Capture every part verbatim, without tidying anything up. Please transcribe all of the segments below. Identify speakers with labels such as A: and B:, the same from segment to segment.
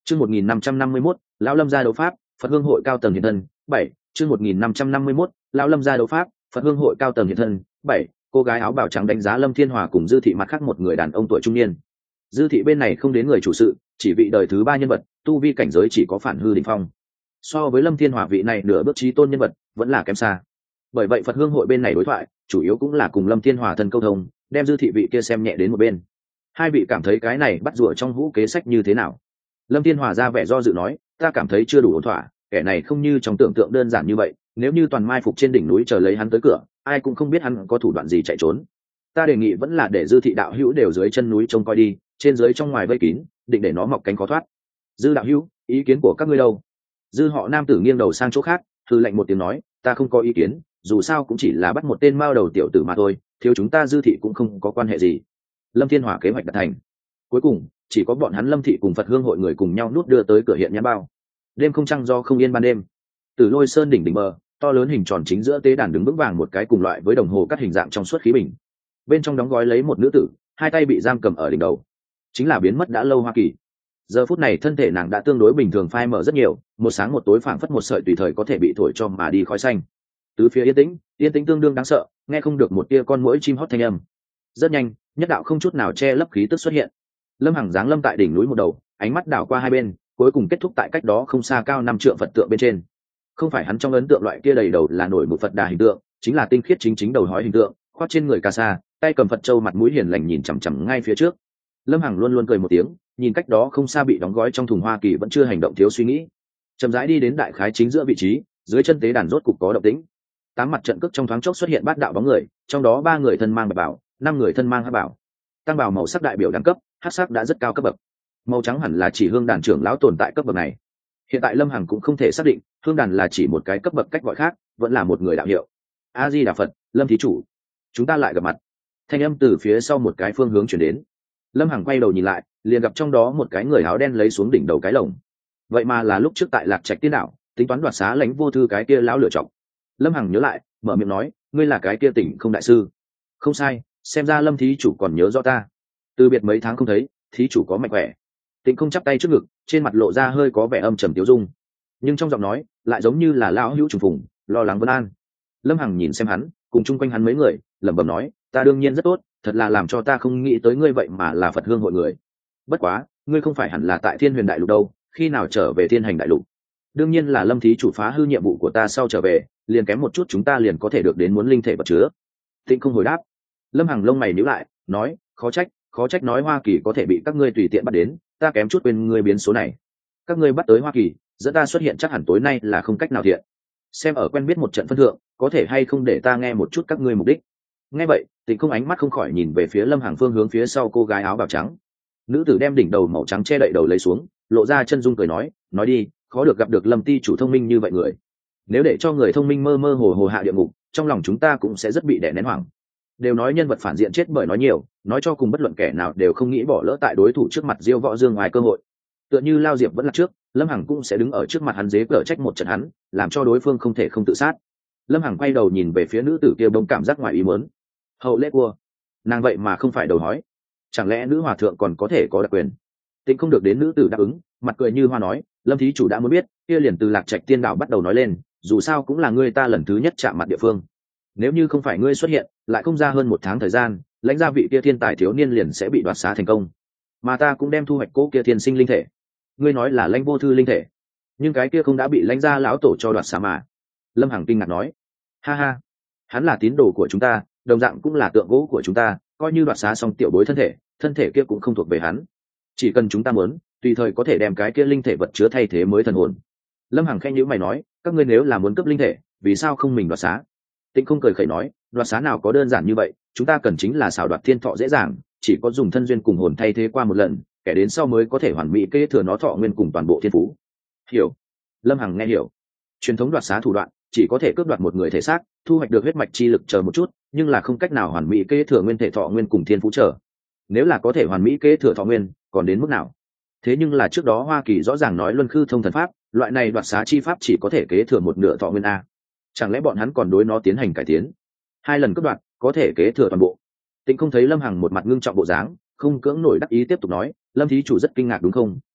A: Chương một nghìn năm trăm năm mươi mốt, lão Lâm gia đấu pháp, Phật Hương hội cao tầng hiện thân, bảy. Chương một nghìn năm trăm năm mươi mốt, lão Lâm gia đấu pháp, Phật Hương hội cao tầng hiện thân, bảy. Cô gái áo bào trắng đánh giá Lâm Thiên Hòa cùng Dư Thị mặt khác một người đàn ông tuổi trung niên. Dư Thị bên này không đến người chủ sự, chỉ vị đời thứ ba nhân vật, tu vi cảnh giới chỉ có phản hư đỉnh phong. So với Lâm Thiên Hòa vị này nửa bước chí tôn nhân vật, vẫn là kém xa. Bởi vậy Phật Hương hội bên này đối thoại, chủ yếu cũng là cùng Lâm Thiên Hòa thân câu thông, đem Dư Thị vị kia xem nhẹ đến một bên. Hai vị cảm thấy cái này bắt rùa trong hũ kế sách như thế nào? Lâm Thiên Hòa ra vẻ do dự nói, ta cảm thấy chưa đủ ổn thỏa, kẻ này không như trong tưởng tượng đơn giản như vậy, nếu như toàn mai phục trên đỉnh núi chờ lấy hắn tới cửa, ai cũng không biết hắn có thủ đoạn gì chạy trốn. Ta đề nghị vẫn là để Dư Thị đạo hữu đều dưới chân núi trông coi đi, trên dưới trong ngoài vây kín, định để nó mọc cánh khó thoát. Dư đạo hữu, ý kiến của các ngươi đâu? Dư họ nam tử nghiêng đầu sang chỗ khác, hừ lạnh một tiếng nói, ta không có ý kiến, dù sao cũng chỉ là bắt một tên mao đầu tiểu tử mà thôi, thiếu chúng ta Dư Thị cũng không có quan hệ gì. Lâm Thiên Hòa kế hoạch đạt thành. Cuối cùng chỉ có bọn hắn Lâm Thị cùng Phật Hương hội người cùng nhau nút đưa tới cửa hiện nhãn bao. Đêm không trăng do không yên ban đêm, từ Lôi Sơn đỉnh đỉnh bờ, to lớn hình tròn chính giữa tế đàn đứng vững vàng một cái cùng loại với đồng hồ cắt hình dạng trong suốt khí bình. Bên trong đóng gói lấy một nữ tử, hai tay bị giam cầm ở đỉnh đầu, chính là biến mất đã lâu Hoa Kỳ. Giờ phút này thân thể nàng đã tương đối bình thường phai mở rất nhiều, một sáng một tối phảng phất một sợi tùy thời có thể bị thổi cho mà đi khói xanh. Tứ phía yên tĩnh, yên tĩnh tương đương đáng sợ, nghe không được một tia con muỗi chim hót thanh âm. Rất nhanh, nhất đạo không chút nào che lấp khí tức xuất hiện. Lâm Hằng giáng lâm tại đỉnh núi một đầu, ánh mắt đảo qua hai bên, cuối cùng kết thúc tại cách đó không xa cao năm trượng Phật tượng bên trên. Không phải hắn trong ấn tượng loại kia đầy đầu là nổi một Phật đà hình tượng, chính là tinh khiết chính chính đầu hói hình tượng, khoác trên người cà sa, tay cầm Phật châu, mặt mũi hiền lành nhìn chằm chằm ngay phía trước. Lâm Hằng luôn luôn cười một tiếng, nhìn cách đó không xa bị đóng gói trong thùng Hoa Kỳ vẫn chưa hành động thiếu suy nghĩ, chậm rãi đi đến đại khái chính giữa vị trí, dưới chân tế đàn rốt cục có động tĩnh. Tám mặt trận cước trong thoáng chốc xuất hiện bát đạo bóng người, trong đó ba người thân mang bạch bảo, năm người thân mang hắc bảo. Tăng bảo màu sắc đại biểu đẳng cấp, hắc sắc đã rất cao cấp bậc. Màu trắng hẳn là chỉ hương đàn trưởng lão tồn tại cấp bậc này. Hiện tại Lâm Hằng cũng không thể xác định, hương đàn là chỉ một cái cấp bậc cách gọi khác, vẫn là một người đạo hiệu. A Di Đà Phật, Lâm thí chủ, chúng ta lại gặp mặt. Thanh âm từ phía sau một cái phương hướng chuyển đến. Lâm Hằng quay đầu nhìn lại, liền gặp trong đó một cái người áo đen lấy xuống đỉnh đầu cái lồng. Vậy mà là lúc trước tại Lạc Trạch Tiên Đảo, tính toán đoạt xá lãnh vô thư cái kia lão lựa chọc. Lâm Hằng nhớ lại, mở miệng nói, ngươi là cái kia Tỉnh Không đại sư? Không sai, xem ra Lâm thí chủ còn nhớ rõ ta. Từ biệt mấy tháng không thấy, thí chủ có mạnh khỏe. Tịnh Không chắp tay trước ngực, trên mặt lộ ra hơi có vẻ âm trầm tiêu dung, nhưng trong giọng nói lại giống như là lão hữu trùng phùng, lo lắng vân an. Lâm Hằng nhìn xem hắn, cùng chung quanh hắn mấy người, lẩm bẩm nói, ta đương nhiên rất tốt, thật là làm cho ta không nghĩ tới ngươi vậy mà là Phật Hương hội người. Bất quá, ngươi không phải hẳn là tại Thiên Huyền đại lục đâu, khi nào trở về Thiên Hành đại lục? Đương nhiên là Lâm thí chủ phá hư nhiệm vụ của ta sau trở về, liền kém một chút chúng ta liền có thể được đến muốn linh thể vật chứa. Tịnh Không hồi đáp. Lâm Hằng lông mày nhíu lại, nói, khó trách, khó trách nói Hoa Kỳ có thể bị các ngươi tùy tiện bắt đến, ta kém chút quên ngươi biến số này. Các ngươi bắt tới Hoa Kỳ, dẫn ta xuất hiện chắc hẳn tối nay là không cách nào thiện. Xem ở quen biết một trận phân thượng, có thể hay không để ta nghe một chút các ngươi mục đích. Nghe vậy, Tịnh Không ánh mắt không khỏi nhìn về phía Lâm Hằng phương hướng phía sau cô gái áo bào trắng. Nữ tử đem đỉnh đầu màu trắng che đậy đầu lấy xuống, lộ ra chân dung cười nói, nói đi, khó được gặp được Lâm ty chủ thông minh như vậy người. Nếu để cho người thông minh mơ mơ hồ hồ hạ địa ngục, trong lòng chúng ta cũng sẽ rất bị đè nén hoảng. Đều nói nhân vật phản diện chết bởi nói nhiều, nói cho cùng bất luận kẻ nào đều không nghĩ bỏ lỡ tại đối thủ trước mặt diêu võ dương ngoài cơ hội. Tựa như Lao Diệp vẫn là trước, Lâm Hằng cũng sẽ đứng ở trước mặt hắn dế cở trách một trận hắn, làm cho đối phương không thể không tự sát. Lâm Hằng quay đầu nhìn về phía nữ tử kia, bỗng cảm giác ngoài ý muốn. Hậu lễ cua, nàng vậy mà không phải đầu hói, chẳng lẽ nữ hòa thượng còn có thể có đặc quyền? Tịnh Không được đến nữ tử đáp ứng, mặt cười như hoa nói, Lâm thí chủ đã muốn biết, kia liền từ Lạc Trạch Tiên Đảo bắt đầu nói lên, dù sao cũng là ngươi ta lần thứ nhất chạm mặt địa phương. Nếu như không phải ngươi xuất hiện, lại không ra hơn một tháng thời gian, lãnh gia vị kia thiên tài thiếu niên liền sẽ bị đoạt xá thành công, mà ta cũng đem thu hoạch cố kia thiên sinh linh thể. Ngươi nói là lãnh vô thư linh thể, nhưng cái kia không đã bị lãnh gia lão tổ cho đoạt xá mà? Lâm Hằng kinh ngạc nói, ha ha, hắn là tín đồ của chúng ta, đồng dạng cũng là tượng gỗ của chúng ta, coi như đoạt xá xong tiểu bối thân thể, thân thể kia cũng không thuộc về hắn. Chỉ cần chúng ta muốn, tùy thời có thể đem cái kia linh thể vật chứa thay thế mới thần hồn. Lâm Hằng khẽ nhíu mày nói, các ngươi nếu là muốn cướp linh thể, vì sao không mình đoạt xá? Tịnh Không cười khẩy nói, đoạt xá nào có đơn giản như vậy, chúng ta cần chính là xảo đoạt thiên thọ dễ dàng, chỉ có dùng thân duyên cùng hồn thay thế qua một lần, kẻ đến sau mới có thể hoàn mỹ kế thừa nó thọ nguyên cùng toàn bộ thiên phú. Hiểu? Lâm Hằng nghe hiểu. Truyền thống đoạt xá thủ đoạn chỉ có thể cướp đoạt một người thể xác, thu hoạch được huyết mạch chi lực chờ một chút, nhưng là không cách nào hoàn mỹ kế thừa nguyên thể thọ nguyên cùng thiên phú chờ. Nếu là có thể hoàn mỹ kế thừa thọ nguyên, còn đến mức nào? Thế nhưng là trước đó Hoa Kỳ rõ ràng nói luân khư thông thần pháp, loại này đoạt xá chi pháp chỉ có thể kế thừa một nửa thọ nguyên a. Chẳng lẽ bọn hắn còn đối nó tiến hành cải tiến? Hai lần cướp đoạt có thể kế thừa toàn bộ. Tịnh Không thấy Lâm Hằng một mặt ngưng trọng bộ dáng, không cưỡng nổi đắc ý tiếp tục nói, Lâm thí chủ rất kinh ngạc đúng không?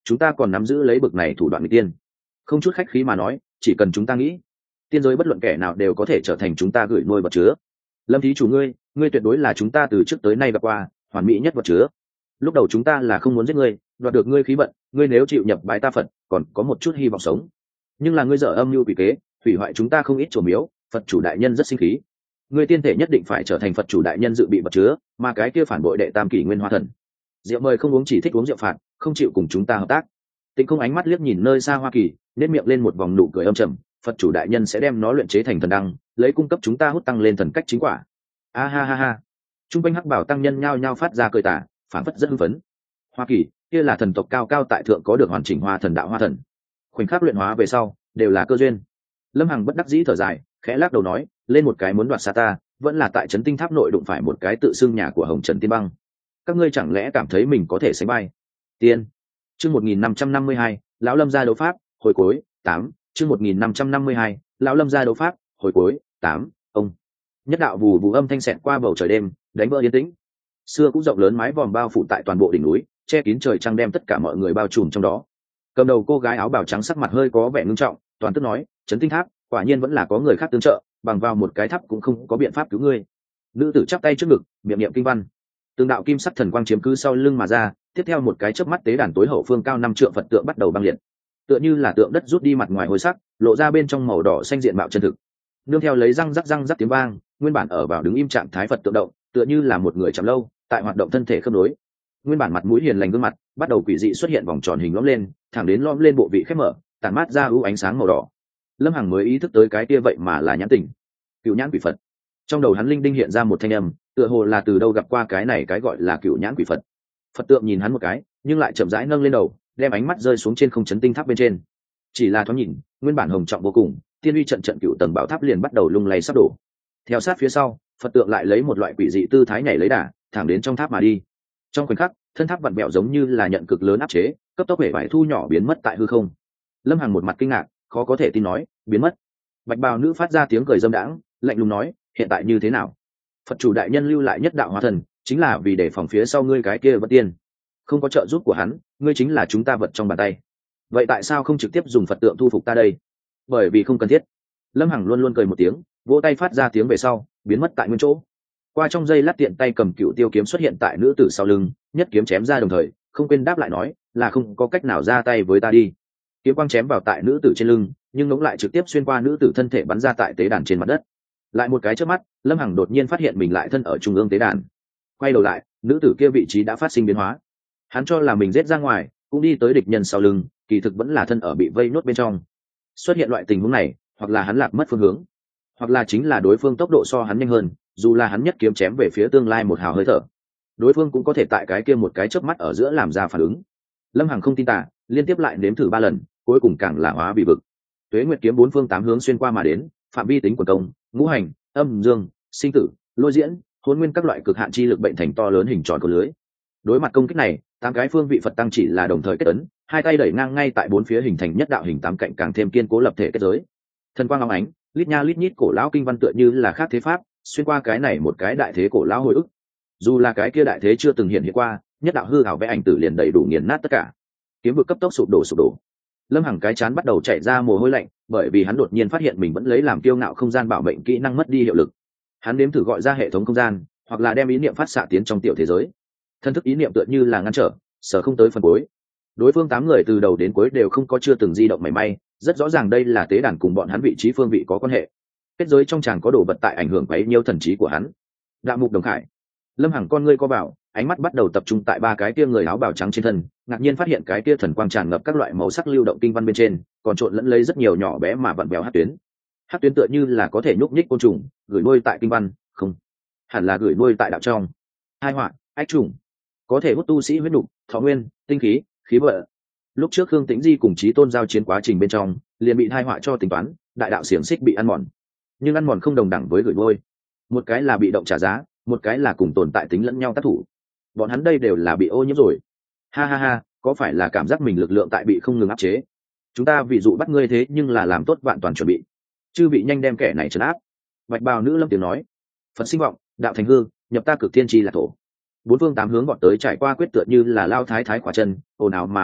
A: chúng ta còn nắm giữ lấy bực này thủ đoạn người tiên. Không chút khách khí mà nói, chỉ cần chúng ta nghĩ, tiên giới bất luận kẻ nào đều có thể trở thành chúng ta gửi nuôi vật chứa. Lâm thí chủ ngươi, ngươi tuyệt đối là chúng ta từ trước tới nay gặp qua hoàn mỹ nhất vật chứa. Lúc đầu chúng ta là không muốn giết ngươi, đoạt được ngươi khí vận, ngươi nếu chịu nhập bái ta Phật, còn có một chút hy vọng sống. Nhưng là ngươi dở âm mưu quỷ kế, hủy hoại chúng ta không ít chùa miếu, Phật chủ đại nhân rất sinh khí. Ngươi tiên thể nhất định phải trở thành Phật chủ đại nhân dự bị vật chứa, mà cái kia phản bội đệ tam kỷ nguyên hoa thần. Rượu mời không uống, chỉ thích uống rượu phạt, không chịu cùng chúng ta hợp tác. Tịnh Không ánh mắt liếc nhìn nơi xa Hoa Kỳ, nét miệng lên một vòng nụ cười âm trầm, Phật chủ đại nhân sẽ đem nó luyện chế thành thần đăng, lấy cung cấp chúng ta hút tăng lên thần cách chính quả. A ha ha ha. Trung quanh hắc bảo tăng nhân nhao nhao phát ra cười tà, phản phất rất hưng phấn. Hoa Kỳ, kia là thần tộc cao cao tại thượng có được hoàn chỉnh hoa thần đạo hoa thần. Khoảnh khắc luyện hóa về sau, đều là cơ duyên. Lâm Hằng bất đắc dĩ thở dài, khẽ lắc đầu nói, lên một cái muốn đoạt xa ta, vẫn là tại trấn tinh tháp nội đụng phải một cái tự xưng nhà của Hồng Trần Tiên Băng. Các ngươi chẳng lẽ cảm thấy mình có thể sánh vai? Tiên. Chương một nghìn năm trăm năm mươi hai, lão Lâm gia đấu pháp, hồi cuối, tám. Chương một nghìn năm trăm năm mươi hai, lão Lâm gia đấu pháp, hồi cuối, tám. Ông. Nhất đạo vù vù âm thanh xẹt qua bầu trời đêm, đánh vỡ yên tĩnh. Xưa cũng rộng lớn mái vòm bao phủ tại toàn bộ đỉnh núi, che kín trời trăng đem tất cả mọi người bao trùm trong đó. Cầm đầu cô gái áo bào trắng sắc mặt hơi có vẻ ngưng trọng, toàn tức nói, trấn tinh tháp, quả nhiên vẫn là có người khác tương trợ, bằng vào một cái tháp cũng không có biện pháp cứu ngươi. Nữ tử chắp tay trước ngực, miệng niệm kinh văn. Từng đạo kim sắc thần quang chiếm cứ sau lưng mà ra, tiếp theo một cái chớp mắt tế đàn tối hậu phương cao năm trượng Phật tượng bắt đầu băng liệt. Tựa như là tượng đất rút đi mặt ngoài hồi sắc, lộ ra bên trong màu đỏ xanh diện mạo chân thực. Nương theo lấy răng rắc răng rắc tiếng vang, nguyên bản ở vào đứng im trạng thái Phật tượng động, tựa như là một người chậm lâu, tại hoạt động thân thể khớp nối. Nguyên bản mặt mũi hiền lành gương mặt, bắt đầu quỷ dị xuất hiện vòng tròn hình lõm lên, thẳng đến lõm lên bộ vị khép mở, tản mát ra ưu ánh sáng màu đỏ. Lâm Hằng mới ý thức tới cái kia vậy mà là nhãn tình, cựu nhãn quỷ Phật. Trong đầu hắn linh đinh hiện ra một thanh âm, tựa hồ là từ đâu gặp qua cái này cái gọi là cựu nhãn quỷ Phật. Phật tượng nhìn hắn một cái, nhưng lại chậm rãi nâng lên đầu, đem ánh mắt rơi xuống trên không chấn tinh tháp bên trên. Chỉ là thoáng nhìn, nguyên bản hồng trọng vô cùng, tiên uy trận trận cựu tầng bảo tháp liền bắt đầu lung lay sắp đổ. Theo sát phía sau, Phật tượng lại lấy một loại quỷ dị tư thái nhảy lấy đà, thẳng đến trong tháp mà đi. Trong khoảnh khắc, thân tháp vặn vẹo giống như là nhận cực lớn áp chế, cấp tốc bể vải thu nhỏ biến mất tại hư không. Lâm Hằng một mặt kinh ngạc, khó có thể tin nói, biến mất. Bạch bào nữ phát ra tiếng cười dâm đãng, lạnh lùng nói, hiện tại như thế nào? Phật chủ đại nhân lưu lại nhất đạo hóa thần, chính là vì để phòng phía sau ngươi cái kia vật tiên. Không có trợ giúp của hắn, ngươi chính là chúng ta vật trong bàn tay. Vậy tại sao không trực tiếp dùng Phật tượng thu phục ta đây? Bởi vì không cần thiết. Lâm Hằng luôn luôn cười một tiếng, vỗ tay phát ra tiếng về sau, biến mất tại nguyên chỗ. Qua trong giây lát tiện tay cầm cựu tiêu kiếm xuất hiện tại nữ tử sau lưng, nhất kiếm chém ra đồng thời, không quên đáp lại nói, là không có cách nào ra tay với ta đi. Kiếm quang chém vào tại nữ tử trên lưng, nhưng ngỗng lại trực tiếp xuyên qua nữ tử thân thể bắn ra tại tế đàn trên mặt đất. Lại một cái chớp mắt, Lâm Hằng đột nhiên phát hiện mình lại thân ở trung ương tế đàn. Quay đầu lại, nữ tử kia vị trí đã phát sinh biến hóa. Hắn cho là mình giết ra ngoài, cũng đi tới địch nhân sau lưng, kỳ thực vẫn là thân ở bị vây nốt bên trong. Xuất hiện loại tình huống này, hoặc là hắn lạc mất phương hướng, hoặc là chính là đối phương tốc độ so hắn nhanh hơn, dù là hắn nhất kiếm chém về phía tương lai một hào hơi thở, đối phương cũng có thể tại cái kia một cái chớp mắt ở giữa làm ra phản ứng. Lâm Hằng không tin tả, liên tiếp lại nếm thử ba lần, cuối cùng càng là hóa bị vực. Tuế Nguyệt kiếm bốn phương tám hướng xuyên qua mà đến, phạm vi tính quần công, ngũ hành, âm dương, sinh tử, lôi diễn, hôn nguyên các loại cực hạn chi lực bệnh thành to lớn hình tròn cầu lưới. Đối mặt công kích này, tám cái phương vị Phật tăng chỉ là đồng thời kết ấn, hai tay đẩy ngang ngay tại bốn phía hình thành nhất đạo hình tám cạnh càng thêm kiên cố lập thể kết giới. Thần quang óng ánh, lít nha lít nhít cổ lão kinh văn tựa như là khác thế pháp, xuyên qua cái này một cái đại thế cổ lão hồi ức. Dù là cái kia đại thế chưa từng hiện hiện qua, nhất đạo hư ảo vẽ ảnh tử liền đầy đủ nghiền nát tất cả. Kiếm vực cấp tốc sụp đổ sụp đổ. Lâm Hằng cái chán bắt đầu chảy ra mồ hôi lạnh, bởi vì hắn đột nhiên phát hiện mình vẫn lấy làm kiêu ngạo không gian bảo mệnh kỹ năng mất đi hiệu lực. Hắn đếm thử gọi ra hệ thống không gian, hoặc là đem ý niệm phát xạ tiến trong tiểu thế giới. Thân thức ý niệm tựa như là ngăn trở, sở không tới phần cuối. Đối phương tám người từ đầu đến cuối đều không có chưa từng di động mảy may, rất rõ ràng đây là tế đàn cùng bọn hắn vị trí phương vị có quan hệ. Kết giới trong chàng có đồ vật tại ảnh hưởng quấy nhiêu thần trí của hắn. Đạo mục đồng khải. Lâm Hằng con ngươi co bảo, ánh mắt bắt đầu tập trung tại ba cái kia người áo bào trắng trên thân, ngạc nhiên phát hiện cái kia thần quang tràn ngập các loại màu sắc lưu động kinh văn bên trên, còn trộn lẫn lấy rất nhiều nhỏ bé mà vặn vẹo hắc tuyến. Hắc tuyến tựa như là có thể nhúc nhích côn trùng, gửi nuôi tại kinh văn, không, hẳn là gửi nuôi tại đạo trong. Hai họa, ách trùng, có thể hút tu sĩ huyết nục, thọ nguyên, tinh khí, khí vận. Lúc trước Khương Tĩnh Di cùng Chí Tôn giao chiến quá trình bên trong, liền bị hai họa cho tính toán, đại đạo xiềng xích bị ăn mòn. Nhưng ăn mòn không đồng đẳng với gửi nuôi, một cái là bị động trả giá, một cái là cùng tồn tại tính lẫn nhau tác thủ. Bọn hắn đây đều là bị ô nhiễm rồi. Ha ha ha, có phải là cảm giác mình lực lượng tại bị không ngừng áp chế? Chúng ta ví dụ bắt ngươi thế nhưng là làm tốt vạn toàn chuẩn bị, chư vị nhanh đem kẻ này trấn áp. Bạch bào nữ lâm tiếng nói. Phật sinh vọng, đạo thành hư, nhập ta cực tiên tri là thổ. Bốn phương tám hướng bọn tới trải qua quyết tựa như là lao thái thái khỏa chân, ồn ào mà hỗn loạn,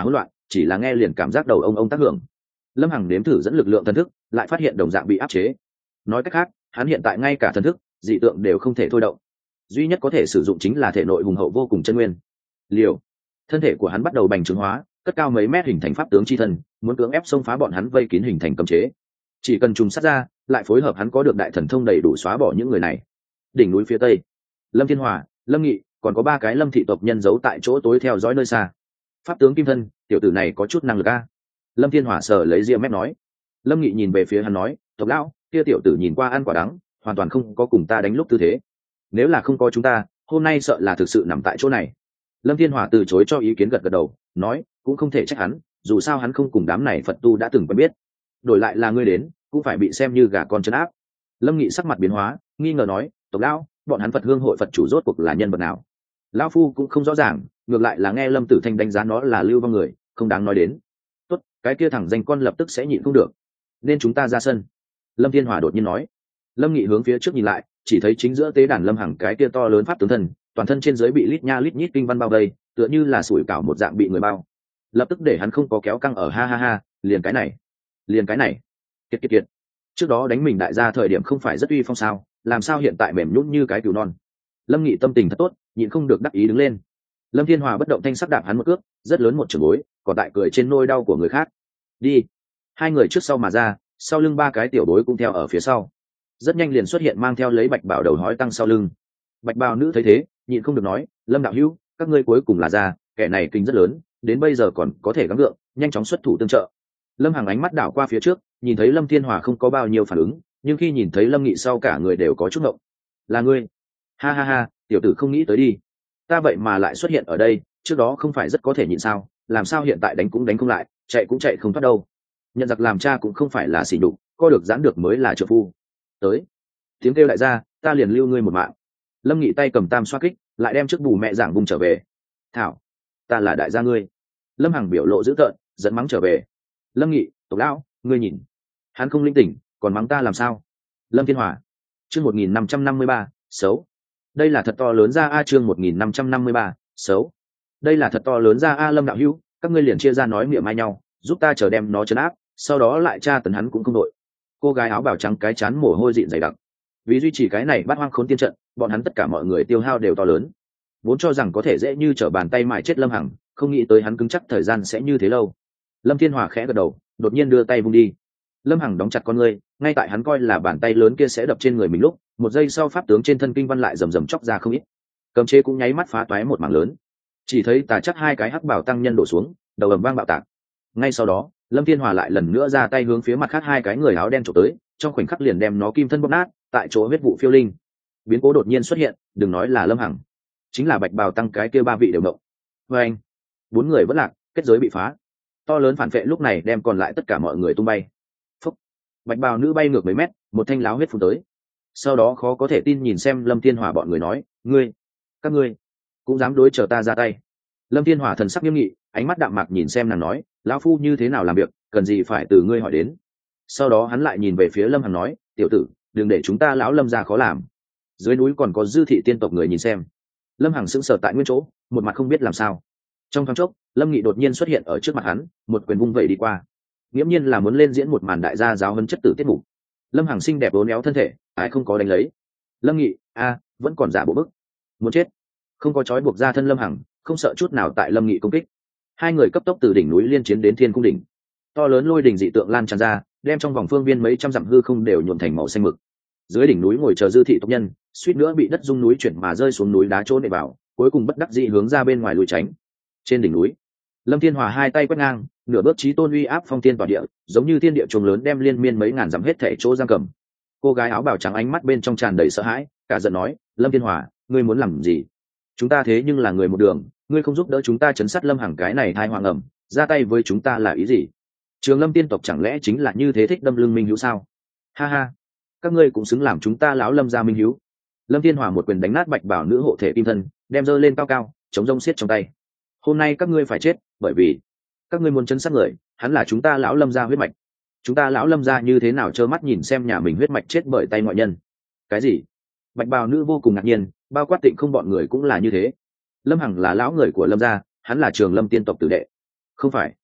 A: chỉ là nghe liền cảm giác đầu ông ông tác hưởng. Lâm Hằng nếm thử dẫn lực lượng thần thức, lại phát hiện đồng dạng bị áp chế. Nói cách khác, hắn hiện tại ngay cả thần thức, dị tượng đều không thể thôi động, duy nhất có thể sử dụng chính là thể nội hùng hậu vô cùng chân nguyên. Liều, thân thể của hắn bắt đầu bành trướng hóa, cất cao mấy mét hình thành pháp tướng chi thân, muốn cưỡng ép xông phá bọn hắn vây kín hình thành cấm chế. Chỉ cần trùng sát ra, lại phối hợp hắn có được đại thần thông đầy đủ xóa bỏ những người này. Đỉnh núi phía tây, Lâm Thiên Hòa, Lâm Nghị, còn có ba cái Lâm thị tộc nhân giấu tại chỗ tối theo dõi nơi xa. Pháp tướng kim thân, tiểu tử này có chút năng lực a. Lâm Thiên Hòa sờ lấy ria mép nói. Lâm Nghị nhìn về phía hắn nói, tộc lão, kia tiểu tử nhìn qua ăn quả đắng, hoàn toàn không có cùng ta đánh lúc tư thế. Nếu là không có chúng ta, hôm nay sợ là thực sự nằm tại chỗ này. Lâm Thiên Hòa từ chối cho ý kiến, gật gật đầu, nói, cũng không thể trách hắn, dù sao hắn không cùng đám này Phật tu đã từng quen biết. Đổi lại là ngươi đến, cũng phải bị xem như gà con trấn áp. Lâm Nghị sắc mặt biến hóa, nghi ngờ nói, tộc lão, bọn hắn Phật hương hội Phật chủ rốt cuộc là nhân vật nào? Lão phu cũng không rõ ràng, ngược lại là nghe Lâm Tử Thanh đánh giá nó là lưu vong người, không đáng nói đến. Tốt, cái kia thẳng danh con lập tức sẽ nhịn không được, nên chúng ta ra sân. Lâm Thiên Hòa đột nhiên nói. Lâm Nghị hướng phía trước nhìn lại, chỉ thấy chính giữa tế đàn Lâm Hằng cái kia to lớn pháp tướng thần, toàn thân trên dưới bị lít nha lít nhít kinh văn bao vây, tựa như là sủi cảo một dạng bị người bao. Lập tức để hắn không có kéo căng ở, ha ha ha, liền cái này, liền cái này. Kiệt kiệt kiệt. Trước đó đánh mình đại gia thời điểm không phải rất uy phong sao, làm sao hiện tại mềm nhũn như cái cừu non. Lâm Nghị tâm tình thật tốt, nhịn không được đắc ý đứng lên. Lâm Thiên Hòa bất động thanh sắc đạp hắn một cước, rất lớn một trường gối, còn tại cười trên nôi đau của người khác. Đi. Hai người trước sau mà ra, sau lưng ba cái tiểu bối cũng theo ở phía sau. Rất nhanh liền xuất hiện mang theo lấy bạch bào đầu hói tăng sau lưng. Bạch bào nữ thấy thế, nhịn không được nói, Lâm đạo hữu, các ngươi cuối cùng là ra, kẻ này kinh rất lớn, đến bây giờ còn có thể gắng gượng, nhanh chóng xuất thủ tương trợ. Lâm Hằng ánh mắt đảo qua phía trước, nhìn thấy Lâm Thiên Hòa không có bao nhiêu phản ứng, nhưng khi nhìn thấy Lâm Nghị sau cả người đều có chút ngộng. Là ngươi? Ha ha ha, tiểu tử không nghĩ tới đi, ta vậy mà lại xuất hiện ở đây, trước đó không phải rất có thể nhịn sao, làm sao hiện tại đánh cũng đánh không lại, chạy cũng chạy không thoát đâu. Nhận giặc làm cha cũng không phải là xỉ nhục, co được giãn được mới là trợ phu. Tới, tiếng kêu đại gia, ta liền lưu ngươi một mạng. Lâm Nghị tay cầm tam xoa kích, lại đem trước bù mẹ giảng vùng trở về. Thảo, ta là đại gia ngươi. Lâm Hằng biểu lộ dữ tợn, dẫn mắng trở về. Lâm Nghị, tộc lão, ngươi nhìn, hắn không linh tỉnh, còn mắng ta làm sao? Lâm Thiên Hòa, chương một nghìn năm trăm năm mươi ba, xấu. Đây là thật to lớn ra a, chương một nghìn năm trăm năm mươi ba, xấu. Đây là thật to lớn ra a. Lâm đạo hữu, các ngươi liền chia ra nói miệng mai nhau, giúp ta chờ đem nó trấn áp, sau đó lại tra tấn hắn cũng không đội. Cô gái áo bào trắng cái chán mồ hôi dịn dày đặc. Vì duy trì cái này bát hoang khốn tiên trận, bọn hắn tất cả mọi người tiêu hao đều to lớn. Vốn cho rằng có thể dễ như trở bàn tay mài chết Lâm Hằng, không nghĩ tới hắn cứng chắc thời gian sẽ như thế lâu. Lâm Thiên Hòa khẽ gật đầu, đột nhiên đưa tay vung đi. Lâm Hằng đóng chặt con ngươi, ngay tại hắn coi là bàn tay lớn kia sẽ đập trên người mình lúc, một giây sau pháp tướng trên thân kinh văn lại rầm rầm chóc ra không ít. Cấm chế cũng nháy mắt phá toái một mảng lớn. Chỉ thấy tà chắc hai cái hắc bảo tăng nhân đổ xuống, đầu ầm vang bạo tạc. Ngay sau đó, Lâm Thiên Hòa lại lần nữa ra tay hướng phía mặt khác hai cái người áo đen chụp tới, trong khoảnh khắc liền đem nó kim thân bóp nát, tại chỗ huyết vụ phiêu linh. Biến cố đột nhiên xuất hiện, đừng nói là Lâm Hằng, chính là bạch bào tăng cái kia ba vị đều động. Với anh, bốn người vẫn lạc, kết giới bị phá. To lớn phản vệ lúc này đem còn lại tất cả mọi người tung bay. Phúc. Bạch bào nữ bay ngược mấy mét, một thanh láo huyết phun tới. Sau đó khó có thể tin nhìn xem Lâm Thiên Hòa bọn người nói, ngươi, các ngươi cũng dám đối chờ ta ra tay. Lâm Thiên Hòa thần sắc nghiêm nghị, ánh mắt đạm mạc nhìn xem nàng nói, lão phu như thế nào làm việc, cần gì phải từ ngươi hỏi đến. Sau đó hắn lại nhìn về phía Lâm Hằng nói, tiểu tử, đừng để chúng ta lão Lâm ra khó làm. Dưới núi còn có dư thị tiên tộc người nhìn xem. Lâm Hằng sững sờ tại nguyên chỗ, một mặt không biết làm sao. Trong thoáng chốc, Lâm Nghị đột nhiên xuất hiện ở trước mặt hắn, một quyền vung vẩy đi qua, nghiễm nhiên là muốn lên diễn một màn đại gia giáo huấn chất tử tiết mục. Lâm Hằng xinh đẹp uốn éo thân thể, ai không có đánh lấy. Lâm Nghị, a, vẫn còn giả bộ bức, muốn chết. Không có trói buộc ra thân Lâm Hằng, không sợ chút nào tại Lâm Nghị công kích. Hai người cấp tốc từ đỉnh núi liên chiến đến thiên cung đỉnh. To lớn lôi đỉnh dị tượng lan tràn ra, đem trong vòng phương viên mấy trăm dặm hư không đều nhuộm thành màu xanh mực. Dưới đỉnh núi ngồi chờ dư thị tộc nhân, suýt nữa bị đất rung núi chuyển mà rơi xuống núi đá chỗ nệ vào, cuối cùng bất đắc dĩ hướng ra bên ngoài lùi tránh. Trên đỉnh núi, Lâm Thiên Hòa hai tay quét ngang, nửa bước chí tôn uy áp phong thiên tỏa địa, giống như thiên địa trùng lớn đem liên miên mấy ngàn dặm hết thảy chỗ giam cầm. Cô gái áo bào trắng ánh mắt bên trong tràn đầy sợ hãi, cả giận nói, Lâm Thiên Hòa, ngươi muốn làm gì? Chúng ta thế nhưng là người một đường, ngươi không giúp đỡ chúng ta chấn sát Lâm Hằng cái này thai hoàng ẩm, ra tay với chúng ta là ý gì? Trường Lâm tiên tộc chẳng lẽ chính là như thế thích đâm lưng minh hữu sao? Ha ha, các ngươi cũng xứng làm chúng ta lão Lâm gia minh hữu. Lâm Thiên Hòa một quyền đánh nát bạch bảo nữ hộ thể kim thân, đem dơ lên cao cao, chống rông xiết trong tay. Hôm nay các ngươi phải chết, bởi vì các ngươi muốn chấn sát người, hắn là chúng ta lão Lâm gia huyết mạch. Chúng ta lão Lâm gia như thế nào trơ mắt nhìn xem nhà mình huyết mạch chết bởi tay ngoại nhân? Cái gì? Bạch bào nữ vô cùng ngạc nhiên, bao quát Tịnh không bọn người cũng là như thế. Lâm Hằng là lão người của Lâm gia, hắn là Trường Lâm tiên tộc tử đệ. Không phải,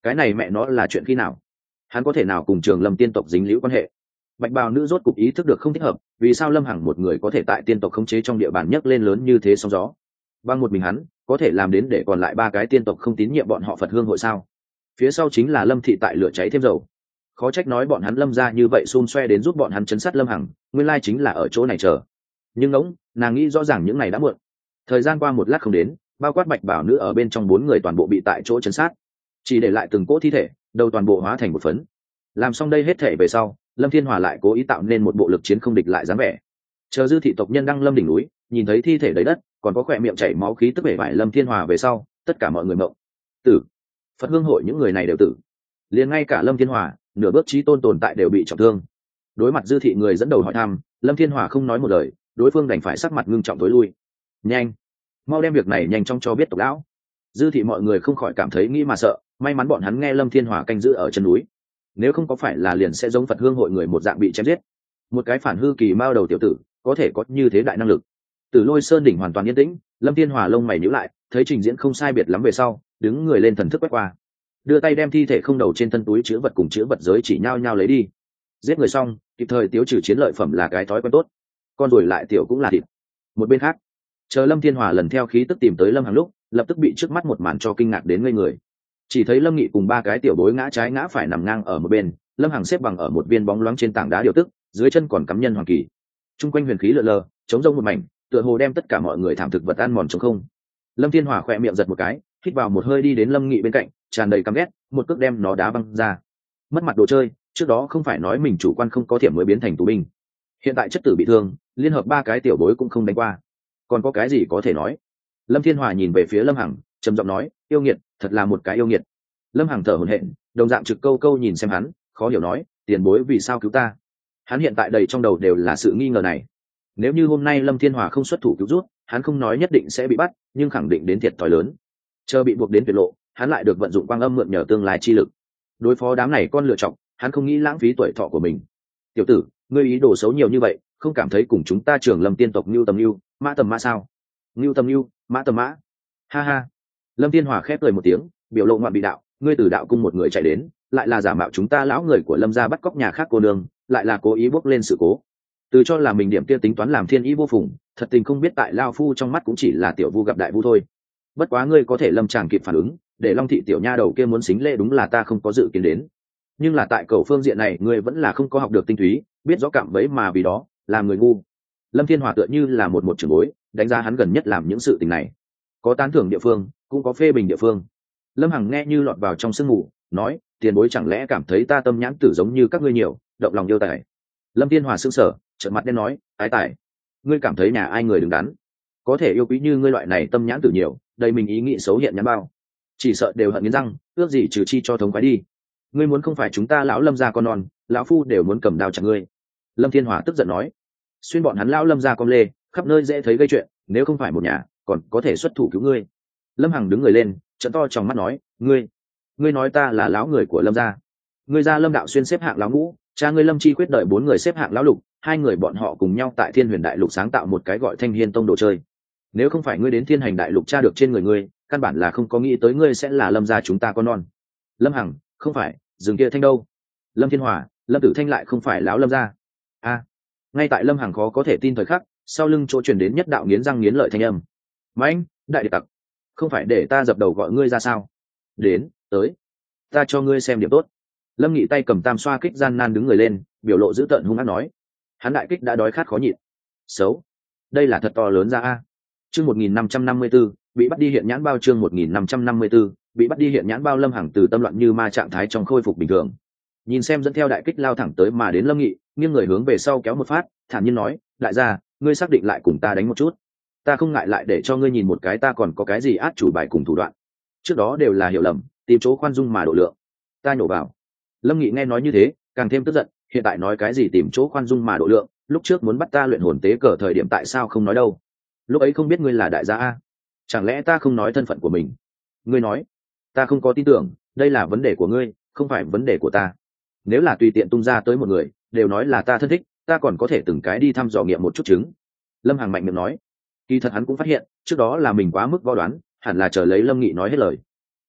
A: cái này mẹ nó là chuyện khi nào? Hắn có thể nào cùng Trường Lâm tiên tộc dính liễu quan hệ? Bạch bào nữ rốt cục ý thức được không thích hợp, vì sao Lâm Hằng một người có thể tại tiên tộc khống chế trong địa bàn nhấc lên lớn như thế sóng gió, bằng một mình hắn có thể làm đến để còn lại ba cái tiên tộc không tín nhiệm bọn họ Phật Hương hội sao? Phía sau chính là Lâm thị tại lửa cháy thêm dầu. Khó trách nói bọn hắn Lâm ra như vậy xôn xoe đến giúp bọn hắn chấn sát Lâm Hằng, nguyên lai chính là ở chỗ này chờ. Nhưng ngỗng, nàng nghĩ rõ ràng những ngày đã muộn. Thời gian qua một lát không đến, bao quát Bạch bảo nữ ở bên trong bốn người toàn bộ bị tại chỗ chấn sát, chỉ để lại từng cỗ thi thể, đầu toàn bộ hóa thành một phấn. Làm xong đây hết thể về sau, Lâm Thiên Hòa lại cố ý tạo nên một bộ lực chiến không địch lại dáng vẻ. Chờ dư thị tộc nhân đăng lâm đỉnh núi, nhìn thấy thi thể đầy đất, còn có khỏe miệng chảy máu khí tức bể bại Lâm Thiên Hòa về sau, tất cả mọi người mộng. Tử. Phật Hương hội những người này đều tử. Liền ngay cả Lâm Thiên Hòa, nửa bước chí tôn tồn tại đều bị trọng thương. Đối mặt dư thị người dẫn đầu hỏi thăm, Lâm Thiên Hòa không nói một lời, đối phương đành phải sắc mặt ngưng trọng tối lui. Nhanh, mau đem việc này nhanh chóng cho biết tộc lão. Dư thị mọi người không khỏi cảm thấy nghĩ mà sợ, may mắn bọn hắn nghe Lâm Thiên Hòa canh giữ ở chân núi, nếu không có phải là liền sẽ giống Phật Hương hội người một dạng bị chém giết. Một cái phản hư kỳ mao đầu tiểu tử có thể có như thế đại năng lực. Từ Lôi Sơn đỉnh hoàn toàn yên tĩnh, Lâm Thiên Hòa lông mày nhíu lại, thấy trình diễn không sai biệt lắm về sau, đứng người lên thần thức quét qua, đưa tay đem thi thể không đầu trên thân túi chứa vật cùng chứa vật giới chỉ nhau nhau lấy đi. Giết người xong, kịp thời tiêu trừ chiến lợi phẩm là cái thói quen tốt, con rồi lại tiểu cũng là thịt. Một bên khác, chờ Lâm Thiên Hòa lần theo khí tức tìm tới Lâm Hằng lúc, lập tức bị trước mắt một màn cho kinh ngạc đến ngây người. Chỉ thấy Lâm Nghị cùng ba cái tiểu bối ngã trái ngã phải nằm ngang ở một bên, Lâm Hằng xếp bằng ở một viên bóng loáng trên tảng đá điều tức, dưới chân còn cắm nhân hoàng kỳ. Trung quanh huyền khí lượn lờ, chống rông một mảnh, tựa hồ đem tất cả mọi người thảm thực vật ăn mòn trống không. Lâm Thiên Hòa khỏe miệng giật một cái, hít vào một hơi đi đến Lâm Nghị bên cạnh, tràn đầy căm ghét, một cước đem nó đá văng ra. Mất mặt đồ chơi, trước đó không phải nói mình chủ quan không có thiểm mới biến thành tù binh, hiện tại chất tử bị thương, liên hợp ba cái tiểu bối cũng không đánh qua, còn có cái gì có thể nói? Lâm Thiên Hòa nhìn về phía Lâm Hằng, trầm giọng nói, yêu nghiệt, thật là một cái yêu nghiệt. Lâm Hằng thở hổn hển, đồng dạng trực câu câu nhìn xem hắn, khó hiểu nói, tiền bối vì sao cứu ta? Hắn hiện tại đầy trong đầu đều là sự nghi ngờ này. Nếu như hôm nay Lâm Thiên Hòa không xuất thủ cứu rút, hắn không nói nhất định sẽ bị bắt, nhưng khẳng định đến thiệt thòi lớn. Chờ bị buộc đến tuyệt lộ, hắn lại được vận dụng quang âm mượn nhờ tương lai chi lực đối phó đám này con lựa chọc, hắn không nghĩ lãng phí tuổi thọ của mình. Tiểu tử, ngươi ý đồ xấu nhiều như vậy, không cảm thấy cùng chúng ta Trường Lâm tiên tộc Nưu Tầm Nưu, Mã Tầm Mã sao? Nưu Tầm Nưu, Mã Tầm Mã. Ha ha. Lâm Thiên Hòa khép cười một tiếng, biểu lộ ngoạn bị đạo, ngươi từ đạo cung một người chạy đến, lại là giả mạo chúng ta lão người của Lâm gia bắt cóc nhà khác cô nương, lại là cố ý bốc lên sự cố. Từ cho là mình điểm kia tính toán làm thiên ý vô phùng, thật tình không biết tại lao phu trong mắt cũng chỉ là tiểu vu gặp đại vu thôi. Bất quá ngươi có thể lâm tràng kịp phản ứng, để Long thị tiểu nha đầu kia muốn xính lễ đúng là ta không có dự kiến đến. Nhưng là tại cầu phương diện này ngươi vẫn là không có học được tinh túy, biết rõ cạm bẫy mà vì đó làm người ngu. Lâm Thiên Hòa tựa như là một một trưởng bối, đánh giá hắn gần nhất làm những sự tình này, có tán thưởng địa phương, cũng có phê bình địa phương. Lâm Hằng nghe như lọt vào trong sương mù, nói, tiền bối chẳng lẽ cảm thấy ta tâm nhãn tử giống như các ngươi nhiều, động lòng yêu tài. Lâm Thiên Hòa sững sờ, trợn mắt đen nói, ái tài, ngươi cảm thấy nhà ai người đứng đắn, có thể yêu quý như ngươi loại này tâm nhãn tử nhiều, đây mình ý nghĩ xấu hiện nhãn bao, chỉ sợ đều hận nghiến răng, ước gì trừ chi cho thống khoái đi. Ngươi muốn không phải chúng ta lão Lâm gia con non, lão phu đều muốn cầm đao chặt ngươi. Lâm Thiên Hòa tức giận nói, xuyên bọn hắn lão Lâm gia con lê, khắp nơi dễ thấy gây chuyện, nếu không phải một nhà, còn có thể xuất thủ cứu ngươi. Lâm Hằng đứng người lên, trợn to trong mắt nói, ngươi, ngươi nói ta là lão người của Lâm gia? Ngươi gia Lâm đạo xuyên xếp hạng lão ngũ, cha ngươi Lâm Chi quyết đợi bốn người xếp hạng lão lục, hai người bọn họ cùng nhau tại Thiên Huyền Đại Lục sáng tạo một cái gọi Thanh Hiên Tông đồ chơi. Nếu không phải ngươi đến Thiên Hành Đại Lục tra được trên người ngươi, căn bản là không có nghĩ tới ngươi sẽ là Lâm gia chúng ta con non. Lâm Hằng, không phải, dừng kia thanh đâu? Lâm Thiên Hòa, Lâm Tử Thanh lại không phải lão Lâm gia. A. Ngay tại Lâm Hằng khó có thể tin thời khắc, sau lưng chỗ truyền đến nhất đạo nghiến răng nghiến lợi thanh âm. Mãnh, đại địa tặc, không phải để ta dập đầu gọi ngươi ra sao? Đến, tới, ta cho ngươi xem điểm tốt. Lâm Nghị tay cầm tam xoa kích gian nan đứng người lên, biểu lộ dữ tợn hung ác nói, hắn đại kích đã đói khát khó nhịn. Xấu, đây là thật to lớn ra a. Chương một nghìn năm trăm năm mươi tư, bị bắt đi hiện nhãn bao. Chương một nghìn năm trăm năm mươi tư, bị bắt đi hiện nhãn bao. Lâm Hằng từ tâm loạn như ma trạng thái trong khôi phục bình thường, nhìn xem dẫn theo đại kích lao thẳng tới mà đến Lâm Nghị, nghiêng người hướng về sau kéo một phát, thản nhiên nói, đại gia, ngươi xác định lại cùng ta đánh một chút, ta không ngại lại để cho ngươi nhìn một cái ta còn có cái gì át chủ bài cùng thủ đoạn, trước đó đều là hiểu lầm, tìm chỗ khoan dung mà độ lượng, ta nhổ vào. Lâm Nghị nghe nói như thế, càng thêm tức giận, hiện tại nói cái gì tìm chỗ khoan dung mà độ lượng, lúc trước muốn bắt ta luyện hồn tế cờ thời điểm tại sao không nói đâu? Lúc ấy không biết ngươi là đại gia a, chẳng lẽ ta không nói thân phận của mình? Ngươi nói, ta không có tin tưởng, đây là vấn đề của ngươi, không phải vấn đề của ta. Nếu là tùy tiện tung ra tới một người, đều nói là ta thân thích, ta còn có thể từng cái đi thăm dò nghiệm một chút chứng. Lâm Hằng mạnh miệng nói, kỳ thật hắn cũng phát hiện, trước đó là mình quá mức võ đoán, hẳn là chờ lấy Lâm Nghị nói hết lời.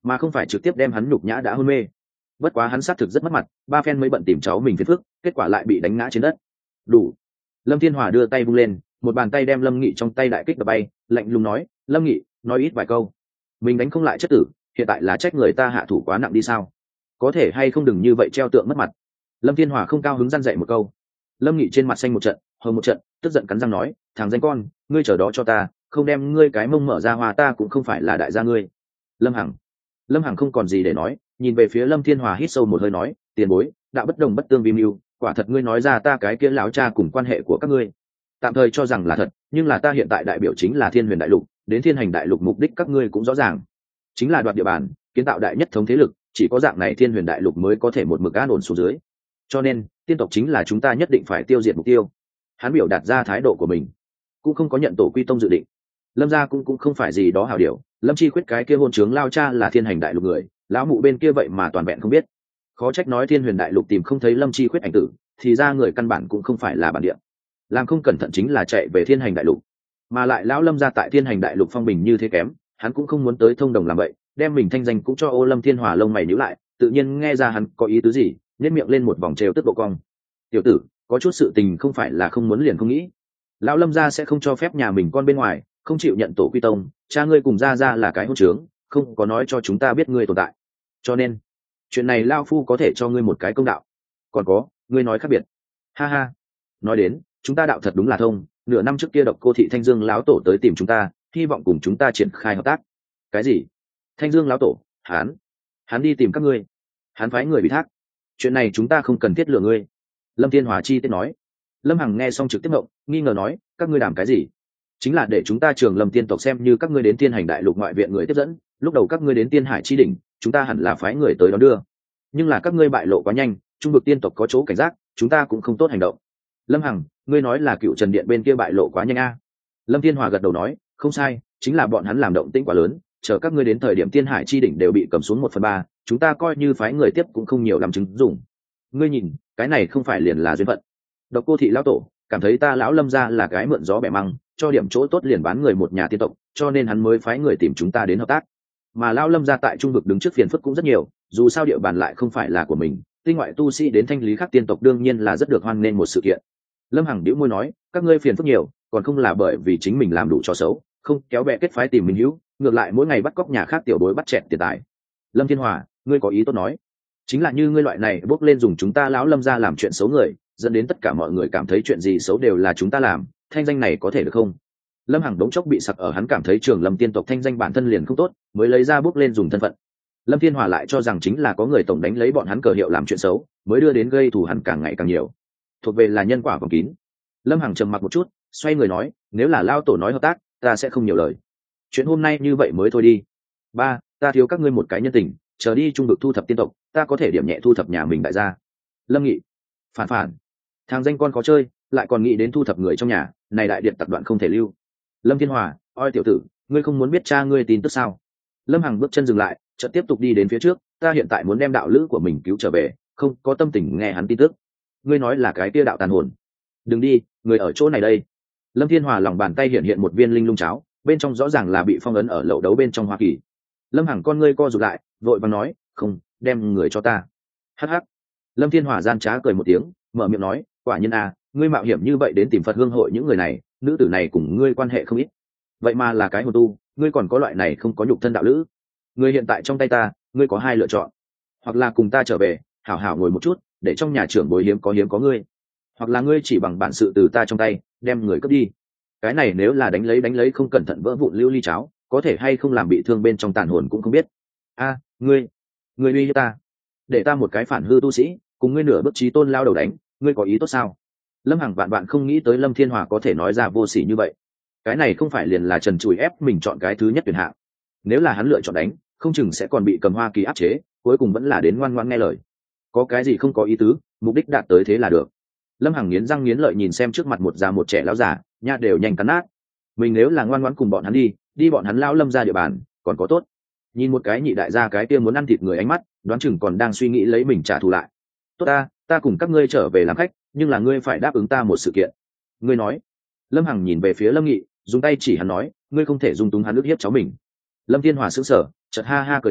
A: mà không phải trực tiếp đem hắn nhục nhã đã hôn mê. Bất quá hắn xác thực rất mất mặt, ba phen mới bận tìm cháu mình phiền phức, kết quả lại bị đánh ngã trên đất. Đủ. Lâm Thiên Hòa đưa tay vung lên, một bàn tay đem Lâm Nghị trong tay đại kích đập bay, lạnh lùng nói, Lâm Nghị, nói ít vài câu, mình đánh không lại chất tử, hiện tại là trách người ta hạ thủ quá nặng đi sao? Có thể hay không đừng như vậy treo tượng mất mặt. Lâm Thiên Hòa không cao hứng răn dạy một câu. Lâm Nghị trên mặt xanh một trận, hờn một trận, tức giận cắn răng nói, thằng danh con, ngươi chờ đó cho ta, không đem ngươi cái mông mở ra hòa ta cũng không phải là đại gia ngươi. Lâm Hằng. Lâm Hằng không còn gì để nói, nhìn về phía Lâm Thiên Hòa hít sâu một hơi nói, tiền bối, đạo bất đồng bất tương vi mưu, quả thật ngươi nói ra ta cái kia lão cha cùng quan hệ của các ngươi, tạm thời cho rằng là thật, nhưng là ta hiện tại đại biểu chính là Thiên Huyền Đại Lục, đến Thiên Hành Đại Lục mục đích các ngươi cũng rõ ràng, chính là đoạt địa bàn, kiến tạo đại nhất thống thế lực, chỉ có dạng này Thiên Huyền Đại Lục mới có thể một mực an ổn xuống dưới. Cho nên, tiên tộc chính là chúng ta nhất định phải tiêu diệt mục tiêu. Hắn biểu đạt ra thái độ của mình, cũng không có nhận tổ quy tông dự định. Lâm gia cũng cũng không phải gì đó hảo điều, Lâm Chi Khuyết cái kia hôn trướng lao cha là Thiên Hành Đại Lục người, lão mụ bên kia vậy mà toàn vẹn không biết. Khó trách nói Thiên Huyền Đại Lục tìm không thấy Lâm Chi Khuyết ảnh tử, thì ra người căn bản cũng không phải là bản địa. Làm không cẩn thận chính là chạy về Thiên Hành Đại Lục. Mà lại lão Lâm gia tại Thiên Hành Đại Lục phong bình như thế kém, hắn cũng không muốn tới thông đồng làm vậy, đem mình thanh danh cũng cho Ô Lâm Thiên Hòa lông mày nhíu lại, tự nhiên nghe ra hắn có ý tứ gì, nhếch miệng lên một vòng trêu tức độ cong. Tiểu tử, có chút sự tình không phải là không muốn liền không nghĩ. Lão Lâm gia sẽ không cho phép nhà mình con bên ngoài, không chịu nhận tổ quy tông, cha ngươi cùng gia gia là cái hôn trướng, không có nói cho chúng ta biết ngươi tồn tại. Cho nên, chuyện này lão phu có thể cho ngươi một cái công đạo. Còn có, ngươi nói khác biệt. Ha ha. Nói đến, chúng ta đạo thật đúng là thông, nửa năm trước kia Độc Cô thị Thanh Dương lão tổ tới tìm chúng ta, hy vọng cùng chúng ta triển khai hợp tác. Cái gì? Thanh Dương lão tổ? Hắn? Hắn đi tìm các ngươi? Hắn phái người bị thác? Chuyện này chúng ta không cần thiết lừa ngươi. Lâm Thiên Hòa chi tiết nói. Lâm Hằng nghe xong trực tiếp ngộng, nghi ngờ nói, các ngươi làm cái gì? Chính là để chúng ta Trường Lâm tiên tộc xem như các ngươi đến Thiên Hành Đại Lục ngoại viện người tiếp dẫn, lúc đầu các ngươi đến Tiên Hải chi đỉnh, chúng ta hẳn là phái người tới đón đưa. Nhưng là các ngươi bại lộ quá nhanh, trung vực tiên tộc có chỗ cảnh giác, chúng ta cũng không tốt hành động. Lâm Hằng, ngươi nói là Cựu Trần Điện bên kia bại lộ quá nhanh a? Lâm Thiên Hòa gật đầu nói, không sai, chính là bọn hắn làm động tĩnh quá lớn, chờ các ngươi đến thời điểm Tiên Hải chi đỉnh đều bị cầm xuống một phần ba, chúng ta coi như phái người tiếp cũng không nhiều làm chứng dùng. Ngươi nhìn, cái này không phải liền là duyên phận. Độc Cô thị lão tổ cảm thấy ta lão Lâm gia là cái mượn gió bẻ măng, cho điểm chỗ tốt liền bán người một nhà tiên tộc, cho nên hắn mới phái người tìm chúng ta đến hợp tác. Mà lão Lâm gia tại trung vực đứng trước phiền phức cũng rất nhiều, dù sao địa bàn lại không phải là của mình, tinh ngoại tu sĩ đến thanh lý khắc tiên tộc đương nhiên là rất được hoan nghênh một sự kiện. Lâm Hằng bĩu môi nói, các ngươi phiền phức nhiều, còn không là bởi vì chính mình làm đủ trò xấu, không kéo bè kết phái tìm mình hữu, ngược lại mỗi ngày bắt cóc nhà khác tiểu đối bắt chẹt tiền tài. Lâm Thiên Hòa, ngươi có ý tốt nói, chính là như ngươi loại này bốc lên dùng chúng ta lão Lâm gia làm chuyện xấu người, dẫn đến tất cả mọi người cảm thấy chuyện gì xấu đều là chúng ta làm, thanh danh này có thể được không? Lâm Hằng đống chốc bị sặc ở, hắn cảm thấy Trường Lâm tiên tộc thanh danh bản thân liền không tốt, mới lấy ra bốc lên dùng thân phận. Lâm Thiên Hòa lại cho rằng chính là có người tổng đánh lấy bọn hắn cờ hiệu làm chuyện xấu, mới đưa đến gây thù hằn càng ngày càng nhiều, thuộc về là nhân quả vòng kín. Lâm Hằng trầm mặc một chút, xoay người nói, nếu là lao tổ nói hợp tác, ta sẽ không nhiều lời. Chuyện hôm nay như vậy mới thôi đi. Ba, ta thiếu các ngươi một cái nhân tình, chờ đi trung vực thu thập tiên tộc, ta có thể điểm nhẹ thu thập nhà mình đại gia. Lâm Nghị, phản phản, thằng danh con khó chơi, lại còn nghĩ đến thu thập người trong nhà, này đại điện tập đoàn không thể lưu. Lâm Thiên Hòa, oi tiểu tử, ngươi không muốn biết cha ngươi tin tức sao? Lâm Hằng bước chân dừng lại, chợt tiếp tục đi đến phía trước, ta hiện tại muốn đem đạo lữ của mình cứu trở về, không có tâm tình nghe hắn tin tức. Ngươi nói là cái kia đạo tàn hồn? Đừng đi, người ở chỗ này đây. Lâm Thiên Hòa lòng bàn tay hiện hiện một viên linh lung cháo, bên trong rõ ràng là bị phong ấn ở lậu đấu bên trong Hoa Kỳ. Lâm Hằng con ngươi co rụt lại, vội vàng nói, không, đem người cho ta. Hắc hắc. Lâm Thiên Hòa gian trá cười một tiếng, mở miệng nói, quả nhiên à, ngươi mạo hiểm như vậy đến tìm Phật Hương hội những người này, nữ tử này cùng ngươi quan hệ không ít. Vậy mà là cái hồn tu, ngươi còn có loại này không có nhục thân đạo lữ. Ngươi hiện tại trong tay ta, ngươi có hai lựa chọn, hoặc là cùng ta trở về, hảo hảo ngồi một chút, để trong nhà trưởng bối hiếm có hiếm có ngươi, hoặc là ngươi chỉ bằng bản sự từ ta trong tay đem người cướp đi. Cái này nếu là đánh lấy đánh lấy không cẩn thận vỡ vụn lưu ly cháo, có thể hay không làm bị thương bên trong tàn hồn cũng không biết. A, ngươi, ngươi uy hiếp ta, để ta một cái phản hư tu sĩ cùng ngươi nửa bước chí tôn lao đầu đánh, ngươi có ý tốt sao? Lâm Hằng vạn vạn không nghĩ tới Lâm Thiên Hòa có thể nói ra vô sỉ như vậy. Cái này không phải liền là trần trụi ép mình chọn cái thứ nhất tuyển hạng. Nếu là hắn lựa chọn đánh, không chừng sẽ còn bị Cầm Hoa Kỳ áp chế, cuối cùng vẫn là đến ngoan ngoãn nghe lời. Có cái gì không có ý tứ, mục đích đạt tới thế là được. Lâm Hằng nghiến răng nghiến lợi nhìn xem trước mặt một già một trẻ lão già, nha đều nhanh cắn nát. Mình nếu là ngoan ngoãn cùng bọn hắn đi, đi bọn hắn lão Lâm ra địa bàn, còn có tốt. Nhìn một cái nhị đại gia cái kia muốn ăn thịt người ánh mắt, đoán chừng còn đang suy nghĩ lấy mình trả thù lại. Tốt ta, ta cùng các ngươi trở về làm khách, nhưng là ngươi phải đáp ứng ta một sự kiện. Ngươi nói. Lâm Hằng nhìn về phía Lâm Nghị, dùng tay chỉ hắn nói, ngươi không thể dung túng hắn ức hiếp cháu mình. Lâm Thiên Hòa sững sờ, chợt ha ha cười nói,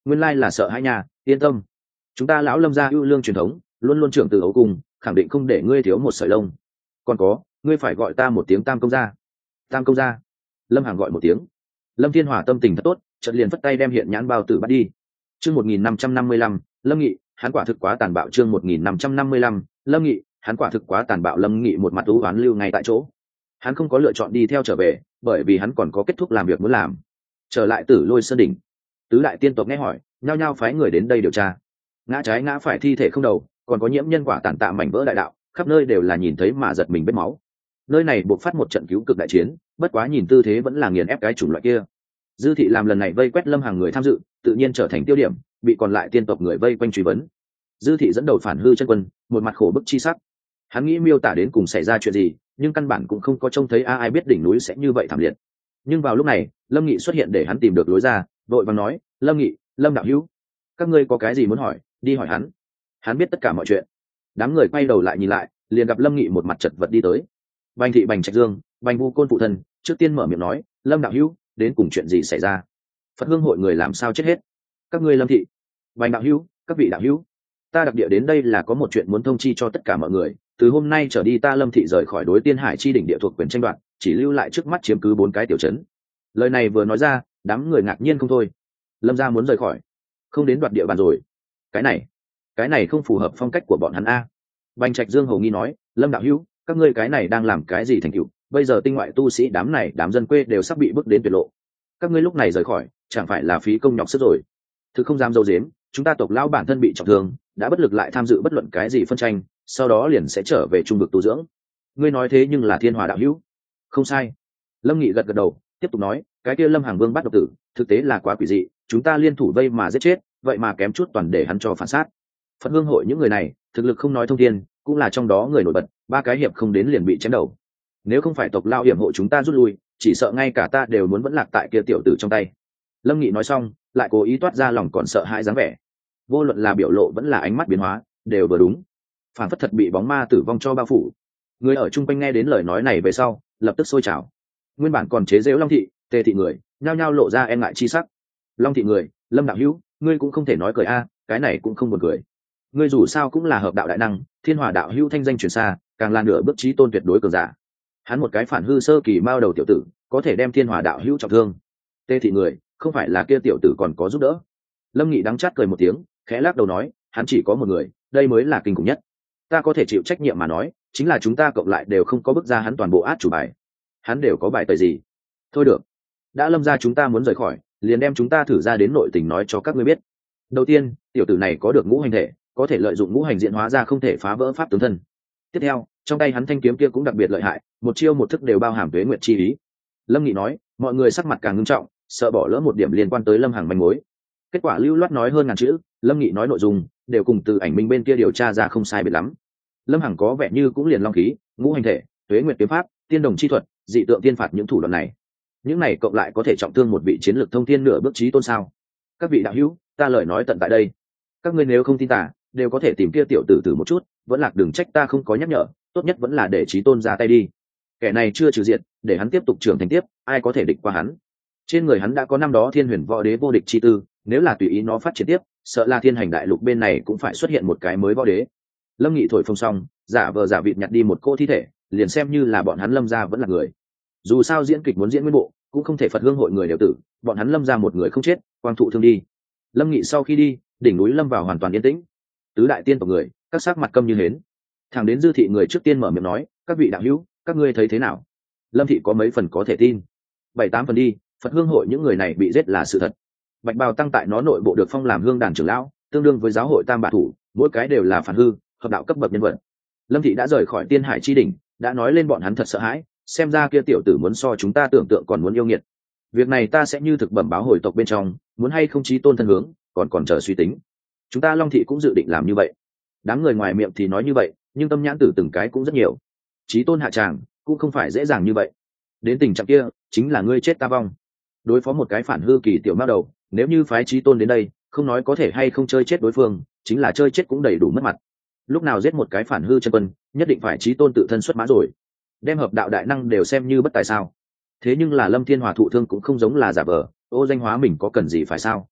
A: nguyên lai là sợ hãi nhà, yên tâm, chúng ta lão lâm gia ưu lương truyền thống, luôn luôn trưởng từ ấu cung, khẳng định không để ngươi thiếu một sợi lông. Còn có, ngươi phải gọi ta một tiếng tam công gia. Tam công gia. Lâm Hằng gọi một tiếng. Lâm Thiên Hòa tâm tình thật tốt, chợt liền phất tay đem hiện nhãn bao tử bắt đi. Chương một nghìn năm trăm năm mươi lăm, Lâm Nghị, hắn quả thực quá tàn bạo. Chương một nghìn năm trăm năm mươi lăm, Lâm Nghị, hắn quả thực quá tàn bạo. Lâm Nghị một mặt u oán lưu ngay tại chỗ. Hắn không có lựa chọn đi theo trở về, bởi vì hắn còn có kết thúc làm việc muốn làm. Trở lại Tử Lôi Sơn đỉnh, tứ đại tiên tộc nghe hỏi, nhao nhao phái người đến đây điều tra. Ngã trái ngã phải thi thể không đầu, còn có nhiễm nhân quả tàn tạ mảnh vỡ đại đạo, khắp nơi đều là nhìn thấy mà giật mình vết máu. Nơi này buộc phát một trận cứu cực đại chiến, bất quá nhìn tư thế vẫn là nghiền ép cái chủng loại kia. Dư thị làm lần này vây quét Lâm Hằng người tham dự, tự nhiên trở thành tiêu điểm, bị còn lại tiên tộc người vây quanh truy vấn. Dư thị dẫn đầu phản hư chân quân, một mặt khổ bức chi sắc. Hắn nghĩ miêu tả đến cùng xảy ra chuyện gì, nhưng căn bản cũng không có trông thấy a ai biết đỉnh núi sẽ như vậy thảm liệt. Nhưng vào lúc này, Lâm Nghị xuất hiện để hắn tìm được lối ra, vội vàng nói: Lâm Nghị, Lâm đạo hữu, các ngươi có cái gì muốn hỏi, đi hỏi hắn. Hắn biết tất cả mọi chuyện. Đám người quay đầu lại nhìn lại, liền gặp Lâm Nghị một mặt chật vật đi tới. Bành thị Bành Trạch Dương, Bành Vu Côn phụ thân, trước tiên mở miệng nói: Lâm đạo hữu, đến cùng chuyện gì xảy ra? Phật Hương hội người làm sao chết hết? Các ngươi Lâm thị, Bành đạo hữu, các vị đạo hữu, ta đặc địa đến đây là có một chuyện muốn thông chi cho tất cả mọi người. Từ hôm nay trở đi ta Lâm thị rời khỏi đối Tiên Hải chi đỉnh địa thuộc quyền tranh đoạt, chỉ lưu lại trước mắt chiếm cứ bốn cái tiểu trấn. Lời này vừa nói ra, đám người ngạc nhiên không thôi. Lâm gia muốn rời khỏi, không đến đoạt địa bàn rồi? Cái này, cái này không phù hợp phong cách của bọn hắn a. Bành Trạch Dương hầu nghi nói: Lâm đạo hữu, các ngươi cái này đang làm cái gì thành tựu? Bây giờ tinh ngoại tu sĩ đám này, đám dân quê đều sắp bị bước đến tuyệt lộ. Các ngươi lúc này rời khỏi, chẳng phải là phí công nhọc sức rồi? Thực không dám dâu dếm, chúng ta tộc lão bản thân bị trọng thương, đã bất lực lại tham dự bất luận cái gì phân tranh, sau đó liền sẽ trở về trung vực tu dưỡng. Ngươi nói thế nhưng là Thiên Hòa đạo hữu. Không sai. Lâm Nghị gật gật đầu, tiếp tục nói: cái kia Lâm Hàng Vương bắt độc tử, thực tế là quá quỷ dị, chúng ta liên thủ vây mà giết chết, vậy mà kém chút toàn để hắn cho phản sát. Phật Hương hội những người này, thực lực không nói thông thiên, cũng là trong đó người nổi bật, ba cái hiệp không đến liền bị chém đầu. Nếu không phải tộc lao hiểm hộ chúng ta rút lui, chỉ sợ ngay cả ta đều muốn vẫn lạc tại kia tiểu tử trong tay. Lâm Nghị nói xong, lại cố ý toát ra lòng còn sợ hãi dáng vẻ. Vô luận là biểu lộ vẫn là ánh mắt biến hóa, đều vừa đúng. Phản phất thật bị bóng ma tử vong cho bao phủ. Người ở chung quanh nghe đến lời nói này về sau, lập tức sôi trào. Nguyên bản còn chế giễu Long thị, Tề thị người, nhao nhao lộ ra e ngại chi sắc. Long thị người: Lâm đạo hữu, ngươi cũng không thể nói cười a, cái này cũng không buồn cười. Ngươi dù sao cũng là hợp đạo đại năng, Thiên Hòa đạo hữu thanh danh truyền xa, càng là nửa bước chí tôn tuyệt đối cường giả. Hắn một cái phản hư sơ kỳ mao đầu tiểu tử, có thể đem Thiên Hòa đạo hữu trọng thương. Tê thị người: không phải là kia tiểu tử còn có giúp đỡ. Lâm Nghị đắng chát cười một tiếng, khẽ lắc đầu nói: hắn chỉ có một người, đây mới là kinh khủng nhất. Ta có thể chịu trách nhiệm mà nói, chính là chúng ta cộng lại đều không có bức ra hắn toàn bộ át chủ bài. Hắn đều có bài tời gì? Thôi được, đã Lâm ra chúng ta muốn rời khỏi, liền đem chúng ta thử ra đến nội tình nói cho các ngươi biết. Đầu tiên, tiểu tử này có được ngũ hành thể, có thể lợi dụng ngũ hành diễn hóa ra không thể phá vỡ pháp tướng thân. Tiếp theo, trong tay hắn thanh kiếm kia cũng đặc biệt lợi hại, một chiêu một thức đều bao hàm tuế nguyệt chi ý. Lâm Nghị nói, mọi người sắc mặt càng ngưng trọng, sợ bỏ lỡ một điểm liên quan tới Lâm Hằng manh mối. Kết quả lưu loát nói hơn ngàn chữ, Lâm Nghị nói nội dung đều cùng từ ảnh minh bên kia điều tra ra không sai biệt lắm. Lâm Hằng có vẻ như cũng liền long khí, ngũ hành thể, tuế nguyệt kiếm pháp, tiên đồng chi thuật, dị tượng tiên phạt những thủ đoạn này. Những này cộng lại có thể trọng thương một vị chiến lược thông thiên nửa bước chí tôn sao? Các vị đạo hữu, ta lời nói tận tại đây. Các ngươi nếu không tin ta, đều có thể tìm kia tiểu tử tử một chút, vẫn lạc đừng trách ta không có nhắc nhở, tốt nhất vẫn là để chí tôn ra tay đi. Kẻ này chưa trừ diện, để hắn tiếp tục trưởng thành tiếp, ai có thể địch qua hắn? Trên người hắn đã có năm đó Thiên Huyền Võ Đế vô địch chi tư, nếu là tùy ý nó phát triển tiếp, sợ là Thiên Hành Đại Lục bên này cũng phải xuất hiện một cái mới võ đế. Lâm Nghị thổi phồng xong, giả vờ giả vịt nhặt đi một cô thi thể, liền xem như là bọn hắn Lâm gia vẫn là người. Dù sao diễn kịch muốn diễn nguyên bộ, cũng không thể Phật Hương hội người đều tử, bọn hắn Lâm gia một người không chết, quang thụ thương đi. Lâm Nghị sau khi đi, đỉnh núi lâm vào hoàn toàn yên tĩnh. Tứ đại tiên tộc người, các sắc mặt câm như hến. Thẳng đến Dư thị người trước tiên mở miệng nói, các vị đạo hữu, các ngươi thấy thế nào? Lâm thị có mấy phần có thể tin, bảy tám phần đi. Phật Hương hội những người này bị giết là sự thật. Bạch Bào tăng tại nó nội bộ được phong làm hương đàn trưởng lão, tương đương với giáo hội tam bả thủ, mỗi cái đều là phản hư, hợp đạo cấp bậc nhân vật. Lâm thị đã rời khỏi Tiên Hải chi đỉnh, đã nói lên bọn hắn thật sợ hãi, xem ra kia tiểu tử muốn so chúng ta tưởng tượng còn muốn yêu nghiệt. Việc này ta sẽ như thực bẩm báo hồi tộc bên trong, muốn hay không chí tôn thân hướng, còn còn chờ suy tính. Chúng ta Long thị cũng dự định làm như vậy. Đám người ngoài miệng thì nói như vậy, nhưng tâm nhãn tử từng cái cũng rất nhiều. Chí tôn hạ tràng cũng không phải dễ dàng như vậy. Đến tình trạng kia, chính là ngươi chết ta vong. Đối phó một cái phản hư kỳ tiểu mao đầu, nếu như phái chí tôn đến đây, không nói có thể hay không chơi chết đối phương, chính là chơi chết cũng đầy đủ mất mặt. Lúc nào giết một cái phản hư chân quân, nhất định phải chí tôn tự thân xuất mã rồi. Đem hợp đạo đại năng đều xem như bất tài sao? Thế nhưng là Lâm Thiên Hòa thụ thương cũng không giống là giả vờ, ô danh hóa mình có cần gì phải sao?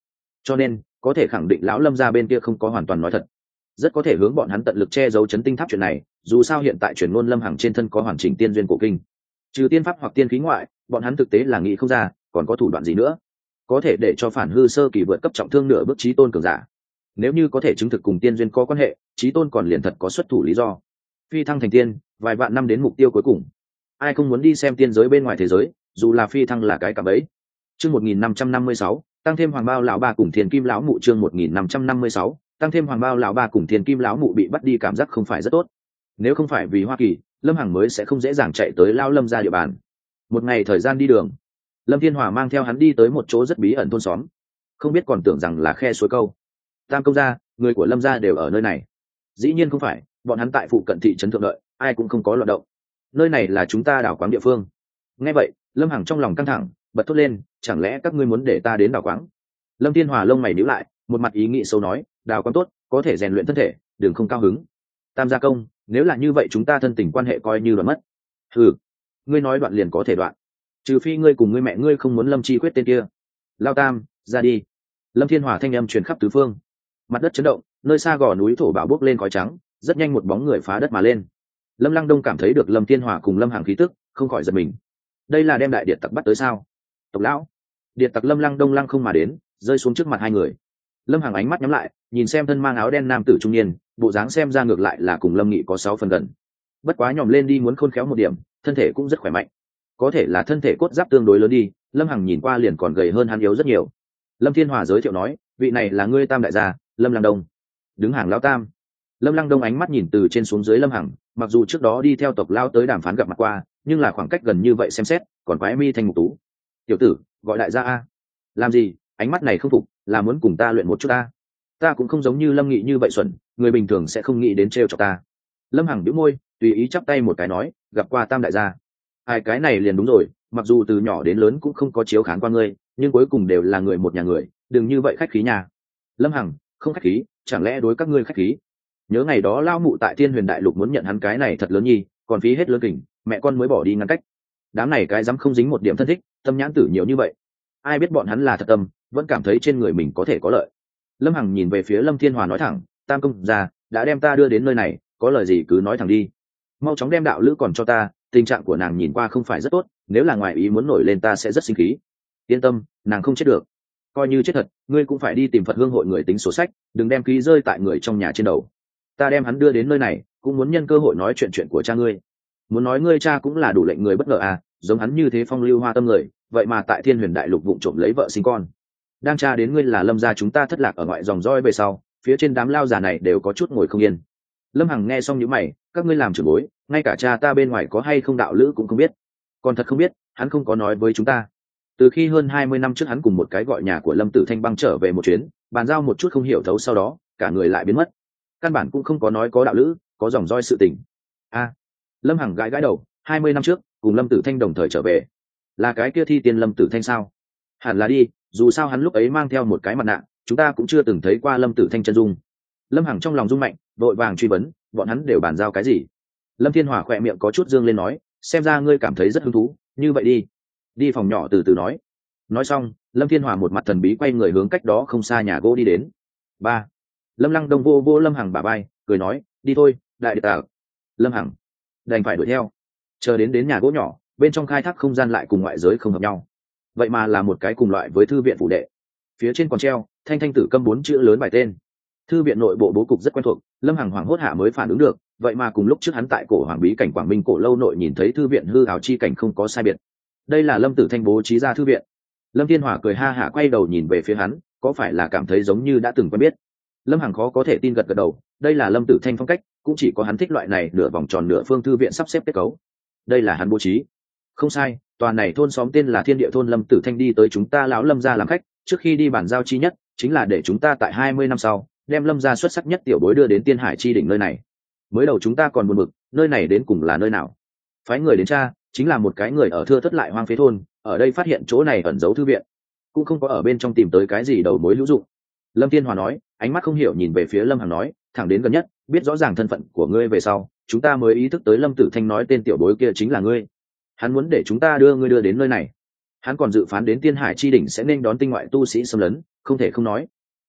A: cho nên có thể khẳng định lão lâm gia bên kia không có hoàn toàn nói thật, rất có thể hướng bọn hắn tận lực che giấu chấn tinh tháp chuyện này. Dù sao hiện tại truyền ngôn lâm hằng trên thân có hoàn chỉnh tiên duyên cổ kinh, trừ tiên pháp hoặc tiên khí ngoại, bọn hắn thực tế là nghĩ không ra còn có thủ đoạn gì nữa có thể để cho phản hư sơ kỳ vượt cấp trọng thương nửa bước chí tôn cường giả. Nếu như có thể chứng thực cùng tiên duyên có quan hệ, chí tôn còn liền thật có xuất thủ lý do. Phi thăng thành tiên, vài vạn năm đến mục tiêu cuối cùng, ai không muốn đi xem tiên giới bên ngoài thế giới, dù là phi thăng là cái cạm bẫy. Chương một nghìn năm trăm năm mươi sáu, tăng thêm hoàng bao lão ba cùng thiên kim lão mụ. Chương một nghìn năm trăm năm mươi sáu, tăng thêm hoàng bao lão ba cùng thiên kim lão mụ bị bắt đi cảm giác không phải rất tốt. Nếu không phải vì Hoa Kỳ, Lâm Hằng mới sẽ không dễ dàng chạy tới lao Lâm ra địa bàn. Một ngày thời gian đi đường, Lâm Thiên Hòa mang theo hắn đi tới một chỗ rất bí ẩn thôn xóm, không biết còn tưởng rằng là khe suối câu. Tam công gia, người của Lâm gia đều ở nơi này. Dĩ nhiên không phải, bọn hắn tại phụ cận thị trấn thượng lợi, ai cũng không có loạn động. Nơi này là chúng ta đảo quáng địa phương. Nghe vậy, Lâm Hằng trong lòng căng thẳng, bật thốt lên, chẳng lẽ các ngươi muốn để ta đến đảo quáng? Lâm Thiên Hòa lông mày nhíu lại, một mặt ý nghĩ sâu nói, đảo quáng tốt, có thể rèn luyện thân thể, đừng không cao hứng. Tam gia công, nếu là như vậy chúng ta thân tình quan hệ coi như đoạn mất. Ừ, ngươi nói đoạn liền có thể đoạn, trừ phi ngươi cùng ngươi mẹ ngươi không muốn Lâm Chi Quyết tên kia. Lao Tam, ra đi. Lâm Thiên Hòa thanh âm truyền khắp tứ phương. Mặt đất chấn động, nơi xa gò núi thổ bạo bốc lên khói trắng, rất nhanh một bóng người phá đất mà lên. Lâm Lăng Đông cảm thấy được Lâm Thiên Hòa cùng Lâm Hằng khí tức, không khỏi giật mình. Đây là đem đại điện tặc bắt tới sao? Tộc lão. Điện tặc Lâm Lăng Đông lăng không mà đến, rơi xuống trước mặt hai người. Lâm Hằng ánh mắt nhắm lại, nhìn xem thân mang áo đen nam tử trung niên, bộ dáng xem ra ngược lại là cùng Lâm Nghị có sáu phần gần. Bất quá nhòm lên đi muốn khôn khéo một điểm, thân thể cũng rất khỏe mạnh. Có thể là thân thể cốt giáp tương đối lớn đi, Lâm Hằng nhìn qua liền còn gầy hơn hắn yếu rất nhiều. Lâm Thiên Hòa giới thiệu nói, vị này là ngươi Tam đại gia, Lâm Lăng Đông. Đứng hàng lão Tam. Lâm Lăng Đông ánh mắt nhìn từ trên xuống dưới Lâm Hằng, mặc dù trước đó đi theo tộc lao tới đàm phán gặp mặt qua, nhưng là khoảng cách gần như vậy xem xét, còn quái mi thành mục tú. Tiểu tử, gọi đại gia a. Làm gì? Ánh mắt này không phục, là muốn cùng ta luyện một chút a. Ta cũng không giống như Lâm Nghị như vậy xuẩn, người bình thường sẽ không nghĩ đến trêu chọc ta. Lâm Hằng bĩu môi, tùy ý chắp tay một cái nói, gặp qua Tam đại gia. Hai cái này liền đúng rồi, mặc dù từ nhỏ đến lớn cũng không có chiếu khán qua ngươi, nhưng cuối cùng đều là người một nhà người, đừng như vậy khách khí nhà. Lâm Hằng, không khách khí, chẳng lẽ đối các ngươi khách khí? Nhớ ngày đó lao mụ tại Thiên Huyền Đại Lục muốn nhận hắn cái này thật lớn nhi, còn phí hết lớn kình, mẹ con mới bỏ đi ngăn cách. Đám này cái dám không dính một điểm thân thích, tâm nhãn tử nhiều như vậy. Ai biết bọn hắn là thật tâm, vẫn cảm thấy trên người mình có thể có lợi. Lâm Hằng nhìn về phía Lâm Thiên Hòa nói thẳng, Tam công gia đã đem ta đưa đến nơi này, có lời gì cứ nói thẳng đi. Mau chóng đem đạo lữ còn cho ta, tình trạng của nàng nhìn qua không phải rất tốt, nếu là ngoài ý muốn nổi lên ta sẽ rất sinh khí. Yên tâm, nàng không chết được. Coi như chết thật, ngươi cũng phải đi tìm Phật Hương hội người tính sổ sách, đừng đem khí rơi tại người trong nhà trên đầu. Ta đem hắn đưa đến nơi này, cũng muốn nhân cơ hội nói chuyện chuyện của cha ngươi. Muốn nói ngươi cha cũng là đủ lệnh người bất ngờ à, giống hắn như thế phong lưu hoa tâm người, vậy mà tại Thiên Huyền Đại Lục vụng trộm lấy vợ sinh con. Đang tra đến ngươi là Lâm gia chúng ta thất lạc ở ngoại dòng roi về sau, phía trên đám lao già này đều có chút ngồi không yên. Lâm Hằng nghe xong những mày, các ngươi làm trưởng bối, ngay cả cha ta bên ngoài có hay không đạo lữ cũng không biết. Còn thật không biết, hắn không có nói với chúng ta. Từ khi hơn hai mươi năm trước hắn cùng một cái gọi nhà của Lâm Tử Thanh băng trở về một chuyến, bàn giao một chút không hiểu thấu sau đó, cả người lại biến mất. Căn bản cũng không có nói có đạo lữ, có dòng roi sự tình. A. Lâm Hằng gãi gãi đầu, hai mươi năm trước, cùng Lâm Tử Thanh đồng thời trở về. Là cái kia thi tiên Lâm Tử Thanh sao? Hẳn là đi, dù sao hắn lúc ấy mang theo một cái mặt nạ, chúng ta cũng chưa từng thấy qua Lâm Tử Thanh chân dung. Lâm Hằng trong lòng rung mạnh, vội vàng truy vấn, bọn hắn đều bàn giao cái gì? Lâm Thiên Hòa khỏe miệng có chút dương lên nói, xem ra ngươi cảm thấy rất hứng thú, như vậy đi. Đi phòng nhỏ từ từ nói. Nói xong, Lâm Thiên Hòa một mặt thần bí quay người hướng cách đó không xa nhà gỗ đi đến. Ba. Lâm Lăng Đông vô vô Lâm Hằng bả vai, cười nói, đi thôi, đại đệ tử. Lâm Hằng đành phải đuổi theo. Chờ đến đến nhà gỗ nhỏ, bên trong khai thác không gian lại cùng ngoại giới không hợp nhau. Vậy mà là một cái cùng loại với thư viện phủ đệ. Phía trên còn treo thanh thanh tử câm bốn chữ lớn bài tên. Thư viện nội bộ bố cục rất quen thuộc, Lâm Hằng hoảng hốt hạ mới phản ứng được, vậy mà cùng lúc trước hắn tại cổ hoàng bí cảnh Quảng Minh cổ lâu nội nhìn thấy thư viện hư ảo chi cảnh không có sai biệt. Đây là Lâm Tử Thanh bố trí ra thư viện. Lâm Thiên Hòa cười ha hả quay đầu nhìn về phía hắn, có phải là cảm thấy giống như đã từng quen biết? Lâm Hằng khó có thể tin gật gật đầu, đây là Lâm Tử Thanh phong cách, cũng chỉ có hắn thích loại này nửa vòng tròn nửa phương thư viện sắp xếp kết cấu. Đây là hắn bố trí. Không sai, tòa này thôn xóm tên là Thiên Địa thôn. Lâm Tử Thanh đi tới chúng ta lão Lâm gia làm khách, trước khi đi bản giao chi nhất, chính là để chúng ta tại hai mươi năm sau, đem Lâm gia xuất sắc nhất tiểu bối đưa đến Tiên Hải chi đỉnh nơi này. Mới đầu chúng ta còn buồn bực, nơi này đến cùng là nơi nào? Phái người đến tra, chính là một cái người ở thưa thất lại hoang phế thôn, ở đây phát hiện chỗ này ẩn giấu thư viện, cũng không có ở bên trong tìm tới cái gì đầu mối hữu dụng. Lâm Thiên Hòa nói, ánh mắt không hiểu nhìn về phía Lâm Hằng nói, thẳng đến gần nhất, biết rõ ràng thân phận của ngươi về sau, chúng ta mới ý thức tới Lâm Tử Thanh nói tên tiểu bối kia chính là ngươi. Hắn muốn để chúng ta đưa ngươi đưa đến nơi này. Hắn còn dự phán đến Tiên Hải chi đỉnh sẽ nên đón tinh ngoại tu sĩ xâm lấn, không thể không nói,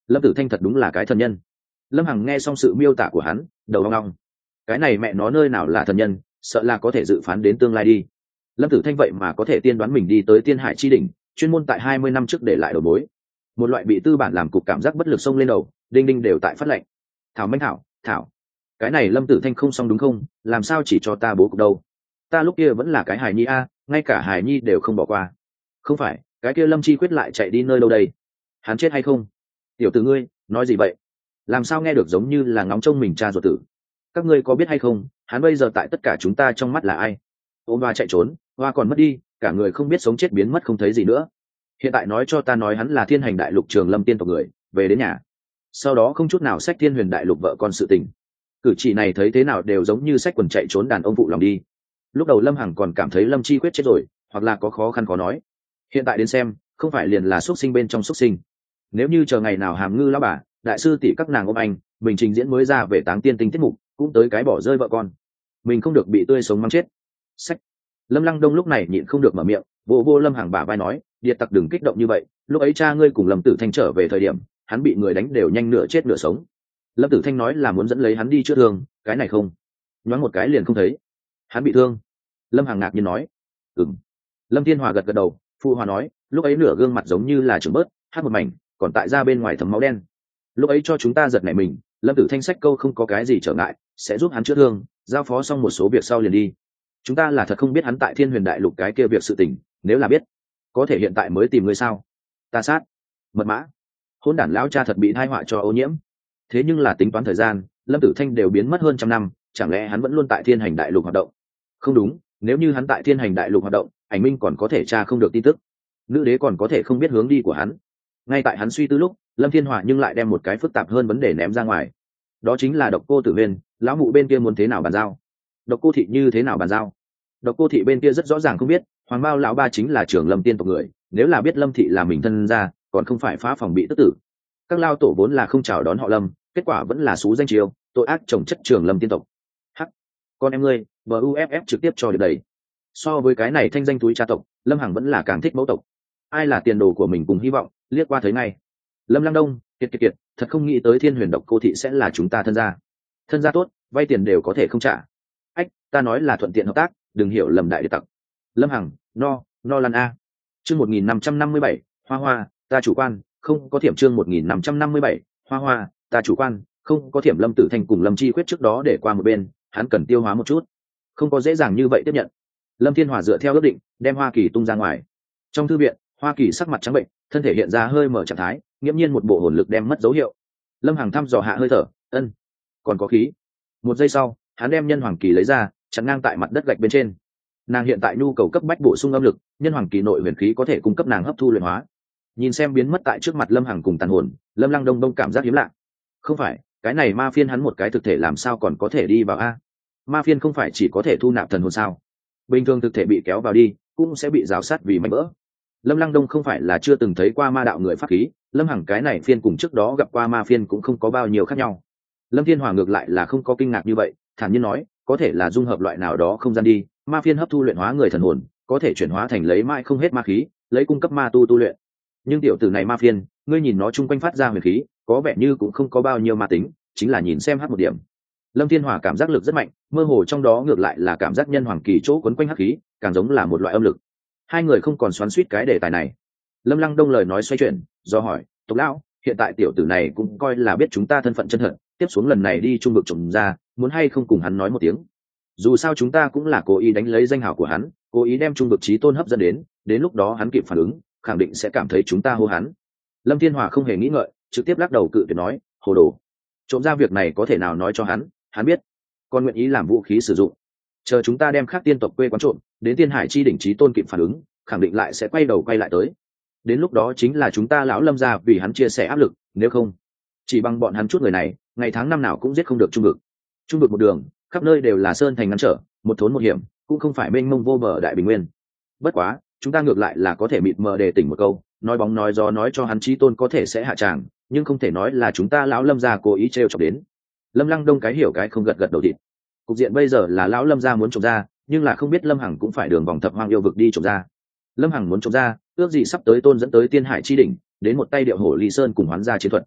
A: Lâm Tử Thanh thật đúng là cái thần nhân. Lâm Hằng nghe xong sự miêu tả của hắn, đầu ong ong. Cái này mẹ nó nơi nào là thần nhân, sợ là có thể dự phán đến tương lai đi. Lâm Tử Thanh vậy mà có thể tiên đoán mình đi tới Tiên Hải chi đỉnh, chuyên môn tại hai mươi năm trước để lại đầu mối. Một loại bị tư bản làm cục cảm giác bất lực xông lên đầu, đinh đinh đều tại phát lệnh. Thảo Minh Thảo, Thảo, cái này Lâm Tử Thanh không xong đúng không? Làm sao chỉ cho ta bố cục đâu? Ta lúc kia vẫn là cái hài nhi a, ngay cả hài nhi đều không bỏ qua. Không phải, cái kia Lâm Chi Quyết lại chạy đi nơi đâu đây? Hắn chết hay không? Tiểu tử ngươi, nói gì vậy? Làm sao nghe được giống như là ngóng trông mình cha ruột tử? Các ngươi có biết hay không, hắn bây giờ tại tất cả chúng ta trong mắt là ai? Ôm Hoa chạy trốn, Hoa còn mất đi, cả người không biết sống chết biến mất không thấy gì nữa. Hiện tại nói cho ta nói hắn là Thiên Hành Đại Lục Trường Lâm tiên tộc người, về đến nhà. Sau đó không chút nào xách Thiên Huyền Đại Lục vợ con sự tình. Cử chỉ này thấy thế nào đều giống như xách quần chạy trốn đàn ông phụ lòng đi. Lúc đầu Lâm Hằng còn cảm thấy Lâm Chi Quyết chết rồi, hoặc là có khó khăn khó nói. Hiện tại đến xem, không phải liền là xuất sinh bên trong xuất sinh. Nếu như chờ ngày nào Hàm Ngư lão bà, đại sư tỷ các nàng ôm anh, mình trình diễn mới ra về Táng Tiên Tinh tiết mục, cũng tới cái bỏ rơi vợ con. Mình không được bị tươi sống mắng chết. Sách. Lâm Lăng Đông lúc này nhịn không được mở miệng, vô vô Lâm Hằng bả vai nói, Điệt tặc đừng kích động như vậy, lúc ấy cha ngươi cùng Lâm Tử Thanh trở về thời điểm, hắn bị người đánh đều nhanh nửa chết nửa sống. Lâm Tử Thanh nói là muốn dẫn lấy hắn đi chữa thương, cái này không. Nhoáng một cái liền không thấy. Hắn bị thương. Lâm Hằng ngạc nhiên nói. Ừm. Lâm Thiên Hòa gật gật đầu, phụ hòa nói, lúc ấy nửa gương mặt giống như là trưởng bớt, hát một mảnh, còn tại ra bên ngoài thấm máu đen. Lúc ấy cho chúng ta giật nảy mình, Lâm Tử Thanh sách câu không có cái gì trở ngại, sẽ giúp hắn chữa thương, giao phó xong một số việc sau liền đi. Chúng ta là thật không biết hắn tại Thiên Huyền Đại Lục cái kia việc sự tình, nếu là biết, có thể hiện tại mới tìm ngươi sao? Ta sát, mật mã, hôn đản lão cha thật bị tai họa cho ô nhiễm. Thế nhưng là tính toán thời gian, Lâm Tử Thanh đều biến mất hơn trăm năm, chẳng lẽ hắn vẫn luôn tại Thiên Hành Đại Lục hoạt động? Không đúng, nếu như hắn tại Thiên Hành Đại Lục hoạt động, Ảnh Minh còn có thể tra không được tin tức, nữ đế còn có thể không biết hướng đi của hắn. Ngay tại hắn suy tư lúc, Lâm Thiên Hòa nhưng lại đem một cái phức tạp hơn vấn đề ném ra ngoài. Đó chính là Độc Cô Tử Huyền, lão mụ bên kia muốn thế nào bàn giao? Độc Cô thị như thế nào bàn giao? Độc Cô thị bên kia rất rõ ràng không biết, Hoàng Mao lão ba chính là trưởng Lâm tiên tộc người, nếu là biết Lâm thị là mình thân ra, còn không phải phá phòng bị tức tử. Các lao tổ vốn là không chào đón họ Lâm, kết quả vẫn là xú danh chiêu, tội ác chồng chất trưởng Lâm tiên tộc. Hắc, con em ngươi, bờ u ép ép trực tiếp cho được đầy. So với cái này thanh danh túi cha tộc, Lâm Hằng vẫn là càng thích mẫu tộc. Ai là tiền đồ của mình cùng hy vọng, liếc qua thấy ngay. Lâm Lăng Đông, kiệt kiệt kiệt, thật không nghĩ tới Thiên Huyền Độc Cô thị sẽ là chúng ta thân gia. Thân gia tốt, vay tiền đều có thể không trả. Ách, ta nói là thuận tiện hợp tác, đừng hiểu lầm đại địa tặc. Lâm Hằng, no, no lan a. Chương một nghìn năm trăm năm mươi bảy, Hoa Hoa, ta chủ quan, không có thiểm chương một nghìn năm trăm năm mươi bảy, Hoa Hoa, ta chủ quan, không có thiểm. Lâm Tử Thanh cùng Lâm Chi Quyết trước đó để qua một bên, hắn cần tiêu hóa một chút, không có dễ dàng như vậy tiếp nhận. Lâm Thiên Hòa dựa theo ước định, đem Hoa Kỳ tung ra ngoài. Trong thư viện, Hoa Kỳ sắc mặt trắng bệnh, thân thể hiện ra hơi mở trạng thái, nghiễm nhiên một bộ hồn lực đem mất dấu hiệu. Lâm Hằng thăm dò hạ hơi thở, ân, còn có khí. Một giây sau, hắn đem Nhân Hoàng Kỳ lấy ra, chắn ngang tại mặt đất gạch bên trên. Nàng hiện tại nhu cầu cấp bách bổ sung âm lực, Nhân Hoàng Kỳ nội huyền khí có thể cung cấp nàng hấp thu luyện hóa. Nhìn xem biến mất tại trước mặt Lâm Hằng cùng tàn hồn, Lâm Lăng Đông Đông cảm giác hiếm lạ. Không phải, cái này ma phiên hắn một cái thực thể làm sao còn có thể đi vào a? Ma phiên không phải chỉ có thể thu nạp thần hồn sao? Bình thường thực thể bị kéo vào đi, cũng sẽ bị rào sát vì mảnh vỡ. Lâm Lăng Đông không phải là chưa từng thấy qua ma đạo người pháp khí, Lâm Hằng cái này phiên cùng trước đó gặp qua ma phiên cũng không có bao nhiêu khác nhau. Lâm Thiên Hòa ngược lại là không có kinh ngạc như vậy, thản nhiên nói, có thể là dung hợp loại nào đó không gian đi, ma phiên hấp thu luyện hóa người thần hồn, có thể chuyển hóa thành lấy mãi không hết ma khí, lấy cung cấp ma tu tu luyện. Nhưng tiểu tử này ma phiên, ngươi nhìn nó chung quanh phát ra huyền khí, có vẻ như cũng không có bao nhiêu ma tính, chính là nhìn xem hắc một điểm. Lâm Thiên Hòa cảm giác lực rất mạnh, mơ hồ trong đó ngược lại là cảm giác Nhân Hoàng Kỳ chỗ quấn quanh hắc khí, càng giống là một loại âm lực. Hai người không còn xoắn xuýt cái đề tài này. Lâm Lăng Đông lời nói xoay chuyển, do hỏi, tộc lão, hiện tại tiểu tử này cũng coi là biết chúng ta thân phận chân thật, tiếp xuống lần này đi trung vực trộm ra, muốn hay không cùng hắn nói một tiếng? Dù sao chúng ta cũng là cố ý đánh lấy danh hào của hắn, cố ý đem trung vực chí tôn hấp dẫn đến, đến lúc đó hắn kịp phản ứng, khẳng định sẽ cảm thấy chúng ta hô hắn. Lâm Thiên Hòa không hề nghĩ ngợi, trực tiếp lắc đầu cự tuyệt nói, hồ đồ. Trộm ra việc này có thể nào nói cho hắn, hắn biết, còn nguyện ý làm vũ khí sử dụng. Chờ chúng ta đem khác tiên tộc quê quán trộm, đến Tiên Hải chi đỉnh chí tôn kịp phản ứng, khẳng định lại sẽ quay đầu quay lại tới. Đến lúc đó chính là chúng ta lão Lâm gia vì hắn chia sẻ áp lực, nếu không, chỉ bằng bọn hắn chút người này, ngày tháng năm nào cũng giết không được trung vực. Trung vực một đường, khắp nơi đều là sơn thành ngăn trở, một thốn một hiểm, cũng không phải mênh mông vô bờ đại bình nguyên. Bất quá, chúng ta ngược lại là có thể mịt mờ đề tỉnh một câu, nói bóng nói gió nói cho hắn chí tôn có thể sẽ hạ tràng, nhưng không thể nói là chúng ta lão Lâm gia cố ý trêu chọc đến. Lâm Lăng Đông cái hiểu cái không gật gật đầu thịt. Cục diện bây giờ là lão Lâm gia muốn trộm ra, nhưng là không biết Lâm Hằng cũng phải đường vòng thập hoang yêu vực đi trộm ra. Lâm Hằng muốn trộm ra, ước gì sắp tới tôn dẫn tới Tiên Hải chi đỉnh, đến một tay điệu hổ Ly Sơn cùng hoán ra chiến thuật.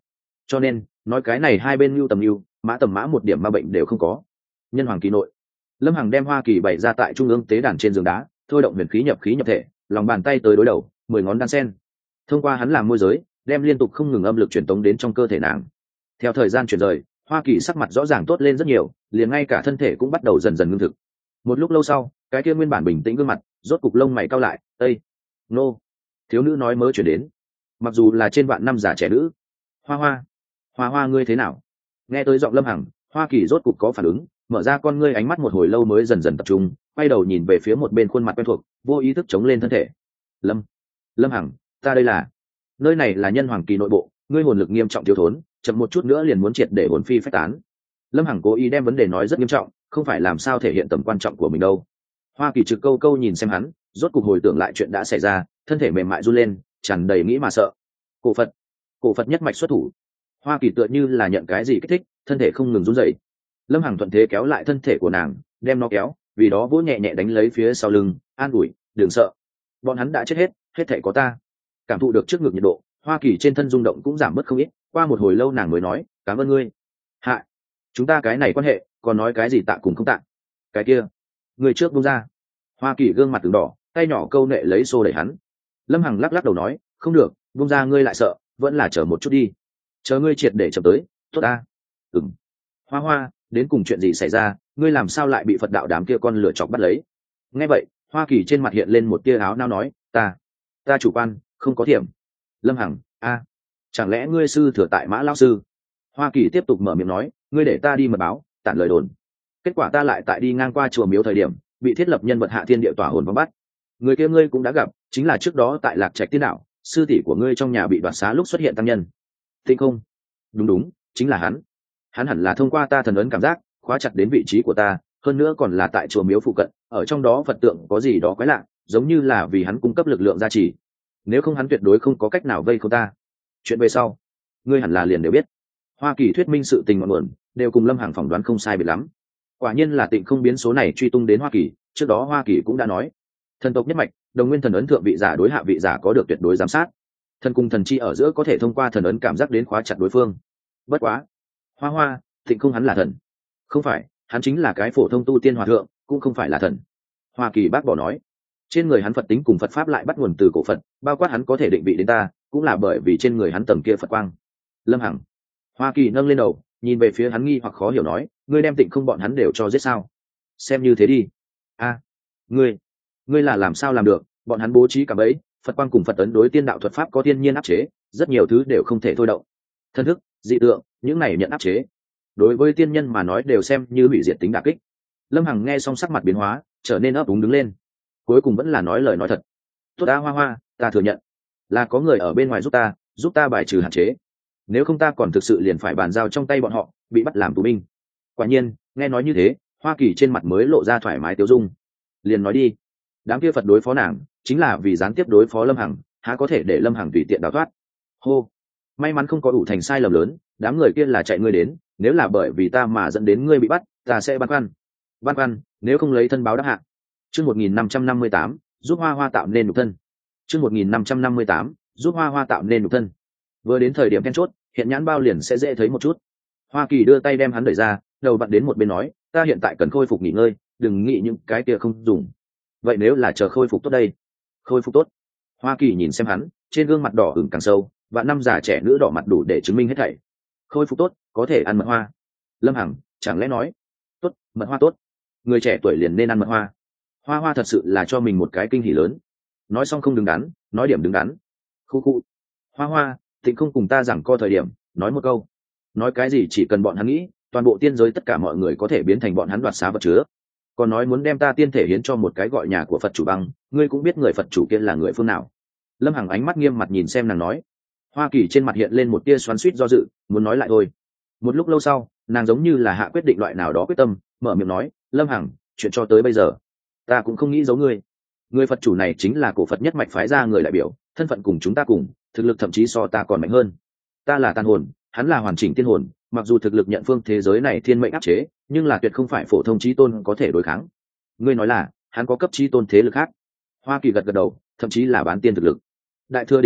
A: cho nên nói cái này hai bên mưu tầm mưu, mã tầm mã một điểm ma bệnh đều không có. Nhân hoàng kỳ nội, Lâm Hằng đem hoa kỳ bày ra tại trung ương tế đàn trên giường đá, thôi động huyền khí nhập khí nhập thể, lòng bàn tay tới đối đầu, mười ngón đan sen. Thông qua hắn làm môi giới, đem liên tục không ngừng âm lực truyền tống đến trong cơ thể nàng. Theo thời gian chuyển rời, hoa kỳ sắc mặt rõ ràng tốt lên rất nhiều, liền ngay cả thân thể cũng bắt đầu dần dần ngưng thực. Một lúc lâu sau, cái kia nguyên bản bình tĩnh gương mặt rốt cục lông mày cau lại. Ây, nô, thiếu nữ nói mớ chuyển đến, mặc dù là trên vạn năm già trẻ nữ. Hoa hoa, hoa hoa ngươi thế nào? Nghe tới giọng Lâm Hằng, hoa kỳ rốt cục có phản ứng, mở ra con ngươi, ánh mắt một hồi lâu mới dần dần tập trung, quay đầu nhìn về phía một bên khuôn mặt quen thuộc, vô ý thức chống lên thân thể. Lâm, Lâm Hằng, ta đây là, nơi này là nhân hoàng kỳ nội bộ, ngươi hồn lực nghiêm trọng thiếu thốn, chậm một chút nữa liền muốn triệt để hồn phi phách tán. Lâm Hằng cố ý đem vấn đề nói rất nghiêm trọng, không phải làm sao thể hiện tầm quan trọng của mình đâu. Hoa kỳ trực câu câu nhìn xem hắn, rốt cục hồi tưởng lại chuyện đã xảy ra, thân thể mềm mại run lên, tràn đầy nghĩ mà sợ. Cổ Phật, cổ Phật nhất mạch xuất thủ. Hoa kỳ tựa như là nhận cái gì kích thích, thân thể không ngừng run rẩy. Lâm Hằng thuận thế kéo lại thân thể của nàng, đem nó kéo, vì đó vỗ nhẹ nhẹ đánh lấy phía sau lưng, an ủi, đừng sợ, bọn hắn đã chết hết, hết thảy có ta. Cảm thụ được trước ngực nhiệt độ, hoa kỳ trên thân rung động cũng giảm bớt không ít. Qua một hồi lâu nàng mới nói, cảm ơn ngươi. Hạ, chúng ta cái này quan hệ, còn nói cái gì tạ cùng không tạ? Cái kia, người trước buông ra. Hoa kỳ gương mặt từng đỏ, tay nhỏ câu nệ lấy xô đẩy hắn. Lâm Hằng lắc lắc đầu nói, không được, buông ra ngươi lại sợ, vẫn là chờ một chút đi, chờ ngươi triệt để chậm tới. Tốt ta. Ừm. Hoa hoa, đến cùng chuyện gì xảy ra, ngươi làm sao lại bị Phật đạo đám kia con lửa chọc bắt lấy? Nghe vậy, hoa kỳ trên mặt hiện lên một tia áo nao nói, ta ta chủ quan, không có thiểm. Lâm Hằng, a, chẳng lẽ ngươi sư thừa tại Mã lão sư? Hoa kỳ tiếp tục mở miệng nói, ngươi để ta đi mật báo, tản lời đồn. Kết quả ta lại tại đi ngang qua chùa miếu thời điểm, bị thiết lập nhân vật hạ thiên địa tỏa hồn vắng bắt. Người kia ngươi cũng đã gặp, chính là trước đó tại Lạc Trạch Tiên Đạo, sư tỷ của ngươi trong nhà bị đoạt xá lúc xuất hiện tăng nhân. Tinh không? Đúng đúng, chính là hắn. Hắn hẳn là thông qua ta thần ấn cảm giác, khóa chặt đến vị trí của ta, hơn nữa còn là tại chùa miếu phụ cận, ở trong đó Phật tượng có gì đó quái lạ, giống như là vì hắn cung cấp lực lượng gia trì. Nếu không hắn tuyệt đối không có cách nào vây khốn ta. Chuyện về sau, ngươi hẳn là liền đều biết. Hoa kỳ thuyết minh sự tình ngọn nguồn, đều cùng Lâm Hằng phỏng đoán không sai biệt lắm. Quả nhiên là Tịnh không biến số này truy tung đến Hoa kỳ, trước đó Hoa kỳ cũng đã nói, thần tộc nhất mạch, đồng nguyên thần ấn thượng vị giả đối hạ vị giả có được tuyệt đối giám sát. Thần cùng thần chi ở giữa có thể thông qua thần ấn cảm giác đến khóa chặt đối phương. Bất quá, Hoa hoa, Tịnh không hắn là thần? Không phải, hắn chính là cái phổ thông tu tiên hòa thượng, cũng không phải là thần. Hoa kỳ bác bỏ nói, trên người hắn Phật tính cùng Phật pháp lại bắt nguồn từ cổ Phật, bao quát hắn có thể định vị đến ta, cũng là bởi vì trên người hắn tầng kia Phật quang. Lâm Hằng, Hoa kỳ nâng lên đầu, nhìn về phía hắn nghi hoặc khó hiểu nói, ngươi đem Tịnh không bọn hắn đều cho giết sao? Xem như thế đi. A, ngươi, ngươi là làm sao làm được? Bọn hắn bố trí cả bẫy, Phật quang cùng Phật ấn đối tiên đạo thuật pháp có thiên nhiên áp chế, rất nhiều thứ đều không thể thôi động. Thân thức, dị tượng, những này nhận áp chế, đối với tiên nhân mà nói đều xem như hủy diệt tính đả kích. Lâm Hằng nghe xong sắc mặt biến hóa, trở nên ấp úng đứng lên, cuối cùng vẫn là nói lời nói thật. Tốt đã hoa hoa, ta thừa nhận là có người ở bên ngoài giúp ta, giúp ta bài trừ hạn chế, nếu không ta còn thực sự liền phải bàn giao trong tay bọn họ, bị bắt làm tù binh. Quả nhiên, nghe nói như thế, Hoa kỳ trên mặt mới lộ ra thoải mái tiêu dung. Liền nói đi, đám kia Phật đối phó nàng chính là vì gián tiếp đối phó Lâm Hằng, há có thể để Lâm Hằng tùy tiện đào thoát. Hô, may mắn không có ủ thành sai lầm lớn, đám người kia là chạy ngươi đến, nếu là bởi vì ta mà dẫn đến ngươi bị bắt, ta sẽ băn khoăn băn khoăn nếu không lấy thân báo đáp hạ. Chương một nghìn năm trăm năm mươi tám, giúp hoa hoa tạo nên nhục thân. Chương một nghìn năm trăm năm mươi tám, giúp hoa hoa tạo nên nhục thân. Vừa đến thời điểm then chốt, hiện nhãn bao liền sẽ dễ thấy một chút. Hoa kỳ đưa tay đem hắn đẩy ra, đầu vặn đến một bên nói, ta hiện tại cần khôi phục nghỉ ngơi, đừng nghĩ những cái kia không dùng. Vậy nếu là chờ khôi phục tốt đây? Khôi phục tốt? Hoa kỳ nhìn xem hắn, trên gương mặt đỏ ửng càng sâu, và năm già trẻ nữ đỏ mặt đủ để chứng minh hết thảy. Khôi phục tốt, có thể ăn mật hoa. Lâm Hằng chẳng lẽ nói, tốt, mật hoa tốt, người trẻ tuổi liền nên ăn mật hoa. Hoa hoa thật sự là cho mình một cái kinh hỉ lớn. Nói xong không đứng đắn, nói điểm đứng đắn. Khu khu. Hoa hoa, Tịnh không cùng ta rằng co thời điểm, nói một câu. Nói cái gì chỉ cần bọn hắn nghĩ, toàn bộ tiên giới tất cả mọi người có thể biến thành bọn hắn đoạt xá vật chứa. Còn nói muốn đem ta tiên thể hiến cho một cái gọi nhà của Phật chủ băng, ngươi cũng biết người Phật chủ kia là người phương nào. Lâm Hằng ánh mắt nghiêm mặt nhìn xem nàng nói. Hoa kỳ trên mặt hiện lên một tia xoắn xuýt do dự, muốn nói lại thôi. Một lúc lâu sau, nàng giống như là hạ quyết định loại nào đó quyết tâm, mở miệng nói, Lâm Hằng, chuyện cho tới bây giờ ta cũng không nghĩ giấu ngươi. Người Phật chủ này chính là cổ Phật nhất mạch phái ra người đại biểu, thân phận cùng chúng ta cùng, thực lực thậm chí so ta còn mạnh hơn. Ta là tàn hồn, hắn là hoàn chỉnh tiên hồn, mặc dù thực lực nhận phương thế giới này thiên mệnh áp chế, nhưng là tuyệt không phải phổ thông chí tôn có thể đối kháng. Ngươi nói là hắn có cấp chí tôn thế lực khác? Hoa kỳ gật gật đầu, thậm chí là bán tiên thực lực. Đại thừa đỉnh phong,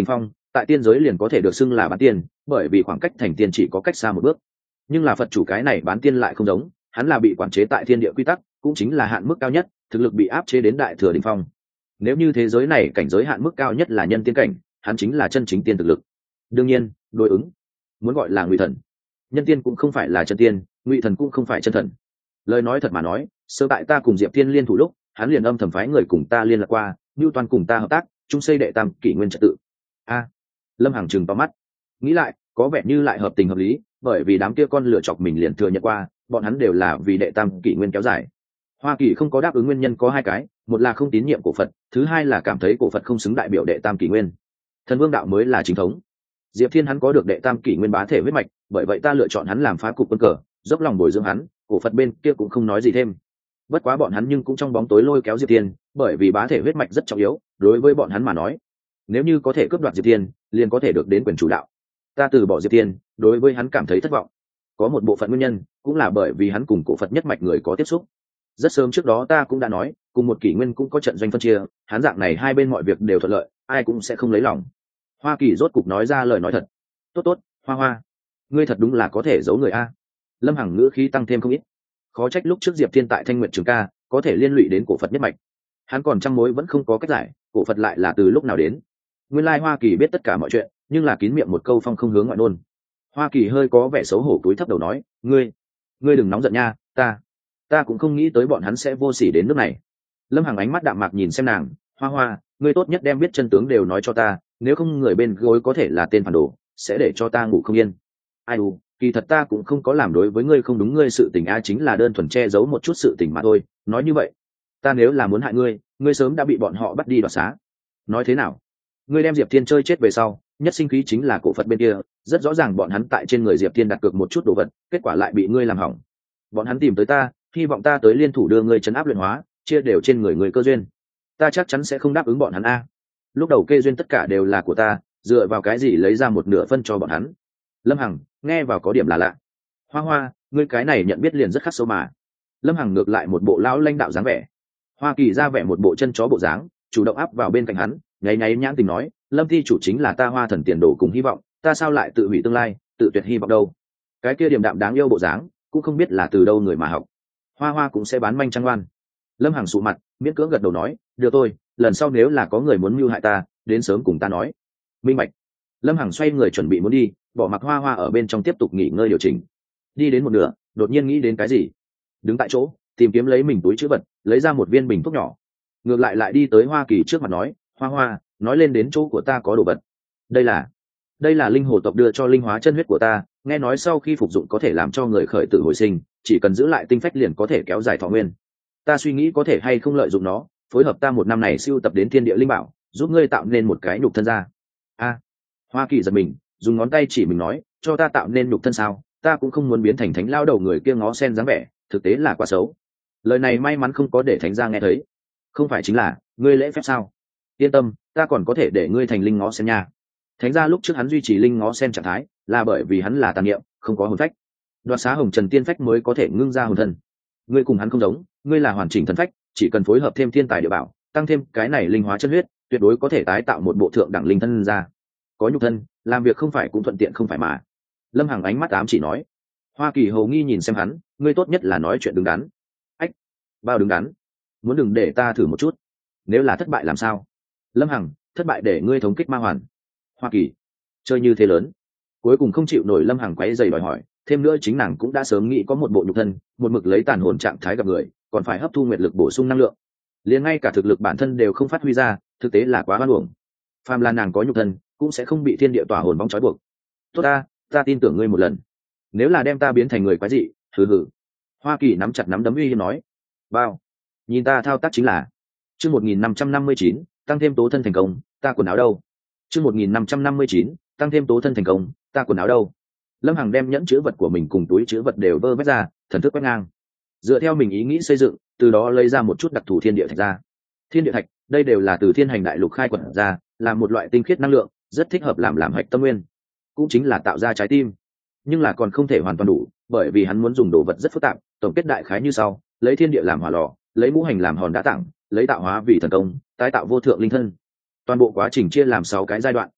A: tại tiên giới liền có thể được xưng là bán tiên, bởi vì khoảng cách thành tiên chỉ có cách xa một bước. Nhưng là Phật chủ cái này bán tiên lại không giống, hắn là bị quản chế tại thiên địa quy tắc, cũng chính là hạn mức cao nhất, thực lực bị áp chế đến đại thừa đỉnh phong. Nếu như thế giới này cảnh giới hạn mức cao nhất là nhân tiên cảnh, hắn chính là chân chính tiên thực lực. Đương nhiên, đối ứng muốn gọi là ngụy thần. Nhân tiên cũng không phải là chân tiên, ngụy thần cũng không phải chân thần. Lời nói thật mà nói, sơ tại ta cùng Diệp Tiên liên thủ lúc, hắn liền âm thầm phái người cùng ta liên lạc qua, Nưu Toàn cùng ta hợp tác, chung xây đệ tam kỷ nguyên trật tự. A, Lâm Hằng trừng to mắt, nghĩ lại, có vẻ như lại hợp tình hợp lý, bởi vì đám kia con lựa chọc mình liền thừa nhận qua, bọn hắn đều là vì đệ tam kỷ nguyên kéo dài. Hoa Kỳ không có đáp ứng nguyên nhân có hai cái, một là không tín nhiệm cổ Phật, thứ hai là cảm thấy cổ Phật không xứng đại biểu đệ tam kỷ nguyên. Thần Vương đạo mới là chính thống. Diệp Thiên hắn có được đệ tam kỷ nguyên bá thể huyết mạch, bởi vậy ta lựa chọn hắn làm phá cục quân cờ, dốc lòng bồi dưỡng hắn, cổ Phật bên kia cũng không nói gì thêm. Bất quá bọn hắn nhưng cũng trong bóng tối lôi kéo Diệp Thiên, bởi vì bá thể huyết mạch rất trọng yếu, đối với bọn hắn mà nói, nếu như có thể cướp đoạt Diệp Thiên, liền có thể được đến quyền chủ đạo. Ta từ bỏ Diệp Thiên, đối với hắn cảm thấy thất vọng. Có một bộ phận nguyên nhân, cũng là bởi vì hắn cùng cổ Phật nhất mạch người có tiếp xúc. Rất sớm trước đó ta cũng đã nói, cùng một kỷ nguyên cũng có trận doanh phân chia, hắn dạng này hai bên mọi việc đều thuận lợi, ai cũng sẽ không lấy lòng. Hoa Kỳ rốt cục nói ra lời nói thật. Tốt tốt, Hoa Hoa, ngươi thật đúng là có thể giấu người a. Lâm Hằng ngữ khí tăng thêm không ít. Khó trách lúc trước Diệp Thiên tại Thanh Nguyệt Trường Ca có thể liên lụy đến cổ Phật nhất mạch. Hắn còn trăm mối vẫn không có cách giải, cổ Phật lại là từ lúc nào đến. Nguyên lai Hoa Kỳ biết tất cả mọi chuyện, nhưng là kín miệng một câu phong không hướng ngoại nôn. Hoa Kỳ hơi có vẻ xấu hổ cúi thấp đầu nói, ngươi, ngươi đừng nóng giận nha, ta, ta cũng không nghĩ tới bọn hắn sẽ vô sỉ đến nước này. Lâm Hằng ánh mắt đạm mạc nhìn xem nàng, Hoa Hoa, ngươi tốt nhất đem biết chân tướng đều nói cho ta, nếu không người bên gối có thể là tên phản đồ, sẽ để cho ta ngủ không yên. Ai u, kỳ thật ta cũng không có làm đối với ngươi không đúng, ngươi sự tình a chính là đơn thuần che giấu một chút sự tình mà thôi. Nói như vậy, ta nếu là muốn hại ngươi, ngươi sớm đã bị bọn họ bắt đi đoạt xá. Nói thế nào? Ngươi đem Diệp Thiên chơi chết về sau, nhất sinh khí chính là cổ Phật bên kia, rất rõ ràng bọn hắn tại trên người Diệp Thiên đặt cược một chút đồ vật, kết quả lại bị ngươi làm hỏng. Bọn hắn tìm tới ta, hy vọng ta tới liên thủ đưa ngươi trấn áp luyện hóa, chia đều trên người người cơ duyên. Ta chắc chắn sẽ không đáp ứng bọn hắn a. Lúc đầu kê duyên tất cả đều là của ta, dựa vào cái gì lấy ra một nửa phân cho bọn hắn? Lâm Hằng nghe vào có điểm là lạ. Hoa Hoa, ngươi cái này nhận biết liền rất khắc sâu mà. Lâm Hằng ngược lại một bộ lão lãnh đạo dáng vẻ. Hoa Kỳ ra vẻ một bộ chân chó bộ dáng, chủ động áp vào bên cạnh hắn, nháy nháy nhãn tình nói, Lâm Thi chủ chính là ta Hoa Thần tiền đồ cùng hy vọng, ta sao lại tự hủy tương lai, tự tuyệt hy vọng đâu? Cái kia điềm đạm đáng yêu bộ dáng, cũng không biết là từ đâu người mà học. Hoa Hoa cũng sẽ bán manh trăng ngoan. Lâm Hằng sụ mặt, miễn cưỡng gật đầu nói, được tôi, lần sau nếu là có người muốn mưu hại ta, đến sớm cùng ta nói. Minh bạch. Lâm Hằng xoay người chuẩn bị muốn đi, bỏ mặc Hoa Hoa ở bên trong tiếp tục nghỉ ngơi điều chỉnh. Đi đến một nửa, đột nhiên nghĩ đến cái gì, đứng tại chỗ tìm kiếm lấy mình túi chữ vật, lấy ra một viên bình thuốc nhỏ, ngược lại lại đi tới Hoa Kỳ trước mặt nói, Hoa Hoa, nói lên đến chỗ của ta có đồ vật. Đây là đây là linh hồ tộc đưa cho linh hóa chân huyết của ta, nghe nói sau khi phục dụng có thể làm cho người khởi tử hồi sinh, chỉ cần giữ lại tinh phách liền có thể kéo dài thọ nguyên. Ta suy nghĩ có thể hay không lợi dụng nó, phối hợp ta một năm này siêu tập đến thiên địa linh bảo, giúp ngươi tạo nên một cái nhục thân ra. A, Hoa Kỳ giật mình, dùng ngón tay chỉ mình nói, cho ta tạo nên nhục thân sao? Ta cũng không muốn biến thành thánh lao đầu người kia ngó sen dáng vẻ, thực tế là quá xấu. Lời này may mắn không có để thánh gia nghe thấy. Không phải chính là ngươi lễ phép sao? Yên tâm, ta còn có thể để ngươi thành linh ngó sen nha. Thánh gia lúc trước hắn duy trì linh ngó sen trạng thái, là bởi vì hắn là tàn niệm, không có hồn phách. Đoạt xá hồng trần tiên phách mới có thể ngưng ra hồn thân. Ngươi cùng hắn không giống, ngươi là hoàn chỉnh thần phách, chỉ cần phối hợp thêm thiên tài địa bảo, tăng thêm cái này linh hóa chân huyết, tuyệt đối có thể tái tạo một bộ thượng đẳng linh thân ra. Có nhục thân, làm việc không phải cũng thuận tiện không phải mà. Lâm Hằng ánh mắt ám chỉ nói. Hoa Kỳ hầu nghi nhìn xem hắn, ngươi tốt nhất là nói chuyện đứng đắn. Ách, bao đứng đắn? Muốn đừng để ta thử một chút, nếu là thất bại làm sao? Lâm Hằng, thất bại để ngươi thống kích ma hoàn. Hoa Kỳ, chơi như thế lớn, cuối cùng không chịu nổi Lâm Hằng quấy dày đòi hỏi, thêm nữa chính nàng cũng đã sớm nghĩ có một bộ nhục thân, một mực lấy tàn hồn trạng thái gặp người, còn phải hấp thu nguyệt lực bổ sung năng lượng, liền ngay cả thực lực bản thân đều không phát huy ra, thực tế là quá hoan uổng. Phàm là nàng có nhục thân, cũng sẽ không bị thiên địa tỏa hồn bóng trói buộc. Tốt ta, ta tin tưởng ngươi một lần, nếu là đem ta biến thành người quái dị, hừ hừ. Hoa Kỳ nắm chặt nắm đấm uy hiếp nói, bao, nhìn ta thao tác chính là. Chương một nghìn năm trăm năm mươi chín, tăng thêm tố thân thành công, ta quần áo đâu? Chương một nghìn năm trăm năm mươi chín, tăng thêm tố thân thành công, ta quần áo đâu? Lâm Hằng đem nhẫn chứa vật của mình cùng túi chứa vật đều vơ vét ra, thần thức quét ngang. Dựa theo mình ý nghĩ xây dựng, từ đó lấy ra một chút đặc thù thiên địa thạch ra. Thiên địa thạch, đây đều là từ thiên hành đại lục khai quật ra, là một loại tinh khiết năng lượng, rất thích hợp làm làm hạch tâm nguyên, cũng chính là tạo ra trái tim. Nhưng là còn không thể hoàn toàn đủ, bởi vì hắn muốn dùng đồ vật rất phức tạp, tổng kết đại khái như sau: lấy thiên địa làm hỏa lò, lấy ngũ hành làm hòn đá tảng, lấy tạo hóa vì thần công, tái tạo vô thượng linh thân. Toàn bộ quá trình chia làm sáu cái giai đoạn.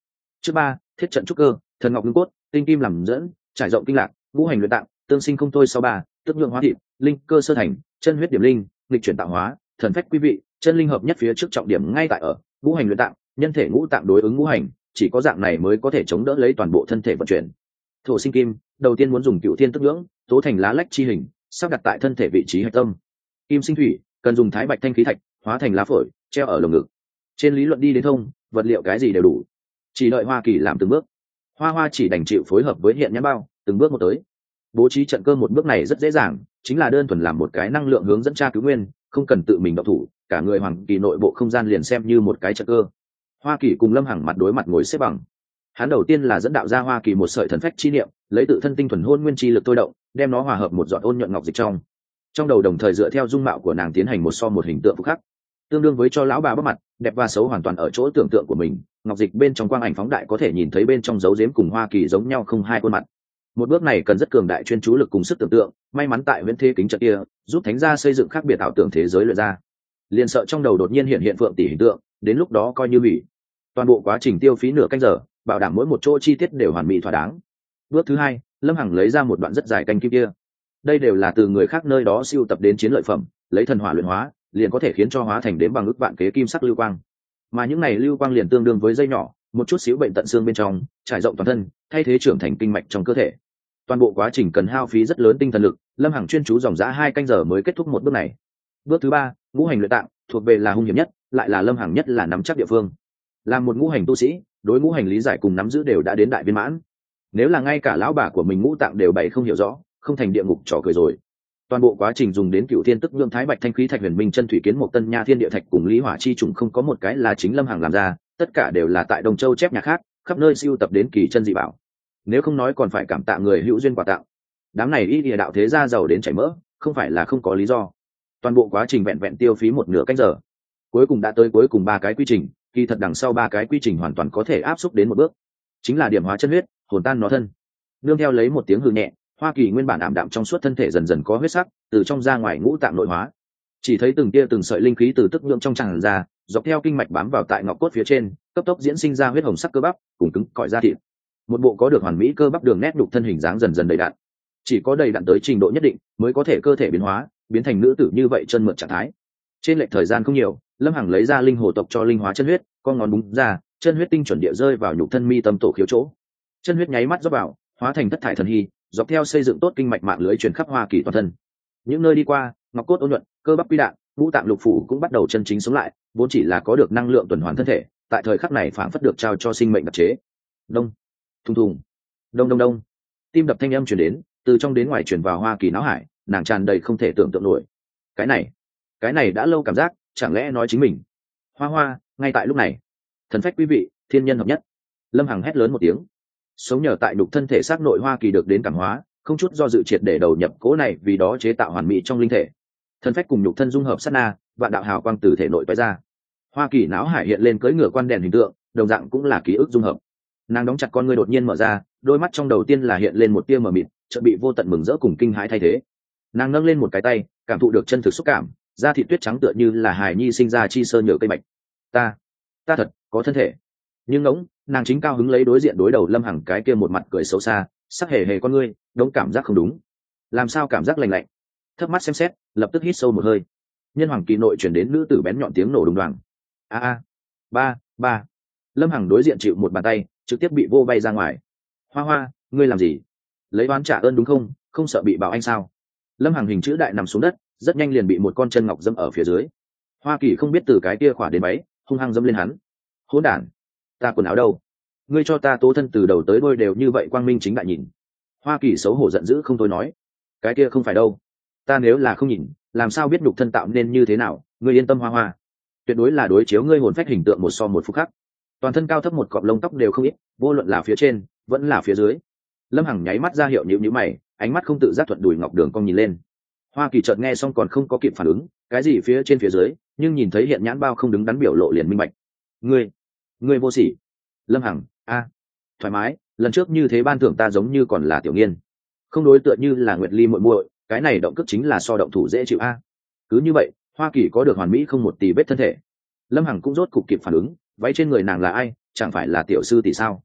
A: Trước ba, thiết trận trúc cơ, thần ngọc ngưng cốt, tinh kim làm dẫn, trải rộng kinh lạc, ngũ hành luyện tạng, tương sinh không thôi. Sau ba, tức nhượng hóa thịt, linh cơ sơ thành, chân huyết điểm linh, nghịch chuyển tạo hóa, thần phách quý vị, chân linh hợp nhất. Phía trước trọng điểm ngay tại ở ngũ hành luyện tạng, nhân thể ngũ tạng đối ứng ngũ hành, chỉ có dạng này mới có thể chống đỡ lấy toàn bộ thân thể vận chuyển. Thổ sinh kim, đầu tiên muốn dùng cựu thiên tức nhưỡng tố thành lá lách chi hình, sắp đặt tại thân thể vị trí hạch tâm. Kim sinh thủy, cần dùng thái bạch thanh khí thạch hóa thành lá phổi treo ở lồng ngực. Trên lý luận đi đến thông, vật liệu cái gì đều đủ, chỉ đợi Hoa Kỳ làm từng bước. Hoa Hoa chỉ đành chịu phối hợp với hiện nhãn bao, từng bước một tới. Bố trí trận cơ một bước này rất dễ dàng, chính là đơn thuần làm một cái năng lượng hướng dẫn tra cứu nguyên, không cần tự mình động thủ, cả người Hoàng Kỳ nội bộ không gian liền xem như một cái trận cơ. Hoa Kỳ cùng Lâm Hằng mặt đối mặt ngồi xếp bằng. Hắn đầu tiên là dẫn đạo ra Hoa Kỳ một sợi thần phách chi niệm, lấy tự thân tinh thuần hôn nguyên chi lực tôi động, đem nó hòa hợp một giọt ôn nhuận ngọc dịch trong. Trong đầu đồng thời dựa theo dung mạo của nàng tiến hành một so một hình tượng phúc khắc, tương đương với cho lão bà bắt mặt, đẹp và xấu hoàn toàn ở chỗ tưởng tượng của mình. Ngọc dịch bên trong quang ảnh phóng đại có thể nhìn thấy bên trong dấu giếm cùng Hoa Kỳ giống nhau không hai khuôn mặt. Một bước này cần rất cường đại chuyên chú lực cùng sức tưởng tượng, may mắn tại huyễn thế kính trận kia giúp thánh gia xây dựng khác biệt ảo tưởng thế giới luyện ra. Liền sợ trong đầu đột nhiên hiện hiện phượng tỷ hình tượng, đến lúc đó coi như hủy. Toàn bộ quá trình tiêu phí nửa canh giờ, bảo đảm mỗi một chỗ chi tiết đều hoàn mỹ thỏa đáng. Bước thứ hai, Lâm Hằng lấy ra một đoạn rất dài canh kim kia. Đây đều là từ người khác nơi đó siêu tập đến chiến lợi phẩm, lấy thần hỏa luyện hóa, liền có thể khiến cho hóa thành đến bằng ức vạn kế kim sắc lưu quang. Mà những này lưu quang liền tương đương với dây nhỏ, một chút xíu bệnh tận xương bên trong, trải rộng toàn thân, thay thế trưởng thành kinh mạch trong cơ thể. Toàn bộ quá trình cần hao phí rất lớn tinh thần lực, Lâm Hằng chuyên chú dòng dã hai canh giờ mới kết thúc một bước này. Bước thứ ba, ngũ hành luyện tạng, thuộc về là hung hiểm nhất, lại là Lâm Hằng nhất là nắm chắc địa phương. Làm một ngũ hành tu sĩ, đối ngũ hành lý giải cùng nắm giữ đều đã đến đại viên mãn. Nếu là ngay cả lão bà của mình ngũ tạng đều bày không hiểu rõ, không thành địa ngục trò cười rồi. Toàn bộ quá trình dùng đến cựu thiên tức nhượng thái bạch thanh khí thạch huyền minh chân thủy kiến một tân nha thiên địa thạch cùng lý hỏa chi trùng không có một cái là chính Lâm Hằng làm ra, tất cả đều là tại Đồng Châu chép nhà khác, khắp nơi siêu tập đến kỳ chân dị bảo. Nếu không nói còn phải cảm tạ người hữu duyên quà tặng. Đám này y địa đạo thế gia giàu đến chảy mỡ, không phải là không có lý do. Toàn bộ quá trình vẹn vẹn tiêu phí một nửa canh giờ. Cuối cùng đã tới cuối cùng ba cái quy trình, kỳ thật đằng sau ba cái quy trình hoàn toàn có thể áp xúc đến một bước, chính là điểm hóa chân huyết, hồn tan nó thân. Nương theo lấy một tiếng hừ nhẹ, Hoa Kỳ nguyên bản ảm đạm trong suốt thân thể dần dần có huyết sắc, từ trong ra ngoài ngũ tạng nội hóa. Chỉ thấy từng tia từng sợi linh khí từ tức nhượng trong tràn ra, dọc theo kinh mạch bám vào tại ngọc cốt phía trên, cấp tốc diễn sinh ra huyết hồng sắc cơ bắp, cùng cứng cỏi da thịt. Một bộ có được hoàn mỹ cơ bắp đường nét đục thân hình dáng dần dần đầy đặn. Chỉ có đầy đặn tới trình độ nhất định, mới có thể cơ thể biến hóa, biến thành nữ tử như vậy chân mượt trạng thái. Trên lệch thời gian không nhiều, Lâm Hằng lấy ra linh hồ tộc cho linh hóa chân huyết, con ngón búng ra, chân huyết tinh chuẩn địa rơi vào nhục thân mi tâm tổ khiếu chỗ. Chân huyết nháy mắt rót vào, hóa thành thất thải thần hy, dọc theo xây dựng tốt kinh mạch mạng lưới truyền khắp Hoa Kỳ toàn thân. Những nơi đi qua, ngọc cốt ôn nhuận, cơ bắp quy đạn, ngũ tạng lục phủ cũng bắt đầu chân chính sống lại, vốn chỉ là có được năng lượng tuần hoàn thân thể, tại thời khắc này phảng phất được trao cho sinh mệnh đặc chế. Đông, thùng thùng, đông đông đông, tim đập thanh âm truyền đến, từ trong đến ngoài truyền vào Hoa Kỳ não hải, nàng tràn đầy không thể tưởng tượng nổi. Cái này, cái này đã lâu cảm giác, chẳng lẽ nói chính mình? Hoa Hoa, ngay tại lúc này, thần phách quý vị, thiên nhân hợp nhất. Lâm Hằng hét lớn một tiếng. Sống nhờ tại đục thân thể xác nội Hoa Kỳ được đến cảm hóa, không chút do dự triệt để đầu nhập cố này, vì đó chế tạo hoàn mỹ trong linh thể. Thần phách cùng nhục thân dung hợp sát na, vạn đạo hào quang từ thể nội bay ra. Hoa Kỳ não hải hiện lên cưỡi ngựa quan đèn hình tượng, đồng dạng cũng là ký ức dung hợp. Nàng đóng chặt con ngươi đột nhiên mở ra, đôi mắt trong đầu tiên là hiện lên một tia mờ mịt, chợt bị vô tận mừng rỡ cùng kinh hãi thay thế. Nàng nâng lên một cái tay, cảm thụ được chân thực xúc cảm, da thịt tuyết trắng tựa như là hài nhi sinh ra chi sơ nhựa cây bạch. Ta, ta thật có thân thể. Nhưng ngỗng, nàng chính cao hứng lấy đối diện đối đầu Lâm Hằng cái kia một mặt cười xấu xa, sắc hề hề con ngươi, đống cảm giác không đúng. Làm sao cảm giác lạnh lạnh? Thấp mắt xem xét, lập tức hít sâu một hơi. Nhân Hoàng Kỳ nội chuyển đến nữ tử bén nhọn tiếng nổ đùng đoàng. A a, ba, ba. Lâm Hằng đối diện chịu một bàn tay, trực tiếp bị vô bay ra ngoài. Hoa Hoa, ngươi làm gì? Lấy oán trả ơn đúng không? Không sợ bị bảo anh sao? Lâm Hằng hình chữ đại nằm xuống đất, rất nhanh liền bị một con chân ngọc dẫm ở phía dưới. Hoa Kỳ không biết từ cái kia khỏa đến váy, hung hăng dẫm lên hắn. Hỗn đản, ta quần áo đâu? Ngươi cho ta tố thân từ đầu tới đôi đều như vậy quang minh chính đại nhìn. Hoa Kỳ xấu hổ giận dữ không thôi nói, cái kia không phải đâu. Ta nếu là không nhìn, làm sao biết nhục thân tạo nên như thế nào? Ngươi yên tâm Hoa Hoa, tuyệt đối là đối chiếu ngươi hồn phách hình tượng một so một phút khắc. Toàn thân cao thấp một cọp lông tóc đều không ít, vô luận là phía trên vẫn là phía dưới. Lâm Hằng nháy mắt ra hiệu nhíu nhíu mày, ánh mắt không tự giác thuận đùi ngọc đường cong nhìn lên. Hoa Kỳ chợt nghe xong còn không có kịp phản ứng, cái gì phía trên phía dưới, nhưng nhìn thấy hiện nhãn bao không đứng đắn biểu lộ liền minh bạch. Ngươi, ngươi vô sỉ. Lâm Hằng, a, thoải mái, lần trước như thế ban thưởng ta giống như còn là tiểu nghiên, không đối tựa như là Nguyệt Ly muội muội, cái này động cước chính là so động thủ dễ chịu a. Cứ như vậy, Hoa Kỳ có được hoàn mỹ không một tì vết thân thể. Lâm Hằng cũng rốt cục kịp phản ứng, váy trên người nàng là ai, chẳng phải là tiểu sư tỷ sao?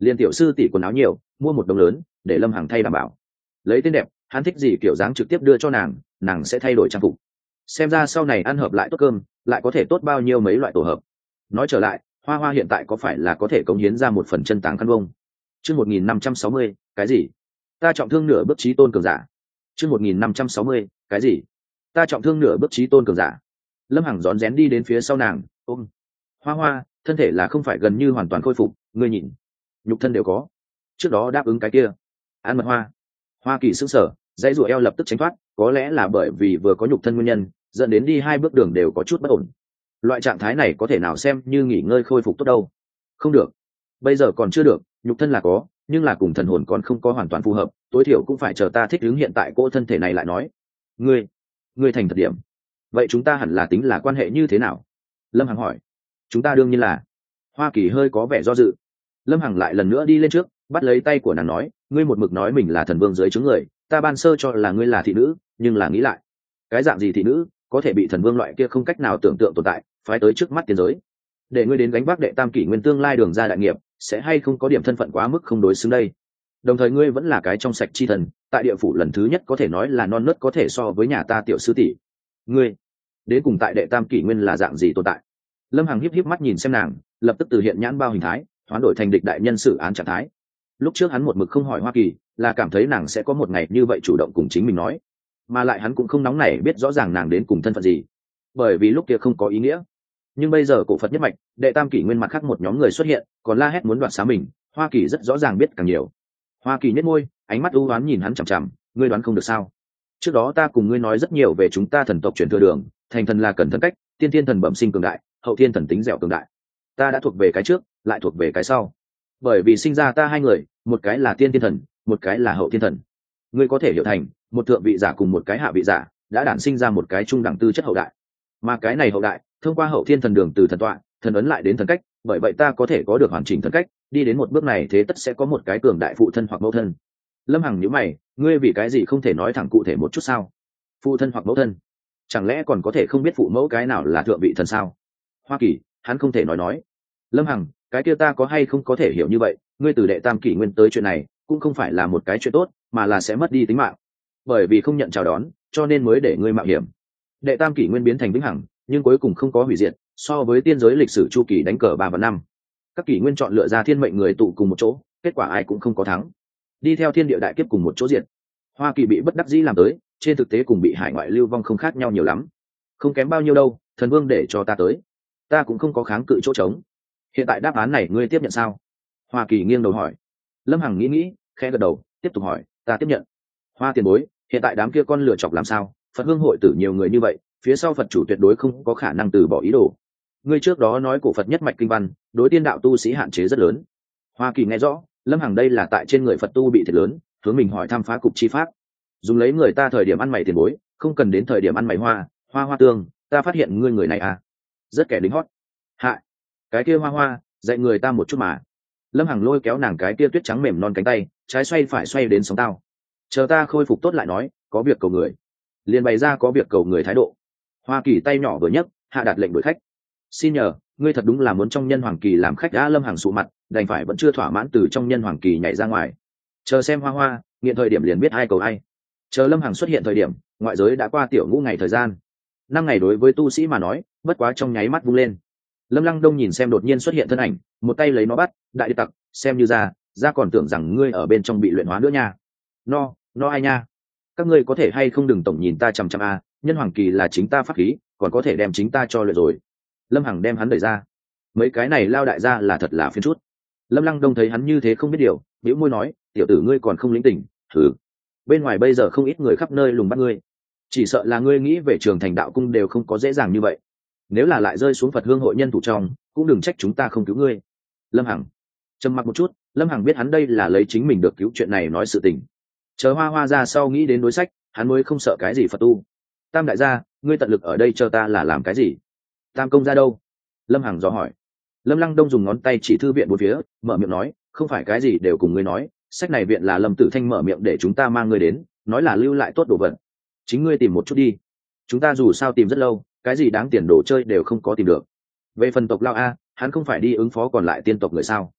A: Liên tiểu sư tỷ quần áo nhiều, mua một đống lớn để Lâm Hằng thay đảm bảo. Lấy tên đẹp, hắn thích gì kiểu dáng trực tiếp đưa cho nàng, nàng sẽ thay đổi trang phục. Xem ra sau này ăn hợp lại tốt cơm, lại có thể tốt bao nhiêu mấy loại tổ hợp. Nói trở lại, Hoa Hoa hiện tại có phải là có thể cống hiến ra một phần chân tàng căn vông? Chương một nghìn năm trăm sáu mươi, cái gì? Ta trọng thương nửa bước chí tôn cường giả. Chương một nghìn năm trăm sáu mươi, cái gì? Ta trọng thương nửa bước chí tôn cường giả. Lâm Hằng rón rén đi đến phía sau nàng, ôm. Hoa Hoa, thân thể là không phải gần như hoàn toàn khôi phục, ngươi nhìn, nhục thân đều có. Trước đó đáp ứng cái kia, ăn mật hoa. Hoa Kỳ sững sờ, dãy rủa eo lập tức tránh thoát, có lẽ là bởi vì vừa có nhục thân nguyên nhân, dẫn đến đi hai bước đường đều có chút bất ổn. Loại trạng thái này có thể nào xem như nghỉ ngơi khôi phục tốt đâu? Không được, bây giờ còn chưa được, nhục thân là có, nhưng là cùng thần hồn còn không có hoàn toàn phù hợp, tối thiểu cũng phải chờ ta thích ứng hiện tại cô thân thể này lại nói. Ngươi, ngươi thành thật điểm. Vậy chúng ta hẳn là tính là quan hệ như thế nào? Lâm Hằng hỏi. Chúng ta đương nhiên là. Hoa Kỳ hơi có vẻ do dự. Lâm Hằng lại lần nữa đi lên trước, bắt lấy tay của nàng nói, ngươi một mực nói mình là thần vương dưới trướng người, ta ban sơ cho là ngươi là thị nữ, nhưng là nghĩ lại, cái dạng gì thị nữ có thể bị thần vương loại kia không cách nào tưởng tượng tồn tại phái tới trước mắt tiên giới, để ngươi đến gánh vác đệ tam kỷ nguyên tương lai đường ra đại nghiệp, sẽ hay không có điểm thân phận quá mức không đối xứng đây? Đồng thời ngươi vẫn là cái trong sạch chi thần, tại địa phủ lần thứ nhất có thể nói là non nớt có thể so với nhà ta tiểu sư tỷ. Ngươi đến cùng tại đệ tam kỷ nguyên là dạng gì tồn tại? Lâm Hằng híp híp mắt nhìn xem nàng, lập tức từ hiện nhãn bao hình thái hoán đổi thành địch đại nhân xử án trạng thái. Lúc trước hắn một mực không hỏi Hoa Kỳ, là cảm thấy nàng sẽ có một ngày như vậy chủ động cùng chính mình nói, mà lại hắn cũng không nóng nảy biết rõ ràng nàng đến cùng thân phận gì, bởi vì lúc kia không có ý nghĩa. Nhưng bây giờ cổ Phật nhất mạch, đệ tam kỷ nguyên mặt khác một nhóm người xuất hiện, còn la hét muốn đoạt xá mình, Hoa Kỳ rất rõ ràng biết càng nhiều. Hoa Kỳ nhếch môi, ánh mắt u ám nhìn hắn chằm chằm, ngươi đoán không được sao? Trước đó ta cùng ngươi nói rất nhiều về chúng ta thần tộc truyền thừa đường, thành thần là cần thân cách, tiên thiên thần bẩm sinh cường đại, hậu thiên thần tính dẻo cường đại. Ta đã thuộc về cái trước, lại thuộc về cái sau. Bởi vì sinh ra ta hai người, một cái là tiên thiên thần, một cái là hậu thiên thần. Ngươi có thể hiểu thành một thượng vị giả cùng một cái hạ vị giả đã đản sinh ra một cái trung đẳng tư chất hậu đại, mà cái này hậu đại thông qua hậu thiên thần đường từ thần tọa thần ấn lại đến thần cách, bởi vậy ta có thể có được hoàn chỉnh thần cách, đi đến một bước này thế tất sẽ có một cái cường đại phụ thân hoặc mẫu thân. Lâm Hằng nhíu mày, ngươi vì cái gì không thể nói thẳng cụ thể một chút sao? Phụ thân hoặc mẫu thân, chẳng lẽ còn có thể không biết phụ mẫu cái nào là thượng vị thần sao? Hoa Kỳ, hắn không thể nói nói. Lâm Hằng, cái kia ta có hay không có thể hiểu như vậy, ngươi từ đệ tam kỷ nguyên tới chuyện này cũng không phải là một cái chuyện tốt, mà là sẽ mất đi tính mạng, bởi vì không nhận chào đón cho nên mới để ngươi mạo hiểm. Đệ tam kỷ nguyên biến thành vĩnh hằng, nhưng cuối cùng không có hủy diệt, so với tiên giới lịch sử chu kỳ đánh cờ ba và năm, các kỷ nguyên chọn lựa ra thiên mệnh người tụ cùng một chỗ, kết quả ai cũng không có thắng, đi theo thiên địa đại kiếp cùng một chỗ diệt. Hoa Kỳ bị bất đắc dĩ làm tới, trên thực tế cùng bị hải ngoại lưu vong không khác nhau nhiều lắm, không kém bao nhiêu đâu. Thần vương để cho ta tới, ta cũng không có kháng cự chỗ trống. Hiện tại đáp án này ngươi tiếp nhận sao? Hoa Kỳ nghiêng đầu hỏi. Lâm Hằng nghĩ nghĩ, khẽ gật đầu, tiếp tục hỏi, ta tiếp nhận. Hoa tiền bối, hiện tại đám kia con lựa chọc làm sao? Phật hương hội tử nhiều người như vậy, phía sau Phật chủ tuyệt đối không có khả năng từ bỏ ý đồ. Ngươi trước đó nói cổ Phật nhất mạch kinh văn đối tiên đạo tu sĩ hạn chế rất lớn. Hoa Kỳ nghe rõ, Lâm Hằng đây là tại trên người Phật tu bị thiệt lớn, hướng mình hỏi thăm phá cục chi pháp, dùng lấy người ta thời điểm ăn mày tiền bối, không cần đến thời điểm ăn mày hoa hoa hoa tương. Ta phát hiện ngươi người này à, rất kẻ lính hót. Hạ, cái kia Hoa Hoa, dạy người ta một chút mà. Lâm Hằng lôi kéo nàng cái kia tuyết trắng mềm non cánh tay, trái xoay phải xoay đến sống tao. Chờ ta khôi phục tốt lại nói, có việc cầu người. Liền bày ra có việc cầu người thái độ. Hoa Kỳ tay nhỏ vừa nhấc, hạ đạt lệnh đuổi khách. Xin nhờ, ngươi thật đúng là muốn trong nhân hoàng kỳ làm khách đã? Lâm Hằng sụ mặt, đành phải vẫn chưa thỏa mãn từ trong nhân hoàng kỳ nhảy ra ngoài. Chờ xem Hoa Hoa, nghiện thời điểm liền biết ai cầu ai. Chờ Lâm Hằng xuất hiện thời điểm, ngoại giới đã qua tiểu ngũ ngày thời gian. Năm ngày đối với tu sĩ mà nói, bất quá trong nháy mắt vung lên. Lâm Lăng Đông nhìn xem đột nhiên xuất hiện thân ảnh, một tay lấy nó bắt, đại địa tặc, xem như ra, ra còn tưởng rằng ngươi ở bên trong bị luyện hóa nữa nha. No, no ai nha? Các ngươi có thể hay không đừng tổng nhìn ta chằm chằm a, nhân hoàng kỳ là chính ta pháp khí, còn có thể đem chính ta cho luyện rồi. Lâm Hằng đem hắn đẩy ra. Mấy cái này lao đại gia là thật là phiền chút. Lâm Lăng Đông thấy hắn như thế không biết điều, bĩu môi nói, tiểu tử ngươi còn không lĩnh tỉnh, thử. Bên ngoài bây giờ không ít người khắp nơi lùng bắt ngươi, chỉ sợ là ngươi nghĩ về Trường Thành đạo cung đều không có dễ dàng như vậy. Nếu là lại rơi xuống Phật hương hội nhân thủ trong, cũng đừng trách chúng ta không cứu ngươi. Lâm Hằng trầm mặc một chút, Lâm Hằng biết hắn đây là lấy chính mình được cứu chuyện này nói sự tình. Chờ Hoa Hoa ra sau nghĩ đến đối sách, hắn mới không sợ cái gì Phật tu. Tam đại gia, ngươi tận lực ở đây cho ta là làm cái gì? Tam công ra đâu? Lâm Hằng dò hỏi. Lâm Lăng Đông dùng ngón tay chỉ thư viện một phía, mở miệng nói, không phải cái gì đều cùng ngươi nói, sách này viện là Lâm Tử Thanh mở miệng để chúng ta mang ngươi đến, nói là lưu lại tốt đồ vật, chính ngươi tìm một chút đi. Chúng ta dù sao tìm rất lâu, cái gì đáng tiền đồ chơi đều không có tìm được. Về phần tộc lao a, hắn không phải đi ứng phó còn lại tiên tộc người sao?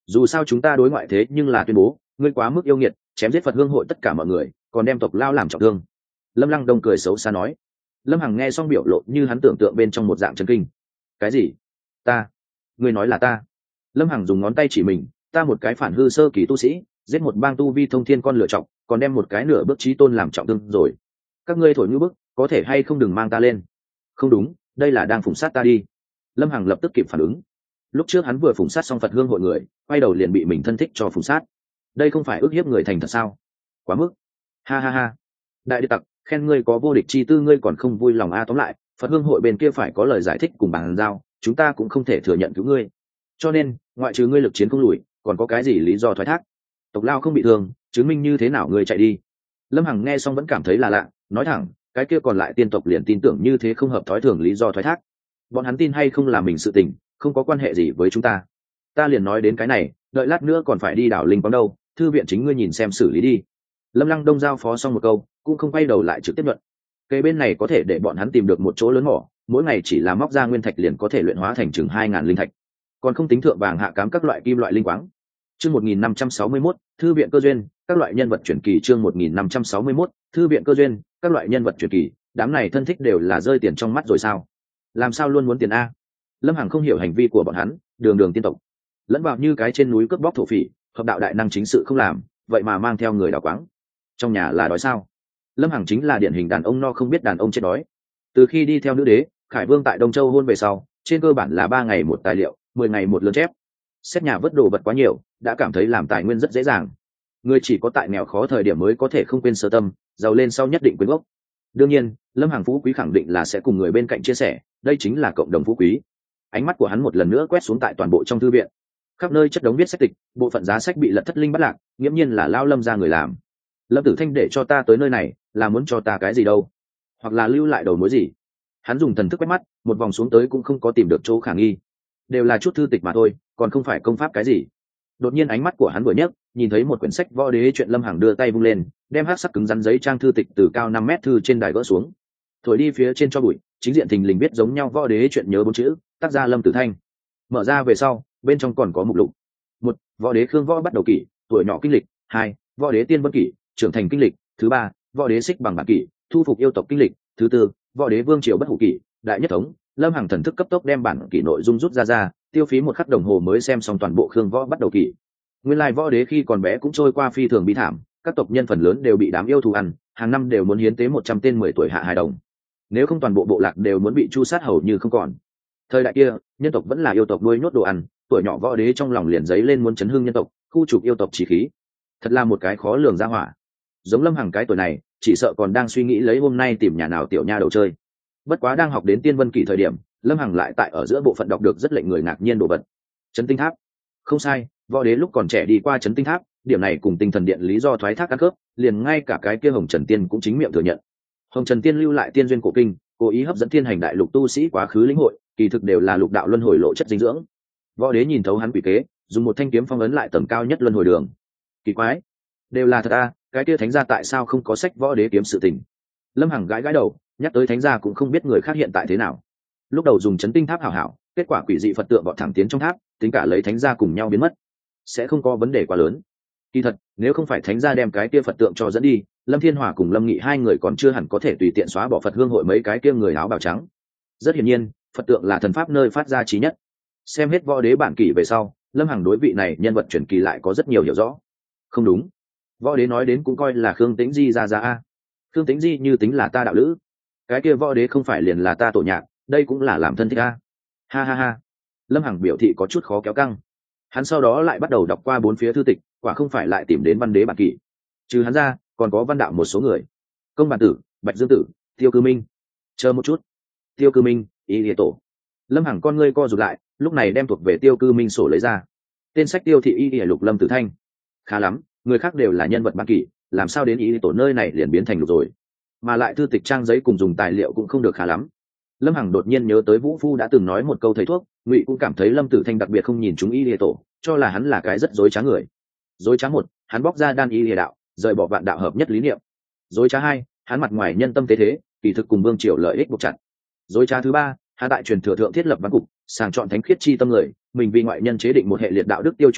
A: dù sao chúng ta đối ngoại thế nhưng là tuyên bố ngươi quá mức yêu nghiệt, chém giết Phật Hương hội tất cả mọi người, còn đem tộc Lao làm trọng thương. Lâm Lăng Đông cười xấu xa nói. Lâm Hằng nghe xong biểu lộ như hắn tưởng tượng bên trong một dạng chấn kinh. Cái gì? Ta? Ngươi nói là ta? Lâm Hằng dùng ngón tay chỉ mình, ta một cái phản hư sơ kỳ tu sĩ, giết một bang tu vi thông thiên con lựa chọc, còn đem một cái nửa bước chí tôn làm trọng thương rồi. Các ngươi thổi như bức, có thể hay không đừng mang ta lên? Không đúng, đây là đang phụng sát ta đi. Lâm Hằng lập tức kịp phản ứng. Lúc trước hắn vừa phụng sát xong Phật Hương hội người, quay đầu liền bị mình thân thích cho phụng sát. Đây không phải ức hiếp người thành thật sao? Quá mức. Ha ha ha. Đại địa tặc, khen ngươi có vô địch chi tư, ngươi còn không vui lòng a. Tóm lại, Phật Hương hội bên kia phải có lời giải thích cùng bàn giao, chúng ta cũng không thể thừa nhận cứu ngươi. Cho nên, ngoại trừ ngươi lực chiến không lùi, còn có cái gì lý do thoái thác? Tộc Lao không bị thương, chứng minh như thế nào ngươi chạy đi? Lâm Hằng nghe xong vẫn cảm thấy là lạ, nói thẳng, cái kia còn lại tiên tộc liền tin tưởng như thế không hợp thói thường lý do thoái thác. Bọn hắn tin hay không là mình sự tình, không có quan hệ gì với chúng ta. Ta liền nói đến cái này, đợi lát nữa còn phải đi đảo linh quáng đâu, thư viện chính ngươi nhìn xem xử lý đi. Lâm Lăng Đông giao phó xong một câu, cũng không quay đầu lại trực tiếp luận. Cây bên này có thể để bọn hắn tìm được một chỗ lớn mỏ, mỗi ngày chỉ là móc ra nguyên thạch liền có thể luyện hóa thành chừng hai ngàn linh thạch, còn không tính thượng vàng hạ cám các loại kim loại linh quáng. Chương một nghìn năm trăm sáu mươi mốt, thư viện cơ duyên, các loại nhân vật truyền kỳ. Chương một nghìn năm trăm sáu mươi mốt, thư viện cơ duyên, các loại nhân vật truyền kỳ. Đám này thân thích đều là rơi tiền trong mắt rồi sao? Làm sao luôn muốn tiền a? Lâm Hằng không hiểu hành vi của bọn hắn, đường đường tiên tộc, lẫn vào như cái trên núi cướp bóc thổ phỉ, hợp đạo đại năng chính sự không làm, vậy mà mang theo người đào quáng. Trong nhà là đói sao? Lâm Hằng chính là điển hình đàn ông no không biết đàn ông chết đói. Từ khi đi theo nữ đế Khải Vương tại Đông Châu hôn về sau, trên cơ bản là ba ngày một tài liệu, mười ngày một lươn chép. Xét nhà vớt đồ vật quá nhiều, đã cảm thấy làm tài nguyên rất dễ dàng. Người chỉ có tại nghèo khó thời điểm mới có thể không quên sơ tâm, giàu lên sau nhất định quyến gốc. Đương nhiên, Lâm Hằng phú quý khẳng định là sẽ cùng người bên cạnh chia sẻ, đây chính là cộng đồng phú quý. Ánh mắt của hắn một lần nữa quét xuống tại toàn bộ trong thư viện, khắp nơi chất đống viết sách tịch, bộ phận giá sách bị lật thất linh bắt lạc, nghiễm nhiên là lao Lâm ra người làm. Lâm Tử Thanh để cho ta tới nơi này, là muốn cho ta cái gì đâu, hoặc là lưu lại đầu mối gì? Hắn dùng thần thức quét mắt, một vòng xuống tới cũng không có tìm được chỗ khả nghi, đều là chút thư tịch mà thôi, còn không phải công pháp cái gì. Đột nhiên ánh mắt của hắn vừa nhấc, nhìn thấy một quyển sách võ đế chuyện. Lâm Hằng đưa tay vung lên, đem hắc sắc cứng rắn giấy trang thư tịch từ cao năm mét thư trên đài gỡ xuống, thổi đi phía trên cho bụi. Chính diện thình lình viết giống nhau võ đế chuyện nhớ bốn chữ, tác gia Lâm Tử Thanh. Mở ra về sau, bên trong còn có mục lục. Một, võ đế Khương Võ bắt đầu kỷ, tuổi nhỏ kinh lịch. Hai, võ đế Tiên Vân kỷ, trưởng thành kinh lịch. Thứ ba, võ đế Xích Bằng bản kỷ, thu phục yêu tộc kinh lịch. Thứ tư, võ đế Vương Triều bất hủ kỷ, đại nhất thống. Lâm Hằng thần thức cấp tốc đem bản kỷ nội dung rút ra ra, tiêu phí một khắc đồng hồ mới xem xong toàn bộ Khương Võ bắt đầu kỷ. Nguyên lai võ đế khi còn bé cũng trôi qua phi thường bi thảm, các tộc nhân phần lớn đều bị đám yêu thù ăn, hàng năm đều muốn hiến tế một trăm tên mười tuổi hạ hài đồng, nếu không toàn bộ bộ lạc đều muốn bị chu sát hầu như không còn. Thời đại kia, nhân tộc vẫn là yêu tộc nuôi nhốt đồ ăn, tuổi nhỏ võ đế trong lòng liền giấy lên muốn chấn hưng nhân tộc, khu trục yêu tộc chí khí. Thật là một cái khó lường ra hỏa. Giống Lâm Hằng cái tuổi này, chỉ sợ còn đang suy nghĩ lấy hôm nay tìm nhà nào tiểu nha đầu chơi. Bất quá đang học đến Tiên Vân kỷ thời điểm, Lâm Hằng lại tại ở giữa bộ phận đọc được rất lệnh người ngạc nhiên đồ vật. Chấn tinh tháp. Không sai, võ đế lúc còn trẻ đi qua chấn tinh tháp, điểm này cùng tinh thần điện lý do thoái thác ăn khớp, liền ngay cả cái kia Hồng Trần Tiên cũng chính miệng thừa nhận. Hồng Trần Tiên lưu lại tiên duyên cổ kinh, cố ý hấp dẫn thiên hành đại lục tu sĩ quá khứ lĩnh hội, kỳ thực đều là lục đạo luân hồi lộ chất dinh dưỡng. Võ đế nhìn thấu hắn quỷ kế, dùng một thanh kiếm phong ấn lại tầng cao nhất luân hồi đường. Kỳ quái, đều là thật à, cái kia thánh gia tại sao không có sách võ đế kiếm sự tình? Lâm Hằng gãi gãi đầu, nhắc tới thánh gia cũng không biết người khác hiện tại thế nào. Lúc đầu dùng chấn tinh tháp hảo hảo, kết quả quỷ dị Phật tượng vọt thẳng tiến trong tháp, tính cả lấy thánh gia cùng nhau biến mất, sẽ không có vấn đề quá lớn. Kỳ thật, nếu không phải thánh gia đem cái kia Phật tượng cho dẫn đi, Lâm Thiên Hòa cùng Lâm Nghị hai người còn chưa hẳn có thể tùy tiện xóa bỏ Phật Hương hội mấy cái kia người áo bào trắng. Rất hiển nhiên, Phật tượng là thần pháp nơi phát ra trí nhất. Xem hết võ đế bản kỷ về sau, Lâm Hằng đối vị này nhân vật truyền kỳ lại có rất nhiều hiểu rõ. Không đúng, võ đế nói đến cũng coi là Khương Tĩnh Di ra ra a. Khương Tĩnh Di như tính là ta đạo lữ, cái kia võ đế không phải liền là ta tổ nhạc, đây cũng là làm thân thích a. Ha ha ha. Lâm Hằng biểu thị có chút khó kéo căng. Hắn sau đó lại bắt đầu đọc qua bốn phía thư tịch, quả không phải lại tìm đến văn đế bản kỷ. Trừ hắn ra, còn có văn đạo một số người, Công Bản Tử, Bạch Dương Tử, Tiêu Cư Minh. Chờ một chút, Tiêu Cư Minh, ý địa tổ. Lâm Hằng con ngươi co rụt lại, lúc này đem thuộc về Tiêu Cư Minh sổ lấy ra. Tên sách Tiêu thị y địa lục Lâm Tử Thanh. Khá lắm, người khác đều là nhân vật bản kỷ, làm sao đến ý địa tổ nơi này liền biến thành lục rồi? Mà lại thư tịch trang giấy cùng dùng tài liệu cũng không được khá lắm. Lâm Hằng đột nhiên nhớ tới Vũ Phu đã từng nói một câu thầy thuốc, Ngụy cũng cảm thấy Lâm Tử Thanh đặc biệt không nhìn chúng y địa tổ, cho là hắn là cái rất dối trá người. Dối trá một, hắn bóc ra đan y địa đạo, rời bỏ vạn đạo hợp nhất lý niệm. Dối trá hai, hắn mặt ngoài nhân tâm tế thế, kỳ thực cùng vương triều lợi ích buộc chặt. Dối trá thứ ba, hắn tại truyền thừa thượng thiết lập văn cục, sàng chọn thánh khiết chi tâm người, mình vì ngoại nhân chế định một hệ liệt đạo đức tiêu chuẩn cao,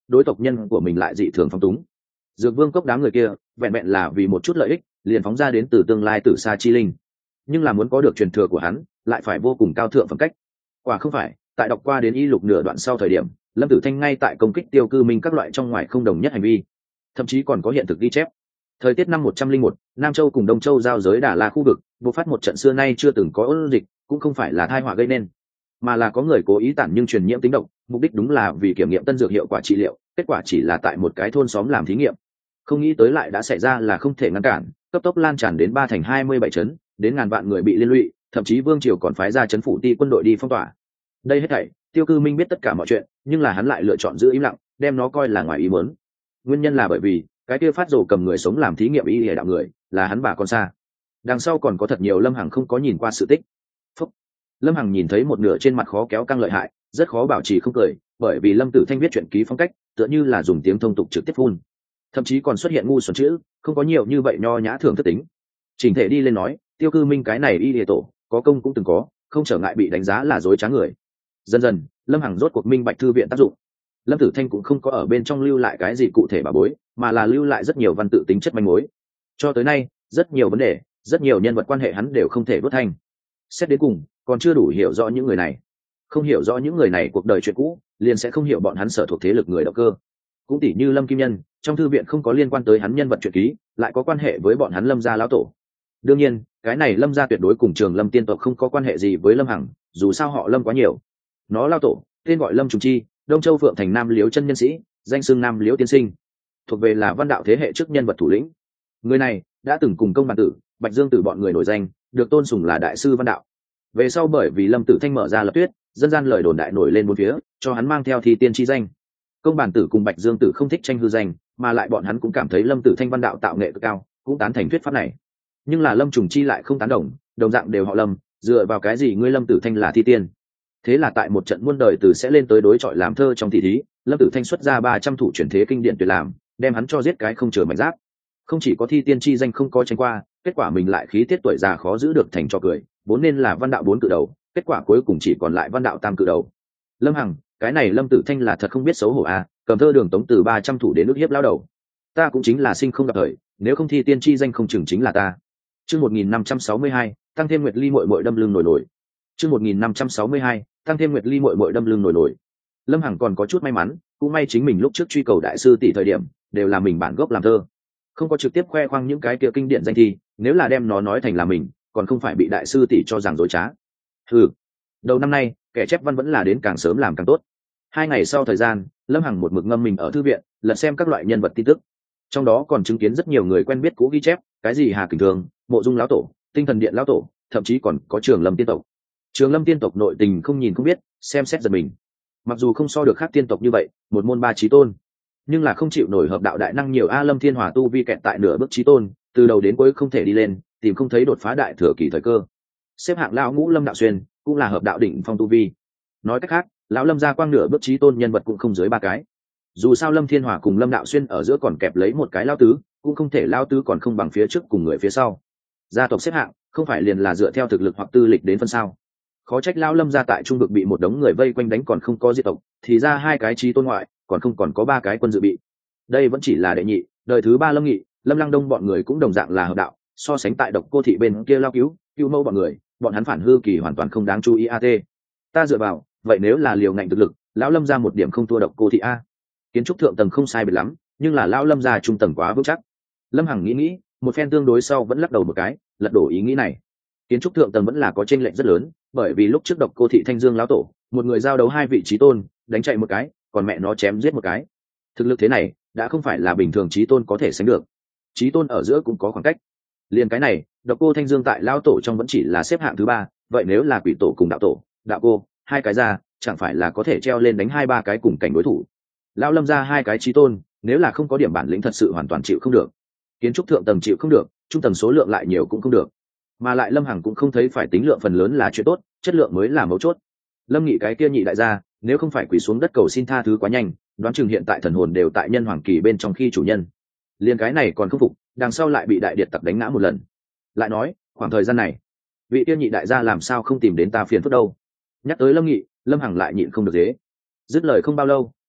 A: đối tộc nhân của mình lại dị thường phóng túng. Dược vương cốc đám người kia vẹn vẹn là vì một chút lợi ích liền phóng ra đến từ tương lai tử xa chi linh, nhưng là muốn có được truyền thừa của hắn lại phải vô cùng cao thượng phẩm cách. Quả không phải, tại đọc qua đến y lục nửa đoạn sau thời điểm, Lâm Tử Thanh ngay tại công kích Tiêu Cư Minh các loại trong ngoài không đồng nhất hành vi, thậm chí còn có hiện thực ghi chép. Thời tiết năm một trăm linh một, Nam Châu cùng Đông Châu giao giới Đà La khu vực bộc phát một trận xưa nay chưa từng có ôn dịch, cũng không phải là tai họa gây nên, mà là có người cố ý tản nhưng truyền nhiễm tính độc, mục đích đúng là vì kiểm nghiệm tân dược hiệu quả trị liệu, kết quả chỉ là tại một cái thôn xóm làm thí nghiệm. Không nghĩ tới lại đã xảy ra là không thể ngăn cản, cấp tốc lan tràn đến ba thành hai mươi bảy trấn, đến ngàn vạn người bị liên lụy, thậm chí vương triều còn phái ra trấn phủ ti quân đội đi phong tỏa. Đây hết thảy, Tiêu Cư Minh biết tất cả mọi chuyện, nhưng là hắn lại lựa chọn giữ im lặng, đem nó coi là ngoài ý muốn. Nguyên nhân là bởi vì cái kia phát rồ cầm người sống làm thí nghiệm y lìa đạo người là hắn bà con xa. Đằng sau còn có thật nhiều Lâm Hằng không có nhìn qua sự tích. Phúc. Lâm Hằng nhìn thấy một nửa trên mặt khó kéo căng lợi hại, rất khó bảo trì không cười, bởi vì Lâm Tử Thanh viết truyện ký phong cách tựa như là dùng tiếng thông tục trực tiếp phun, thậm chí còn xuất hiện ngu xuẩn chữ, không có nhiều như vậy nho nhã thường thất tính. Chỉnh thể đi lên nói, Tiêu Cư Minh cái này y lìa tổ có công cũng từng có, không trở ngại bị đánh giá là dối trá người. Dần dần, Lâm Hằng rốt cuộc minh bạch thư viện tác dụng. Lâm Tử Thanh cũng không có ở bên trong lưu lại cái gì cụ thể bà bối, mà là lưu lại rất nhiều văn tự tính chất manh mối. Cho tới nay, rất nhiều vấn đề, rất nhiều nhân vật quan hệ hắn đều không thể đốt thanh. Xét đến cùng, còn chưa đủ hiểu rõ những người này. Không hiểu rõ những người này cuộc đời chuyện cũ, liền sẽ không hiểu bọn hắn sở thuộc thế lực người động cơ. Cũng tỉ như Lâm Kim Nhân, trong thư viện không có liên quan tới hắn nhân vật truyện ký, lại có quan hệ với bọn hắn Lâm gia lão tổ. Đương nhiên, cái này Lâm gia tuyệt đối cùng Trường Lâm tiên tộc không có quan hệ gì với Lâm Hằng, dù sao họ Lâm quá nhiều. Nó lão tổ, tên gọi Lâm Trùng Chi, Đông Châu Phượng Thành Nam Liễu chân nhân sĩ, danh xưng Nam Liễu tiên sinh, thuộc về là văn đạo thế hệ trước nhân vật thủ lĩnh. Người này đã từng cùng Công Bản Tử, Bạch Dương Tử bọn người nổi danh, được tôn sùng là đại sư văn đạo. Về sau bởi vì Lâm Tử Thanh mở ra lập tuyết, dân gian lời đồn đại nổi lên bốn phía, cho hắn mang theo thi tiên chi danh. Công Bản Tử cùng Bạch Dương Tử không thích tranh hư danh, mà lại bọn hắn cũng cảm thấy Lâm Tử Thanh văn đạo tạo nghệ cực cao, cũng tán thành thuyết pháp này. Nhưng là Lâm Trùng Chi lại không tán đồng, đồng dạng đều họ Lâm, dựa vào cái gì ngươi Lâm Tử Thanh là thi tiên? Thế là tại một trận muôn đời từ sẽ lên tới đối chọi làm thơ trong thị thí, Lâm Tử Thanh xuất ra ba trăm thủ truyền thế kinh điển tuyệt làm, đem hắn cho giết cái không chừa mảnh giáp. Không chỉ có thi tiên chi danh không có tranh qua, kết quả mình lại khí tiết tuổi già khó giữ được thành cho cười, vốn nên là văn đạo bốn cự đầu, kết quả cuối cùng chỉ còn lại văn đạo tam cự đầu. Lâm Hằng, cái này Lâm Tử Thanh là thật không biết xấu hổ à, cầm thơ đường tống từ ba trăm thủ đến nước hiếp lao đầu. Ta cũng chính là sinh không gặp thời, nếu không thi tiên chi danh không chừng chính là ta. Chương một nghìn năm trăm sáu mươi hai, tăng thêm Nguyệt Ly muội muội đâm lưng nổi nổi. Chương một nghìn năm trăm sáu mươi hai, tăng thêm Nguyệt Ly muội muội đâm lưng nổi nổi. Lâm Hằng còn có chút may mắn, cũng may chính mình lúc trước truy cầu đại sư tỷ thời điểm, đều là mình bản gốc làm thơ, không có trực tiếp khoe khoang những cái kia kinh điển danh thi, nếu là đem nó nói thành là mình, còn không phải bị đại sư tỷ cho rằng dối trá. Ừ, đầu năm nay, kẻ chép văn vẫn là đến càng sớm làm càng tốt. Hai ngày sau thời gian, Lâm Hằng một mực ngâm mình ở thư viện, lật xem các loại nhân vật tin tức, trong đó còn chứng kiến rất nhiều người quen biết cũ ghi chép, cái gì Hà Kình Thường, Mộ Dung lão tổ, Tinh Thần Điện lão tổ, thậm chí còn có Trường Lâm tiên tộc. Trường Lâm tiên tộc nội tình không nhìn không biết, xem xét giật mình. Mặc dù không so được khác tiên tộc như vậy, một môn ba chí tôn, nhưng là không chịu nổi hợp đạo đại năng nhiều. A Lâm Thiên Hòa tu vi kẹt tại nửa bước chí tôn, từ đầu đến cuối không thể đi lên, tìm không thấy đột phá đại thừa kỳ thời cơ. Xếp hạng lão ngũ Lâm Đạo Xuyên cũng là hợp đạo đỉnh phong tu vi. Nói cách khác, lão Lâm gia quang nửa bước chí tôn nhân vật cũng không dưới ba cái. Dù sao Lâm Thiên Hòa cùng Lâm Đạo Xuyên ở giữa còn kẹp lấy một cái lão tứ, cũng không thể lão tứ còn không bằng phía trước cùng người phía sau. Gia tộc xếp hạng không phải liền là dựa theo thực lực hoặc tư lịch đến phân sao? Khó trách lão Lâm gia tại trung vực bị một đống người vây quanh đánh còn không có diệt tộc, thì ra hai cái chí tôn ngoại, còn không còn có ba cái quân dự bị. Đây vẫn chỉ là đệ nhị, đời thứ ba Lâm Nghị, Lâm Lăng Đông bọn người cũng đồng dạng là hợp đạo, so sánh tại Độc Cô thị bên kia lao cứu, cứu mâu bọn người, bọn hắn phản hư kỳ hoàn toàn không đáng chú ý. At ta dựa vào, vậy nếu là liều ngạnh thực lực, lão Lâm gia một điểm không thua Độc Cô thị a. Kiến trúc thượng tầng không sai biệt lắm, nhưng là lão Lâm gia trung tầng quá vững chắc. Lâm Hằng nghĩ nghĩ, một phen tương đối sau vẫn lắc đầu một cái, lật đổ ý nghĩ này. Kiến trúc thượng tầng vẫn là có chênh lệch rất lớn, bởi vì lúc trước Độc Cô thị Thanh Dương lão tổ, một người giao đấu hai vị chí tôn, đánh chạy một cái, còn mẹ nó chém giết một cái. Thực lực thế này, đã không phải là bình thường chí tôn có thể sánh được. Chí tôn ở giữa cũng có khoảng cách. Liên cái này, Độc Cô Thanh Dương tại lão tổ trong vẫn chỉ là xếp hạng thứ ba, vậy nếu là Quỷ tổ cùng đạo tổ, đạo cô, hai cái ra, chẳng phải là có thể treo lên đánh hai ba cái cùng cảnh đối thủ. Lão Lâm ra hai cái chí tôn, nếu là không có điểm bản lĩnh thật sự hoàn toàn chịu không được. Kiến trúc thượng tầng chịu không được, trung tầng số lượng lại nhiều cũng không được. Mà lại Lâm Hằng cũng không thấy phải tính lượng phần lớn là chuyện tốt, chất lượng mới là mấu chốt. Lâm Nghị cái kia nhị đại gia, nếu không phải quỳ xuống đất cầu xin tha thứ quá nhanh, đoán chừng hiện tại thần hồn đều tại nhân hoàng kỳ bên trong khi chủ nhân. Liên cái này còn không phục, đằng sau lại bị đại điệt tặc đánh ngã một lần. Lại nói, khoảng thời gian này, vị kia nhị đại gia làm sao không tìm đến ta phiền phức đâu. Nhắc tới Lâm Nghị, Lâm Hằng lại nhịn không được dế. Dứt lời không bao lâu,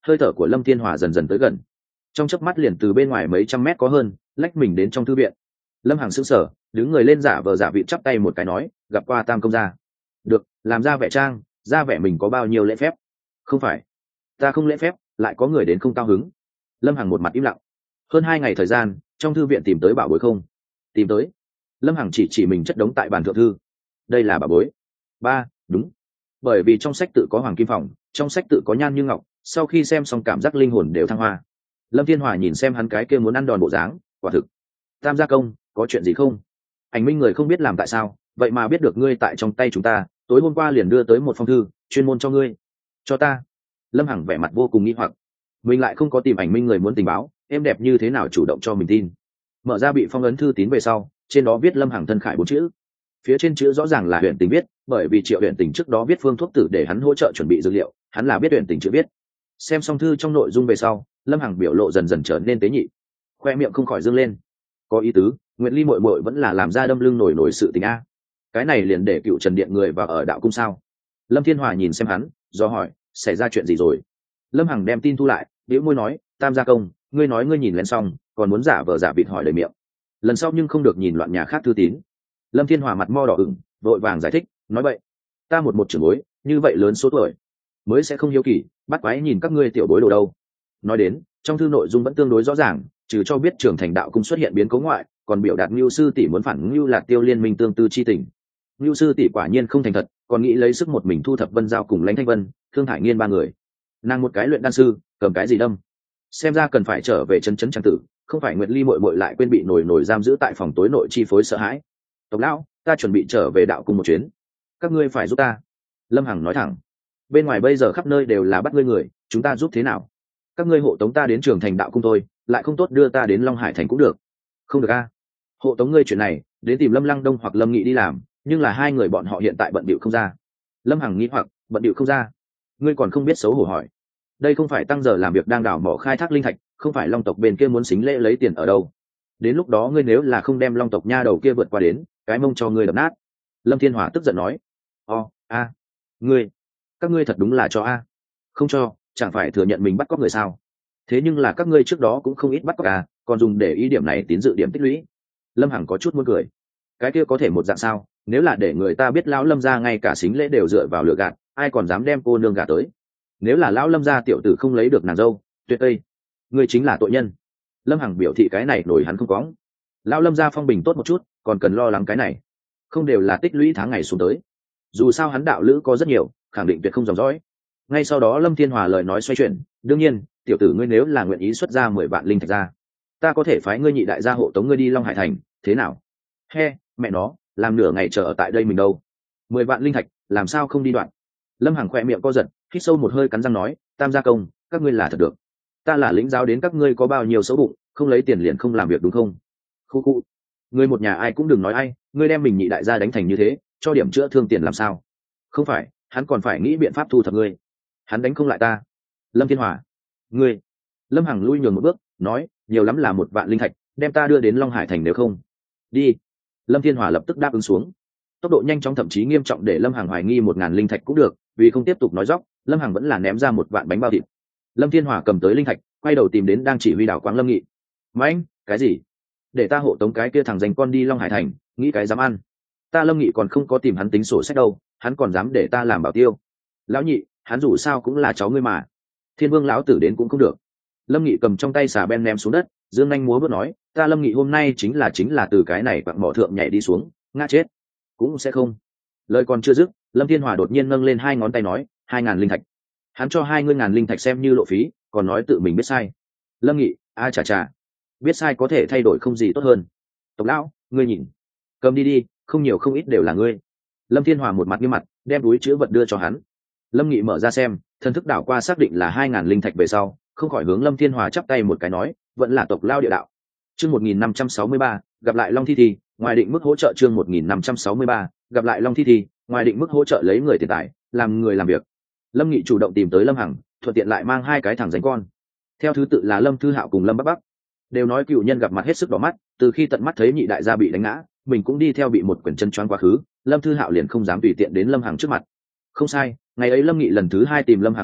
A: hơi thở của Lâm Thiên Hòa dần dần tới gần, trong chớp mắt liền từ bên ngoài mấy trăm mét có hơn lách mình đến trong thư viện. Lâm Hằng sững sờ, đứng người lên giả vờ giả vị chắp tay một cái nói, gặp qua Tam công gia. Được, làm ra vẻ trang, ra vẻ mình có bao nhiêu lễ phép. Không phải, ta không lễ phép, lại có người đến không cao hứng. Lâm Hằng một mặt im lặng. Hơn hai ngày thời gian, trong thư viện tìm tới bảo bối không? Tìm tới. Lâm Hằng chỉ chỉ mình chất đống tại bàn thượng thư. Đây là bảo bối. Ba, đúng. Bởi vì trong sách tự có Hoàng Kim Phòng, trong sách tự có Nhan Như Ngọc, sau khi xem xong cảm giác linh hồn đều thăng hoa. Lâm Thiên Hòa nhìn xem hắn cái kia muốn ăn đòn bộ dáng, quả thực. Tam gia công, có chuyện gì không? Ảnh Minh người không biết làm tại sao, vậy mà biết được ngươi tại trong tay chúng ta, tối hôm qua liền đưa tới một phong thư, chuyên môn cho ngươi. Cho ta. Lâm Hằng vẻ mặt vô cùng nghi hoặc, mình lại không có tìm Ảnh Minh người muốn tình báo, em đẹp như thế nào chủ động cho mình tin. Mở ra bị phong ấn thư tín về sau, trên đó viết Lâm Hằng thân khải bốn chữ. Phía trên chữ rõ ràng là Huyền Tình viết, bởi vì Triệu Huyền Tình trước đó viết phương thuốc tử để hắn hỗ trợ chuẩn bị dữ liệu, hắn là biết Huyền Tình chữ viết. Xem xong thư trong nội dung về sau, Lâm Hằng biểu lộ dần dần trở nên tế nhị, khoe miệng không khỏi dương lên. Có ý tứ, Nguyệt Ly muội muội vẫn là làm ra đâm lưng nổi nổi sự tình a. Cái này liền để cựu Trần Điện người vào ở đạo cung sao? Lâm Thiên Hòa nhìn xem hắn, do hỏi, xảy ra chuyện gì rồi? Lâm Hằng đem tin thu lại, bĩu môi nói, Tam gia công, ngươi nói ngươi nhìn lên xong, còn muốn giả vờ giả vịt hỏi lời miệng. Lần sau nhưng không được nhìn loạn nhà khác thư tín. Lâm Thiên Hòa mặt mo đỏ ửng, vội vàng giải thích, nói vậy, ta một một trưởng bối, như vậy lớn số tuổi, mới sẽ không hiếu kỳ, bắt quái nhìn các ngươi tiểu bối đồ đâu. Nói đến, trong thư nội dung vẫn tương đối rõ ràng, trừ cho biết trưởng thành đạo cung xuất hiện biến cố ngoại, còn biểu đạt Ngưu sư tỷ muốn phản Ngưu Lạc Tiêu liên minh tương tư chi tình. Ngưu sư tỷ quả nhiên không thành thật, còn nghĩ lấy sức một mình thu thập Vân Giao cùng Lãnh Thanh Vân, Thương Thải Nghiên ba người. Nàng một cái luyện đan sư, cầm cái gì đâm? Xem ra cần phải trở về chân chấn trang tử, không phải Nguyệt Ly muội muội lại quên bị nổi nổi giam giữ tại phòng tối nội chi phối sợ hãi. Tộc lão, ta chuẩn bị trở về đạo cung một chuyến, các ngươi phải giúp ta. Lâm Hằng nói thẳng, bên ngoài bây giờ khắp nơi đều là bắt ngươi người, chúng ta giúp thế nào? Các ngươi hộ tống ta đến trường thành đạo cung thôi, lại không tốt đưa ta đến Long Hải thành cũng được. Không được a, hộ tống ngươi chuyện này đến tìm Lâm Lăng Đông hoặc Lâm Nghị đi làm, nhưng là hai người bọn họ hiện tại bận bịu không ra. Lâm Hằng nghĩ hoặc, bận bịu không ra, ngươi còn không biết xấu hổ hỏi. Đây không phải tăng giờ làm việc đang đào mỏ khai thác linh thạch, không phải Long tộc bên kia muốn xính lễ lấy tiền ở đâu. Đến lúc đó ngươi nếu là không đem Long tộc nha đầu kia vượt qua đến, cái mông cho ngươi đập nát. Lâm Thiên Hòa tức giận nói, o a ngươi, các ngươi thật đúng là cho a. Không cho, chẳng phải thừa nhận mình bắt cóc người sao? Thế nhưng là các ngươi trước đó cũng không ít bắt cóc à, còn dùng để ý điểm này tín dự điểm tích lũy. Lâm Hằng có chút muốn cười, cái kia có thể một dạng sao? Nếu là để người ta biết lão Lâm gia ngay cả xính lễ đều dựa vào lừa gạt, ai còn dám đem cô nương gạt tới? Nếu là lão Lâm gia tiểu tử không lấy được nàng dâu, tuyệt tây, ngươi chính là tội nhân. Lâm Hằng biểu thị cái này nổi hắn không có. Lão Lâm gia phong bình tốt một chút, còn cần lo lắng cái này? Không đều là tích lũy tháng ngày xuống tới. Dù sao hắn đạo lữ có rất nhiều, khẳng định tuyệt không dòng dõi. Ngay sau đó Lâm Thiên Hòa lời nói xoay chuyển, đương nhiên, tiểu tử ngươi nếu là nguyện ý xuất ra mười vạn linh thạch ra, ta có thể phái ngươi nhị đại gia hộ tống ngươi đi Long Hải thành, thế nào? He, mẹ nó, làm nửa ngày chờ ở tại đây mình đâu? Mười vạn linh thạch, làm sao không đi đoạn? Lâm Hằng khỏe miệng co giật, hít sâu một hơi cắn răng nói, Tam gia công, các ngươi là thật được. Ta là lĩnh giáo đến các ngươi có bao nhiêu xấu bụng, không lấy tiền liền không làm việc đúng không? Khu khu, ngươi một nhà ai cũng đừng nói ai, ngươi đem mình nhị đại gia đánh thành như thế, cho điểm chữa thương tiền làm sao? Không phải, hắn còn phải nghĩ biện pháp thu thập ngươi. Hắn đánh không lại ta. Lâm Thiên Hòa, ngươi. Lâm Hằng lui nhường một bước, nói, nhiều lắm là một vạn linh thạch, đem ta đưa đến Long Hải thành nếu không. Đi. Lâm Thiên Hòa lập tức đáp ứng xuống. Tốc độ nhanh chóng thậm chí nghiêm trọng để Lâm Hằng hoài nghi một ngàn linh thạch cũng được, vì không tiếp tục nói dóc, Lâm Hằng vẫn là ném ra một vạn bánh bao thịt. Lâm Thiên Hòa cầm tới linh thạch, quay đầu tìm đến đang chỉ huy đảo Quáng Lâm Nghị. Mãnh, cái gì? Để ta hộ tống cái kia thằng danh con đi Long Hải thành, nghĩ cái dám ăn? Ta Lâm Nghị còn không có tìm hắn tính sổ sách đâu, hắn còn dám để ta làm bảo tiêu? Lão nhị, hắn dù sao cũng là cháu ngươi mà. Thiên Vương lão tử đến cũng không được. Lâm Nghị cầm trong tay xà ben ném xuống đất, dương nhanh múa bước nói, ta Lâm Nghị hôm nay chính là chính là từ cái này quặng mỏ thượng nhảy đi xuống, ngã chết cũng sẽ không. Lời còn chưa dứt, Lâm Thiên Hòa đột nhiên nâng lên hai ngón tay nói, hai ngàn linh thạch. Hắn cho hai mươi ngàn linh thạch xem như lộ phí, còn nói tự mình biết sai. Lâm Nghị, a chà chà, biết sai có thể thay đổi không gì tốt hơn. Tộc lão, ngươi nhìn, cầm đi đi, không nhiều không ít đều là ngươi. Lâm Thiên Hòa một mặt nghiêm mặt, đem túi chứa vật đưa cho hắn. Lâm Nghị mở ra xem, thần thức đảo qua xác định là hai ngàn linh thạch về sau, không khỏi hướng Lâm Thiên Hòa chắp tay một cái nói, vẫn là tộc lao địa đạo. Chương một nghìn năm trăm sáu mươi ba, gặp lại Long Thi Thi, ngoài định mức hỗ trợ chương một nghìn năm trăm sáu mươi ba, gặp lại Long Thi Thi, ngoài định mức hỗ trợ lấy người tiền tài, làm người làm việc. Lâm Nghị chủ động tìm tới Lâm Hằng, thuận tiện lại mang hai cái thằng danh con. Theo thứ tự là Lâm Thư Hạo cùng Lâm Bắc Bắc. Đều nói cựu nhân gặp mặt hết sức đỏ mắt, từ khi tận mắt thấy nhị đại gia bị đánh ngã, mình cũng đi theo bị một quyển chân choáng quá khứ, Lâm Thư Hạo liền không dám tùy tiện đến Lâm Hằng trước mặt. Không sai, ngày ấy Lâm Nghị lần thứ hai tìm Lâm Hằng phiền phức,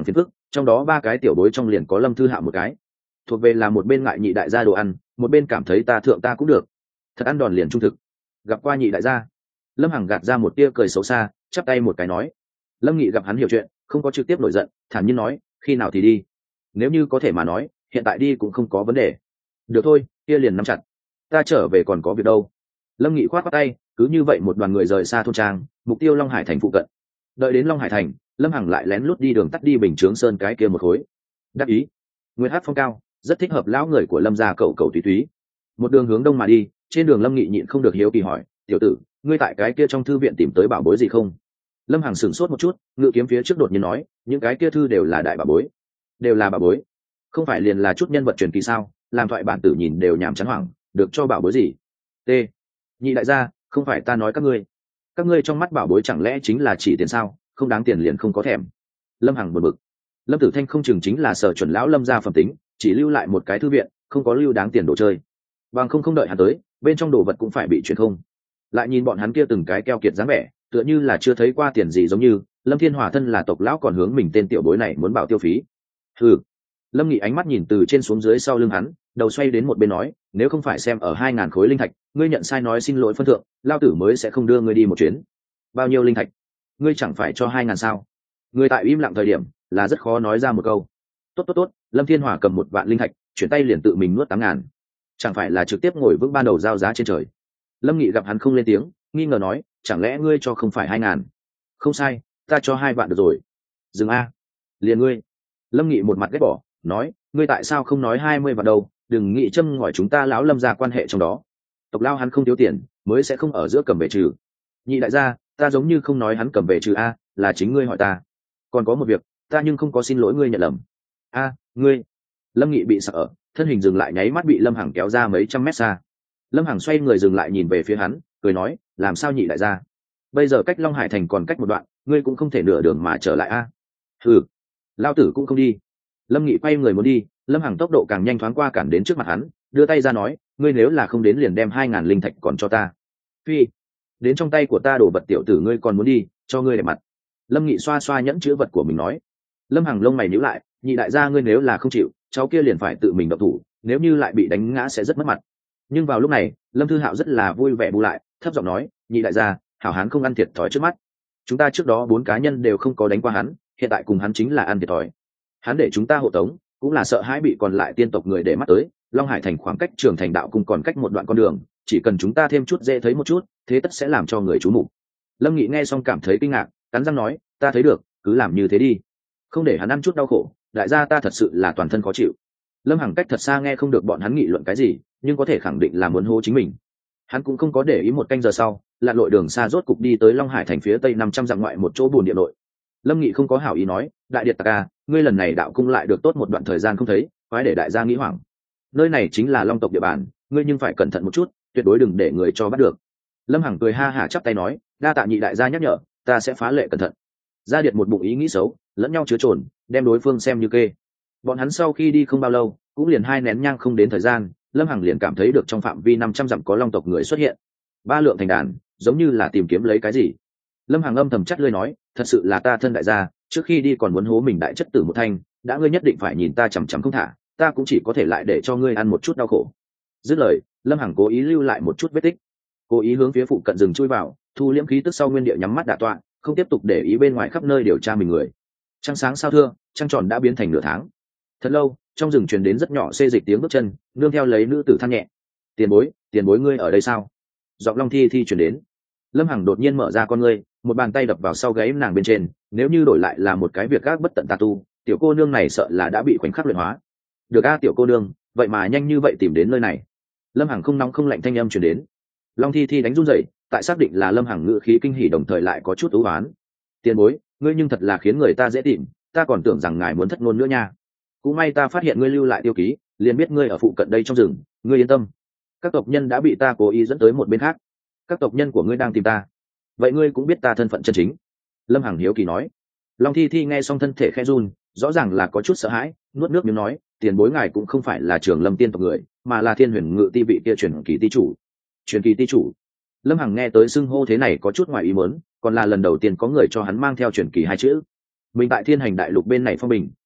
A: trong đó ba cái tiểu bối trong liền có Lâm Thư Hạo một cái, thuộc về là một bên ngại nhị đại gia đồ ăn, một bên cảm thấy ta thượng ta cũng được, thật ăn đòn liền trung thực. Gặp qua nhị đại gia. Lâm Hằng gạt ra một tia cười xấu xa, chắp tay một cái nói. Lâm Nghị gặp hắn hiểu chuyện, không có trực tiếp nổi giận, thản nhiên nói, khi nào thì đi, nếu như có thể mà nói hiện tại đi cũng không có vấn đề. Được thôi, kia liền nắm chặt, ta trở về còn có việc đâu. Lâm Nghị khoát khoát tay, cứ như vậy một đoàn người rời xa thôn trang, mục tiêu Long Hải thành phụ cận. Đợi đến Long Hải thành, Lâm Hằng lại lén lút đi đường tắt đi Bình Chướng Sơn cái kia một khối. Đắc ý, nguyên hát phong cao, rất thích hợp lão người của Lâm gia cậu cậu túy túy. Một đường hướng đông mà đi, trên đường Lâm Nghị nhịn không được hiếu kỳ hỏi, tiểu tử, ngươi tại cái kia trong thư viện tìm tới bảo bối gì không? Lâm Hằng sửng sốt một chút, ngự kiếm phía trước đột nhiên nói, những cái kia thư đều là đại bảo bối. Đều là bảo bối? Không phải liền là chút nhân vật truyền kỳ sao? Làm thoại bản tử nhìn đều nhàm chán hoảng, được cho bảo bối gì? T. Nhị đại gia, không phải ta nói các ngươi. Các ngươi trong mắt bảo bối chẳng lẽ chính là chỉ tiền sao? Không đáng tiền liền không có thèm. Lâm Hằng buồn bực. Lâm Tử Thanh không chừng chính là sở chuẩn lão Lâm gia phẩm tính, chỉ lưu lại một cái thư viện, không có lưu đáng tiền đồ chơi. Bằng không không đợi hắn tới, bên trong đồ vật cũng phải bị chuyển không. Lại nhìn bọn hắn kia từng cái keo kiệt dáng vẻ, tựa như là chưa thấy qua tiền gì, giống như Lâm Thiên Hòa thân là tộc lão còn hướng mình tên tiểu bối này muốn bảo tiêu phí. Ừ. Lâm Nghị ánh mắt nhìn từ trên xuống dưới sau lưng hắn, đầu xoay đến một bên nói, nếu không phải xem ở hai ngàn khối linh thạch, ngươi nhận sai nói xin lỗi phân thượng, lao tử mới sẽ không đưa ngươi đi một chuyến. Bao nhiêu linh thạch? Ngươi chẳng phải cho hai ngàn sao? Ngươi tại im lặng thời điểm là rất khó nói ra một câu. Tốt tốt tốt, Lâm Thiên Hòa cầm một vạn linh thạch, chuyển tay liền tự mình nuốt tám ngàn. Chẳng phải là trực tiếp ngồi vững ban đầu giao giá trên trời. Lâm Nghị gặp hắn không lên tiếng, nghi ngờ nói, chẳng lẽ ngươi cho không phải hai ngàn? Không sai, ta cho hai vạn được rồi. Dừng a. Liền ngươi. Lâm Nghị một mặt ghét bỏ, nói, ngươi tại sao không nói hai mươi vạn đâu? Đừng nghĩ châm ngòi chúng ta lão Lâm gia quan hệ trong đó. Tộc lao hắn không thiếu tiền, mới sẽ không ở giữa cầm về trừ. Nhị đại gia, ta giống như không nói hắn cầm về trừ a, là chính ngươi hỏi ta. Còn có một việc, ta nhưng không có xin lỗi ngươi nhận lầm. A, ngươi. Lâm Nghị bị sợ, thân hình dừng lại nháy mắt bị Lâm Hằng kéo ra mấy trăm mét xa. Lâm Hằng xoay người dừng lại nhìn về phía hắn, cười nói, làm sao nhị đại gia? Bây giờ cách Long Hải thành còn cách một đoạn, ngươi cũng không thể nửa đường mà trở lại a. À? Ừ, lao tử cũng không đi. Lâm Nghị quay người muốn đi, Lâm Hằng tốc độ càng nhanh thoáng qua cản đến trước mặt hắn, đưa tay ra nói, ngươi nếu là không đến liền đem hai ngàn linh thạch còn cho ta. Phi, đến trong tay của ta đổ vật tiểu tử ngươi còn muốn đi, cho ngươi để mặt. Lâm Nghị xoa xoa nhẫn chữ vật của mình nói. Lâm Hằng lông mày nhíu lại, nhị đại gia ngươi nếu là không chịu, cháu kia liền phải tự mình động thủ, nếu như lại bị đánh ngã sẽ rất mất mặt. Nhưng vào lúc này, Lâm Thư Hạo rất là vui vẻ bù lại, thấp giọng nói, nhị đại gia, hảo hán không ăn thiệt thòi trước mắt. Chúng ta trước đó bốn cá nhân đều không có đánh qua hắn, hiện tại cùng hắn chính là ăn thiệt thòi. Hắn để chúng ta hộ tống, cũng là sợ hãi bị còn lại tiên tộc người để mắt tới. Long Hải thành khoảng cách Trường Thành đạo cung còn cách một đoạn con đường, chỉ cần chúng ta thêm chút dễ thấy một chút, thế tất sẽ làm cho người chú mục. Lâm Nghị nghe xong cảm thấy kinh ngạc, cắn răng nói, ta thấy được, cứ làm như thế đi, không để hắn ăn chút đau khổ. Đại gia ta thật sự là toàn thân khó chịu. Lâm Hằng cách thật xa nghe không được bọn hắn nghị luận cái gì, nhưng có thể khẳng định là muốn hô chính mình. Hắn cũng không có để ý. Một canh giờ sau, lặn lội đường xa rốt cục đi tới Long Hải thành phía tây năm trăm dặm ngoại một chỗ bùn địa nội. Lâm Nghị không có hảo ý nói, đại điện tạc ca, ngươi lần này đạo cung lại được tốt một đoạn thời gian không thấy, phải để đại gia nghĩ hoảng. Nơi này chính là Long tộc địa bàn, ngươi nhưng phải cẩn thận một chút, tuyệt đối đừng để người cho bắt được. Lâm Hằng cười ha hả chắp tay nói, đa tạ nhị đại gia nhắc nhở, ta sẽ phá lệ cẩn thận. Gia Điệt một bụng ý nghĩ xấu, lẫn nhau chứa trồn, đem đối phương xem như kê. Bọn hắn sau khi đi không bao lâu, cũng liền hai nén nhang không đến thời gian, Lâm Hằng liền cảm thấy được trong phạm vi năm trăm dặm có Long tộc người xuất hiện. Ba lượng thành đàn, giống như là tìm kiếm lấy cái gì. Lâm Hằng âm thầm chắt lưỡi nói, thật sự là ta thân đại gia, trước khi đi còn muốn hố mình đại chất tử một thanh, đã ngươi nhất định phải nhìn ta chằm chằm không thả, ta cũng chỉ có thể lại để cho ngươi ăn một chút đau khổ. Dứt lời, Lâm Hằng cố ý lưu lại một chút vết tích, cố ý hướng phía phụ cận rừng chui vào, thu liễm khí tức sau nguyên địa nhắm mắt đả tọa, không tiếp tục để ý bên ngoài khắp nơi điều tra mình người. Trăng sáng sao thưa, trăng tròn đã biến thành nửa tháng. Thật lâu, trong rừng truyền đến rất nhỏ xê dịch tiếng bước chân, nương theo lấy nữ tử than nhẹ, tiền bối, tiền bối ngươi ở đây sao? Giọng Long Thi Thi truyền đến. Lâm Hằng đột nhiên mở ra con ngươi, một bàn tay đập vào sau gáy nàng bên trên, nếu như đổi lại là một cái việc gác bất tận tà tu, tiểu cô nương này sợ là đã bị khoảnh khắc luyện hóa. Được a tiểu cô nương, vậy mà nhanh như vậy tìm đến nơi này. Lâm Hằng không nóng không lạnh thanh âm truyền đến. Long Thi Thi đánh run rẩy, tại xác định là Lâm Hằng ngữ khí kinh hỉ đồng thời lại có chút ưu ái. Tiền bối, ngươi nhưng thật là khiến người ta dễ tìm, ta còn tưởng rằng ngài muốn thất ngôn nữa nha. Cũng may ta phát hiện ngươi lưu lại tiêu ký, liền biết ngươi ở phụ cận đây trong rừng, ngươi yên tâm. Các tộc nhân đã bị ta cố ý dẫn tới một bên khác. Các tộc nhân của ngươi đang tìm ta, vậy ngươi cũng biết ta thân phận chân chính. Lâm Hằng hiếu kỳ nói. Long Thi Thi nghe xong thân thể khẽ run, rõ ràng là có chút sợ hãi, nuốt nước miếng nói, tiền bối ngài cũng không phải là Trường Lâm tiên tộc người, mà là Thiên Huyền Ngự ti vị kia truyền kỳ ti chủ. Truyền kỳ ti chủ. Lâm Hằng nghe tới xưng hô thế này có chút ngoài ý muốn, còn là lần đầu tiên có người cho hắn mang theo truyền kỳ hai chữ. Mình tại Thiên Hành đại lục bên này phong bình,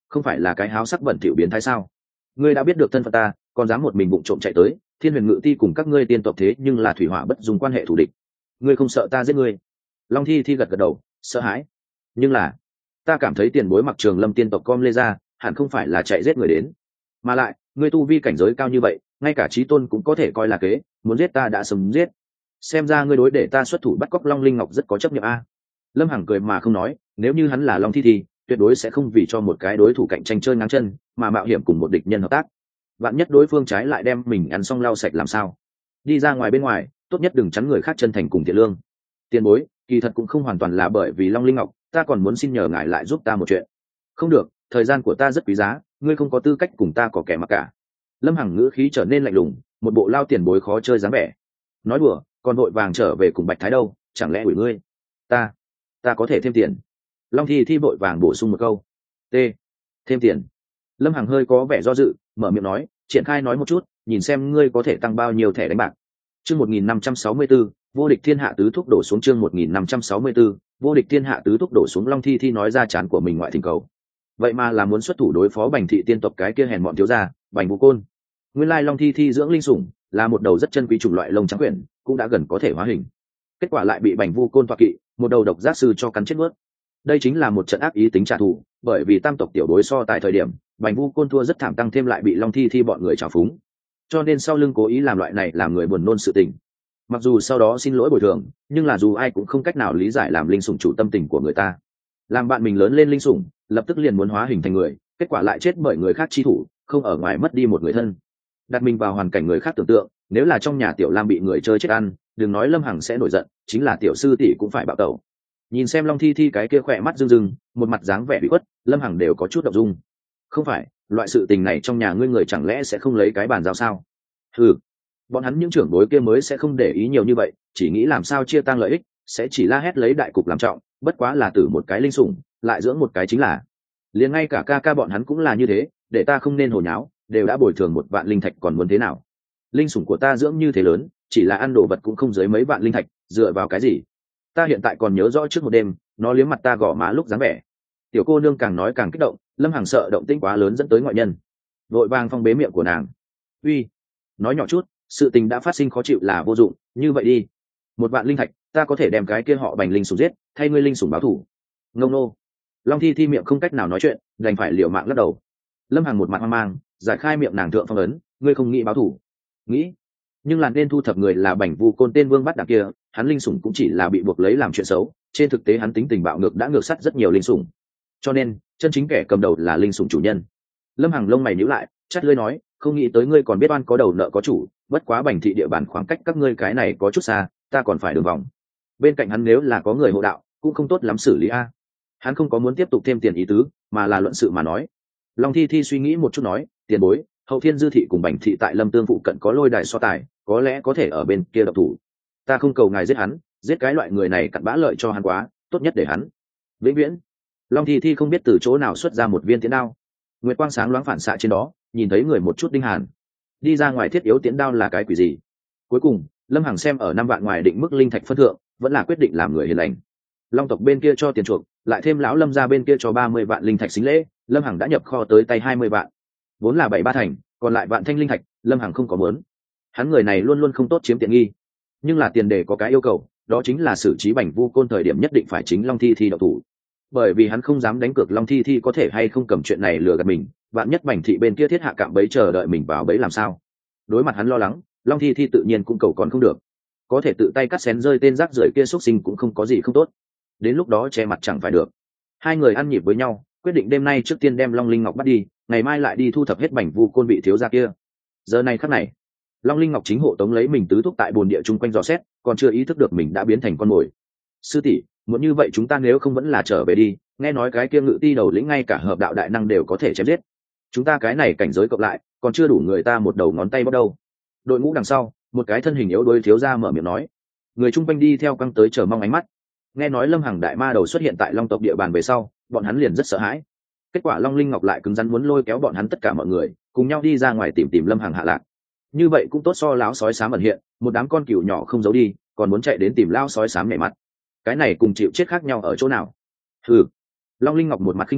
A: không phải là cái háo sắc bẩn thỉu biến thái sao? Ngươi đã biết được thân phận ta, còn dám một mình bụng trộm chạy tới, Thiên Huyền Ngự Ti cùng các ngươi tiên tộc thế nhưng là thủy hỏa bất dung quan hệ thù địch. Ngươi không sợ ta giết ngươi? Long Thi Thi gật gật đầu, sợ hãi. Nhưng là, ta cảm thấy tiền bối mặc Trường Lâm tiên tộc com lê ra, hẳn không phải là chạy giết người đến. Mà lại, ngươi tu vi cảnh giới cao như vậy, ngay cả chí tôn cũng có thể coi là kế, muốn giết ta đã sớm giết. Xem ra ngươi đối để ta xuất thủ bắt cóc Long Linh Ngọc rất có chấp nhận a. Lâm Hằng cười mà không nói, nếu như hắn là Long Thi Thi, tuyệt đối sẽ không vì cho một cái đối thủ cạnh tranh chơi ngang chân, mà mạo hiểm cùng một địch nhân hợp tác. Vạn nhất đối phương trái lại đem mình ăn xong lau sạch làm sao? Đi ra ngoài bên ngoài, tốt nhất đừng chắn người khác chân thành cùng thiện lương. Tiền bối, kỳ thật cũng không hoàn toàn là bởi vì Long Linh Ngọc, ta còn muốn xin nhờ ngài lại giúp ta một chuyện. Không được, thời gian của ta rất quý giá, ngươi không có tư cách cùng ta có kẻ mặc cả. Lâm Hằng ngữ khí trở nên lạnh lùng, một bộ lao tiền bối khó chơi dáng vẻ. Nói đùa, còn vội vàng trở về cùng Bạch Thái đâu, chẳng lẽ ủi ngươi? Ta, ta có thể thêm tiền. Long Thi Thi vội vàng bổ sung một câu. T, thêm tiền. Lâm Hằng hơi có vẻ do dự, mở miệng nói, triển khai nói một chút, nhìn xem ngươi có thể tăng bao nhiêu thẻ đánh bạc. Chương một nghìn năm trăm sáu mươi 1564, vô địch thiên hạ tứ thúc đổ xuống chương một nghìn năm trăm sáu mươi 1564, vô địch thiên hạ tứ thúc đổ xuống. Long Thi Thi nói ra chán của mình ngoại tình cầu. Vậy mà là muốn xuất thủ đối phó Bành thị tiên tộc cái kia hèn mọn thiếu gia, Bành Vũ Côn. Nguyên lai Long Thi Thi dưỡng linh sủng, là một đầu rất chân quý chủng loại lông trắng quyển, cũng đã gần có thể hóa hình. Kết quả lại bị Bành Vũ Côn toạc kỵ, một đầu độc giác sư cho cắn chết mất. Đây chính là một trận ác ý tính trả thù, bởi vì tam tộc tiểu đối so tại thời điểm, Bành Vũ Côn thua rất thảm, tăng thêm lại bị Long Thi Thi bọn người trào phúng, cho nên sau lưng cố ý làm loại này làm người buồn nôn sự tình. Mặc dù sau đó xin lỗi bồi thường, nhưng là dù ai cũng không cách nào lý giải làm linh sủng chủ tâm tình của người ta. Làm bạn mình lớn lên linh sủng, lập tức liền muốn hóa hình thành người, kết quả lại chết bởi người khác chi thủ, không ở ngoài mất đi một người thân. Đặt mình vào hoàn cảnh người khác tưởng tượng, nếu là trong nhà Tiểu Lam bị người chơi chết ăn, đừng nói Lâm Hằng sẽ nổi giận, chính là tiểu sư tỷ cũng phải bạo tẩu. Nhìn xem Long Thi Thi cái kia khỏe mắt rưng rưng, một mặt dáng vẻ bị khuất, Lâm Hằng đều có chút động dung. Không phải, loại sự tình này trong nhà ngươi người chẳng lẽ sẽ không lấy cái bàn giao sao? Ừ, bọn hắn những trưởng bối kia mới sẽ không để ý nhiều như vậy, chỉ nghĩ làm sao chia tăng lợi ích, sẽ chỉ la hét lấy đại cục làm trọng, bất quá là tử một cái linh sủng, lại dưỡng một cái chính là. Liền ngay cả ca ca bọn hắn cũng là như thế, để ta không nên hồ nháo, đều đã bồi thường một vạn linh thạch còn muốn thế nào? Linh sủng của ta dưỡng như thế lớn, chỉ là ăn đồ vật cũng không dưới mấy vạn linh thạch, dựa vào cái gì? Ta hiện tại còn nhớ rõ trước một đêm, nó liếm mặt ta gõ má lúc dáng vẻ. Tiểu cô nương càng nói càng kích động, Lâm Hằng sợ động tĩnh quá lớn dẫn tới ngoại nhân, vội vàng phong bế miệng của nàng. Uy, nói nhỏ chút, sự tình đã phát sinh khó chịu là vô dụng, như vậy đi, một vạn linh thạch, ta có thể đem cái kia họ Bành linh sủng giết, thay ngươi linh sủng báo thù. Ngông nô. Long Thi Thi miệng không cách nào nói chuyện, đành phải liều mạng lắc đầu. Lâm Hằng một mặt hoang mang, giải khai miệng nàng thượng phong ấn, ngươi không nghĩ báo thù? Nghĩ, nhưng là nên thu thập người là Bành Vu Côn tên vương bắt đạp kia, hắn linh sủng cũng chỉ là bị buộc lấy làm chuyện xấu, trên thực tế hắn tính tình bạo ngược đã ngược sắt rất nhiều linh sủng, cho nên chân chính kẻ cầm đầu là linh sủng chủ nhân. Lâm Hằng lông mày nhíu lại, chắt lưỡi nói, không nghĩ tới ngươi còn biết oan có đầu nợ có chủ, bất quá Bành thị địa bàn khoảng cách các ngươi cái này có chút xa, ta còn phải đường vòng. Bên cạnh hắn nếu là có người hộ đạo, cũng không tốt lắm xử lý a. Hắn không có muốn tiếp tục thêm tiền ý tứ, mà là luận sự mà nói. Long Thi Thi suy nghĩ một chút nói, tiền bối, Hậu Thiên Dư thị cùng Bành thị tại Lâm Tương phụ cận có lôi đài so tài, có lẽ có thể ở bên kia độc thủ. Ta không cầu ngài giết hắn, giết cái loại người này cặn bã lợi cho hắn quá, tốt nhất để hắn vĩnh viễn. Long Thi Thi không biết từ chỗ nào xuất ra một viên tiễn đao, nguyệt quang sáng loáng phản xạ trên đó, nhìn thấy người một chút đinh hàn. Đi ra ngoài thiết yếu tiễn đao là cái quỷ gì? Cuối cùng, Lâm Hằng xem ở năm vạn ngoài định mức linh thạch phân thượng, vẫn là quyết định làm người hiền lành. Long tộc bên kia cho tiền chuộc, lại thêm lão Lâm gia bên kia cho ba mươi vạn linh thạch xính lễ, Lâm Hằng đã nhập kho tới tay hai mươi vạn. Vốn là bảy ba thành, còn lại vạn thanh linh thạch, Lâm Hằng không có muốn. Hắn người này luôn luôn không tốt chiếm tiện nghi, nhưng là tiền đề có cái yêu cầu, đó chính là xử trí Bành Vu Côn thời điểm nhất định phải chính Long Thi Thi độc thủ. Bởi vì hắn không dám đánh cược Long Thi Thi có thể hay không cầm chuyện này lừa gạt mình, vạn nhất Bành thị bên kia thiết hạ cạm bẫy chờ đợi mình vào bẫy làm sao? Đối mặt hắn lo lắng, Long Thi Thi tự nhiên cũng cầu còn không được, có thể tự tay cắt xén rơi tên rác rưởi kia xuất sinh cũng không có gì không tốt, đến lúc đó che mặt chẳng phải được. Hai người ăn nhịp với nhau, quyết định đêm nay trước tiên đem Long Linh Ngọc bắt đi, ngày mai lại đi thu thập hết Bành Vu Côn bị thiếu gia kia. Giờ này khắc này, Long Linh Ngọc chính hộ tống lấy mình tứ thúc tại bồn địa chung quanh dò xét, còn chưa ý thức được mình đã biến thành con mồi. Sư tỷ, muốn như vậy chúng ta nếu không vẫn là trở về đi, nghe nói cái kia ngự ti đầu lĩnh ngay cả hợp đạo đại năng đều có thể chém giết, chúng ta cái này cảnh giới cộng lại còn chưa đủ người ta một đầu ngón tay bắt đâu. Đội ngũ đằng sau, một cái thân hình yếu đuối thiếu gia mở miệng nói. Người chung quanh đi theo căng tới chờ mong ánh mắt. Nghe nói Lâm Hằng đại ma đầu xuất hiện tại Long tộc địa bàn về sau, bọn hắn liền rất sợ hãi. Kết quả Long Linh Ngọc lại cứng rắn muốn lôi kéo bọn hắn tất cả mọi người cùng nhau đi ra ngoài tìm tìm Lâm Hằng hạ lạc. Như vậy cũng tốt so láo sói xám ẩn hiện, một đám con cừu nhỏ không giấu đi, còn muốn chạy đến tìm lao sói xám nhảy mặt. Cái này cùng chịu chết khác nhau ở chỗ nào? Ừ. Long Linh Ngọc một mặt khinh thường,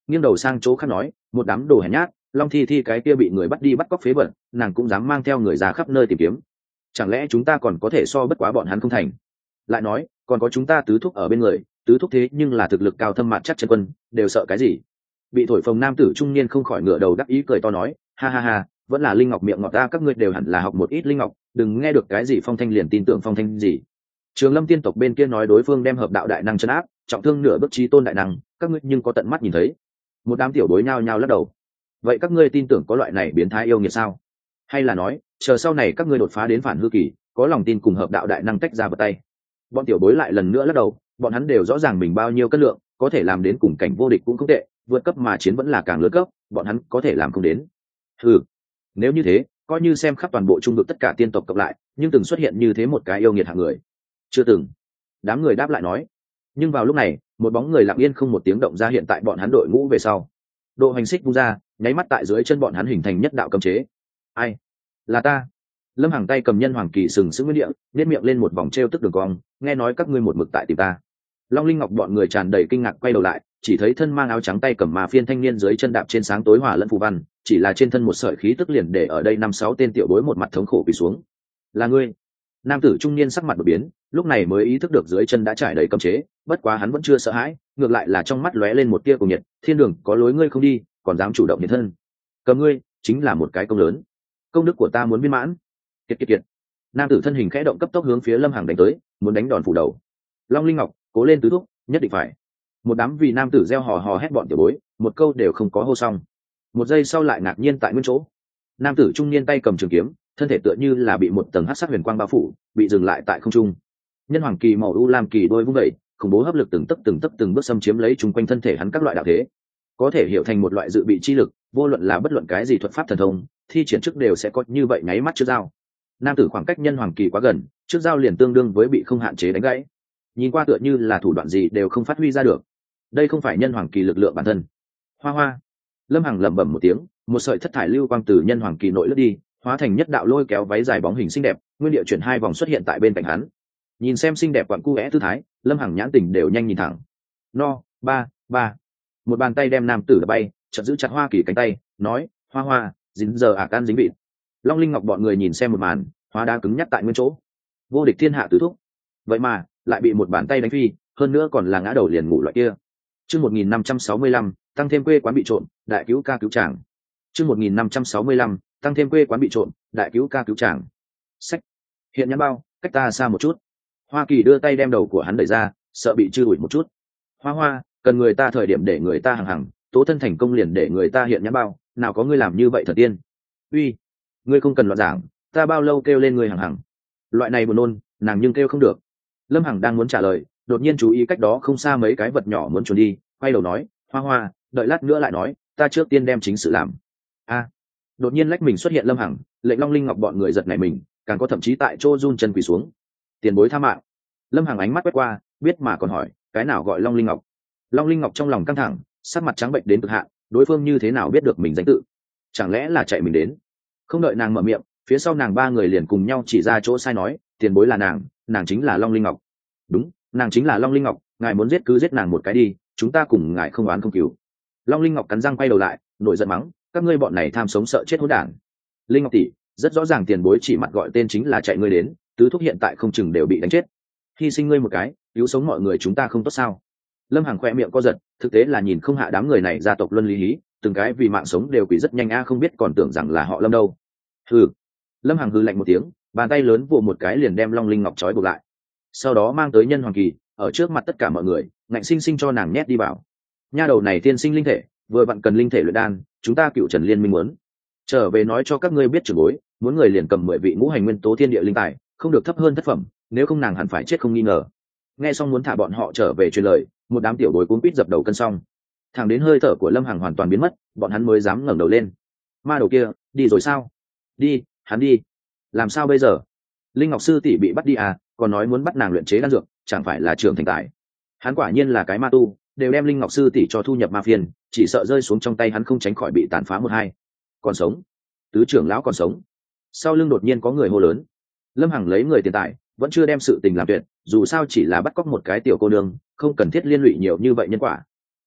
A: nghiêng đầu sang chỗ khác nói, một đám đồ hèn nhát, Long Thi Thi cái kia bị người bắt đi bắt cóc phế vật, nàng cũng dám mang theo người ra khắp nơi tìm kiếm, chẳng lẽ chúng ta còn có thể so bất quá bọn hắn không thành? Lại nói, còn có chúng ta tứ thúc ở bên người, tứ thúc thế nhưng là thực lực cao thâm mạn chắc chân quân, đều sợ cái gì? Bị thổi phồng nam tử trung niên không khỏi ngửa đầu đắc ý cười to nói, ha ha ha, vẫn là linh ngọc miệng ngọt ta, các ngươi đều hẳn là học một ít linh ngọc, đừng nghe được cái gì phong thanh liền tin tưởng phong thanh gì. Trường Lâm tiên tộc bên kia nói đối phương đem hợp đạo đại năng trấn áp, trọng thương nửa bước chí tôn đại năng, các ngươi nhưng có tận mắt nhìn thấy? Một đám tiểu bối nhao nhao lắc đầu. Vậy các ngươi tin tưởng có loại này biến thái yêu nghiệt sao? Hay là nói, chờ sau này các ngươi đột phá đến phản hư kỳ, có lòng tin cùng hợp đạo đại năng tách ra vào tay? Bọn tiểu bối lại lần nữa lắc đầu, bọn hắn đều rõ ràng mình bao nhiêu cân lượng, có thể làm đến cùng cảnh vô địch cũng không tệ, vượt cấp mà chiến vẫn là càng lớn cấp, bọn hắn có thể làm không đến. Ừ, nếu như thế, coi như xem khắp toàn bộ trung vực tất cả tiên tộc cộng lại, nhưng từng xuất hiện như thế một cái yêu nghiệt hạng người, chưa từng. Đám người đáp lại nói. Nhưng vào lúc này, một bóng người lặng yên không một tiếng động ra hiện tại bọn hắn đội ngũ về sau. Độ hành xích vung ra, nháy mắt tại dưới chân bọn hắn hình thành nhất đạo cấm chế. Ai? Là ta. Lâm Hằng tay cầm nhân hoàng kỳ sừng sững nguyên địa, nét miệng lên một vòng trêu tức đường cong, nghe nói các ngươi một mực tại tìm ta. Long Linh Ngọc bọn người tràn đầy kinh ngạc quay đầu lại, chỉ thấy thân mang áo trắng tay cầm mà phiên thanh niên dưới chân đạp trên sáng tối hỏa lẫn phù văn, chỉ là trên thân một sợi khí tức liền để ở đây năm sáu tên tiểu bối một mặt thống khổ quỳ xuống. Là ngươi? Nam tử trung niên sắc mặt đột biến, lúc này mới ý thức được dưới chân đã trải đầy cấm chế, bất quá hắn vẫn chưa sợ hãi, ngược lại là trong mắt lóe lên một tia cùng nhiệt, thiên đường có lối ngươi không đi, còn dám chủ động hiện thân. Cầm ngươi, chính là một cái công lớn. Công đức của ta muốn viên mãn. Kiệt kiệt kiệt. Nam tử thân hình khẽ động cấp tốc hướng phía Lâm Hằng đánh tới, muốn đánh đòn phủ đầu. Long Linh Ngọc, cố lên tứ thúc, nhất định phải. Một đám vì nam tử reo hò hò hét bọn tiểu bối, một câu đều không có hô xong. Một giây sau lại ngạc nhiên tại nguyên chỗ. Nam tử trung niên tay cầm trường kiếm, thân thể tựa như là bị một tầng hắc sắc huyền quang bao phủ, bị dừng lại tại không trung. Nhân hoàng kỳ màu u lam kỳ đôi vung đẩy, khủng bố hấp lực từng tấc từng tấc từng bước xâm chiếm lấy chung quanh thân thể hắn các loại đạo thế, có thể hiểu thành một loại dự bị chi lực, vô luận là bất luận cái gì thuật pháp thần thông, thi triển trước đều sẽ có như vậy nháy mắt trước dao. Nam tử khoảng cách nhân hoàng kỳ quá gần, trước dao liền tương đương với bị không hạn chế đánh gãy. Nhìn qua tựa như là thủ đoạn gì đều không phát huy ra được. Đây không phải nhân hoàng kỳ lực lượng bản thân. Hoa hoa. Lâm Hằng lẩm bẩm một tiếng, một sợi thất thải lưu quang từ nhân hoàng kỳ nội lướt đi, hóa thành nhất đạo lôi kéo váy dài bóng hình xinh đẹp, nguyên địa chuyển hai vòng xuất hiện tại bên cạnh hắn. Nhìn xem xinh đẹp quặn cu é tư thái, Lâm Hằng nhãn tình đều nhanh nhìn thẳng. No, ba, ba. Một bàn tay đem nam tử đập bay, chợt giữ chặt Hoa Kỳ cánh tay, nói, Hoa Hoa, dính giờ à can dính vị. Long Linh Ngọc bọn người nhìn xem một màn, hóa đá cứng nhắc tại nguyên chỗ. Vô địch thiên hạ tứ thúc. Vậy mà, lại bị một bàn tay đánh phi, hơn nữa còn là ngã đầu liền ngủ loại kia. Chương một nghìn năm trăm sáu mươi lăm, tăng thêm quê quán bị trộm, đại cứu ca cứu chàng. Chương một nghìn năm trăm sáu mươi lăm, tăng thêm quê quán bị trộm, đại cứu ca cứu chàng. Sách. Hiện nhãn bao, cách ta xa một chút. Hoa Kỳ đưa tay đem đầu của hắn đẩy ra, sợ bị chư đuổi một chút. Hoa Hoa, cần người ta thời điểm để người ta hàng hàng, tố thân thành công liền để người ta hiện nhãn bao, nào có ngươi làm như vậy thật tiên. Uy, ngươi không cần loạn giảng, ta bao lâu kêu lên ngươi hàng hàng. Loại này buồn nôn, nàng nhưng kêu không được. Lâm Hằng đang muốn trả lời, đột nhiên chú ý cách đó không xa mấy cái vật nhỏ muốn trốn đi, quay đầu nói, Hoa Hoa, đợi lát nữa lại nói, ta trước tiên đem chính sự làm. A. Đột nhiên lách mình xuất hiện Lâm Hằng, lệnh Long Linh Ngọc bọn người giật nảy mình, càng có thậm chí tại chỗ run chân quỳ xuống. Tiền bối tha mạng. Lâm Hằng ánh mắt quét qua, biết mà còn hỏi, cái nào gọi Long Linh Ngọc? Long Linh Ngọc trong lòng căng thẳng, sắc mặt trắng bệnh đến cực hạn, đối phương như thế nào biết được mình danh tự? Chẳng lẽ là chạy mình đến? Không đợi nàng mở miệng, phía sau nàng ba người liền cùng nhau chỉ ra chỗ sai nói, tiền bối là nàng, nàng chính là Long Linh Ngọc. Đúng, nàng chính là Long Linh Ngọc, ngài muốn giết cứ giết nàng một cái đi, chúng ta cùng ngài không oán không cứu. Long Linh Ngọc cắn răng quay đầu lại, nổi giận mắng, các ngươi bọn này tham sống sợ chết hỗn đản. Linh Ngọc tỷ, rất rõ ràng tiền bối chỉ mặt gọi tên chính là chạy ngươi đến, tứ thúc hiện tại không chừng đều bị đánh chết, hy sinh ngươi một cái, cứu sống mọi người chúng ta không tốt sao? Lâm Hằng khoe miệng co giật, thực tế là nhìn không hạ đám người này gia tộc luân lý hí, từng cái vì mạng sống đều quỷ rất nhanh a, không biết còn tưởng rằng là họ Lâm đâu. Hừ. Lâm Hằng hừ lạnh một tiếng, bàn tay lớn vồ một cái liền đem Long Linh Ngọc trói buộc lại, sau đó mang tới nhân hoàng kỳ, ở trước mặt tất cả mọi người, ngạnh sinh sinh cho nàng nhét đi vào. Nha đầu này tiên sinh linh thể, vừa vặn cần linh thể luyện đan, chúng ta Cựu Trần Liên Minh muốn trở về nói cho các ngươi biết trưởng bối, muốn người liền cầm mười vị ngũ hành nguyên tố thiên địa linh tài, không được thấp hơn thất phẩm, nếu không nàng hẳn phải chết không nghi ngờ. Nghe xong muốn thả bọn họ trở về truyền lời, một đám tiểu bối cuốn quýt dập đầu cân xong, thẳng đến hơi thở của Lâm Hằng hoàn toàn biến mất, bọn hắn mới dám ngẩng đầu lên. Ma đầu kia đi rồi sao? Đi, hắn đi. Làm sao bây giờ? Linh Ngọc sư tỷ bị bắt đi à, còn nói muốn bắt nàng luyện chế đan dược, chẳng phải là trưởng thành tài. Hắn quả nhiên là cái ma tu, đều đem Linh Ngọc sư tỷ cho thu nhập ma phiền, chỉ sợ rơi xuống trong tay hắn không tránh khỏi bị tàn phá một hai. Còn sống? Tứ trưởng lão còn sống? Sau lưng đột nhiên có người hô lớn. Lâm Hằng lấy người tiền tài, vẫn chưa đem sự tình làm tuyệt, dù sao chỉ là bắt cóc một cái tiểu cô nương, không cần thiết liên lụy nhiều như vậy nhân quả.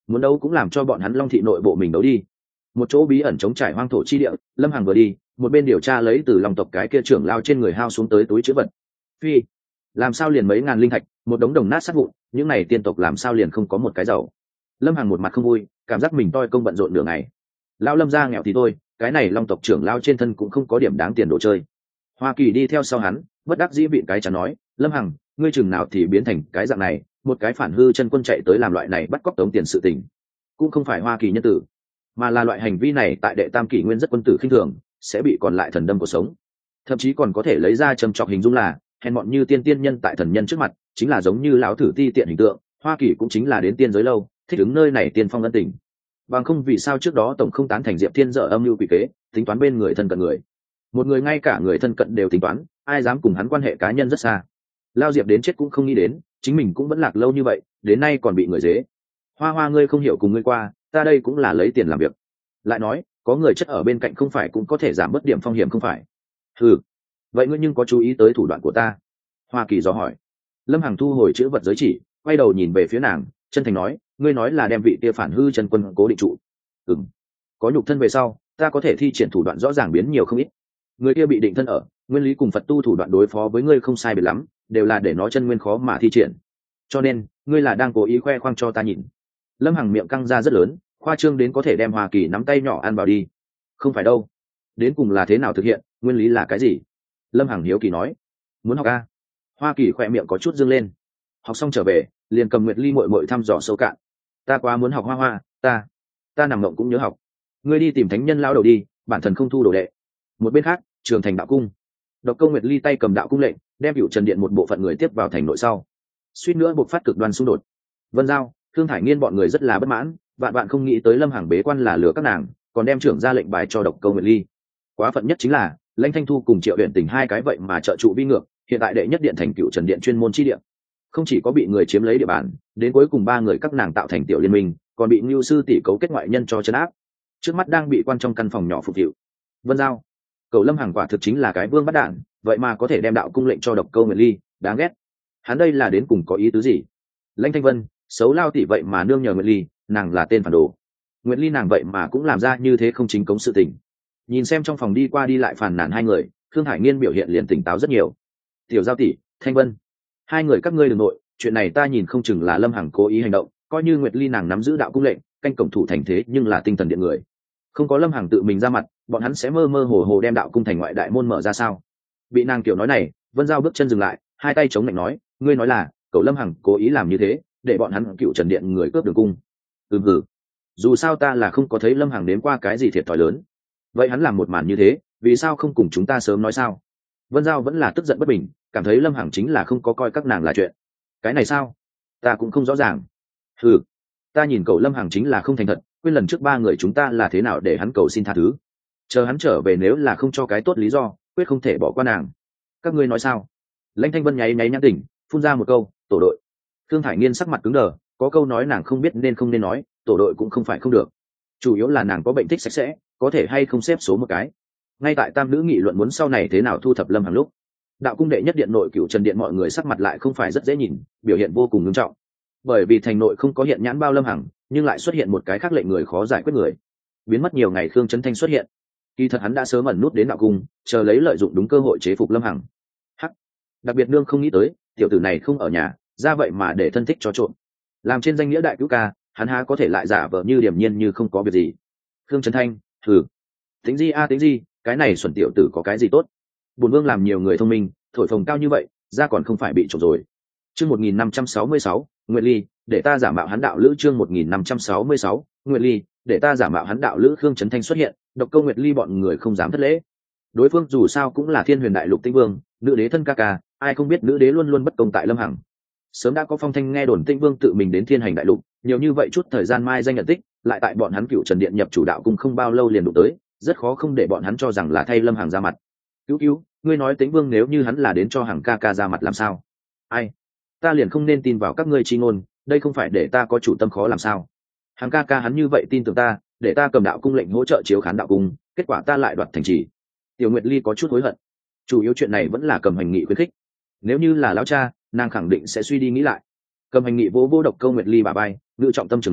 A: muốn đấu cũng làm cho bọn hắn Long thị nội bộ mình đấu đi. Một chỗ bí ẩn chống trải hoang thổ chi địa, Lâm Hằng vừa đi một bên điều tra lấy từ Long tộc cái kia trưởng lao trên người hao xuống tới túi chữ vật. Phi, làm sao liền mấy ngàn linh thạch, một đống đồng nát sát vụn, những này tiên tộc làm sao liền không có một cái giàu. Lâm Hằng một mặt không vui, cảm giác mình toi công bận rộn nửa ngày. Lão Lâm gia nghèo thì thôi, cái này Long tộc trưởng lao trên thân cũng không có điểm đáng tiền đồ chơi. Hoa Kỳ đi theo sau hắn, bất đắc dĩ vịn cái chắn nói, Lâm Hằng, ngươi chừng nào thì biến thành cái dạng này, một cái phản hư chân quân chạy tới làm loại này bắt cóc tống tiền sự tình, cũng không phải Hoa Kỳ nhân tử, mà là loại hành vi này tại đệ tam kỷ nguyên rất quân tử khinh thường, sẽ bị còn lại thần đâm cuộc sống, thậm chí còn có thể lấy ra trầm trọc hình dung là hèn mọn như tiên tiên nhân tại thần nhân trước mặt, chính là giống như lão thử ti tiện hình tượng. Hoa Kỳ cũng chính là đến tiên giới lâu, thích ứng nơi này tiên phong ân tình, bằng không vì sao trước đó tổng không tán thành Diệp Thiên dở âm mưu quỷ kế, tính toán bên người thân cận người, một người ngay cả người thân cận đều tính toán, ai dám cùng hắn quan hệ cá nhân rất xa. Lao Diệp đến chết cũng không nghĩ đến, chính mình cũng vẫn lạc lâu như vậy, đến nay còn bị người dế. Hoa Hoa ngươi không hiểu cùng ngươi qua, ta đây cũng là lấy tiền làm việc. Lại nói, có người chất ở bên cạnh không phải cũng có thể giảm bớt điểm phong hiểm không phải? Ừ, vậy ngươi nhưng có chú ý tới thủ đoạn của ta? Hoa Kỳ dò hỏi. Lâm Hằng thu hồi chữ vật giới chỉ, quay đầu nhìn về phía nàng, chân thành nói, ngươi nói là đem vị kia phản hư chân quân cố định trụ. Ừm, có nhục thân về sau, ta có thể thi triển thủ đoạn rõ ràng biến nhiều không ít. Người kia bị định thân ở, nguyên lý cùng Phật tu thủ đoạn đối phó với ngươi không sai biệt lắm, đều là để nó chân nguyên khó mà thi triển. Cho nên, ngươi là đang cố ý khoe khoang cho ta nhìn. Lâm Hằng miệng căng ra rất lớn, khoa trương đến có thể đem Hoa Kỳ nắm tay nhỏ ăn vào đi. Không phải đâu, đến cùng là thế nào thực hiện, nguyên lý là cái gì? Lâm Hằng hiếu kỳ nói. Muốn học a? Hoa Kỳ khỏe miệng có chút dương lên. Học xong trở về, liền cầm Nguyệt Ly muội muội thăm dò sâu cạn. Ta quá muốn học Hoa Hoa, ta, ta nằm mộng cũng nhớ học. Ngươi đi tìm thánh nhân lão đầu đi, bản thân không thu đồ đệ. Một bên khác, Trường Thành đạo cung. Độc Câu Nguyệt Ly tay cầm đạo cung lệnh, đem Cửu Trần Điện một bộ phận người tiếp vào thành nội sau. Suýt nữa buộc phát cực đoan xung đột. Vân Giao, Thương Thải Nghiên bọn người rất là bất mãn, vạn vạn không nghĩ tới Lâm Hằng bế quan là lừa các nàng, còn đem trưởng ra lệnh bài cho Độc Câu Nguyệt Ly. Quá phận nhất chính là, Lãnh Thanh Thu cùng Triệu Uyển Tình hai cái vậy mà trợ trụ vi ngược, hiện tại đệ nhất điện thành Cửu Trần Điện chuyên môn chi điện, không chỉ có bị người chiếm lấy địa bàn, đến cuối cùng ba người các nàng tạo thành tiểu liên minh, còn bị Ngưu sư tỷ cấu kết ngoại nhân cho trấn áp. Trước mắt đang bị quan trong căn phòng nhỏ phục vụ. Vân Giao, Cầu Lâm Hằng quả thực chính là cái vương bắt đạn, vậy mà có thể đem đạo cung lệnh cho Độc Câu Nguyệt Ly, đáng ghét. Hắn đây là đến cùng có ý tứ gì? Lãnh Thanh Vân, xấu lao tỷ vậy mà nương nhờ Nguyệt Ly, nàng là tên phản đồ. Nguyệt Ly nàng vậy mà cũng làm ra như thế không chính cống sự tình. Nhìn xem trong phòng đi qua đi lại phàn nàn hai người, Thương Hải Nghiên biểu hiện liền tỉnh táo rất nhiều. Tiểu Giao tỷ, Thanh Vân, hai người các ngươi đừng nội, chuyện này ta nhìn không chừng là Lâm Hằng cố ý hành động, coi như Nguyệt Ly nàng nắm giữ đạo cung lệnh, canh cổng thủ thành thế nhưng là tinh thần điện người, không có Lâm Hằng tự mình ra mặt, bọn hắn sẽ mơ mơ hồ hồ đem đạo cung thành ngoại đại môn mở ra sao? Bị nàng kiểu nói này, Vân Giao bước chân dừng lại, hai tay chống lạnh nói, ngươi nói là cậu Lâm Hằng cố ý làm như thế, để bọn hắn Cựu Trần Điện người cướp đường cung? Ừ hừ, dù sao ta là không có thấy Lâm Hằng đến qua cái gì thiệt thòi lớn, vậy hắn làm một màn như thế, vì sao không cùng chúng ta sớm nói sao? Vân Giao vẫn là tức giận bất bình, cảm thấy Lâm Hằng chính là không có coi các nàng là chuyện. Cái này sao? Ta cũng không rõ ràng. Ừ, ta nhìn cậu Lâm Hằng chính là không thành thật, quên lần trước ba người chúng ta là thế nào để hắn cầu xin tha thứ. Chờ hắn trở về nếu là không cho cái tốt lý do, quyết không thể bỏ qua nàng. Các ngươi nói sao? Lãnh Thanh Vân nháy nháy nhãn tỉnh, phun ra một câu, tổ đội. Thương Thải Nghiên sắc mặt cứng đờ, có câu nói nàng không biết nên không nên nói, tổ đội cũng không phải không được. Chủ yếu là nàng có bệnh thích sạch sẽ, có thể hay không xếp số một cái. Ngay tại tam nữ nghị luận muốn sau này thế nào thu thập Lâm Hằng lúc, đạo cung đệ nhất điện nội Cựu Trần Điện mọi người sắc mặt lại không phải rất dễ nhìn, biểu hiện vô cùng nghiêm trọng. Bởi vì thành nội không có hiện nhãn bao Lâm Hằng, nhưng lại xuất hiện một cái khác lệnh người khó giải quyết người. Biến mất nhiều ngày Khương Chấn Thanh xuất hiện, kỳ thật hắn đã sớm ẩn nút đến đạo cung, chờ lấy lợi dụng đúng cơ hội chế phục Lâm Hằng. Hắc, đặc biệt nương không nghĩ tới tiểu tử này không ở nhà, ra vậy mà để thân thích cho trộm, làm trên danh nghĩa đại cứu ca, hắn há có thể lại giả vờ như điềm nhiên như không có việc gì. Khương Chấn Thanh, thử tính gì a tính gì, cái này xuẩn tiểu tử có cái gì tốt? Bùn vương làm nhiều người thông minh, thổi phồng cao như vậy, ra còn không phải bị trộm rồi. Chương một nghìn năm trăm sáu mươi sáu, Nguyệt Ly, để ta giả mạo hắn đạo lữ. Chương một nghìn năm trăm sáu mươi sáu, Nguyệt Ly, để ta giả mạo hắn đạo lữ. Khương Chấn Thanh xuất hiện, Độc Câu Nguyệt Ly bọn người không dám thất lễ. Đối phương dù sao cũng là Thiên Huyền Đại Lục Tĩnh Vương, nữ đế thân ca ca, ai không biết nữ đế luôn luôn bất công tại Lâm Hằng. Sớm đã có phong thanh nghe đồn Tĩnh Vương tự mình đến Thiên Hành Đại Lục, nhiều như vậy chút thời gian mai danh nhận tích, lại tại bọn hắn Cựu Trần Điện nhập chủ đạo cung không bao lâu liền đụng tới, rất khó không để bọn hắn cho rằng là thay Lâm Hằng ra mặt. Cứu cứu, ngươi nói Tĩnh Vương nếu như hắn là đến cho Hằng ca ca ra mặt làm sao? Ai? Ta liền không nên tin vào các ngươi chi ngôn, đây không phải để ta có chủ tâm khó làm sao? Hằng ca ca hắn như vậy tin tưởng ta, để ta cầm đạo cung lệnh hỗ trợ chiếu khán đạo cung, kết quả ta lại đoạt thành trì. Tiểu Nguyệt Ly có chút hối hận, chủ yếu chuyện này vẫn là cầm hành nghị khuyến khích. Nếu như là lão cha, nàng khẳng định sẽ suy đi nghĩ lại. Cầm hành nghị vỗ vỗ Độc Câu Nguyệt Ly bà bay, ngự trọng tâm trường nói,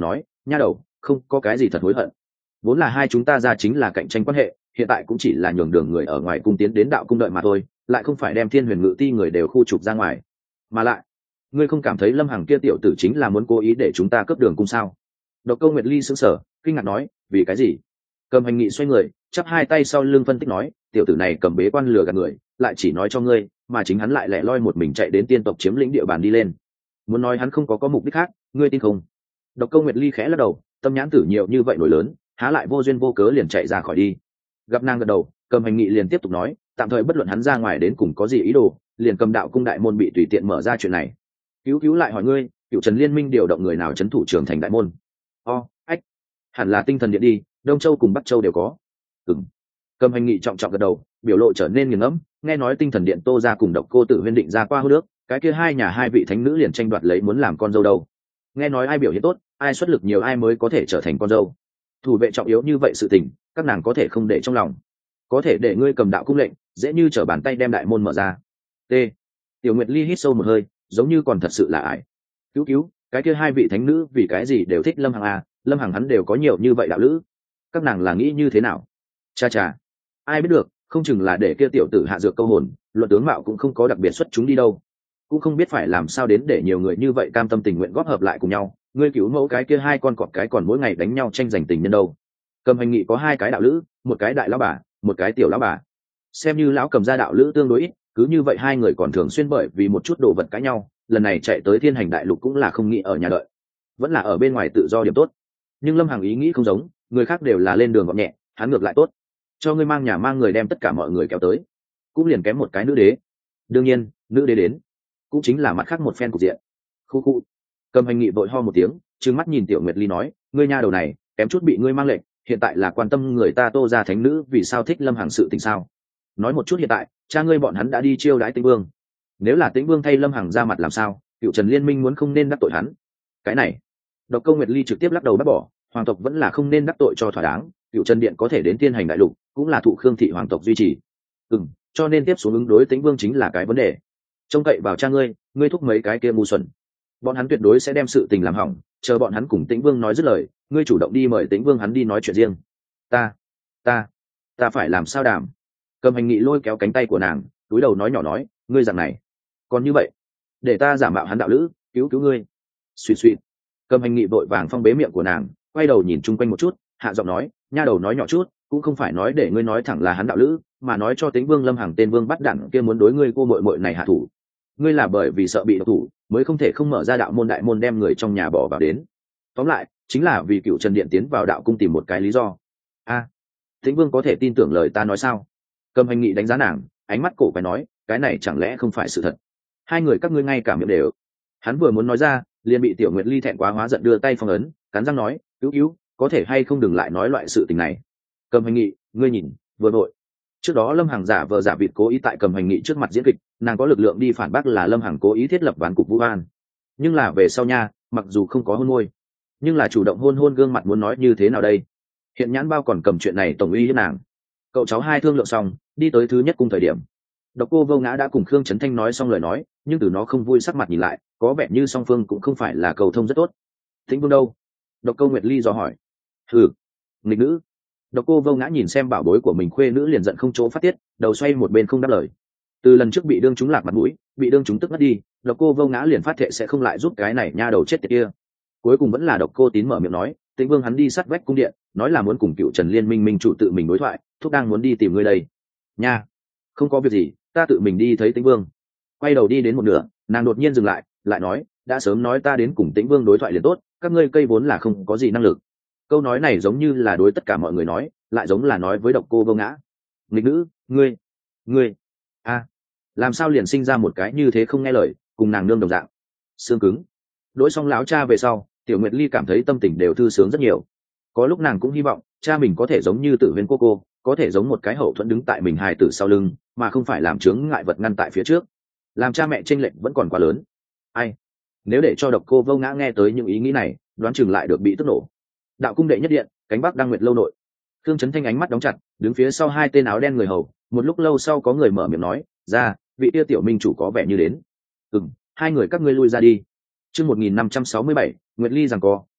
A: nha đầu không có cái gì thật hối hận, vốn là hai chúng ta ra chính là cạnh tranh quan hệ, hiện tại cũng chỉ là nhường đường người ở ngoài cung tiến đến đạo cung đợi mà thôi, lại không phải đem thiên huyền ngự ti người đều khu trục ra ngoài. Mà lại ngươi không cảm thấy lâm hằng kia tiểu tử chính là muốn cố ý để chúng ta cướp đường cung sao? Độc Câu Nguyệt Ly sững sờ kinh ngạc nói, vì cái gì? Cầm Hành Nghị xoay người chắp hai tay sau lưng phân tích nói, tiểu tử này cầm bế quan lừa gạt người, lại chỉ nói cho ngươi, mà chính hắn lại lẻ loi một mình chạy đến tiên tộc chiếm lĩnh địa bàn đi lên. Muốn nói hắn không có có mục đích khác, ngươi tin không? Độc Câu Nguyệt Ly khẽ lắc đầu, tâm nhãn tử nhiều như vậy nổi lớn, há lại vô duyên vô cớ liền chạy ra khỏi đi. Gặp nàng gật đầu, Cầm Hành Nghị liền tiếp tục nói, tạm thời bất luận hắn ra ngoài đến cùng có gì ý đồ, liền cầm đạo cung đại môn bị tùy tiện mở ra chuyện này. Cứu cứu lại hỏi ngươi, Cựu Trần Liên minh điều động người nào trấn thủ trưởng thành đại môn? O, ách, hẳn là Tinh Thần Điện đi, Đông Châu cùng Bắc Châu đều có. Ừm. Cầm Hành Nghị trọng trọng gật đầu, biểu lộ trở nên nghiền ngẫm, nghe nói Tinh Thần Điện Tô ra cùng Độc Cô Tử Huyên định ra qua hô nước, cái kia hai nhà hai vị thánh nữ liền tranh đoạt lấy muốn làm con dâu đâu. Nghe nói ai biểu hiện tốt, ai xuất lực nhiều ai mới có thể trở thành con dâu. Thủ vệ trọng yếu như vậy sự tình, các nàng có thể không để trong lòng. Có thể để ngươi cầm đạo cung lệnh, dễ như trở bàn tay đem đại môn mở ra. T. Tiểu Nguyệt Ly hít sâu một hơi, giống như còn thật sự là ải. Cứu cứu, cái kia hai vị thánh nữ vì cái gì đều thích Lâm Hằng à, Lâm Hằng hắn đều có nhiều như vậy đạo lữ, các nàng là nghĩ như thế nào? Cha cha, ai biết được, không chừng là để kia tiểu tử hạ dược câu hồn, luận tướng mạo cũng không có đặc biệt xuất chúng đi đâu, cũng không biết phải làm sao đến để nhiều người như vậy cam tâm tình nguyện góp hợp lại cùng nhau. Ngươi cứu mẫu cái kia hai con cọp cái còn mỗi ngày đánh nhau tranh giành tình nhân đâu. Cầm Hành Nghị có hai cái đạo lữ, một cái đại lão bà, một cái tiểu lão bà, xem như lão cầm gia đạo lữ tương đối ít, cứ như vậy hai người còn thường xuyên bởi vì một chút đồ vật cãi nhau, lần này chạy tới Thiên Hành Đại Lục cũng là không nghĩ ở nhà đợi, vẫn là ở bên ngoài tự do điểm tốt. Nhưng Lâm Hằng ý nghĩ không giống, người khác đều là lên đường gọn nhẹ, hắn ngược lại tốt, cho ngươi mang nhà mang người đem tất cả mọi người kéo tới, cũng liền kém một cái nữ đế. Đương nhiên nữ đế đến cũng chính là mặt khác một phen cục diện. Khu khu. Cầm Hành Nghị vội ho một tiếng, trừng mắt nhìn Tiểu Nguyệt Ly nói, ngươi nha đầu này kém chút bị ngươi mang lệnh, hiện tại là quan tâm người ta Tô ra thánh nữ vì sao thích Lâm Hằng sự tình sao? Nói một chút hiện tại, cha ngươi bọn hắn đã đi chiêu đãi Tĩnh Vương, nếu là Tĩnh Vương thay Lâm Hằng ra mặt làm sao? Cựu Trần Liên minh muốn không nên đắc tội hắn. Cái này, Độc Câu Nguyệt Ly trực tiếp lắc đầu bác bỏ, hoàng tộc vẫn là không nên đắc tội cho thỏa đáng, Cựu Trần Điện có thể đến Tiên Hành Đại Lục, cũng là thụ Khương thị hoàng tộc duy trì. Ừm, cho nên tiếp xuống ứng đối Tĩnh Vương chính là cái vấn đề. Trông cậy vào cha ngươi, ngươi thúc mấy cái kia ngu xuẩn, bọn hắn tuyệt đối sẽ đem sự tình làm hỏng, chờ bọn hắn cùng Tĩnh Vương nói dứt lời, ngươi chủ động đi mời Tĩnh Vương hắn đi nói chuyện riêng. Ta, ta, ta phải làm sao đảm? Cầm Hành Nghị lôi kéo cánh tay của nàng, cúi đầu nói nhỏ nói, ngươi rằng này, còn như vậy, để ta giả mạo hắn đạo lữ, cứu cứu ngươi. Suýt suýt. Cầm Hành Nghị vội vàng phong bế miệng của nàng, quay đầu nhìn chung quanh một chút, hạ giọng nói, nha đầu nói nhỏ chút, cũng không phải nói để ngươi nói thẳng là hắn đạo lữ, mà nói cho Tĩnh Vương Lâm Hằng tên vương bắt đẳng kia muốn đối ngươi cô muội muội này hạ thủ. Ngươi là bởi vì sợ bị độc thủ, mới không thể không mở ra đạo môn đại môn đem người trong nhà bỏ vào đến. Tóm lại, chính là vì Cựu Trần Điện tiến vào đạo cung tìm một cái lý do. A, à, Tĩnh Vương có thể tin tưởng lời ta nói sao? Cầm Hành Nghị đánh giá nàng, ánh mắt cổ quái nói, cái này chẳng lẽ không phải sự thật? Hai người các ngươi ngay cả miệng đều. Hắn vừa muốn nói ra, liền bị Tiểu Nguyệt Ly thẹn quá hóa giận đưa tay phong ấn, cắn răng nói, cứu cứu, có thể hay không đừng lại nói loại sự tình này. Cầm Hành Nghị, ngươi nhìn, vừa vội. Trước đó Lâm Hằng giả vờ giả vịt cố ý tại Cầm Hành Nghị trước mặt diễn kịch, nàng có lực lượng đi phản bác là Lâm Hằng cố ý thiết lập ván cục vu oan. Nhưng là về sau nha, mặc dù không có hôn môi, nhưng là chủ động hôn hôn gương mặt muốn nói như thế nào đây? Hiện nhãn bao còn cầm chuyện này tổng uy hiếp nàng. Cậu cháu hai thương lượng xong, đi tới thứ nhất cung thời điểm, Độc Cô Vô Ngã đã cùng Khương Trấn Thanh nói xong lời nói, nhưng từ nó không vui sắc mặt nhìn lại, có vẻ như song phương cũng không phải là cầu thông rất tốt. Tĩnh Vương đâu? Độc Câu Nguyệt Ly dò hỏi. Hừ, nghịch nữ. Độc Cô Vô Ngã nhìn xem bảo bối của mình khuê nữ liền giận không chỗ phát tiết, đầu xoay một bên không đáp lời. Từ lần trước bị đương chúng lạc mặt mũi, bị đương chúng tức mất đi, Độc Cô Vô Ngã liền phát thệ sẽ không lại giúp cái này nha đầu chết tiệt kia. Cuối cùng vẫn là Độc Cô Tín mở miệng nói, Tĩnh Vương hắn đi sát vách cung điện, nói là muốn cùng Cựu Trần Liên minh minh chủ tự mình đối thoại, thúc đang muốn đi tìm ngươi đây. Nha, không có việc gì, ta tự mình đi thấy Tĩnh Vương. Quay đầu đi đến một nửa, nàng đột nhiên dừng lại, lại nói, đã sớm nói ta đến cùng Tĩnh Vương đối thoại liền tốt, các ngươi cây vốn là không có gì năng lực. Câu nói này giống như là đối tất cả mọi người nói, lại giống là nói với Độc Cô Vô Ngã. Nghịch nữ, ngươi, ngươi, a, à, làm sao liền sinh ra một cái như thế không nghe lời, cùng nàng nương đồng dạng, xương cứng. Đối xong lão cha về sau, Tiểu Nguyệt Ly cảm thấy tâm tình đều thư sướng rất nhiều. Có lúc nàng cũng hy vọng cha mình có thể giống như Tử Huyên cô cô, có thể giống một cái hậu thuẫn đứng tại mình hài tử sau lưng, mà không phải làm chướng ngại vật ngăn tại phía trước. Làm cha mẹ chênh lệch vẫn còn quá lớn. Ai, nếu để cho Độc Cô Vô Ngã nghe tới những ý nghĩ này, đoán chừng lại được bị tức nổ. Đạo cung đệ nhất điện, cánh bắc Đăng Nguyệt lâu nội. Khương Trấn Thanh ánh mắt đóng chặt, đứng phía sau hai tên áo đen người hầu, một lúc lâu sau có người mở miệng nói, ra, vị tiêu tiểu minh chủ có vẻ như đến. Ừm, hai người các ngươi lui ra đi. Chương một nghìn năm trăm sáu mươi bảy, Nguyệt Ly giằng co,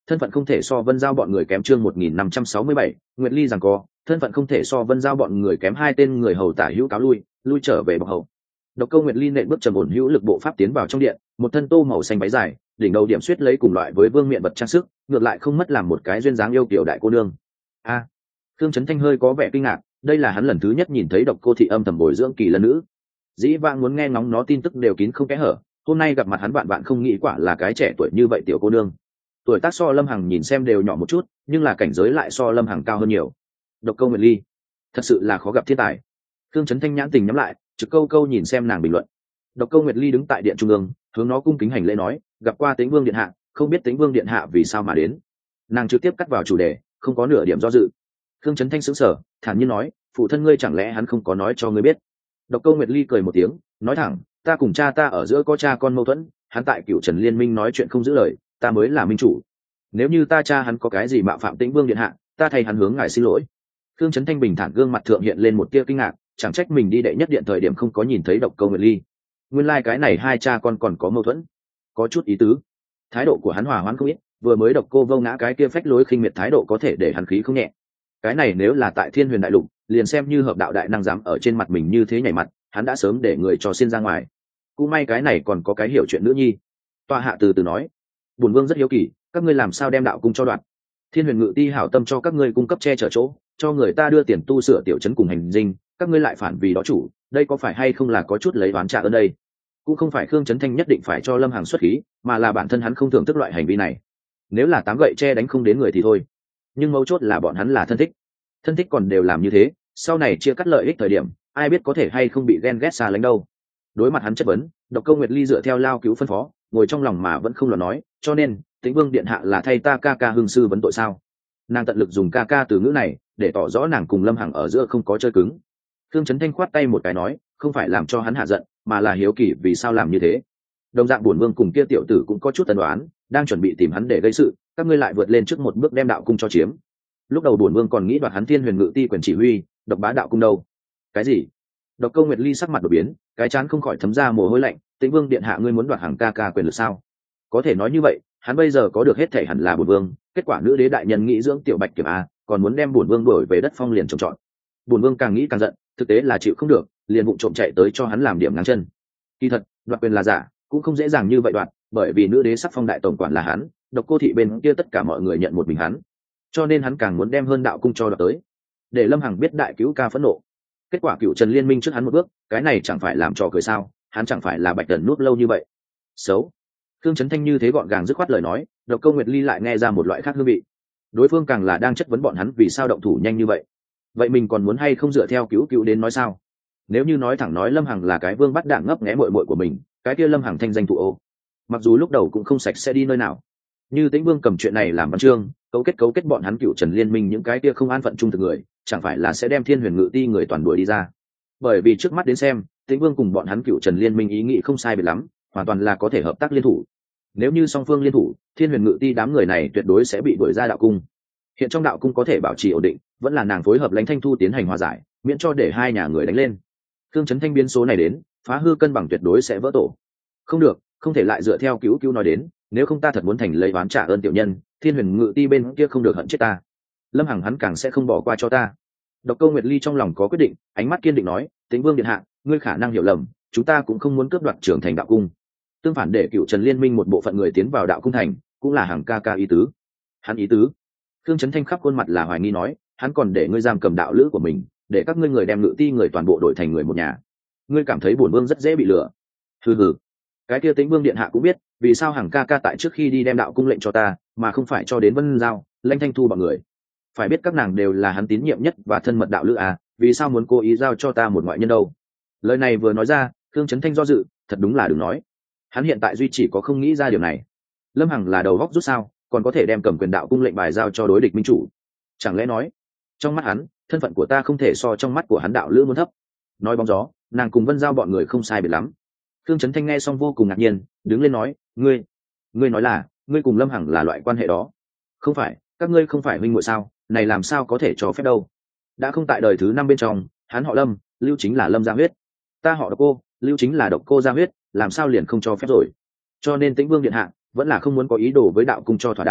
A: thân phận không thể so Vân Giao bọn người kém. Chương một nghìn năm trăm sáu mươi bảy, Nguyệt Ly giằng co, thân phận không thể so Vân Giao bọn người kém. Hai tên người hầu tả hữu cáo lui, lui trở về bọc hậu. Độc Câu Nguyệt Ly nện bước trầm ổn hữu lực bộ pháp tiến vào trong điện, một thân tô màu xanh váy dài, đỉnh đầu điểm xuyết lấy cùng loại với vương miện vật trang sức, ngược lại không mất làm một cái duyên dáng yêu kiều đại cô nương. A, à, Khương Chấn Thanh hơi có vẻ kinh ngạc, đây là hắn lần thứ nhất nhìn thấy Độc Cô thị âm thầm bồi dưỡng kỳ lân nữ. Dĩ vãng muốn nghe ngóng nó tin tức đều kín không kẽ hở, hôm nay gặp mặt hắn bạn bạn không nghĩ quả là cái trẻ tuổi như vậy tiểu cô nương. Tuổi tác so Lâm Hằng nhìn xem đều nhỏ một chút, nhưng là cảnh giới lại so Lâm Hằng cao hơn nhiều. Độc Câu Nguyệt Ly, thật sự là khó gặp thiên tài. Khương Chấn Thanh nhãn tình nhắm lại, trực câu câu nhìn xem nàng bình luận. Độc Câu Nguyệt Ly đứng tại điện trung ương, hướng nó cung kính hành lễ nói, gặp qua Tĩnh Vương điện hạ, không biết Tĩnh Vương điện hạ vì sao mà đến. Nàng trực tiếp cắt vào chủ đề, không có nửa điểm do dự. Khương Chấn Thanh sững sờ, thản nhiên nói, phụ thân ngươi chẳng lẽ hắn không có nói cho ngươi biết? Độc Câu Nguyệt Ly cười một tiếng, nói thẳng, ta cùng cha ta ở giữa có cha con mâu thuẫn, hắn tại Cửu Trần Liên Minh nói chuyện không giữ lời, ta mới là minh chủ. Nếu như ta cha hắn có cái gì mạo phạm Tĩnh Vương điện hạ, ta thay hắn hướng ngài xin lỗi. Khương Chấn Thanh bình thản gương mặt thượng hiện lên một tia kinh ngạc, chẳng trách mình đi đệ nhất điện thời điểm không có nhìn thấy Độc Câu Nguyệt Ly. Nguyên lai like cái này hai cha con còn có mâu thuẫn, có chút ý tứ. Thái độ của hắn hòa hoãn không ít, vừa mới Độc Cô Vô Ngã cái kia phách lối khinh miệt thái độ có thể để hắn khí không nhẹ. Cái này nếu là tại Thiên Huyền đại lục, liền xem như hợp đạo đại năng dám ở trên mặt mình như thế nhảy mặt, hắn đã sớm để người cho xin ra ngoài. Cũng may cái này còn có cái hiểu chuyện nữ nhi. Tọa hạ từ từ nói, bổn vương rất hiếu kỳ, các ngươi làm sao đem đạo cung cho đoạt? Thiên Huyền Ngự Ti hảo tâm cho các ngươi cung cấp che chở chỗ, cho người ta đưa tiền tu sửa tiểu trấn cùng hành dinh, các ngươi lại phản vì đó chủ, đây có phải hay không là có chút lấy oán trả ơn đây? Cũng không phải Khương Chấn Thanh nhất định phải cho Lâm Hằng xuất khí, mà là bản thân hắn không thưởng thức loại hành vi này. Nếu là tám gậy che đánh không đến người thì thôi, nhưng mấu chốt là bọn hắn là thân thích, thân thích còn đều làm như thế, sau này chia cắt lợi ích thời điểm, ai biết có thể hay không bị ghen ghét xa lánh đâu. Đối mặt hắn chất vấn, Độc Câu Nguyệt Ly dựa theo lao cứu phân phó, ngồi trong lòng mà vẫn không lo nói, cho nên Tĩnh Vương điện hạ là thay ta ca ca hưng sư vấn tội sao? Nàng tận lực dùng ca ca từ ngữ này để tỏ rõ nàng cùng Lâm Hằng ở giữa không có chơi cứng. Khương Chấn Thanh khoát tay một cái nói, không phải làm cho hắn hạ giận, mà là hiếu kỳ vì sao làm như thế. Đồng dạng bổn vương cùng kia tiểu tử cũng có chút tần đoán, đang chuẩn bị tìm hắn để gây sự, các ngươi lại vượt lên trước một bước đem đạo cung cho chiếm. Lúc đầu bổn vương còn nghĩ đoạt hắn Thiên Huyền Ngự Ti quyền chỉ huy, độc bá đạo cung đâu. Cái gì? Độc Câu Nguyệt Ly sắc mặt đổi biến, cái chán không khỏi thấm ra mồ hôi lạnh, Tĩnh Vương điện hạ ngươi muốn đoạt hàng ca ca quyền lực sao? Có thể nói như vậy, hắn bây giờ có được hết thể hẳn là bổn vương, kết quả nữ đế đại nhân nghĩ dưỡng tiểu bạch kiểm a, còn muốn đem bổn vương đuổi về đất phong liền trồng trọt. Bổn vương càng nghĩ càng giận, thực tế là chịu không được, liền vụng trộm chạy tới cho hắn làm điểm ngáng chân. Kỳ thật, đoạt quyền là giả, cũng không dễ dàng như vậy đoạt, bởi vì nữ đế sắc phong đại tổng quản là hắn, Độc Cô thị bên kia tất cả mọi người nhận một mình hắn, cho nên hắn càng muốn đem hơn đạo cung cho đoạt tới, để Lâm Hằng biết đại cứu ca phẫn nộ. Kết quả Cửu Trần Liên Minh trước hắn một bước, cái này chẳng phải làm trò cười sao? Hắn chẳng phải là bạch tần nuốt lâu như vậy. Xấu. Khương Chấn Thanh như thế gọn gàng dứt khoát lời nói, Độc Câu Nguyệt Ly lại nghe ra một loại khác hương vị. Đối phương càng là đang chất vấn bọn hắn vì sao động thủ nhanh như vậy. Vậy mình còn muốn hay không dựa theo cứu cứu đến nói sao? Nếu như nói thẳng nói Lâm Hằng là cái vương bắt đạn ngấp nghé muội muội của mình, cái kia Lâm Hằng thanh danh thụ ô. Mặc dù lúc đầu cũng không sạch sẽ đi nơi nào. Như Tĩnh Vương cầm chuyện này làm văn chương, cấu kết cấu kết bọn hắn Cửu Trần Liên Minh những cái kia không an phận trung thực người, chẳng phải là sẽ đem Thiên Huyền Ngự Ti người toàn đuổi đi ra. Bởi vì trước mắt đến xem, Tĩnh Vương cùng bọn hắn Cửu Trần Liên Minh ý nghĩ không sai biệt lắm, hoàn toàn là có thể hợp tác liên thủ. Nếu như song phương liên thủ, Thiên Huyền Ngự Ti đám người này tuyệt đối sẽ bị đuổi ra đạo cung. Hiện trong đạo cung có thể bảo trì ổn định, vẫn là nàng phối hợp Lãnh Thanh Thu tiến hành hòa giải, miễn cho để hai nhà người đánh lên. Khương Chấn Thanh biến số này đến, phá hư cân bằng tuyệt đối sẽ vỡ tổ. Không được, không thể lại dựa theo cứu cứu nói đến, nếu không ta thật muốn thành lấy oán trả ơn tiểu nhân, Thiên Huyền Ngự Ti bên kia không được hận chết ta. Lâm Hằng hắn càng sẽ không bỏ qua cho ta. Độc Câu Nguyệt Ly trong lòng có quyết định, ánh mắt kiên định nói, Tĩnh Vương điện hạ, ngươi khả năng hiểu lầm, chúng ta cũng không muốn cướp đoạt trưởng thành đạo cung. Tương phản để Cửu Trần Liên Minh một bộ phận người tiến vào đạo cung thành, cũng là hàng ca ca ý tứ. Hắn ý tứ? Khương Chấn Thanh khắp khuôn mặt là hoài nghi nói, hắn còn để ngươi giam cầm đạo lữ của mình, để các ngươi người đem Ngự Ti người toàn bộ đổi thành người một nhà. Ngươi cảm thấy bổn vương rất dễ bị lừa? Hừ hừ. Cái kia Tĩnh Vương điện hạ cũng biết, vì sao hàng ca ca tại trước khi đi đem đạo cung lệnh cho ta, mà không phải cho đến Vân Giao, Lãnh Thanh Thu bọn người. Phải biết các nàng đều là hắn tín nhiệm nhất và thân mật đạo lữ à, vì sao muốn cố ý giao cho ta một ngoại nhân đâu? Lời này vừa nói ra, Khương Chấn Thanh do dự, thật đúng là đừng nói. Hắn hiện tại duy chỉ có không nghĩ ra điều này. Lâm Hằng là đầu góc rút sao, còn có thể đem cầm quyền đạo cung lệnh bài giao cho đối địch minh chủ? Chẳng lẽ nói, trong mắt hắn, thân phận của ta không thể so trong mắt của hắn đạo lữ muốn thấp? Nói bóng gió, nàng cùng Vân Giao bọn người không sai biệt lắm. Khương Chấn Thanh nghe xong vô cùng ngạc nhiên, đứng lên nói, ngươi, ngươi nói là, ngươi cùng Lâm Hằng là loại quan hệ đó? Không phải, các ngươi không phải huynh muội sao? Này làm sao có thể cho phép đâu? Đã không tại đời thứ năm bên trong, hắn họ Lâm, Lưu chính là Lâm gia huyết. Ta họ Độc Cô, Lưu chính là Độc Cô gia huyết, làm sao liền không cho phép rồi? Cho nên Tĩnh Vương điện hạ vẫn là không muốn có ý đồ với đạo cung cho thỏa đáng,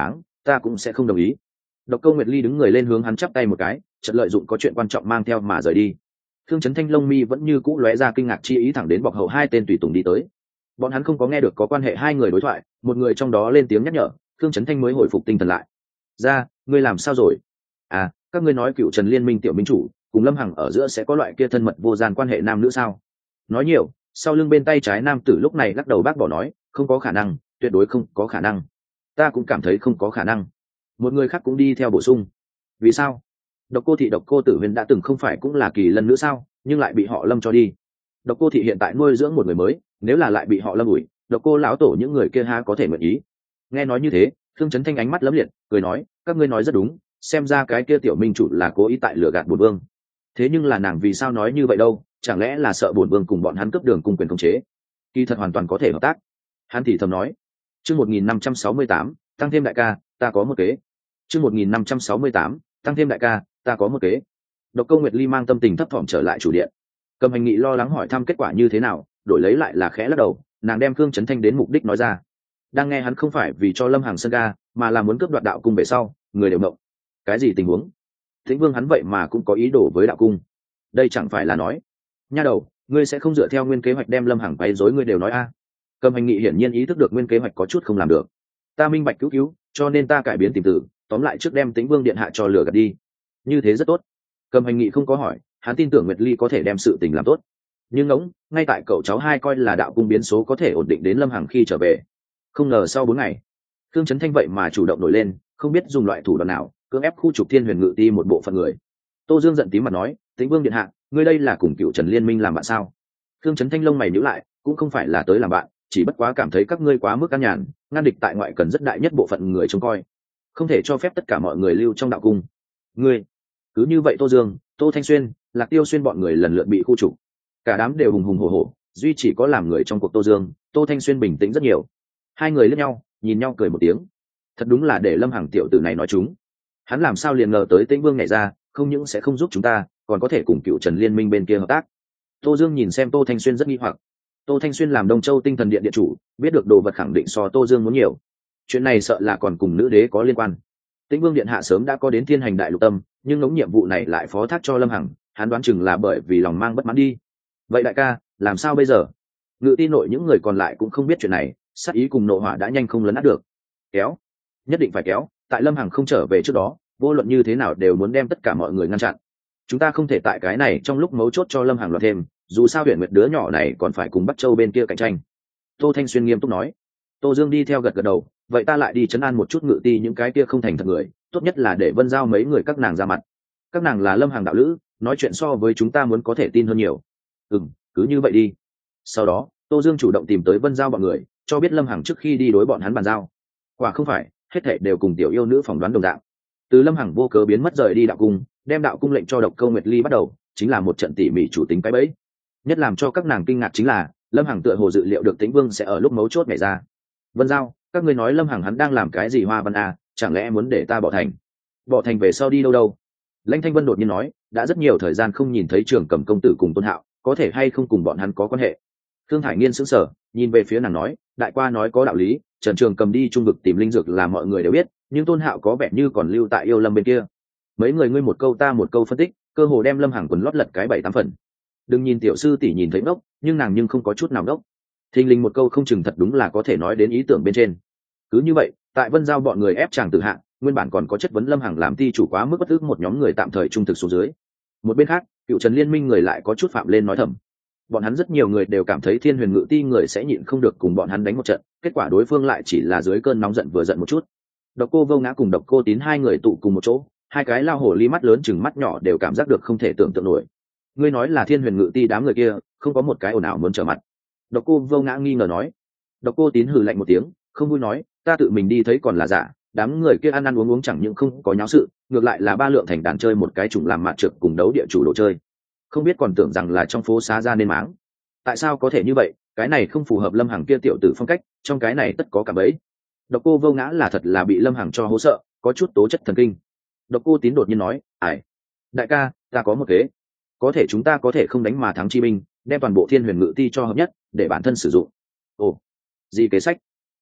A: ta cũng sẽ không đồng ý. Độc Câu Nguyệt Ly đứng người lên hướng hắn chắp tay một cái, chợt lợi dụng có chuyện quan trọng mang theo mà rời đi. Thương Chấn Thanh lông mi vẫn như cũ lóe ra kinh ngạc chi ý, thẳng đến bọc hậu hai tên tùy tùng đi tới. Bọn hắn không có nghe được có quan hệ hai người đối thoại, một người trong đó lên tiếng nhắc nhở, Thương Chấn Thanh mới hồi phục tinh thần lại. Ra, ngươi làm sao rồi? À, các ngươi nói Cựu Trần Liên minh tiểu minh chủ cùng Lâm Hằng ở giữa sẽ có loại kia thân mật vô gian quan hệ nam nữ sao? Nói nhiều, sau lưng bên tay trái nam tử lúc này lắc đầu bác bỏ nói, không có khả năng, tuyệt đối không có khả năng. Ta cũng cảm thấy không có khả năng. Một người khác cũng đi theo bổ sung. Vì sao? Độc Cô thị Độc Cô Tử Huyền đã từng không phải cũng là kỳ lân nữ sao, nhưng lại bị họ Lâm cho đi. Độc Cô thị hiện tại nuôi dưỡng một người mới, nếu là lại bị họ Lâm ủi, Độc Cô lão tổ những người kia ha có thể nguyện ý. Nghe nói như thế, Thương Chấn Thanh ánh mắt lấm liệt, cười nói, các ngươi nói rất đúng, xem ra cái kia tiểu minh chủ là cố ý tại lừa gạt bổn vương. Thế nhưng là nàng vì sao nói như vậy đâu, chẳng lẽ là sợ bổn vương cùng bọn hắn cướp đường cung quyền khống chế? Kỳ thật hoàn toàn có thể hợp tác. Hắn thì thầm nói. Chương một nghìn năm trăm sáu mươi tám, tăng thêm đại ca, ta có một kế. Chương một nghìn năm trăm sáu mươi tám, tăng thêm đại ca, ta có một kế. Độc Câu Nguyệt Ly mang tâm tình thấp thỏm trở lại chủ điện. Cầm Hành Nghị lo lắng hỏi thăm kết quả như thế nào, đổi lấy lại là khẽ lắc đầu, nàng đem Khương Chấn Thanh đến mục đích nói ra. Đang nghe hắn không phải vì cho Lâm Hằng sân ga, mà là muốn cướp đoạt đạo cung về sau, người đều động. Cái gì tình huống? Thịnh Vương hắn vậy mà cũng có ý đồ với đạo cung. Đây chẳng phải là nói, nha đầu, ngươi sẽ không dựa theo nguyên kế hoạch đem Lâm Hằng quấy rối ngươi đều nói a? À. Cầm Hành Nghị hiển nhiên ý thức được nguyên kế hoạch có chút không làm được. Ta minh bạch cứu cứu, cho nên ta cải biến tìm tử, tóm lại trước đem Tĩnh Vương điện hạ cho lừa gạt đi. Như thế rất tốt. Cầm Hành Nghị không có hỏi, hắn tin tưởng Nguyệt Ly có thể đem sự tình làm tốt. Nhưng ngỗng, ngay tại cậu cháu hai coi là đạo cung biến số có thể ổn định đến Lâm Hằng khi trở về. Không ngờ sau bốn ngày, Thương Chấn Thanh vậy mà chủ động nổi lên, không biết dùng loại thủ đoạn nào, cưỡng ép khu trục Thiên Huyền Ngự Ti một bộ phận người. Tô Dương giận tím mặt nói, Tĩnh Vương điện hạ, ngươi đây là cùng Cựu Trần Liên minh làm bạn sao? Thương Chấn Thanh lông mày nhíu lại, cũng không phải là tới làm bạn, chỉ bất quá cảm thấy các ngươi quá mức can nhàn, ngăn địch tại ngoại cần rất đại nhất bộ phận người trông coi, không thể cho phép tất cả mọi người lưu trong đạo cung. Ngươi cứ như vậy. Tô Dương, Tô Thanh Xuyên, Lạc Tiêu Xuyên bọn người lần lượt bị khu trục, cả đám đều hùng hùng hổ hổ, duy chỉ có làm người trong cuộc Tô Dương, Tô Thanh Xuyên bình tĩnh rất nhiều. Hai người liếc nhau, nhìn nhau cười một tiếng. Thật đúng là để Lâm Hằng tiểu tử này nói chúng. Hắn làm sao liền ngờ tới Tĩnh Vương nhảy ra, không những sẽ không giúp chúng ta, còn có thể cùng Cựu Trần Liên minh bên kia hợp tác. Tô Dương nhìn xem Tô Thanh Xuyên rất nghi hoặc. Tô Thanh Xuyên làm Đông Châu Tinh Thần Điện điện chủ, biết được đồ vật khẳng định so Tô Dương muốn nhiều. Chuyện này sợ là còn cùng nữ đế có liên quan. Tĩnh Vương điện hạ sớm đã có đến Thiên Hành Đại Lục Tâm, nhưng ngống nhiệm vụ này lại phó thác cho Lâm Hằng, hắn đoán chừng là bởi vì lòng mang bất mãn đi. Vậy đại ca, làm sao bây giờ? Ngự ti nội những người còn lại cũng không biết chuyện này, sát ý cùng nộ hỏa đã nhanh không lấn át được. Kéo, nhất định phải kéo, tại Lâm Hằng không trở về trước đó, vô luận như thế nào đều muốn đem tất cả mọi người ngăn chặn. Chúng ta không thể tại cái này trong lúc mấu chốt cho Lâm Hằng loạn thêm, dù sao Huyền Nguyệt đứa nhỏ này còn phải cùng Bắc Châu bên kia cạnh tranh. Tô Thanh Xuyên nghiêm túc nói. Tô Dương đi theo gật gật đầu, vậy ta lại đi trấn an một chút ngự ti những cái kia không thành thật người, tốt nhất là để Vân Giao mấy người các nàng ra mặt. Các nàng là Lâm Hằng đạo lữ, nói chuyện so với chúng ta muốn có thể tin hơn nhiều. Ừm, cứ như vậy đi. Sau đó, Tô Dương chủ động tìm tới Vân Giao bọn người, cho biết Lâm Hằng trước khi đi đối bọn hắn bàn giao. Quả không phải, hết thảy đều cùng tiểu yêu nữ phỏng đoán đồng dạng. Từ Lâm Hằng vô cớ biến mất rời đi đạo cung, đem đạo cung lệnh cho Độc Câu Nguyệt Ly bắt đầu, chính là một trận tỉ mỉ chủ tính cái bẫy. Nhất làm cho các nàng kinh ngạc chính là, Lâm Hằng tựa hồ dự liệu được Tĩnh Vương sẽ ở lúc mấu chốt nhảy ra. Vân Giao, các ngươi nói Lâm Hằng hắn đang làm cái gì Hoa Văn à, chẳng lẽ muốn để ta bỏ thành? Bỏ thành về sau đi đâu đâu? Lãnh Thanh Vân đột nhiên nói, đã rất nhiều thời gian không nhìn thấy Trường Cầm công tử cùng Tôn Hạo, có thể hay không cùng bọn hắn có quan hệ? Thương Thải Nghiên sững sờ, nhìn về phía nàng nói, đại qua nói có đạo lý, Trần Trường Cầm đi trung vực tìm linh dược là mọi người đều biết, nhưng Tôn Hạo có vẻ như còn lưu tại Yêu Lâm bên kia. Mấy người ngươi một câu ta một câu phân tích, cơ hồ đem Lâm Hằng quần lót lật cái bảy tám phần. Đừng nhìn tiểu sư tỷ nhìn thấy ngốc, nhưng nàng nhưng không có chút nào ngốc. Thình lình một câu không chừng thật đúng là có thể nói đến ý tưởng bên trên. Cứ như vậy, tại Vân Giao bọn người ép chàng tự hạ, nguyên bản còn có chất vấn Lâm Hằng làm ti chủ quá mức bất ức một nhóm người tạm thời trung thực xuống dưới. Một bên khác, Cựu Trần Liên minh người lại có chút phạm lên nói thầm. Bọn hắn rất nhiều người đều cảm thấy Thiên Huyền Ngự Ti người sẽ nhịn không được cùng bọn hắn đánh một trận, kết quả đối phương lại chỉ là dưới cơn nóng giận vừa giận một chút. Độc Cô Vô Ngã cùng Độc Cô Tín hai người tụ cùng một chỗ, hai cái lao hổ ly mắt lớn chừng mắt nhỏ đều cảm giác được không thể tưởng tượng nổi. Ngươi nói là Thiên Huyền Ngự Ti đám người kia, không có một cái ồn ào muốn trở mặt. Độc Cô Vô Ngã nghi ngờ nói. Độc Cô Tín hừ lạnh một tiếng, không vui nói, ta tự mình đi thấy còn là giả, đám người kia ăn ăn uống uống chẳng những không có nháo sự, ngược lại là ba lượng thành đàn chơi một cái chủng làm mạt trược cùng đấu địa chủ đồ chơi, không biết còn tưởng rằng là trong phố xá ra nên máng. Tại sao có thể như vậy? Cái này không phù hợp Lâm Hằng kia tiểu tử phong cách, trong cái này tất có cả bấy. Độc Cô Vô Ngã là thật là bị Lâm Hằng cho hố sợ, có chút tố chất thần kinh. Độc Cô Tín đột nhiên nói, ải, đại ca, ta có một kế, có thể chúng ta có thể không đánh mà thắng chi binh, đem toàn bộ Thiên Huyền Ngự Ti cho hợp nhất, để bản thân sử dụng. Ồ, gì kế sách?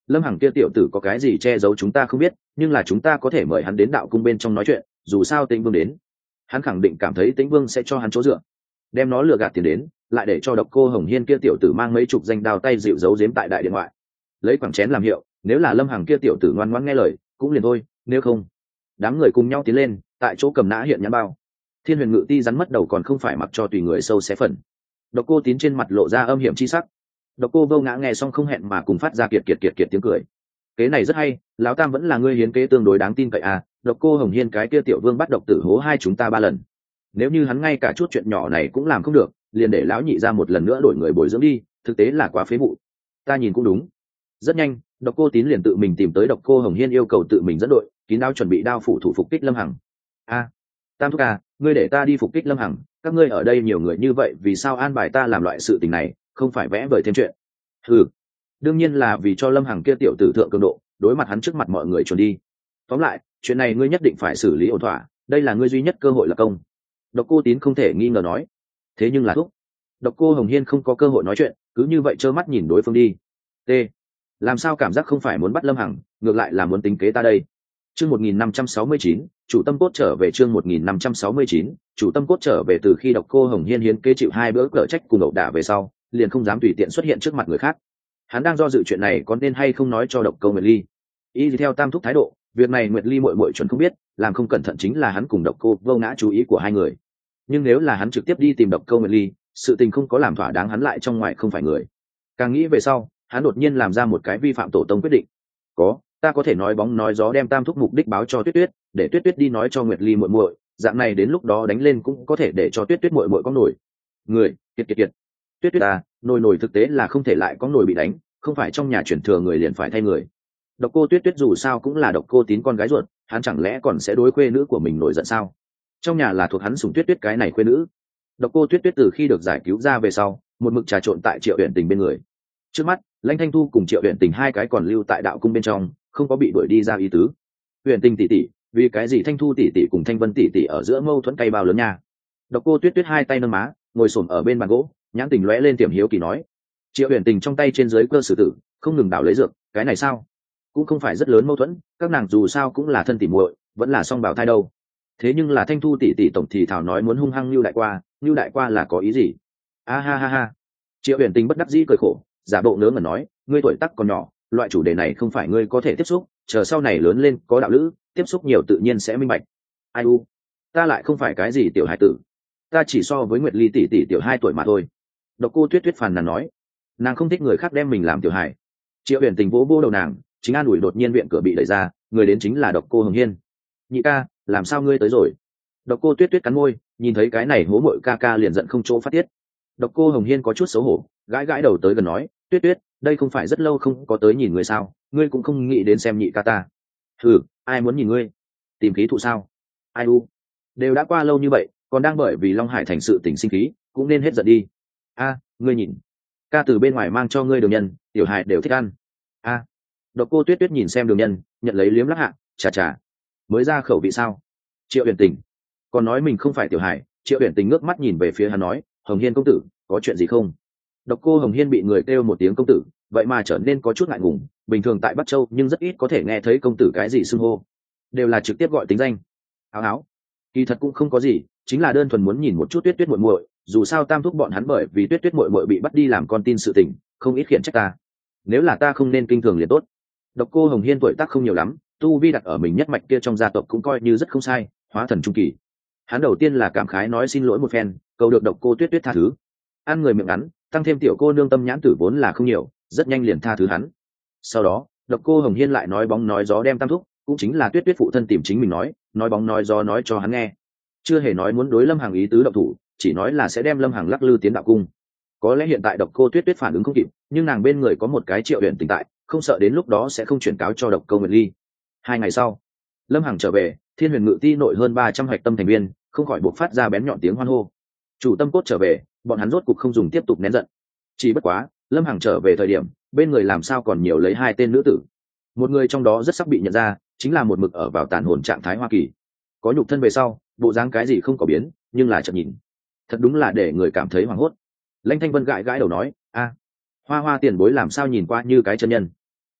A: lâm hằng kia tiểu tử có cái gì che giấu chúng ta không biết, nhưng là chúng ta có thể mời hắn đến đạo cung bên trong nói chuyện, dù sao tĩnh vương đến, hắn khẳng định cảm thấy tĩnh vương sẽ cho hắn chỗ dựa, đem nó lừa gạt tiền đến, lại để cho độc cô hồng hiên kia tiểu tử mang mấy chục danh đao tay dịu giấu giếm tại đại điện ngoại, lấy quảng chén làm hiệu, nếu là lâm hằng kia tiểu tử ngoan ngoãn nghe lời cũng liền thôi, nếu không. Đám người cùng nhau tiến lên, tại chỗ cầm nã hiện nhãn bao. Thiên huyền ngự ti rắn mất đầu còn không phải mặc cho tùy người sâu xé phần. Độc cô tín trên mặt lộ ra âm hiểm chi sắc. Độc cô vô ngã nghe xong không hẹn mà cùng phát ra kiệt kiệt kiệt kiệt tiếng cười. Kế này rất hay, lão tam vẫn là ngươi hiến kế tương đối đáng tin cậy à, độc cô hồng hiên cái kia tiểu vương bắt độc tử hố hai chúng ta ba lần. Nếu như hắn ngay cả chút chuyện nhỏ này cũng làm không được, liền để lão nhị ra một lần nữa đổi người bồi dưỡng đi, thực tế là quá phế vụ. Ta nhìn cũng đúng. Rất nhanh, độc cô tín liền tự mình tìm tới độc cô hồng hiên yêu cầu tự mình dẫn đội, kín đáo chuẩn bị đao phủ thủ phục kích lâm hằng. A, tam thúc à, ngươi để ta đi phục kích lâm hằng, các ngươi ở đây nhiều người như vậy vì sao an bài ta làm loại sự tình này, không phải vẽ vời thêm chuyện. Ừ, đương nhiên là vì cho lâm hằng kia tiểu tử thượng cường độ, đối mặt hắn trước mặt mọi người chuẩn đi. Tóm lại, chuyện này ngươi nhất định phải xử lý ổn thỏa, đây là ngươi duy nhất cơ hội lập công. Độc cô tín không thể nghi ngờ nói. Thế nhưng là thúc, độc cô hồng hiên không có cơ hội nói chuyện, cứ như vậy trơ mắt nhìn đối phương đi. T, làm sao cảm giác không phải muốn bắt lâm hằng, ngược lại là muốn tính kế ta đây. Chương một nghìn năm trăm sáu mươi chín, chủ tâm cốt trở về. Chương một nghìn năm trăm sáu mươi chín, chủ tâm cốt trở về. Từ khi độc cô hồng hiên hiến kế chịu hai bữa cỡ trách cùng ẩu đả về sau, liền không dám tùy tiện xuất hiện trước mặt người khác. Hắn đang do dự chuyện này có nên hay không nói cho độc cô Nguyệt Ly. Y theo tam thúc thái độ, việc này Nguyệt Ly muội muội chuẩn không biết, làm không cẩn thận chính là hắn cùng độc cô vô ngã chú ý của hai người. Nhưng nếu là hắn trực tiếp đi tìm độc cô Nguyệt Ly, sự tình không có làm thỏa đáng hắn lại trong ngoài không phải người. Càng nghĩ về sau, hắn đột nhiên làm ra một cái vi phạm tổ tông quyết định. Có, ta có thể nói bóng nói gió đem tam thúc mục đích báo cho Tuyết Tuyết, để Tuyết Tuyết đi nói cho Nguyệt Ly muội muội, dạng này đến lúc đó đánh lên cũng có thể để cho Tuyết Tuyết muội muội có nổi. Người, kiệt kiệt kiệt. Tuyết Tuyết à, nồi nồi thực tế là không thể lại có nồi bị đánh, không phải trong nhà chuyển thừa người liền phải thay người. Độc cô Tuyết Tuyết dù sao cũng là độc cô tín con gái ruột, hắn chẳng lẽ còn sẽ đối khuê nữ của mình nổi giận sao? Trong nhà là thuộc hắn sủng Tuyết Tuyết cái này khuê nữ. Độc cô Tuyết Tuyết từ khi được giải cứu ra về sau, một mực trà trộn tại Triệu Uyển Tình bên người. Trước mắt, Lãnh Thanh Thu cùng Triệu Uyển Tình hai cái còn lưu tại đạo cung bên trong, không có bị đuổi đi ra ý tứ. Uyển Tình tỷ tỷ, vì cái gì Thanh Thu tỷ tỷ cùng Thanh Vân tỷ tỷ ở giữa mâu thuẫn cay bao lớn nha? Độc cô Tuyết Tuyết hai tay nâng má, ngồi xổm ở bên bàn gỗ, nhãn tình lóe lên tiềm hiếu kỳ nói. Triệu Uyển Tình trong tay trên dưới cơ sử tử, không ngừng đảo lấy dược, cái này sao? Cũng không phải rất lớn mâu thuẫn, các nàng dù sao cũng là thân tỉ muội, vẫn là song bào thai đâu. Thế nhưng là Thanh Thu tỷ tỷ tổng thì thảo nói muốn hung hăng Nưu Đại Qua, Nưu Đại Qua là có ý gì? A ha ha ha. Triệu Uyển Tình bất đắc dĩ cười khổ, giả bộ ngớ ngẩn nói, ngươi tuổi tác còn nhỏ, loại chủ đề này không phải ngươi có thể tiếp xúc, chờ sau này lớn lên có đạo lữ, tiếp xúc nhiều tự nhiên sẽ minh bạch. Ai u, ta lại không phải cái gì tiểu hải tử, ta chỉ so với Nguyệt Ly tỷ tỷ tiểu hai tuổi mà thôi. Độc cô Tuyết Tuyết phàn nàn nói, nàng không thích người khác đem mình làm tiểu hải. Triệu Uyển Tình vỗ vỗ đầu nàng, chính an ủi đột nhiên viện cửa bị đẩy ra, người đến chính là độc cô Hồng Hiên. Nhị ca, làm sao ngươi tới rồi? Độc cô Tuyết Tuyết cắn môi, nhìn thấy cái này hố muội ca ca liền giận không chỗ phát tiết. Độc cô Hồng Hiên có chút xấu hổ, gãi gãi đầu tới gần nói, Tuyết Tuyết, đây không phải rất lâu không có tới nhìn ngươi sao, ngươi cũng không nghĩ đến xem nhị ca ta. Ừ, ai muốn nhìn ngươi? Tìm khí thụ sao? Ai u, đều đã qua lâu như vậy, còn đang bởi vì Long Hải thành sự tình sinh khí, cũng nên hết giận đi. A, ngươi nhìn, ca từ bên ngoài mang cho ngươi đường nhân, tiểu hài đều thích ăn. A, độc cô Tuyết Tuyết nhìn xem đường nhân, nhận lấy liếm lắc hạ, chà chà, mới ra khẩu vị sao? Triệu Uyển Tình còn nói mình không phải tiểu hài. Triệu Uyển Tình ngước mắt nhìn về phía hắn nói, Hồng Hiên công tử, có chuyện gì không? Độc cô Hồng Hiên bị người kêu một tiếng công tử, vậy mà trở nên có chút ngại ngùng. Bình thường tại Bắc Châu nhưng rất ít có thể nghe thấy công tử cái gì xưng hô, đều là trực tiếp gọi tính danh. Áo áo, kỳ thật cũng không có gì, chính là đơn thuần muốn nhìn một chút Tuyết Tuyết muội muội. Dù sao tam thúc bọn hắn bởi vì Tuyết Tuyết muội muội bị bắt đi làm con tin sự tình, không ít khiển trách ta. Nếu là ta không nên kinh thường liền tốt. Độc cô Hồng Hiên tuổi tác không nhiều lắm, tu vi đặt ở mình nhất mạch kia trong gia tộc cũng coi như rất không sai, hóa thần trung kỳ. Hắn đầu tiên là cảm khái nói xin lỗi một phen, cầu được độc cô Tuyết Tuyết tha thứ. Ăn người miệng ngắn, tăng thêm tiểu cô nương tâm nhãn tử vốn là không nhiều, rất nhanh liền tha thứ hắn. Sau đó, độc cô Hồng Hiên lại nói bóng nói gió đem tam thúc, cũng chính là Tuyết Tuyết phụ thân tìm chính mình nói, nói bóng nói gió nói cho hắn nghe. Chưa hề nói muốn đối Lâm Hằng ý tứ động thủ, chỉ nói là sẽ đem Lâm Hằng lắc lư tiến đạo cung. Có lẽ hiện tại độc cô Tuyết Tuyết phản ứng không kịp, nhưng nàng bên người có một cái Triệu Uyển Tình tại, không sợ đến lúc đó sẽ không chuyển cáo cho độc cô Nguyệt Ly. Hai ngày sau, Lâm Hằng trở về, Thiên Huyền Ngự Ti nội hơn ba trăm hạch tâm thành viên không khỏi buộc phát ra bén nhọn tiếng hoan hô. Chủ tâm cốt trở về, bọn hắn rốt cục không dùng tiếp tục nén giận. Chỉ bất quá, Lâm Hằng trở về thời điểm, bên người làm sao còn nhiều lấy hai tên nữ tử. Một người trong đó rất sắc bị nhận ra, chính là một mực ở vào tàn hồn trạng thái Hoa Kỳ. Có nhục thân về sau, bộ dáng cái gì không có biến, nhưng là chợt nhìn, thật đúng là để người cảm thấy hoảng hốt. Lãnh Thanh Vân gãi gãi đầu nói, a, Hoa Hoa tiền bối làm sao nhìn qua như cái chân nhân.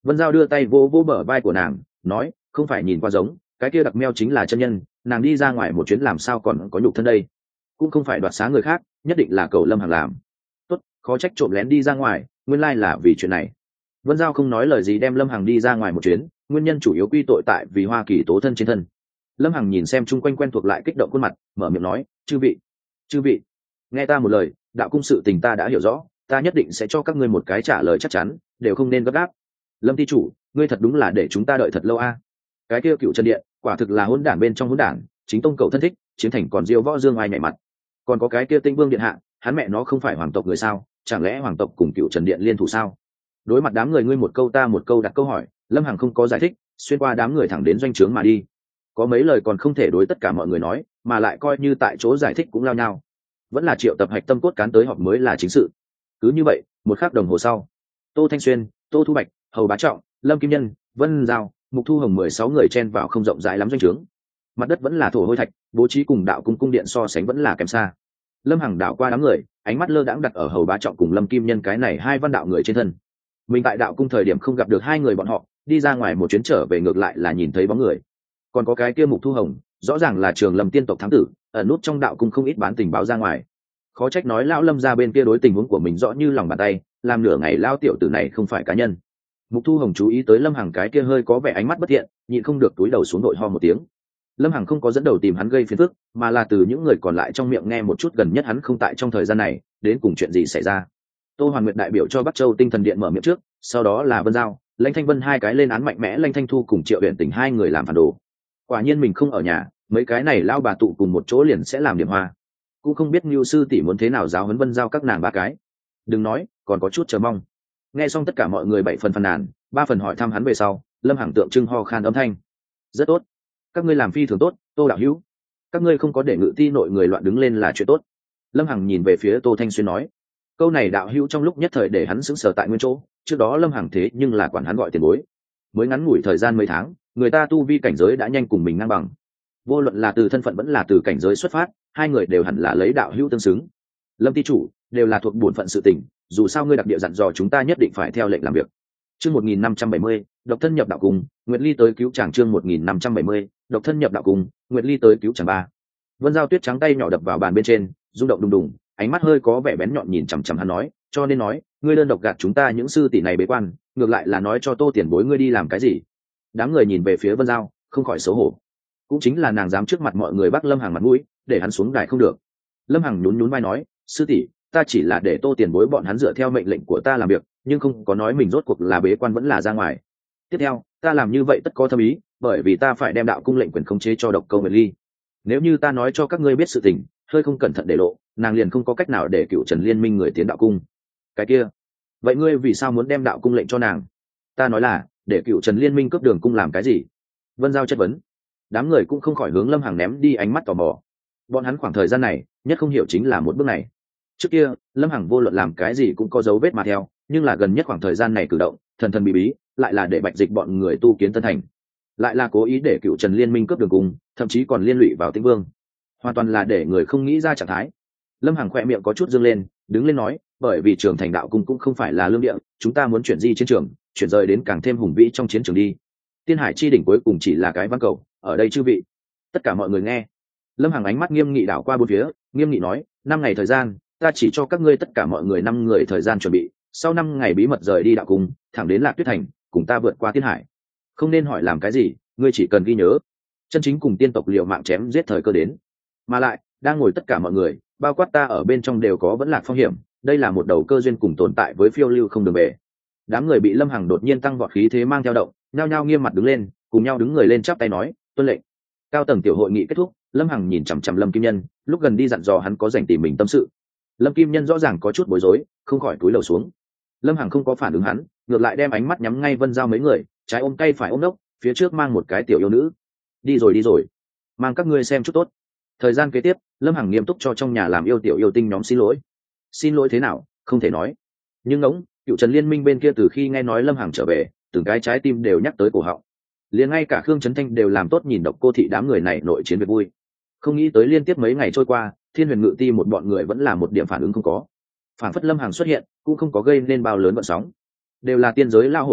A: Vân Giao đưa tay vô vô bờ vai của nàng, nói, không phải nhìn qua giống, cái kia đặc meo chính là chân nhân, nàng đi ra ngoài một chuyến làm sao còn có nhục thân đây, cũng không phải đoạt xá người khác, nhất định là cầu Lâm Hằng làm. Tốt, khó trách trộm lén đi ra ngoài, nguyên lai là vì chuyện này. Vân Giao không nói lời gì đem Lâm Hằng đi ra ngoài một chuyến, nguyên nhân chủ yếu quy tội tại vì Hoa Kỳ tố thân trên thân. Lâm Hằng nhìn xem chung quanh quen thuộc lại kích động khuôn mặt, mở miệng nói, chư vị, chư vị, nghe ta một lời, đạo cung sự tình ta đã hiểu rõ, ta nhất định sẽ cho các ngươi một cái trả lời chắc chắn, đều không nên gấp gáp. Lâm ty chủ, ngươi thật đúng là để chúng ta đợi thật lâu a. Cái kia Cựu Trần Điện quả thực là hỗn đản bên trong hỗn đản, chính tông cầu thân thích, chiến thành còn diêu võ dương ai nhảy mặt. Còn có cái kia Tinh Vương điện hạ, hắn mẹ nó không phải hoàng tộc người sao, chẳng lẽ hoàng tộc cùng Cựu Trần Điện liên thủ sao? Đối mặt đám người ngươi một câu ta một câu đặt câu hỏi, Lâm Hằng không có giải thích, xuyên qua đám người thẳng đến doanh trướng mà đi. Có mấy lời còn không thể đối tất cả mọi người nói, mà lại coi như tại chỗ giải thích cũng lao nhau. Vẫn là triệu tập hạch tâm cốt cán tới họp mới là chính sự. Cứ như vậy, một khắc đồng hồ sau, Tô Thanh Xuyên, Tô Thu Bạch, Hầu Bá Trọng, Lâm Kim Nhân, Vân Giao, Mục Thu Hồng mười sáu người chen vào không rộng rãi lắm doanh trướng. Mặt đất vẫn là thổ hôi thạch, bố trí cùng đạo cung cung điện so sánh vẫn là kém xa. Lâm Hằng đảo qua đám người, ánh mắt lơ đãng đặt ở Hầu Bá Trọng cùng Lâm Kim Nhân cái này hai văn đạo người trên thân. Mình tại đạo cung thời điểm không gặp được hai người bọn họ, đi ra ngoài một chuyến trở về ngược lại là nhìn thấy bóng người. Còn có cái kia Mục Thu Hồng, rõ ràng là Trường Lâm tiên tộc thám tử, ẩn nút trong đạo cung không ít bán tình báo ra ngoài. Khó trách nói lão Lâm ra bên kia đối tình huống của mình rõ như lòng bàn tay, làm nửa ngày lao tiểu tử này không phải cá nhân. Mục Thu Hồng chú ý tới Lâm Hằng cái kia hơi có vẻ ánh mắt bất thiện, nhịn không được túi đầu xuống đội ho một tiếng. Lâm Hằng không có dẫn đầu tìm hắn gây phiền phức, mà là từ những người còn lại trong miệng nghe một chút gần nhất hắn không tại trong thời gian này, đến cùng chuyện gì xảy ra. Tô Hoàn Nguyệt đại biểu cho Bắc Châu Tinh Thần Điện mở miệng trước, sau đó là Vân Giao, Lãnh Thanh Vân hai cái lên án mạnh mẽ Lãnh Thanh Thu cùng Triệu Uyển Tình hai người làm phản đồ. Quả nhiên mình không ở nhà, mấy cái này lao bà tụ cùng một chỗ liền sẽ làm điểm hoa. Cũng không biết Nưu sư tỷ muốn thế nào giáo huấn Vân Giao các nàng ba cái. Đừng nói, còn có chút chờ mong. Nghe xong tất cả mọi người bảy phần phàn nàn, ba phần hỏi thăm hắn về sau, Lâm Hằng tượng trưng ho khan âm thanh. Rất tốt, các ngươi làm phi thường tốt, Tô đạo hữu. Các ngươi không có để ngự ti nội người loạn đứng lên là chuyện tốt. Lâm Hằng nhìn về phía Tô Thanh Xuyên nói. Câu này đạo hữu trong lúc nhất thời để hắn sững sờ tại nguyên chỗ, trước đó Lâm Hằng thế nhưng là quản hắn gọi tiền bối. Mới ngắn ngủi thời gian mấy tháng, người ta tu vi cảnh giới đã nhanh cùng mình ngang bằng. Vô luận là từ thân phận vẫn là từ cảnh giới xuất phát, hai người đều hẳn là lấy đạo hữu tương xứng. Lâm ty chủ, đều là thuộc bổn phận sự tình, dù sao ngươi đặc địa dặn dò chúng ta nhất định phải theo lệnh làm việc. Chương một nghìn năm trăm bảy mươi, độc thân nhập đạo cung, Nguyệt Ly tới cứu chàng. Chương một nghìn năm trăm bảy mươi, độc thân nhập đạo cung, Nguyệt Ly tới cứu chàng ba. Vân Giao tuyết trắng tay nhỏ đập vào bàn bên trên, rung động đùng đùng, ánh mắt hơi có vẻ bén nhọn nhìn chằm chằm hắn nói, cho nên nói, ngươi đơn độc gạt chúng ta những sư tỷ này bế quan, ngược lại là nói cho Tô tiền bối ngươi đi làm cái gì? Đám người nhìn về phía Vân Giao, không khỏi xấu hổ. Cũng chính là nàng dám trước mặt mọi người bắt Lâm Hằng mặt mũi, để hắn xuống đài không được. Lâm Hằng nhún nhún vai nói, sư tỷ, ta chỉ là để Tô tiền bối bọn hắn dựa theo mệnh lệnh của ta làm việc, nhưng không có nói mình rốt cuộc là bế quan vẫn là ra ngoài. Tiếp theo, ta làm như vậy tất có thâm ý, bởi vì ta phải đem đạo cung lệnh quyền khống chế cho Độc Câu Nguyệt Ly. Nếu như ta nói cho các ngươi biết sự tình, hơi không cẩn thận để lộ, nàng liền không có cách nào để Cựu Trần Liên Minh người tiến đạo cung. Cái kia, vậy ngươi vì sao muốn đem đạo cung lệnh cho nàng? Ta nói là, để Cựu Trần Liên Minh cướp đường cung làm cái gì? Vân Giao chất vấn. Đám người cũng không khỏi hướng Lâm Hằng ném đi ánh mắt tò mò. Bọn hắn khoảng thời gian này, nhất không hiểu chính là một bước này. Trước kia, Lâm Hằng vô luận làm cái gì cũng có dấu vết mà theo, nhưng là gần nhất khoảng thời gian này cử động, thần thần bí bí, lại là để Bạch Dịch bọn người tu kiến Tân Thành, lại là cố ý để Cựu Trần Liên Minh cướp đường cung, thậm chí còn liên lụy vào Tĩnh Vương, hoàn toàn là để người không nghĩ ra trạng thái. Lâm Hằng khỏe miệng có chút dương lên, đứng lên nói, bởi vì Trường Thành đạo cung cũng không phải là lương địa, chúng ta muốn chuyển di chiến trường, chuyển rời đến càng thêm hùng vĩ trong chiến trường đi. Tiên Hải chi đỉnh cuối cùng chỉ là cái văn cầu, ở đây chư vị. Tất cả mọi người nghe. Lâm Hằng ánh mắt nghiêm nghị đảo qua bốn phía, nghiêm nghị nói, năm ngày thời gian, ta chỉ cho các ngươi tất cả mọi người năm người thời gian chuẩn bị, sau năm ngày bí mật rời đi đạo cung, thẳng đến Lạc Tuyết Thành, cùng ta vượt qua Tiên Hải. Không nên hỏi làm cái gì, ngươi chỉ cần ghi nhớ, chân chính cùng tiên tộc liều mạng chém giết thời cơ đến. Mà lại, đang ngồi tất cả mọi người, bao quát ta ở bên trong đều có vẫn lạc phong hiểm, đây là một đầu cơ duyên cùng tồn tại với phiêu lưu không đường về. Đám người bị Lâm Hằng đột nhiên tăng vọt khí thế mang theo động, nhao nhao nghiêm mặt đứng lên, cùng nhau đứng người lên chắp tay nói, tuân lệnh. Cao tầng tiểu hội nghị kết thúc, Lâm Hằng nhìn chằm chằm Lâm Kim Nhân, lúc gần đi dặn dò hắn có dành tìm mình tâm sự. Lâm Kim Nhân rõ ràng có chút bối rối, không khỏi cúi đầu xuống. Lâm Hằng không có phản ứng hắn, ngược lại đem ánh mắt nhắm ngay Vân Giao mấy người, trái ôm tay phải ôm đốc, phía trước mang một cái tiểu yêu nữ. Đi rồi đi rồi, mang các ngươi xem chút tốt. Thời gian kế tiếp, Lâm Hằng nghiêm túc cho trong nhà làm yêu tiểu yêu tinh nhóm xin lỗi. Xin lỗi thế nào, không thể nói. Nhưng ngỗng, Cựu Trần Liên Minh bên kia từ khi nghe nói Lâm Hằng trở về, từng cái trái tim đều nhắc tới cổ họng. Liền ngay cả Khương Trấn Thanh đều làm tốt nhìn Độc Cô thị đám người này nội chiến về vui. Không nghĩ tới liên tiếp mấy ngày trôi qua, Thiên Huyền Ngự Ti một bọn người vẫn là một điểm phản ứng không có. Phản phất Lâm Hằng xuất hiện, cũng không có gây nên bao lớn vận sóng. Đều là tiên giới lao hồ ly,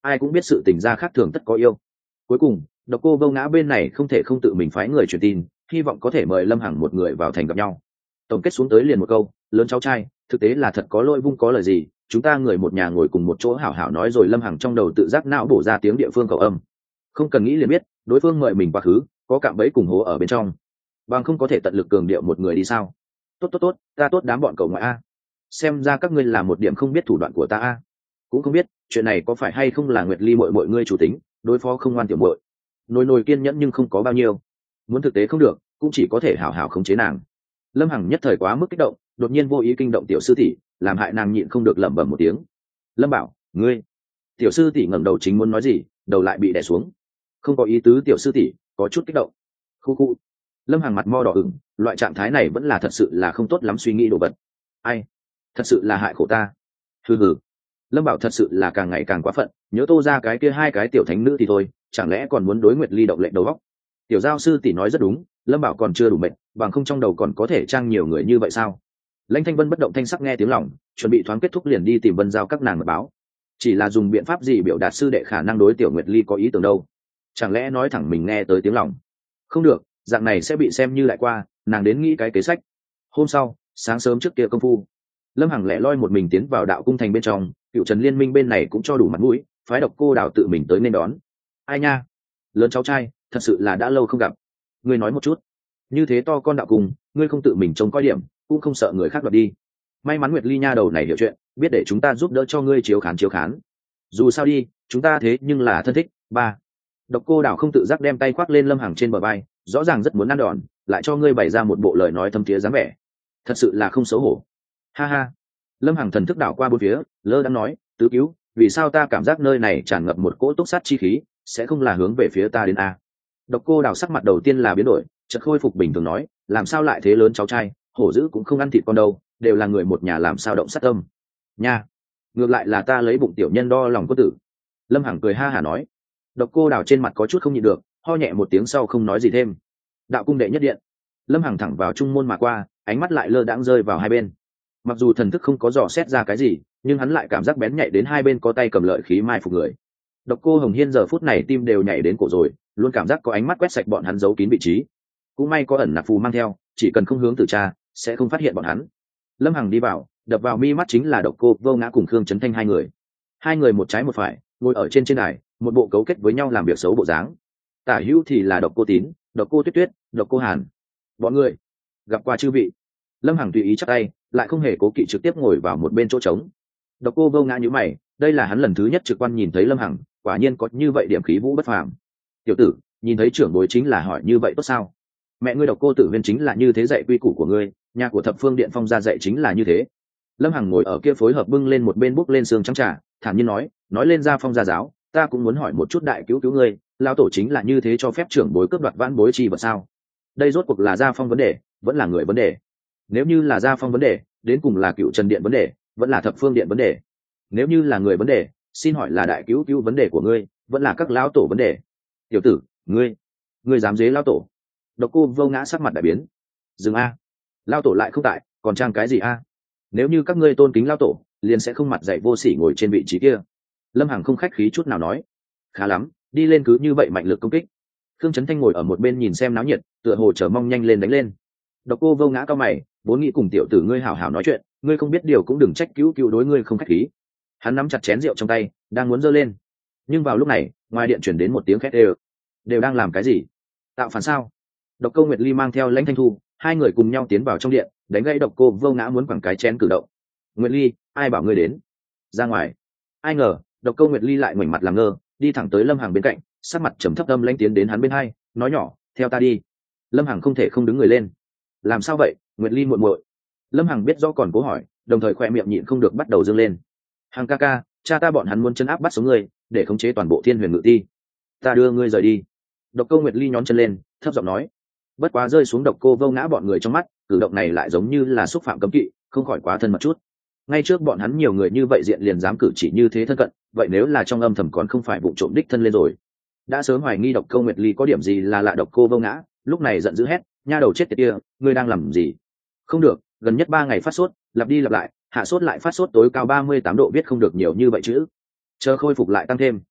A: ai cũng biết sự tình gia khác thường tất có yêu. Cuối cùng độc cô vô ngã bên này không thể không tự mình phái người truyền tin, hy vọng có thể mời Lâm Hằng một người vào thành gặp nhau. Tổng kết xuống tới liền một câu, lớn cháu trai, thực tế là thật có lỗi vung có lời gì, chúng ta người một nhà ngồi cùng một chỗ hảo hảo nói rồi. Lâm Hằng trong đầu tự giác não bổ ra tiếng địa phương cầu âm, không cần nghĩ liền biết đối phương mời mình quá khứ có cạm bẫy cùng hố ở bên trong, bằng không có thể tận lực cường điệu một người đi sao. Tốt tốt tốt, ta tốt đám bọn cậu ngoại a, xem ra các ngươi là một điểm không biết thủ đoạn của ta a. Cũng không biết chuyện này có phải hay không là Nguyệt Ly muội muội ngươi chủ tính đối phó không ngoan tiểu muội. Nồi nồi kiên nhẫn nhưng không có bao nhiêu, muốn thực tế không được cũng chỉ có thể hảo hảo khống chế nàng. Lâm Hằng nhất thời quá mức kích động, đột nhiên vô ý kinh động tiểu sư tỷ, làm hại nàng nhịn không được lẩm bẩm một tiếng. Lâm Bảo, ngươi. Tiểu sư tỷ ngẩng đầu chính muốn nói gì, đầu lại bị đè xuống. Không có ý tứ tiểu sư tỷ, có chút kích động. Khu khu. Lâm Hằng mặt mo đỏ ửng, loại trạng thái này vẫn là thật sự là không tốt lắm suy nghĩ đồ vật. Ai, thật sự là hại khổ ta. Hừ hừ. Lâm Bảo thật sự là càng ngày càng quá phận, nhớ Tô ra cái kia hai cái tiểu thánh nữ thì thôi, chẳng lẽ còn muốn đối Nguyệt Ly động lệnh đầu óc. Tiểu giao sư tỷ nói rất đúng, Lâm Bảo còn chưa đủ mệnh, bằng không trong đầu còn có thể trang nhiều người như vậy sao. Lãnh Thanh Vân bất động thanh sắc nghe tiếng lòng, chuẩn bị thoáng kết thúc liền đi tìm Vân Giao các nàng mật báo. Chỉ là dùng biện pháp gì biểu đạt sư đệ khả năng đối tiểu Nguyệt Ly có ý tưởng đâu, chẳng lẽ nói thẳng mình nghe tới tiếng lòng. Không được, dạng này sẽ bị xem như lại qua, nàng đến nghĩ cái kế sách. Hôm sau sáng sớm trước kia công phu, Lâm Hằng lẻ loi một mình tiến vào đạo cung thành bên trong, Cựu Trần liên minh bên này cũng cho đủ mặt mũi, phái Độc Cô Đào tự mình tới nên đón. Ai nha, lớn cháu trai, thật sự là đã lâu không gặp, ngươi nói một chút, như thế to con đạo cung, ngươi không tự mình trông coi điểm, cũng không sợ người khác đoạt đi. May mắn Nguyệt Ly nha đầu này hiểu chuyện, biết để chúng ta giúp đỡ cho ngươi chiếu khán chiếu khán. Dù sao đi, chúng ta thế nhưng là thân thích. Ba. Độc Cô Đào không tự giác đem tay khoác lên Lâm Hằng trên bờ vai, rõ ràng rất muốn ăn đòn, lại cho ngươi bày ra một bộ lời nói thâm thiế dáng vẻ, thật sự là không xấu hổ. Ha ha. Lâm Hằng thần thức đảo qua bốn phía, lơ đang nói, tứ cứu, vì sao ta cảm giác nơi này tràn ngập một cỗ túc sát chi khí, sẽ không là hướng về phía ta đến a? Độc Cô Đào sắc mặt đầu tiên là biến đổi, chợt khôi phục bình thường nói, làm sao lại thế lớn cháu trai, hổ dữ cũng không ăn thịt con đâu, đều là người một nhà làm sao động sát tâm nha. Ngược lại là ta lấy bụng tiểu nhân đo lòng quân tử. Lâm Hằng cười ha hả nói. Độc Cô Đào trên mặt có chút không nhịn được, ho nhẹ một tiếng sau không nói gì thêm. Đạo cung đệ nhất điện, Lâm Hằng thẳng vào trung môn mà qua, ánh mắt lại lơ đãng rơi vào hai bên. Mặc dù thần thức không có dò xét ra cái gì, nhưng hắn lại cảm giác bén nhạy đến hai bên có tay cầm lợi khí mai phục người. Độc Cô Hồng Hiên giờ phút này tim đều nhảy đến cổ rồi, luôn cảm giác có ánh mắt quét sạch bọn hắn giấu kín vị trí. Cũng may có ẩn nặc phù mang theo, chỉ cần không hướng từ tra, sẽ không phát hiện bọn hắn. Lâm Hằng đi vào, đập vào mi mắt chính là Độc Cô Vô Ngã cùng Khương Chấn Thanh hai người. Hai người một trái một phải, ngồi ở trên trên đài, một bộ cấu kết với nhau làm việc xấu bộ dáng. Tả hữu thì là Độc Cô Tín, Độc Cô Tuyết Tuyết, Độc Cô Hàn. Bọn người gặp qua chư vị. Lâm Hằng tùy ý chắp tay, lại không hề cố kỵ trực tiếp ngồi vào một bên chỗ trống. Độc Cô Vô Ngã nhíu mày, đây là hắn lần thứ nhất trực quan nhìn thấy Lâm Hằng, quả nhiên có như vậy điểm khí vũ bất phàm. Tiểu tử, nhìn thấy trưởng bối chính là hỏi như vậy tốt sao? Mẹ ngươi Độc Cô Tử Viên chính là như thế dạy quy củ của ngươi, nhà của Thập Phương Điện Phong gia dạy chính là như thế. Lâm Hằng ngồi ở kia phối hợp bưng lên một bên bốc lên sương trắng trà, thản nhiên nói, nói lên gia phong gia giáo, ta cũng muốn hỏi một chút đại cứu cứu ngươi, lão tổ chính là như thế cho phép trưởng bối cướp đoạt vãn bối chi vật sao? Đây rốt cuộc là gia phong vấn đề, vẫn là người vấn đề? Nếu như là gia phong vấn đề, đến cùng là Cựu Trần Điện vấn đề, vẫn là Thập Phương Điện vấn đề? Nếu như là người vấn đề, xin hỏi là đại cứu cứu vấn đề của ngươi, vẫn là các lão tổ vấn đề? Tiểu tử, ngươi, ngươi dám dế lão tổ? Độc Cô Vô Ngã sắc mặt đại biến. Dừng a, lão tổ lại không tại, còn trang cái gì a? Nếu như các ngươi tôn kính lão tổ, liền sẽ không mặt dạy vô sỉ ngồi trên vị trí kia. Lâm Hằng không khách khí chút nào nói. Khá lắm, đi lên cứ như vậy mạnh lực công kích. Khương Chấn Thanh ngồi ở một bên nhìn xem náo nhiệt, tựa hồ chờ mong nhanh lên đánh lên. Độc Cô Vô Ngã cao mày, vốn nghĩ cùng tiểu tử ngươi hảo hảo nói chuyện, ngươi không biết điều cũng đừng trách cứu cứu đối ngươi không khách khí. Hắn nắm chặt chén rượu trong tay, đang muốn giơ lên, nhưng vào lúc này, ngoài điện chuyển đến một tiếng khét đều. Đều đang làm cái gì? Tạo phản sao? Độc Cô Nguyệt Ly mang theo Lãnh Thanh Thu, hai người cùng nhau tiến vào trong điện, đánh gãy Độc Cô Vô Ngã muốn quẳng cái chén cử động. Nguyệt Ly, ai bảo ngươi đến? Ra ngoài. Ai ngờ, Độc Cô Nguyệt Ly lại ngoảnh mặt làm ngơ, đi thẳng tới Lâm Hằng bên cạnh, sắc mặt trầm thấp âm lãnh tiến đến hắn bên hai, nói nhỏ, theo ta đi. Lâm Hằng không thể không đứng người lên. Làm sao vậy, Nguyệt Ly muội muội? Lâm Hằng biết rõ còn cố hỏi, đồng thời khoe miệng nhịn không được bắt đầu dương lên. Hằng ca ca, cha ta bọn hắn muốn chân áp bắt sống ngươi, để khống chế toàn bộ Thiên Huyền Ngự Ti. Ta đưa ngươi rời đi. Độc Cô Nguyệt Ly nhón chân lên, thấp giọng nói. Bất quá rơi xuống Độc Cô Vô Ngã bọn người trong mắt, cử động này lại giống như là xúc phạm cấm kỵ, không khỏi quá thân mật chút. Ngay trước bọn hắn nhiều người như vậy diện liền dám cử chỉ như thế thân cận, vậy nếu là trong âm thầm còn không phải vụ trộm đích thân lên rồi. Đã sớm hoài nghi Độc Cô Nguyệt Ly có điểm gì là lạ Độc Cô Vô Ngã, lúc này giận dữ hét, nha đầu chết tiệt kia, ngươi đang làm gì? Không được, gần nhất ba ngày phát sốt, lặp đi lặp lại, hạ sốt lại phát sốt tối cao ba mươi tám độ, viết không được nhiều như vậy chứ. Chờ khôi phục lại tăng thêm,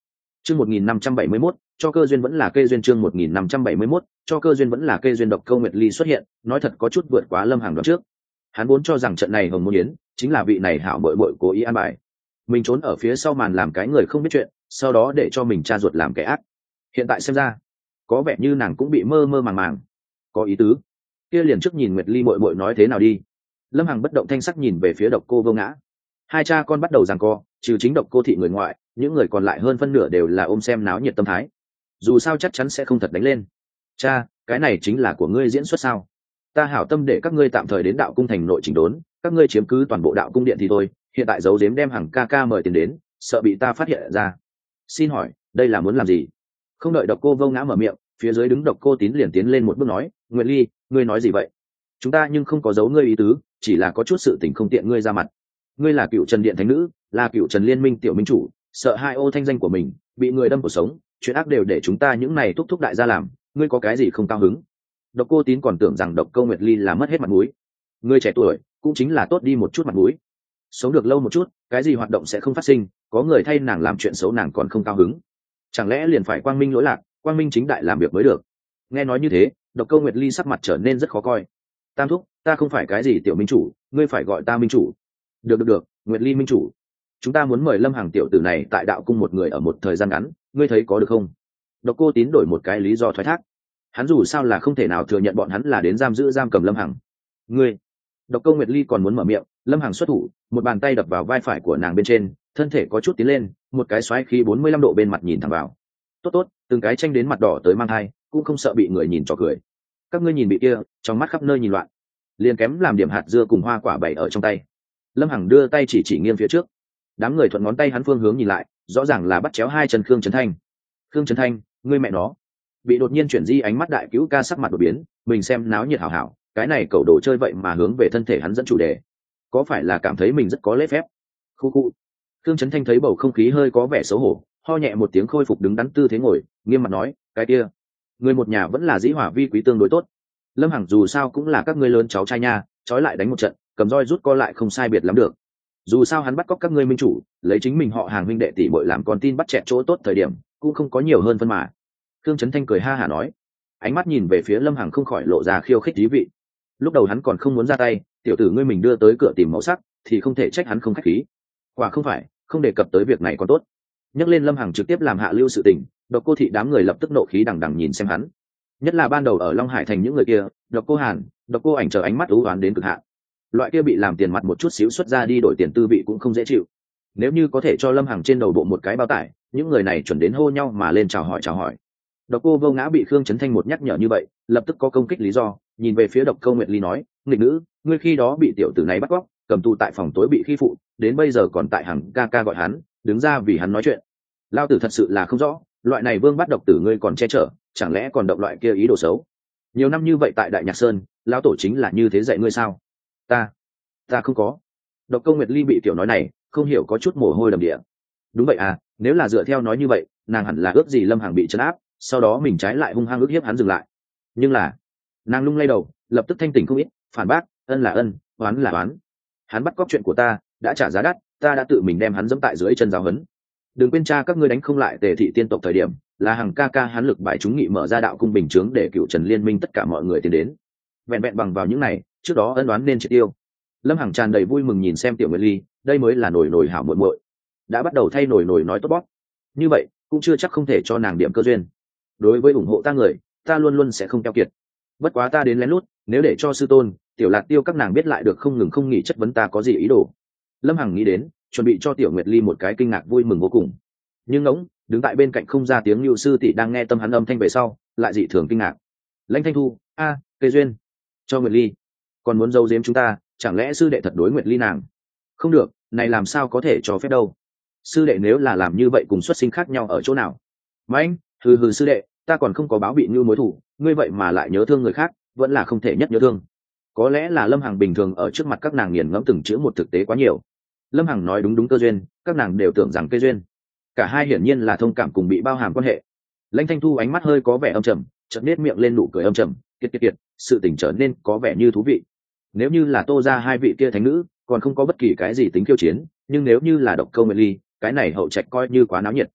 A: chương một nghìn năm trăm bảy mươi mốt cho cơ duyên vẫn là kê duyên. Chương một nghìn năm trăm bảy mươi mốt cho cơ duyên vẫn là kê duyên. Độc Câu Nguyệt Ly xuất hiện nói thật có chút vượt quá Lâm Hằng đoán trước. Hắn vốn cho rằng trận này hồng môn yến chính là vị này hảo bội bội cố ý an bài, mình trốn ở phía sau màn làm cái người không biết chuyện, sau đó để cho mình cha ruột làm kẻ ác. Hiện tại xem ra có vẻ như nàng cũng bị mơ mơ màng màng. Có ý tứ, kia liền trước nhìn Nguyệt Ly bội bội nói thế nào đi. Lâm Hằng bất động thanh sắc nhìn về phía Độc Cô Vô Ngã. Hai cha con bắt đầu giằng co, trừ chính Độc Cô thị người ngoại, những người còn lại hơn phân nửa đều là ôm xem náo nhiệt tâm thái. Dù sao chắc chắn sẽ không thật đánh lên. Cha, cái này chính là của ngươi diễn xuất sao? Ta hảo tâm để các ngươi tạm thời đến đạo cung thành nội chỉnh đốn, các ngươi chiếm cứ toàn bộ đạo cung điện thì thôi, hiện tại giấu giếm đem Hằng ca ca mời tiền đến, sợ bị ta phát hiện ra. Xin hỏi, đây là muốn làm gì? Không đợi Độc Cô Vô Ngã mở miệng, phía dưới đứng Độc Cô Tín liền tiến lên một bước nói, Nguyệt Ly, ngươi nói gì vậy? Chúng ta nhưng không có giấu ngươi ý tứ, chỉ là có chút sự tình không tiện ngươi ra mặt. Ngươi là Cựu Trần Điện thánh nữ, là Cựu Trần Liên minh tiểu minh chủ, sợ hai ô thanh danh của mình bị người đâm cuộc sống, chuyện ác đều để chúng ta những này thúc thúc đại gia làm, ngươi có cái gì không cao hứng? Độc Cô Tín còn tưởng rằng Độc Câu Nguyệt Ly là mất hết mặt mũi. Ngươi trẻ tuổi cũng chính là tốt đi một chút mặt mũi, sống được lâu một chút, cái gì hoạt động sẽ không phát sinh, có người thay nàng làm chuyện xấu nàng còn không cao hứng, chẳng lẽ liền phải quang minh lỗi lạc, quang minh chính đại làm việc mới được? Nghe nói như thế, Độc Câu Nguyệt Ly sắc mặt trở nên rất khó coi. Tam thúc, ta không phải cái gì tiểu minh chủ, ngươi phải gọi ta minh chủ. Được được được, Nguyệt Ly minh chủ, chúng ta muốn mời Lâm Hằng tiểu tử này tại đạo cung một người ở một thời gian ngắn, ngươi thấy có được không? Độc Cô Tín đổi một cái lý do thoái thác. Hắn dù sao là không thể nào thừa nhận bọn hắn là đến giam giữ giam cầm Lâm Hằng. Ngươi, Độc Câu Nguyệt Ly còn muốn mở miệng, Lâm Hằng xuất thủ, một bàn tay đập vào vai phải của nàng bên trên, thân thể có chút tiến lên, một cái xoáy khí bốn mươi lăm độ bên mặt nhìn thẳng vào. Tốt tốt, từng cái tranh đến mặt đỏ tới mang thai, cũng không sợ bị người nhìn cho cười. Các ngươi nhìn bị kia, trong mắt khắp nơi nhìn loạn, liền kém làm điểm hạt dưa cùng hoa quả bày ở trong tay. Lâm Hằng đưa tay chỉ chỉ nghiêng phía trước, đám người thuận ngón tay hắn phương hướng nhìn lại, rõ ràng là bắt chéo hai chân Khương Trấn Thanh. Khương Trấn Thanh, ngươi mẹ nó! Bị đột nhiên chuyển di ánh mắt đại cứu ca sắc mặt đột biến, mình xem náo nhiệt hảo hảo, cái này cẩu đồ chơi vậy mà hướng về thân thể hắn dẫn chủ đề, có phải là cảm thấy mình rất có lễ phép? Khu khu. Khương Trấn Thanh thấy bầu không khí hơi có vẻ xấu hổ, ho nhẹ một tiếng khôi phục đứng đắn tư thế ngồi, nghiêm mặt nói, cái kia, người một nhà vẫn là dĩ hòa vi quý tương đối tốt. Lâm Hằng dù sao cũng là các ngươi lớn cháu trai nha, trói lại đánh một trận, cầm roi rút co lại không sai biệt lắm được. Dù sao hắn bắt cóc các ngươi minh chủ, lấy chính mình họ hàng huynh đệ tỷ muội làm con tin bắt chẹt chỗ tốt thời điểm, cũng không có nhiều hơn phân mà. Khương Trấn Thanh cười ha hả nói, ánh mắt nhìn về phía Lâm Hằng không khỏi lộ ra khiêu khích thú vị. Lúc đầu hắn còn không muốn ra tay, tiểu tử ngươi mình đưa tới cửa tìm mẫu sắc, thì không thể trách hắn không khách khí. Quả không phải, không đề cập tới việc này còn tốt. Nhắc lên Lâm Hằng trực tiếp làm hạ lưu sự tình, Độc Cô thị đám người lập tức nộ khí đằng đằng nhìn xem hắn. Nhất là ban đầu ở Long Hải thành những người kia, Độc Cô Hàn, Độc Cô Ảnh chờ ánh mắt u oán đến cực hạn. Loại kia bị làm tiền mặt một chút xíu xuất ra đi đổi tiền tư vị cũng không dễ chịu. Nếu như có thể cho Lâm Hằng trên đầu bộ một cái bao tải, những người này chuẩn đến hô nhau mà lên chào hỏi chào hỏi. Độc Cô Vô Ngã bị Khương Trấn Thanh một nhắc nhở như vậy, lập tức có công kích lý do, nhìn về phía Độc Câu Nguyệt Ly nói, nghịch nữ, ngươi khi đó bị tiểu tử này bắt cóc, cầm tù tại phòng tối bị khi phụ, đến bây giờ còn tại Hằng ca ca gọi hắn, đứng ra vì hắn nói chuyện. Lao tử thật sự là không rõ, loại này vương bắt độc tử ngươi còn che chở, chẳng lẽ còn động loại kia ý đồ xấu? Nhiều năm như vậy tại Đại Nhạc Sơn, lão tổ chính là như thế dạy ngươi sao? Ta, ta không có. Độc Câu Nguyệt Ly bị tiểu nói này, không hiểu có chút mồ hôi đầm địa. Đúng vậy à, nếu là dựa theo nói như vậy, nàng hẳn là ước gì Lâm Hằng bị trấn áp, sau đó mình trái lại hung hăng ước hiếp hắn dừng lại. Nhưng là, nàng lung lay đầu, lập tức thanh tỉnh không ít, phản bác, ân là ân, oán là oán. Hắn bắt cóc chuyện của ta, đã trả giá đắt, ta đã tự mình đem hắn dẫm tại dưới chân giáo huấn. Đừng quên cha các ngươi đánh không lại Tề thị tiên tộc thời điểm, là Hằng ca ca hắn lực bại chúng nghị mở ra đạo cung bình chướng để Cựu Trần Liên minh tất cả mọi người tiến đến. Vẹn vẹn bằng vào những này, trước đó ân oán nên triệt tiêu. Lâm Hằng tràn đầy vui mừng nhìn xem Tiểu Nguyệt Ly, đây mới là nổi nổi hảo muội muội, đã bắt đầu thay nổi nổi nói tốt bóp. Như vậy, cũng chưa chắc không thể cho nàng điểm cơ duyên. Đối với ủng hộ ta người, ta luôn luôn sẽ không keo kiệt. Bất quá ta đến lén lút, nếu để cho sư tôn, Tiểu Lạc Tiêu các nàng biết lại được không ngừng không nghỉ chất vấn ta có gì ý đồ. Lâm Hằng nghĩ đến, chuẩn bị cho Tiểu Nguyệt Ly một cái kinh ngạc vui mừng vô cùng. Nhưng ngỗng, đứng tại bên cạnh không ra tiếng Nưu sư tỷ đang nghe tâm hắn âm thanh về sau, lại dị thường kinh ngạc. Lãnh Thanh Thu, a, à, cây duyên, cho Nguyệt Ly, còn muốn giấu giếm chúng ta, chẳng lẽ sư đệ thật đối Nguyệt Ly nàng? Không được, này làm sao có thể cho phép đâu. Sư đệ nếu là làm như vậy cùng xuất sinh khác nhau ở chỗ nào? Mãnh, hừ hừ sư đệ, ta còn không có báo bị như mối thủ, ngươi vậy mà lại nhớ thương người khác, vẫn là không thể nhất nhớ thương. Có lẽ là Lâm Hằng bình thường ở trước mặt các nàng nghiền ngẫm từng chữ một thực tế quá nhiều. Lâm Hằng nói đúng đúng cơ duyên, các nàng đều tưởng rằng cây duyên. Cả hai hiển nhiên là thông cảm cùng bị bao hàm quan hệ. Lãnh Thanh Thu ánh mắt hơi có vẻ âm trầm, chợt nết miệng lên nụ cười âm trầm, kiệt kiệt kiệt, sự tình trở nên có vẻ như thú vị. Nếu như là Tô gia hai vị kia thánh nữ, còn không có bất kỳ cái gì tính khiêu chiến, nhưng nếu như là Độc Câu Nguyệt Ly, cái này hậu trạch coi như quá náo nhiệt.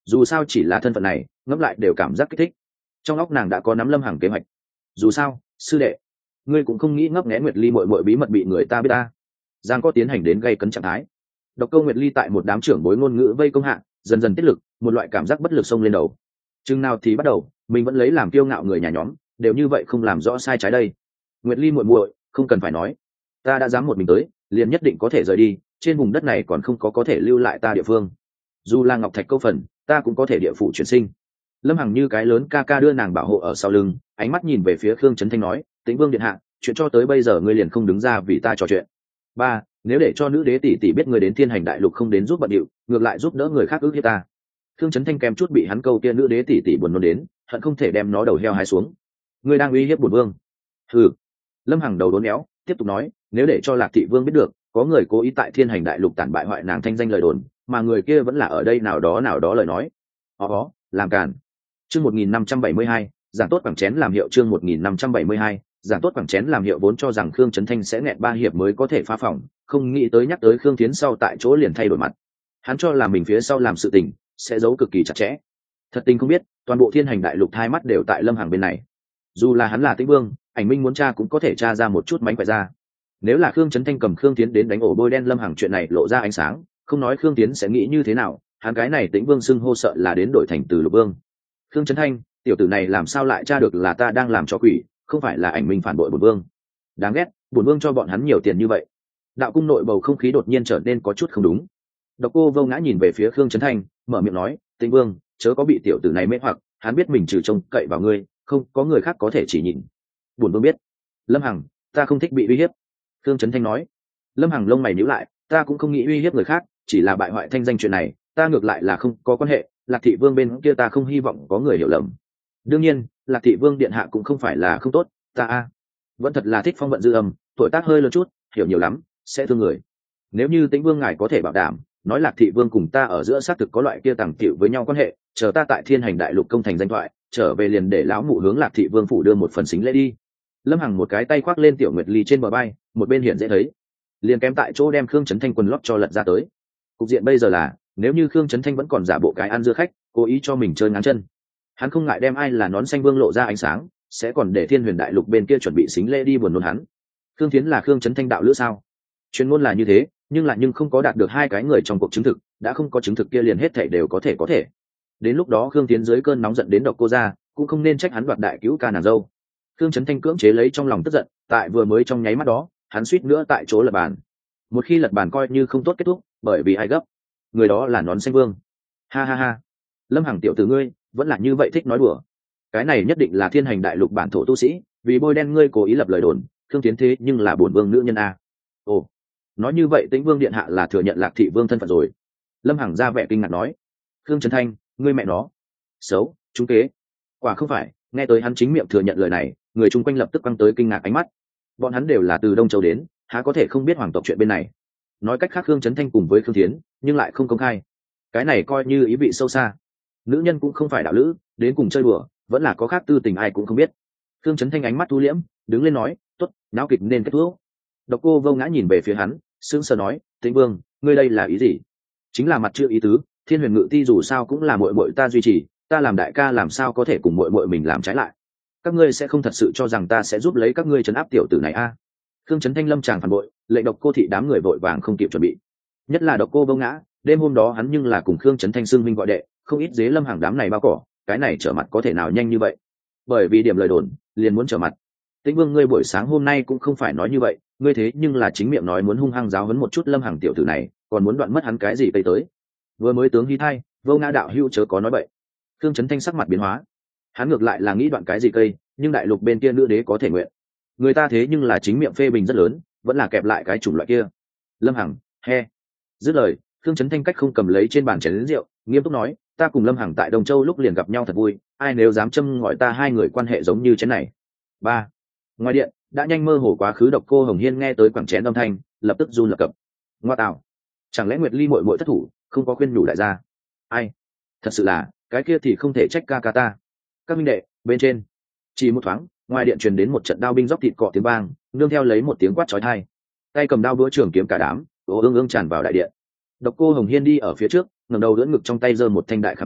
A: dù sao chỉ là thân phận này ngẫm lại đều cảm giác kích thích. Trong óc nàng đã có nắm Lâm Hằng kế hoạch. Dù sao sư đệ, ngươi cũng không nghĩ ngấp nghé Nguyệt Ly muội muội bí mật bị người ta biết ta. Giang có tiến hành đến gây cấn trạng thái. Độc Câu Nguyệt Ly tại một đám trưởng bối ngôn ngữ vây công hạ dần dần tiết lực, một loại cảm giác bất lực xông lên đầu. Chừng nào thì bắt đầu mình vẫn lấy làm kiêu ngạo người nhà nhóm đều như vậy không làm rõ sai trái đây. Nguyệt Ly muội muội không cần phải nói, ta đã dám một mình tới liền nhất định có thể rời đi, trên vùng đất này còn không có có thể lưu lại ta địa phương. Dù là ngọc thạch câu phần ta cũng có thể địa phủ chuyển sinh. Lâm Hằng như cái lớn ca ca đưa nàng bảo hộ ở sau lưng, ánh mắt nhìn về phía Khương Chấn Thanh nói, Tĩnh Vương điện hạ, chuyện cho tới bây giờ ngươi liền không đứng ra vì ta trò chuyện. Ba, nếu để cho nữ đế tỷ tỷ biết ngươi đến Thiên Hành Đại Lục không đến giúp bận điệu, ngược lại giúp đỡ người khác ước hiếp ta. Khương Chấn Thanh kèm chút bị hắn câu kia nữ đế tỷ tỷ buồn nôn đến, hận không thể đem nó đầu heo hai xuống. Ngươi đang uy hiếp bổn vương? Hừ. Lâm Hằng đầu đốn éo, tiếp tục nói, nếu để cho Lạc Thị Vương biết được, có người cố ý tại Thiên Hành Đại Lục tàn bại hoại nàng thanh danh lời đồn, mà người kia vẫn là ở đây nào đó nào đó lời nói. Ó, làm càn. Chương một nghìn năm trăm bảy mươi hai, giảng tốt quảng chén làm hiệu. Chương một nghìn năm trăm bảy mươi hai, giảng tốt quảng chén làm hiệu. Vốn cho rằng Khương Chấn Thanh sẽ nghẹn ba hiệp mới có thể phá phòng, không nghĩ tới nhắc tới Khương Thiến sau tại chỗ liền thay đổi mặt. Hắn cho là mình phía sau làm sự tình sẽ giấu cực kỳ chặt chẽ, thật tình không biết toàn bộ Thiên Hành Đại Lục hai mắt đều tại Lâm Hằng bên này. Dù là hắn là Tĩnh Vương, ảnh minh muốn tra cũng có thể tra ra một chút mánh khỏe ra. Nếu là Khương Chấn Thanh cầm Khương Thiến đến đánh ổ bôi đen Lâm Hằng, chuyện này lộ ra ánh sáng, không nói Khương Thiến sẽ nghĩ như thế nào, hắn cái này Tĩnh Vương xưng hô sợ là đến đổi thành từ Lục Vương. Khương Chấn Thanh, tiểu tử này làm sao lại tra được là ta đang làm cho quỷ, không phải là ảnh minh phản bội bổn vương. Đáng ghét, bổn vương cho bọn hắn nhiều tiền như vậy. Đạo cung nội bầu không khí đột nhiên trở nên có chút không đúng. Độc Cô Vô Ngã nhìn về phía Khương Chấn Thanh, mở miệng nói, Tĩnh Vương, chớ có bị tiểu tử này mê hoặc, hắn biết mình trừ trông cậy vào ngươi, không có người khác có thể chỉ nhìn. Bổn vương biết. Lâm Hằng, ta không thích bị uy hiếp. Khương Chấn Thanh nói. Lâm Hằng lông mày nhíu lại, ta cũng không nghĩ uy hiếp người khác, chỉ là bại hoại thanh danh chuyện này, ta ngược lại là không có quan hệ. Lạc Thị Vương bên kia ta không hy vọng có người hiểu lầm. Đương nhiên, Lạc Thị Vương điện hạ cũng không phải là không tốt, ta a vẫn thật là thích phong vận dư âm, tuổi tác hơi lớn chút, hiểu nhiều lắm, sẽ thương người. Nếu như Tĩnh Vương ngài có thể bảo đảm, nói Lạc Thị Vương cùng ta ở giữa xác thực có loại kia tàng tiệu với nhau quan hệ, chờ ta tại Thiên Hành Đại Lục công thành danh thoại, trở về liền để lão mụ hướng Lạc Thị Vương phủ đưa một phần xính lễ đi. Lâm Hằng một cái tay khoác lên Tiểu Nguyệt Ly trên bờ bay, một bên hiện dễ thấy, liền kém tại chỗ đem Khương Chấn Thanh quần lót cho lật ra tới. Cục diện bây giờ là, nếu như Khương Chấn Thanh vẫn còn giả bộ cái ăn dưa khách, cố ý cho mình chơi ngáng chân, hắn không ngại đem ai là nón xanh vương lộ ra ánh sáng, sẽ còn để Thiên Huyền Đại Lục bên kia chuẩn bị xính lễ đi buồn nôn hắn. Khương Thiến là Khương Chấn Thanh đạo lữ sao? Chuyên môn là như thế, nhưng lại nhưng không có đạt được hai cái người trong cuộc chứng thực, đã không có chứng thực kia liền hết thảy đều có thể có thể. Đến lúc đó Khương Thiến dưới cơn nóng giận đến Độc Cô ra, cũng không nên trách hắn đoạt đại cứu ca nàng dâu. Khương Chấn Thanh cưỡng chế lấy trong lòng tức giận, tại vừa mới trong nháy mắt đó, hắn suýt nữa tại chỗ lật bàn. Một khi lật bàn coi như không tốt kết thúc, bởi vì ai gấp, người đó là nón xanh vương. Ha ha ha, Lâm Hằng tiểu tử ngươi vẫn là như vậy thích nói đùa. Cái này nhất định là Thiên Hành Đại Lục bản thổ tu sĩ, vì bôi đen ngươi cố ý lập lời đồn. Khương Thiến thế nhưng là bổn vương nữ nhân a. Ồ, nói như vậy Tĩnh Vương điện hạ là thừa nhận Lạc Thị Vương thân phận rồi. Lâm Hằng ra vẻ kinh ngạc nói. Khương Chấn Thanh, ngươi mẹ nó xấu, trúng kế. Quả không phải, nghe tới hắn chính miệng thừa nhận lời này, người chung quanh lập tức căng tới kinh ngạc ánh mắt. Bọn hắn đều là từ Đông Châu đến, há có thể không biết hoàng tộc chuyện bên này. Nói cách khác Khương Chấn Thanh cùng với Khương Thiến, nhưng lại không công khai. Cái này coi như ý vị sâu xa. Nữ nhân cũng không phải đạo lữ, đến cùng chơi đùa, vẫn là có khác tư tình ai cũng không biết. Khương Chấn Thanh ánh mắt thu liễm, đứng lên nói, tốt, náo kịch nên kết thúc. Độc Cô Vô Ngã nhìn về phía hắn, sững sờ nói, Tĩnh Vương, ngươi đây là ý gì? Chính là mặt chưa ý tứ, Thiên Huyền Ngự Ti dù sao cũng là muội muội ta duy trì, ta làm đại ca làm sao có thể cùng muội muội mình làm trái lại? Các ngươi sẽ không thật sự cho rằng ta sẽ giúp lấy các ngươi trấn áp tiểu tử này a? À? Khương Chấn Thanh lâm tràng phản bội, lệnh Độc Cô thị đám người vội vàng không kịp chuẩn bị. Nhất là Độc Cô Vô Ngã, đêm hôm đó hắn nhưng là cùng Khương Chấn Thanh xưng minh gọi đệ, không ít dế Lâm Hàng đám này bao cỏ, cái này trở mặt có thể nào nhanh như vậy? Bởi vì điểm lời đồn, liền muốn trở mặt. Tĩnh Vương ngươi buổi sáng hôm nay cũng không phải nói như vậy, ngươi thế nhưng là chính miệng nói muốn hung hăng giáo huấn một chút Lâm Hằng tiểu tử này, còn muốn đoạn mất hắn cái gì tây tới. Vừa mới tướng hí thai, Vô Ngã đạo hữu chớ có nói bậy. Khương Chấn Thanh sắc mặt biến hóa, hắn ngược lại là nghĩ đoạn cái gì cây, nhưng đại lục bên kia nữ đế có thể nguyện, người ta thế nhưng là chính miệng phê bình rất lớn, vẫn là kẹp lại cái chủng loại kia. Lâm Hằng, he. Dứt lời, Khương Chấn Thanh cách không cầm lấy trên bàn chén lớn rượu, nghiêm túc nói, ta cùng Lâm Hằng tại Đồng Châu lúc liền gặp nhau thật vui, ai nếu dám châm ngòi ta hai người quan hệ giống như chén này. Ba. Ngoài điện, đã nhanh mơ hồ quá khứ Độc Cô Hồng Hiên nghe tới quảng chén âm thanh, lập tức run lập cập. Ngoa tạo, chẳng lẽ Nguyệt Ly muội muội thất thủ, không có khuyên nhủ đại gia? Ai? Thật sự là, cái kia thì không thể trách ca ca ta. Các minh đệ, bên trên. Chỉ một thoáng, ngoài điện truyền đến một trận đao binh róc thịt cọ tiếng vang, nương theo lấy một tiếng quát chói tai. Tay cầm đao búa trường kiếm cả đám, ồ ương ương tràn vào đại điện. Độc Cô Hồng Hiên đi ở phía trước, ngẩng đầu đỡ ngực trong tay giơ một thanh đại khảm đao,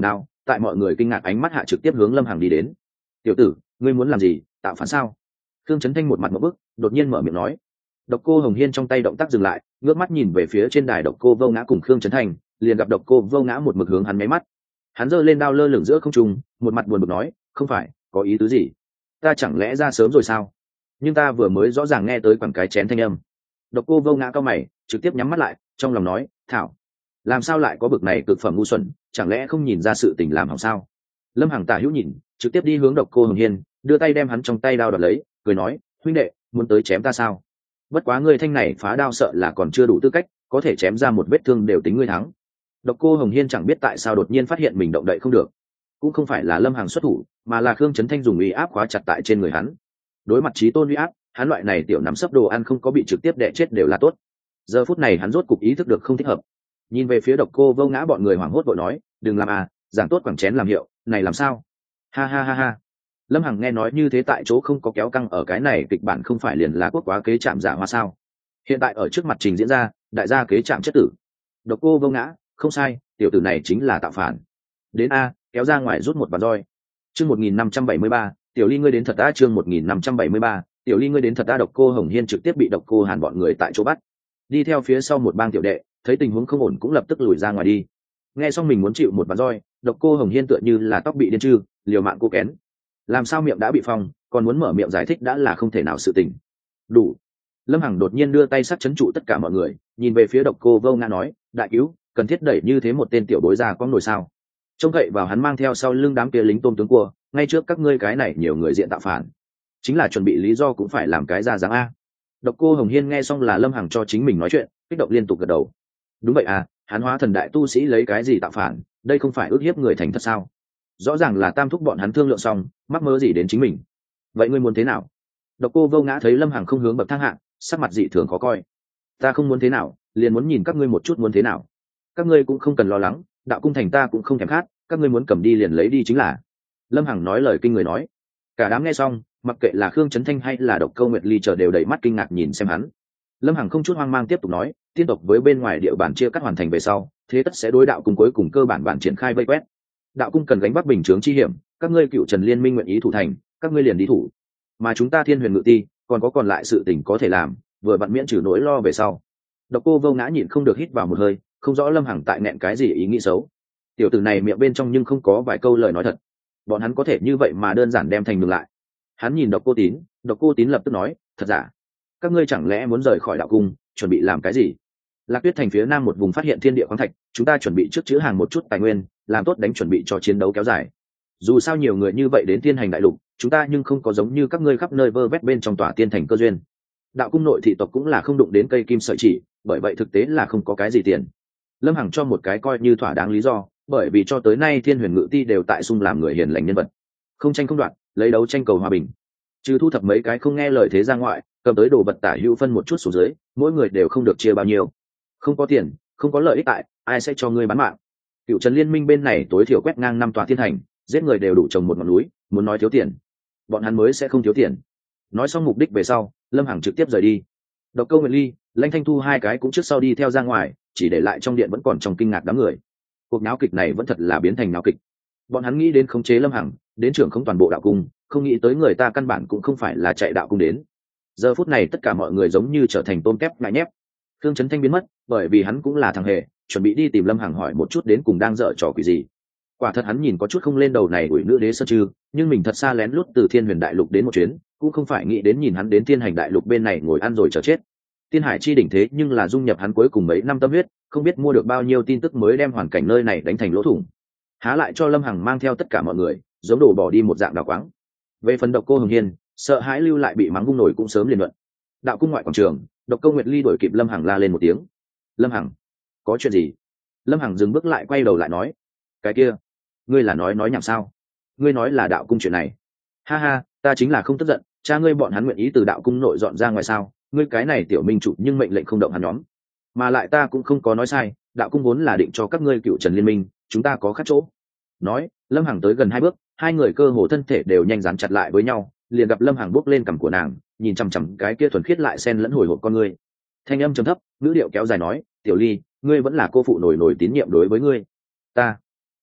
A: tại mọi người kinh ngạc ánh mắt hạ trực tiếp hướng lâm hằng đi đến. Tiểu tử, ngươi muốn làm gì, tạo phản sao? Khương Chấn Thanh một mặt một bức, đột nhiên mở miệng nói. Độc Cô Hồng Hiên trong tay động tác dừng lại, ngước mắt nhìn về phía trên đài Độc Cô Vô Ngã cùng Khương Chấn Thanh, liền gặp Độc Cô Vô Ngã một mực hướng hắn nháy mắt. Hắn giơ lên đao lơ lửng giữa không trung, một mặt buồn bực nói, không phải, có ý tứ gì? Ta chẳng lẽ ra sớm rồi sao? Nhưng ta vừa mới rõ ràng nghe tới quẳng cái chén thanh âm. Độc Cô Vô Ngã cao mày, trực tiếp nhắm mắt lại, trong lòng nói, thảo, làm sao lại có bực này cực phẩm ngu xuẩn, chẳng lẽ không nhìn ra sự tình làm hỏng sao? Lâm Hằng tả hữu nhìn, trực tiếp đi hướng Độc Cô Hồng Hiên, đưa tay đem hắn trong tay đao đoạt lấy, cười nói, huynh đệ, muốn tới chém ta sao? Bất quá ngươi thanh này phá đao sợ là còn chưa đủ tư cách, có thể chém ra một vết thương đều tính ngươi thắng. Độc Cô Hồng Hiên chẳng biết tại sao đột nhiên phát hiện mình động đậy không được, cũng không phải là Lâm Hằng xuất thủ, mà là Khương Chấn Thanh dùng uy áp khóa chặt tại trên người hắn. Đối mặt chí tôn uy áp, hắn loại này tiểu nắm sấp đồ ăn không có bị trực tiếp đè chết đều là tốt. Giờ phút này hắn rốt cục ý thức được không thích hợp, nhìn về phía Độc Cô Vô Ngã bọn người hoảng hốt vội nói, đừng làm à, giảng tốt quẳng chén làm hiệu, này làm sao? Ha ha ha ha. Lâm Hằng nghe nói như thế tại chỗ không có kéo căng, ở cái này kịch bản không phải liền là quốc quá kế chạm giả hoa sao? Hiện tại ở trước mặt trình diễn ra, đại gia kế chạm chất tử. Độc Cô Vô Ngã, không sai, tiểu tử này chính là tạo phản. Đến a, kéo ra ngoài rút một bàn roi. Chương một nghìn năm trăm bảy mươi ba, tiểu Ly ngươi đến thật a, chương một nghìn năm trăm bảy mươi ba, tiểu Ly ngươi đến thật a. Độc Cô Hồng Hiên trực tiếp bị Độc Cô Hàn bọn người tại chỗ bắt. Đi theo phía sau một bang tiểu đệ, thấy tình huống không ổn cũng lập tức lùi ra ngoài đi. Nghe xong mình muốn chịu một bàn roi, Độc Cô Hồng Hiên tựa như là tóc bị điên chư, liều mạng cô kén. Làm sao miệng đã bị phong, còn muốn mở miệng giải thích đã là không thể nào sự tình. Đủ. Lâm Hằng đột nhiên đưa tay sắc chấn trụ tất cả mọi người, nhìn về phía Độc Cô Vô Ngã nói, đại cứu, cần thiết đẩy như thế một tên tiểu bối ra quăng nổi sao? Trông cậy vào hắn mang theo sau lưng đám kia lính tôm tướng cua, ngay trước các ngươi cái này nhiều người diện tạo phản, chính là chuẩn bị lý do cũng phải làm cái ra dáng a. Độc Cô Hồng Hiên nghe xong là Lâm Hằng cho chính mình nói chuyện, kích động liên tục gật đầu. Đúng vậy à, hắn hóa thần đại tu sĩ lấy cái gì tạo phản, đây không phải ước hiếp người thành thật sao? Rõ ràng là tam thúc bọn hắn thương lượng xong, mắc mơ gì đến chính mình. Vậy ngươi muốn thế nào? Độc Cô Vô Ngã thấy Lâm Hằng không hướng bậc thang hạng, sắc mặt dị thường khó coi. Ta không muốn thế nào, liền muốn nhìn các ngươi một chút muốn thế nào. Các ngươi cũng không cần lo lắng, đạo cung thành ta cũng không thèm khát, các ngươi muốn cầm đi liền lấy đi chính là. Lâm Hằng nói lời kinh người nói. Cả đám nghe xong, mặc kệ là Khương Chấn Thanh hay là Độc Câu Nguyệt Ly chờ đều đầy mắt kinh ngạc nhìn xem hắn. Lâm Hằng không chút hoang mang tiếp tục nói, tiên tộc với bên ngoài địa bàn chia cắt hoàn thành về sau, thế tất sẽ đối đạo cung cuối cùng cơ bản bản triển khai vây quét. Đạo cung cần gánh vác bình chướng chi hiểm, các ngươi Cựu Trần Liên Minh nguyện ý thủ thành, các ngươi liền đi thủ. Mà chúng ta Thiên Huyền Ngự Ti, còn có còn lại sự tình có thể làm, vừa vặn miễn trừ nỗi lo về sau. Độc Cô Vô Ngã nhịn không được hít vào một hơi, không rõ Lâm Hằng tại nẹn cái gì ý nghĩ xấu. Tiểu tử này miệng bên trong nhưng không có vài câu lời nói thật, bọn hắn có thể như vậy mà đơn giản đem thành ngừng lại. Hắn nhìn Độc Cô Tín, Độc Cô Tín lập tức nói, thật giả, các ngươi chẳng lẽ muốn rời khỏi đạo cung, chuẩn bị làm cái gì? Lạc Tuyết thành phía nam một vùng phát hiện thiên địa khoáng thạch, chúng ta chuẩn bị trước chữ hàng một chút tài nguyên, làm tốt đánh chuẩn bị cho chiến đấu kéo dài. Dù sao nhiều người như vậy đến Tiên Hành đại lục, chúng ta nhưng không có giống như các ngươi khắp nơi vơ vét bên trong tòa tiên thành cơ duyên. Đạo cung nội thị tộc cũng là không đụng đến cây kim sợi chỉ, bởi vậy thực tế là không có cái gì tiền. Lâm Hằng cho một cái coi như thỏa đáng lý do, bởi vì cho tới nay Thiên Huyền Ngự Ti đều tại sung làm người hiền lành nhân vật, không tranh không đoạt, lấy đấu tranh cầu hòa bình. Trừ thu thập mấy cái không nghe lời thế ra ngoại, cầm tới đồ vật tả hữu phân một chút xuống dưới, mỗi người đều không được chia bao nhiêu. Không có tiền, không có lợi ích tại, ai sẽ cho ngươi bán mạng? Cựu Trần Liên Minh bên này tối thiểu quét ngang năm tòa thiên thành, giết người đều đủ trồng một ngọn núi, muốn nói thiếu tiền, bọn hắn mới sẽ không thiếu tiền. Nói xong mục đích về sau, Lâm Hằng trực tiếp rời đi. Độc Câu Nguyệt Ly, Lãnh Thanh Thu hai cái cũng trước sau đi theo ra ngoài, chỉ để lại trong điện vẫn còn trong kinh ngạc đám người. Cuộc náo kịch này vẫn thật là biến thành náo kịch. Bọn hắn nghĩ đến khống chế Lâm Hằng, đến trưởng không toàn bộ đạo cung, không nghĩ tới người ta căn bản cũng không phải là chạy đạo cung đến. Giờ phút này tất cả mọi người giống như trở thành tôm kép ngại nhép. Khương Chấn Thanh biến mất, bởi vì hắn cũng là thằng hề, chuẩn bị đi tìm Lâm Hằng hỏi một chút đến cùng đang dở trò quỷ gì. Quả thật hắn nhìn có chút không lên đầu này đuổi nữ đế sơn chư, nhưng mình thật xa lén lút từ Thiên Huyền đại lục đến một chuyến, cũng không phải nghĩ đến nhìn hắn đến Thiên Hành đại lục bên này ngồi ăn rồi chờ chết. Tiên Hải chi đỉnh thế nhưng là dung nhập hắn cuối cùng mấy năm tâm huyết, không biết mua được bao nhiêu tin tức mới đem hoàn cảnh nơi này đánh thành lỗ thủng. Há lại cho Lâm Hằng mang theo tất cả mọi người, giống đổ bỏ đi một dạng đào quáng. Về phần Độc Cô Hồng Hiên, sợ hãi lưu lại bị mắng vung nổi cũng sớm liền luận. Đạo cung ngoại quảng trường, Độc Câu Nguyệt Ly đuổi kịp Lâm Hằng la lên một tiếng. Lâm Hằng, có chuyện gì? Lâm Hằng dừng bước lại quay đầu lại nói, cái kia, ngươi là nói nói nhảm sao? Ngươi nói là đạo cung chuyện này? Ha ha, ta chính là không tức giận, cha ngươi bọn hắn nguyện ý từ đạo cung nội dọn ra ngoài sao? Ngươi cái này tiểu minh chủ nhưng mệnh lệnh không động hắn nhóm, mà lại ta cũng không có nói sai, đạo cung vốn là định cho các ngươi Cựu Trần Liên Minh, chúng ta có khác chỗ. Nói, Lâm Hằng tới gần hai bước, hai người cơ hồ thân thể đều nhanh dán chặt lại với nhau, liền gặp Lâm Hằng bước lên cằm của nàng, nhìn chằm chằm cái kia thuần khiết lại xen lẫn hồi hộp con ngươi. Thanh âm trầm thấp, ngữ điệu kéo dài nói, tiểu Ly, ngươi vẫn là cô phụ nổi nổi tín nhiệm đối với ngươi. Ta,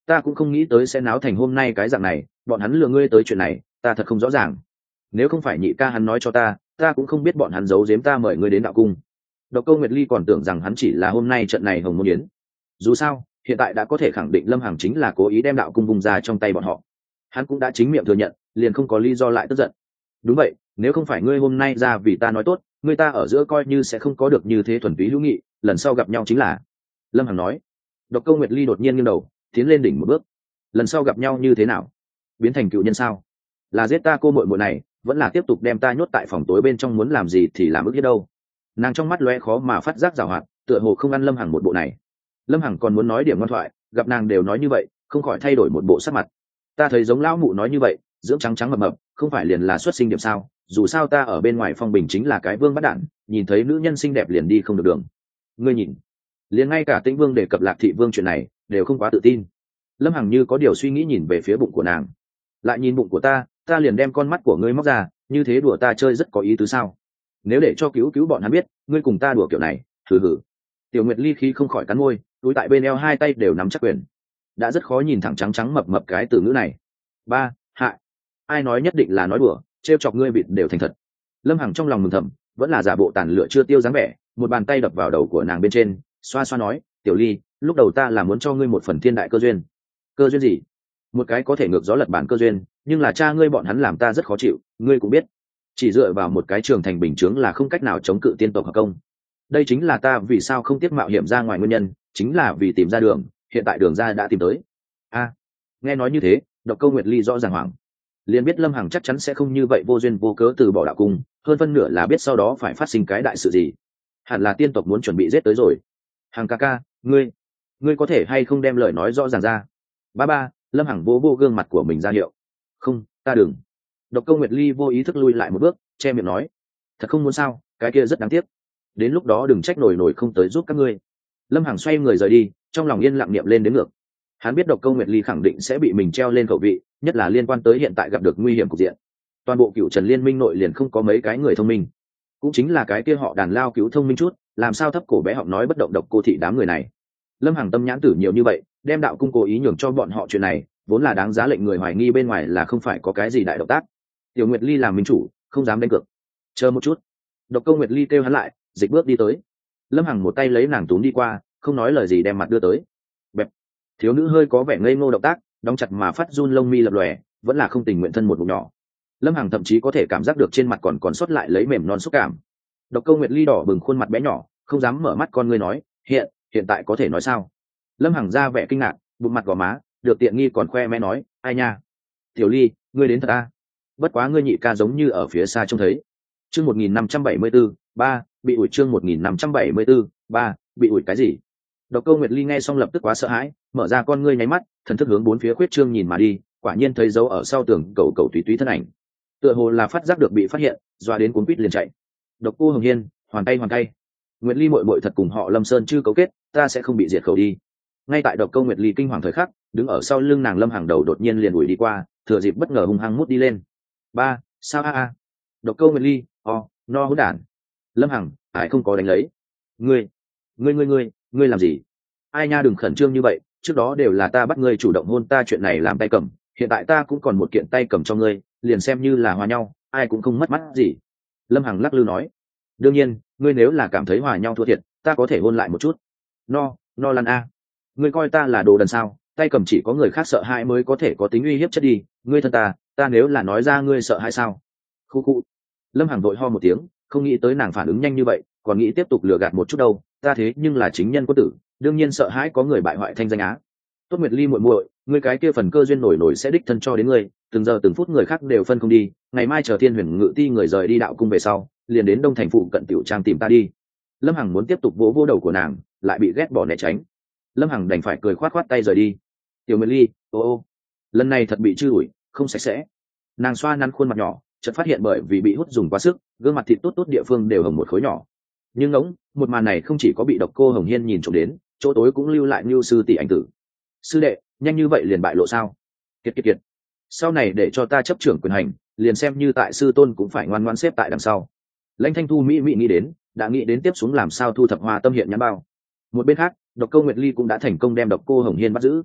A: ta cũng không nghĩ tới sẽ náo thành hôm nay cái dạng này, bọn hắn lừa ngươi tới chuyện này ta thật không rõ ràng. Nếu không phải nhị ca hắn nói cho ta ta cũng không biết bọn hắn giấu giếm ta mời ngươi đến đạo cung. Độc Câu Nguyệt Ly còn tưởng rằng hắn chỉ là hôm nay trận này hồng môn yến. Dù sao hiện tại đã có thể khẳng định Lâm Hằng chính là cố ý đem đạo cung vùng ra trong tay bọn họ, hắn cũng đã chính miệng thừa nhận, liền không có lý do lại tức giận. Đúng vậy, nếu không phải ngươi hôm nay ra vì ta nói tốt, ngươi ta ở giữa coi như sẽ không có được như thế thuần túy hữu nghị, lần sau gặp nhau chính là. Lâm Hằng nói. Độc Câu Nguyệt Ly đột nhiên nghiêng đầu tiến lên đỉnh một bước. Lần sau gặp nhau như thế nào? Biến thành cựu nhân sao? Là giết ta cô muội muội này, vẫn là tiếp tục đem ta nhốt tại phòng tối bên trong, muốn làm gì thì làm ức hiếp đâu. Nàng trong mắt lóe khó mà phát giác giảo hoạt, tựa hồ không ăn Lâm Hằng một bộ này. Lâm Hằng còn muốn nói điểm ngoan thoại, gặp nàng đều nói như vậy, không khỏi thay đổi một bộ sắc mặt. Ta thấy giống lão mụ nói như vậy, dưỡng trắng trắng mập mập, không phải liền là xuất sinh điểm sao? Dù sao ta ở bên ngoài phong bình chính là cái vương bắt đạn, nhìn thấy nữ nhân xinh đẹp liền đi không được đường. Ngươi nhìn, liền ngay cả Tĩnh Vương đề cập Lạc Thị Vương chuyện này đều không quá tự tin. Lâm Hằng như có điều suy nghĩ nhìn về phía bụng của nàng, lại nhìn bụng của ta, ta liền đem con mắt của ngươi móc ra, như thế đùa ta chơi rất có ý tứ sao? Nếu để cho cứu cứu bọn hắn biết ngươi cùng ta đùa kiểu này, thử hử. Tiểu Nguyệt Ly khi không khỏi cắn môi, túi tại bên eo hai tay đều nắm chắc quyền, đã rất khó nhìn thẳng trắng trắng mập mập cái từ ngữ này. Ba, hại, ai nói nhất định là nói đùa, trêu chọc ngươi vịt đều thành thật. Lâm Hằng trong lòng mừng thầm, vẫn là giả bộ tàn lửa chưa tiêu dáng vẻ, một bàn tay đập vào đầu của nàng bên trên, xoa xoa nói, Tiểu Ly, lúc đầu ta là muốn cho ngươi một phần thiên đại cơ duyên. Cơ duyên gì? Một cái có thể ngược gió lật bản cơ duyên, nhưng là cha ngươi bọn hắn làm ta rất khó chịu, ngươi cũng biết, chỉ dựa vào một cái trường thành bình chướng là không cách nào chống cự tiên tộc hợp công. Đây chính là ta vì sao không tiếc mạo hiểm ra ngoài nguyên nhân, chính là vì tìm ra đường, hiện tại đường ra đã tìm tới. A, à, nghe nói như thế, Độc Câu Nguyệt Ly rõ ràng hoảng, liền biết Lâm Hằng chắc chắn sẽ không như vậy vô duyên vô cớ từ bỏ đạo cung, hơn phân nửa là biết sau đó phải phát sinh cái đại sự gì, hẳn là tiên tộc muốn chuẩn bị giết tới rồi. Hằng ca ca, ngươi ngươi có thể hay không đem lời nói rõ ràng ra? Ba ba, Lâm Hằng vô vô gương mặt của mình ra hiệu. Không, ta đừng. Độc Câu Nguyệt Ly vô ý thức lui lại một bước, che miệng nói, thật không muốn sao, cái kia rất đáng tiếc, đến lúc đó đừng trách nổi nổi không tới giúp các ngươi. Lâm Hằng xoay người rời đi, trong lòng yên lặng niệm lên đến ngược. Hắn biết Độc Câu Nguyệt Ly khẳng định sẽ bị mình treo lên khẩu vị, nhất là liên quan tới hiện tại gặp được nguy hiểm cục diện. Toàn bộ Cựu Trần Liên Minh nội liền không có mấy cái người thông minh, cũng chính là cái kia họ Đàn Lao cứu thông minh chút, làm sao thấp cổ bé họng nói bất động Độc Cô thị đám người này. Lâm Hằng tâm nhãn tử nhiều như vậy, đem đạo cung cố ý nhường cho bọn họ chuyện này, vốn là đáng giá lệnh người hoài nghi bên ngoài là không phải có cái gì đại động tác. Tiểu Nguyệt Ly làm minh chủ, không dám đánh cược. Chờ một chút. Độc Câu Nguyệt Ly kêu hắn lại, dịch bước đi tới. Lâm Hằng một tay lấy nàng túm đi qua, không nói lời gì đem mặt đưa tới. Bẹp. Thiếu nữ hơi có vẻ ngây ngô động tác, đóng chặt mà phát run lông mi lập lòe, vẫn là không tình nguyện thân một bụng nhỏ. Lâm Hằng thậm chí có thể cảm giác được trên mặt còn còn sót lại lấy mềm non xúc cảm. Độc Câu Nguyệt Ly đỏ bừng khuôn mặt bé nhỏ, không dám mở mắt con ngươi nói, hiện hiện tại có thể nói sao? Lâm Hằng ra vẻ kinh ngạc, bụng mặt gò má, được tiện nghi còn khoe mẽ nói, ai nha, Tiểu Ly, ngươi đến thật à? Bất quá ngươi nhị ca giống như ở phía xa trông thấy. Chương một nghìn năm trăm bảy mươi 4, ba, bị ủi chương một nghìn năm trăm bảy mươi 4, ba, bị ủi cái gì? Độc Câu Nguyệt Ly nghe xong lập tức quá sợ hãi, mở ra con ngươi nháy mắt, thần thức hướng bốn phía khuyết trương nhìn mà đi, quả nhiên thấy dấu ở sau tường cầu cầu tùy tùy thân ảnh. Tựa hồ là phát giác được bị phát hiện, doa đến cuốn quýt liền chạy. Độc Cô Hồng Hiên, hoàn tay hoàn tay. Nguyệt Ly muội muội thật cùng họ Lâm Sơn chưa cấu kết, ta sẽ không bị diệt khẩu đi. Ngay tại Độc Câu Nguyệt Ly kinh hoàng thời khắc, đứng ở sau lưng nàng Lâm Hằng đầu đột nhiên liền đuổi đi qua, thừa dịp bất ngờ hung hăng mút đi lên. Ba, sao a a? Độc Câu Nguyệt Ly, o, no hỗn đản. Lâm Hằng, ai không có đánh lấy. Ngươi, ngươi ngươi ngươi, ngươi làm gì? Ai nha, đừng khẩn trương như vậy, trước đó đều là ta bắt ngươi chủ động hôn ta, chuyện này làm tay cầm, hiện tại ta cũng còn một kiện tay cầm cho ngươi, liền xem như là hòa nhau, ai cũng không mất mắt gì. Lâm Hằng lắc lư nói, đương nhiên, ngươi nếu là cảm thấy hòa nhau thua thiệt, ta có thể hôn lại một chút. No, no lăn a. Ngươi coi ta là đồ đần sao? Tay cầm chỉ có người khác sợ hãi mới có thể có tính uy hiếp chất đi, ngươi thân ta, ta nếu là nói ra ngươi sợ hãi sao? Khu khu. Lâm Hằng vội ho một tiếng, không nghĩ tới nàng phản ứng nhanh như vậy, còn nghĩ tiếp tục lừa gạt một chút đâu, ta thế nhưng là chính nhân quân tử, đương nhiên sợ hãi có người bại hoại thanh danh á. Tốt Nguyệt Ly muội muội, ngươi cái kia phần cơ duyên nổi nổi sẽ đích thân cho đến ngươi, từng giờ từng phút người khác đều phân không đi, ngày mai chờ Thiên Huyền Ngự Ti người rời đi đạo cung về sau, liền đến Đông Thành phụ cận tiểu trang tìm ta đi. Lâm Hằng muốn tiếp tục vỗ vỗ đầu của nàng, lại bị ghét bỏ né tránh. Lâm Hằng đành phải cười khoát khoát tay rời đi. Tiểu Nguyệt Ly, ô ô, lần này thật bị chư ủi, không sạch sẽ. Nàng xoa nắn khuôn mặt nhỏ, chợt phát hiện bởi vì bị hút dùng quá sức, gương mặt thịt tốt tốt địa phương đều hồng một khối nhỏ. Nhưng ngỗng, một màn này không chỉ có bị Độc Cô Hồng Hiên nhìn trộm đến, chỗ tối cũng lưu lại Nưu sư tỷ ảnh tử. Sư đệ, nhanh như vậy liền bại lộ sao? Kiệt kiệt kiệt. Sau này để cho ta chấp trưởng quyền hành, liền xem như tại sư tôn cũng phải ngoan ngoãn xếp tại đằng sau. Lãnh Thanh Thu mỹ mỹ nghĩ đến, đã nghĩ đến tiếp xuống làm sao thu thập Hoa Tâm hiện nhãn bao. Một bên khác, Độc Câu Nguyệt Ly cũng đã thành công đem Độc Cô Hồng Hiên bắt giữ.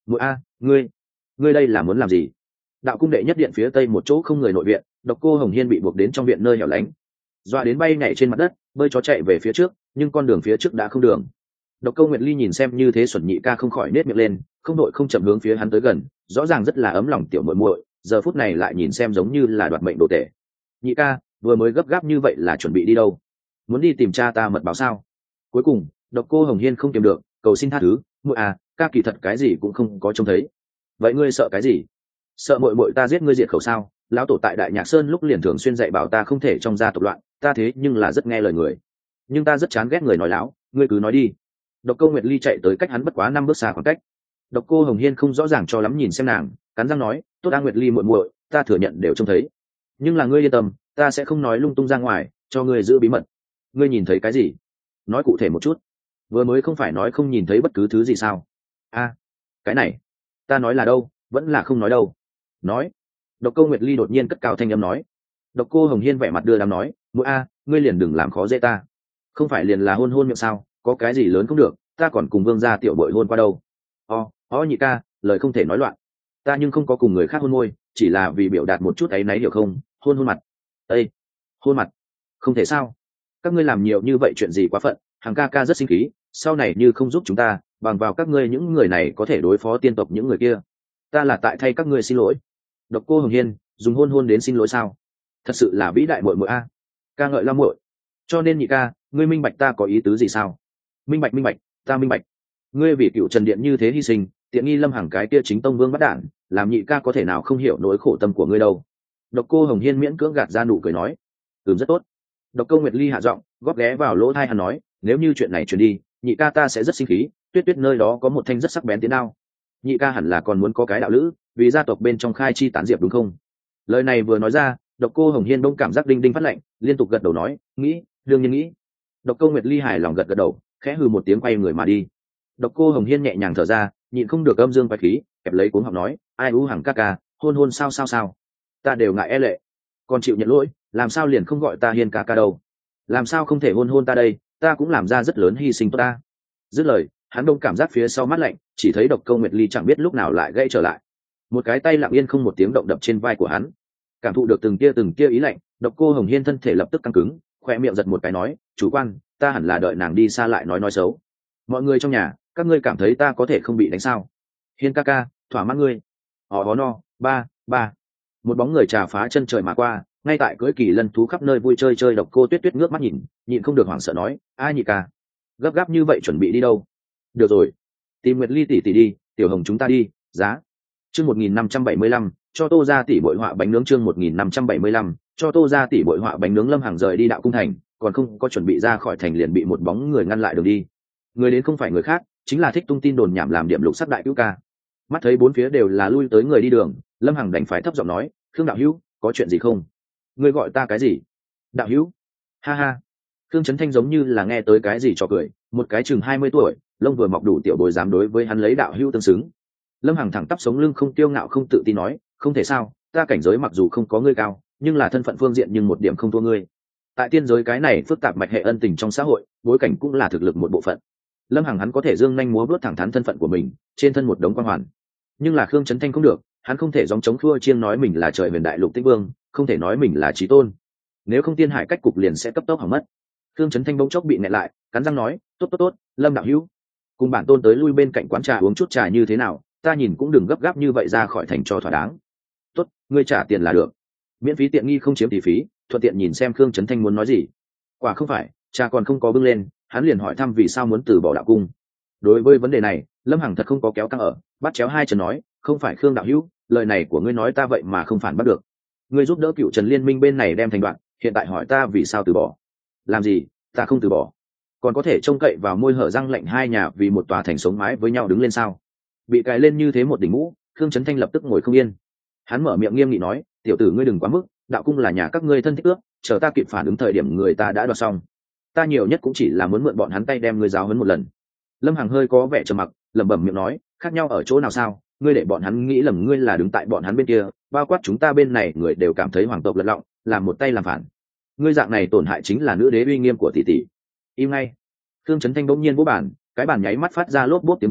A: Muội a, ngươi ngươi đây là muốn làm gì? Đạo cung đệ nhất điện phía tây một chỗ không người nội viện, Độc Cô Hồng Hiên bị buộc đến trong viện nơi hẻo lánh, dọa đến bay nhảy trên mặt đất, bơi chó chạy về phía trước, nhưng con đường phía trước đã không đường. Độc Câu Nguyệt Ly nhìn xem như thế Xuẩn Nhị ca không khỏi nết miệng lên, không đội không chậm hướng phía hắn tới gần, rõ ràng rất là ấm lòng tiểu muội muội, giờ phút này lại nhìn xem giống như là đoạt mệnh đồ tể. Nhị ca, vừa mới gấp gáp như vậy là chuẩn bị đi đâu? Muốn đi tìm cha ta mật báo sao? Cuối cùng, Độc Cô Hồng Hiên không kiềm được, cầu xin tha thứ, muội à, ca kỳ thật cái gì cũng không có trông thấy. Vậy ngươi sợ cái gì? Sợ muội muội ta giết ngươi diệt khẩu sao? Lão tổ tại Đại Nhạc Sơn lúc liền thường xuyên dạy bảo ta không thể trong gia tộc loạn, ta thế nhưng là rất nghe lời người. Nhưng ta rất chán ghét người nói láo, ngươi cứ nói đi. Độc Cô Nguyệt Ly chạy tới cách hắn bất quá năm bước xa khoảng cách. Độc Cô Hồng Hiên không rõ ràng cho lắm nhìn xem nàng, cắn răng nói, tốt a Nguyệt Ly muội muội, ta thừa nhận đều trông thấy. Nhưng là ngươi yên tâm, ta sẽ không nói lung tung ra ngoài, cho ngươi giữ bí mật. Ngươi nhìn thấy cái gì? Nói cụ thể một chút. Vừa mới không phải nói không nhìn thấy bất cứ thứ gì sao? A, cái này, ta nói là đâu, vẫn là không nói đâu. Nói. Độc Cô Nguyệt Ly đột nhiên cất cao thanh âm nói. Độc Cô Hồng Hiên vẻ mặt đưa đám nói, muội a, ngươi liền đừng làm khó dễ ta. Không phải liền là hôn hôn miệng sao, có cái gì lớn không được, ta còn cùng Vương gia tiểu bội hôn qua đâu. O, o nhị ca, lời không thể nói loạn. Ta nhưng không có cùng người khác hôn môi, chỉ là vì biểu đạt một chút ấy náy hiểu không, hôn hôn mặt. Ê, hôn mặt. Không thể sao? Các ngươi làm nhiều như vậy chuyện gì quá phận, hàng ca ca rất sinh khí, sau này như không giúp chúng ta, bằng vào các ngươi những người này có thể đối phó tiên tộc những người kia. Ta là tại thay các ngươi xin lỗi. Độc Cô Hồng Hiên, dùng hôn hôn đến xin lỗi sao? Thật sự là vĩ đại muội muội a. Ca ngợi la muội. Cho nên nhị ca, ngươi minh bạch ta có ý tứ gì sao? Minh bạch minh bạch, ta minh bạch. Ngươi vì Cựu Trần Điện như thế hy sinh, tiện nghi Lâm Hằng cái kia chính tông vương bắt đản, làm nhị ca có thể nào không hiểu nỗi khổ tâm của ngươi đâu. Độc Cô Hồng Hiên miễn cưỡng gạt ra nụ cười nói, ừm rất tốt. Độc Câu Nguyệt Ly hạ giọng, góp ghé vào lỗ tai hắn nói, nếu như chuyện này truyền đi, nhị ca ta sẽ rất sinh khí, Tuyết Tuyết nơi đó có một thanh rất sắc bén tiến đao. Nhị ca hẳn là còn muốn có cái đạo lữ, vì gia tộc bên trong khai chi tán diệp đúng không? Lời này vừa nói ra, Độc Cô Hồng Hiên đông cảm giác đinh đinh phát lạnh, liên tục gật đầu nói, nghĩ, đương nhiên nghĩ. Độc Câu Nguyệt Ly hài lòng gật gật đầu, khẽ hừ một tiếng quay người mà đi. Độc Cô Hồng Hiên nhẹ nhàng thở ra, nhịn không được âm dương quái khí, kẹp lấy cuống họng nói, ai u hằng ca ca, hôn hôn sao sao sao, ta đều ngại e lệ, còn chịu nhận lỗi, làm sao liền không gọi ta Hiên ca ca đâu? Làm sao không thể hôn hôn ta đây, ta cũng làm ra rất lớn hy sinh tốt ta. Dứt lời, hắn đông cảm giác phía sau mắt lạnh, chỉ thấy Độc Câu Nguyệt Ly chẳng biết lúc nào lại gãy trở lại, một cái tay lặng yên không một tiếng động đập trên vai của hắn. Cảm thụ được từng tia từng tia ý lạnh, Độc Cô Hồng Hiên thân thể lập tức căng cứng, khoe miệng giật một cái nói, chủ quan, ta hẳn là đợi nàng đi xa lại nói nói xấu. Mọi người trong nhà, các ngươi cảm thấy ta có thể không bị đánh sao? Hiên ca ca, thỏa mãn ngươi. Họ hó no, ba, ba. Một bóng người trà phá chân trời mà qua, ngay tại cưỡi kỳ lân thú khắp nơi vui chơi chơi. Độc Cô Tuyết Tuyết ngước mắt nhìn, nhịn không được hoảng sợ nói, a nhị ca, gấp gáp như vậy chuẩn bị đi đâu? Được rồi, tìm Nguyệt Ly tỷ tỷ đi, tiểu hồng chúng ta đi, giá. Chương một nghìn năm trăm bảy mươi lăm, cho Tô gia tỷ bội họa bánh nướng. Chương một nghìn năm trăm bảy mươi lăm, cho Tô gia tỷ bội họa bánh nướng. Lâm Hằng rời đi Đạo Cung thành, còn không có chuẩn bị ra khỏi thành liền bị một bóng người ngăn lại đường đi. Người đến không phải người khác, chính là thích tung tin đồn nhảm làm điểm lục sắc đại cứu ca. Mắt thấy bốn phía đều là lui tới người đi đường, Lâm Hằng đành phải thấp giọng nói, Khương đạo hữu, có chuyện gì không? Ngươi gọi ta cái gì? Đạo hữu? Ha ha. Khương Chấn Thanh giống như là nghe tới cái gì cho cười, một cái chừng hai mươi tuổi, lông vừa mọc đủ tiểu bồi dám đối với hắn lấy đạo hữu tương xứng. Lâm Hằng thẳng tắp sống lưng, không tiêu ngạo không tự tin nói, không thể sao, ta cảnh giới mặc dù không có ngươi cao, nhưng là thân phận phương diện nhưng một điểm không thua ngươi. Tại tiên giới cái này phức tạp mạch hệ ân tình trong xã hội, bối cảnh cũng là thực lực một bộ phận. Lâm Hằng hắn có thể dương nhanh múa vuốt thẳng thắn thân phận của mình, trên thân một đống quan hoàn. Nhưng là Khương Chấn Thanh không được, hắn không thể gióng chống khua chiêng nói mình là trời huyền đại lục tích vương, không thể nói mình là chí tôn. Nếu không tiên hải cách cục liền sẽ cấp tốc hỏng mất. Khương Chấn Thanh bỗng chốc bị nghẹn lại, cắn răng nói, tốt tốt tốt, Lâm đạo hữu, cùng bản tôn tới lui bên cạnh quán trà uống chút trà như thế nào? Ta nhìn cũng đừng gấp gáp như vậy ra khỏi thành cho thỏa đáng. Tốt, ngươi trả tiền là được, miễn phí tiện nghi không chiếm tỷ phí. Thuận tiện nhìn xem Khương Chấn Thanh muốn nói gì. Quả không phải, trà còn không có bưng lên, hắn liền hỏi thăm vì sao muốn từ bỏ Đạo Cung. Đối với vấn đề này, Lâm Hằng thật không có kéo căng ở, bắt chéo hai chân nói, không phải Khương đạo hữu, lời này của ngươi nói ta vậy mà không phản bắt được. Ngươi giúp đỡ Cựu Trần Liên Minh bên này đem thành đoạn, hiện tại hỏi ta vì sao từ bỏ. Làm gì, ta không từ bỏ, còn có thể trông cậy vào môi hở răng lạnh hai nhà vì một tòa thành sống mái với nhau đứng lên sao? Bị cài lên như thế một đỉnh mũ, Khương Chấn Thanh lập tức ngồi không yên. Hắn mở miệng nghiêm nghị nói, tiểu tử ngươi đừng quá mức, Đạo Cung là nhà các ngươi thân thích ước, chờ ta kịp phản ứng thời điểm người ta đã đoạt xong, ta nhiều nhất cũng chỉ là muốn mượn bọn hắn tay đem ngươi giáo huấn một lần. Lâm Hằng hơi có vẻ trầm mặc, lẩm bẩm miệng nói, khác nhau ở chỗ nào sao? Ngươi để bọn hắn nghĩ lầm ngươi là đứng tại bọn hắn bên kia, bao quát chúng ta bên này người đều cảm thấy hoàng tộc lật lọng, làm một tay làm phản. Ngươi dạng này tổn hại chính là nữ đế uy nghiêm của tỷ tỷ. Im ngay. Khương Chấn Thanh bỗng nhiên vỗ bàn, cái bàn nháy mắt phát ra lốp bốp tiếng vang,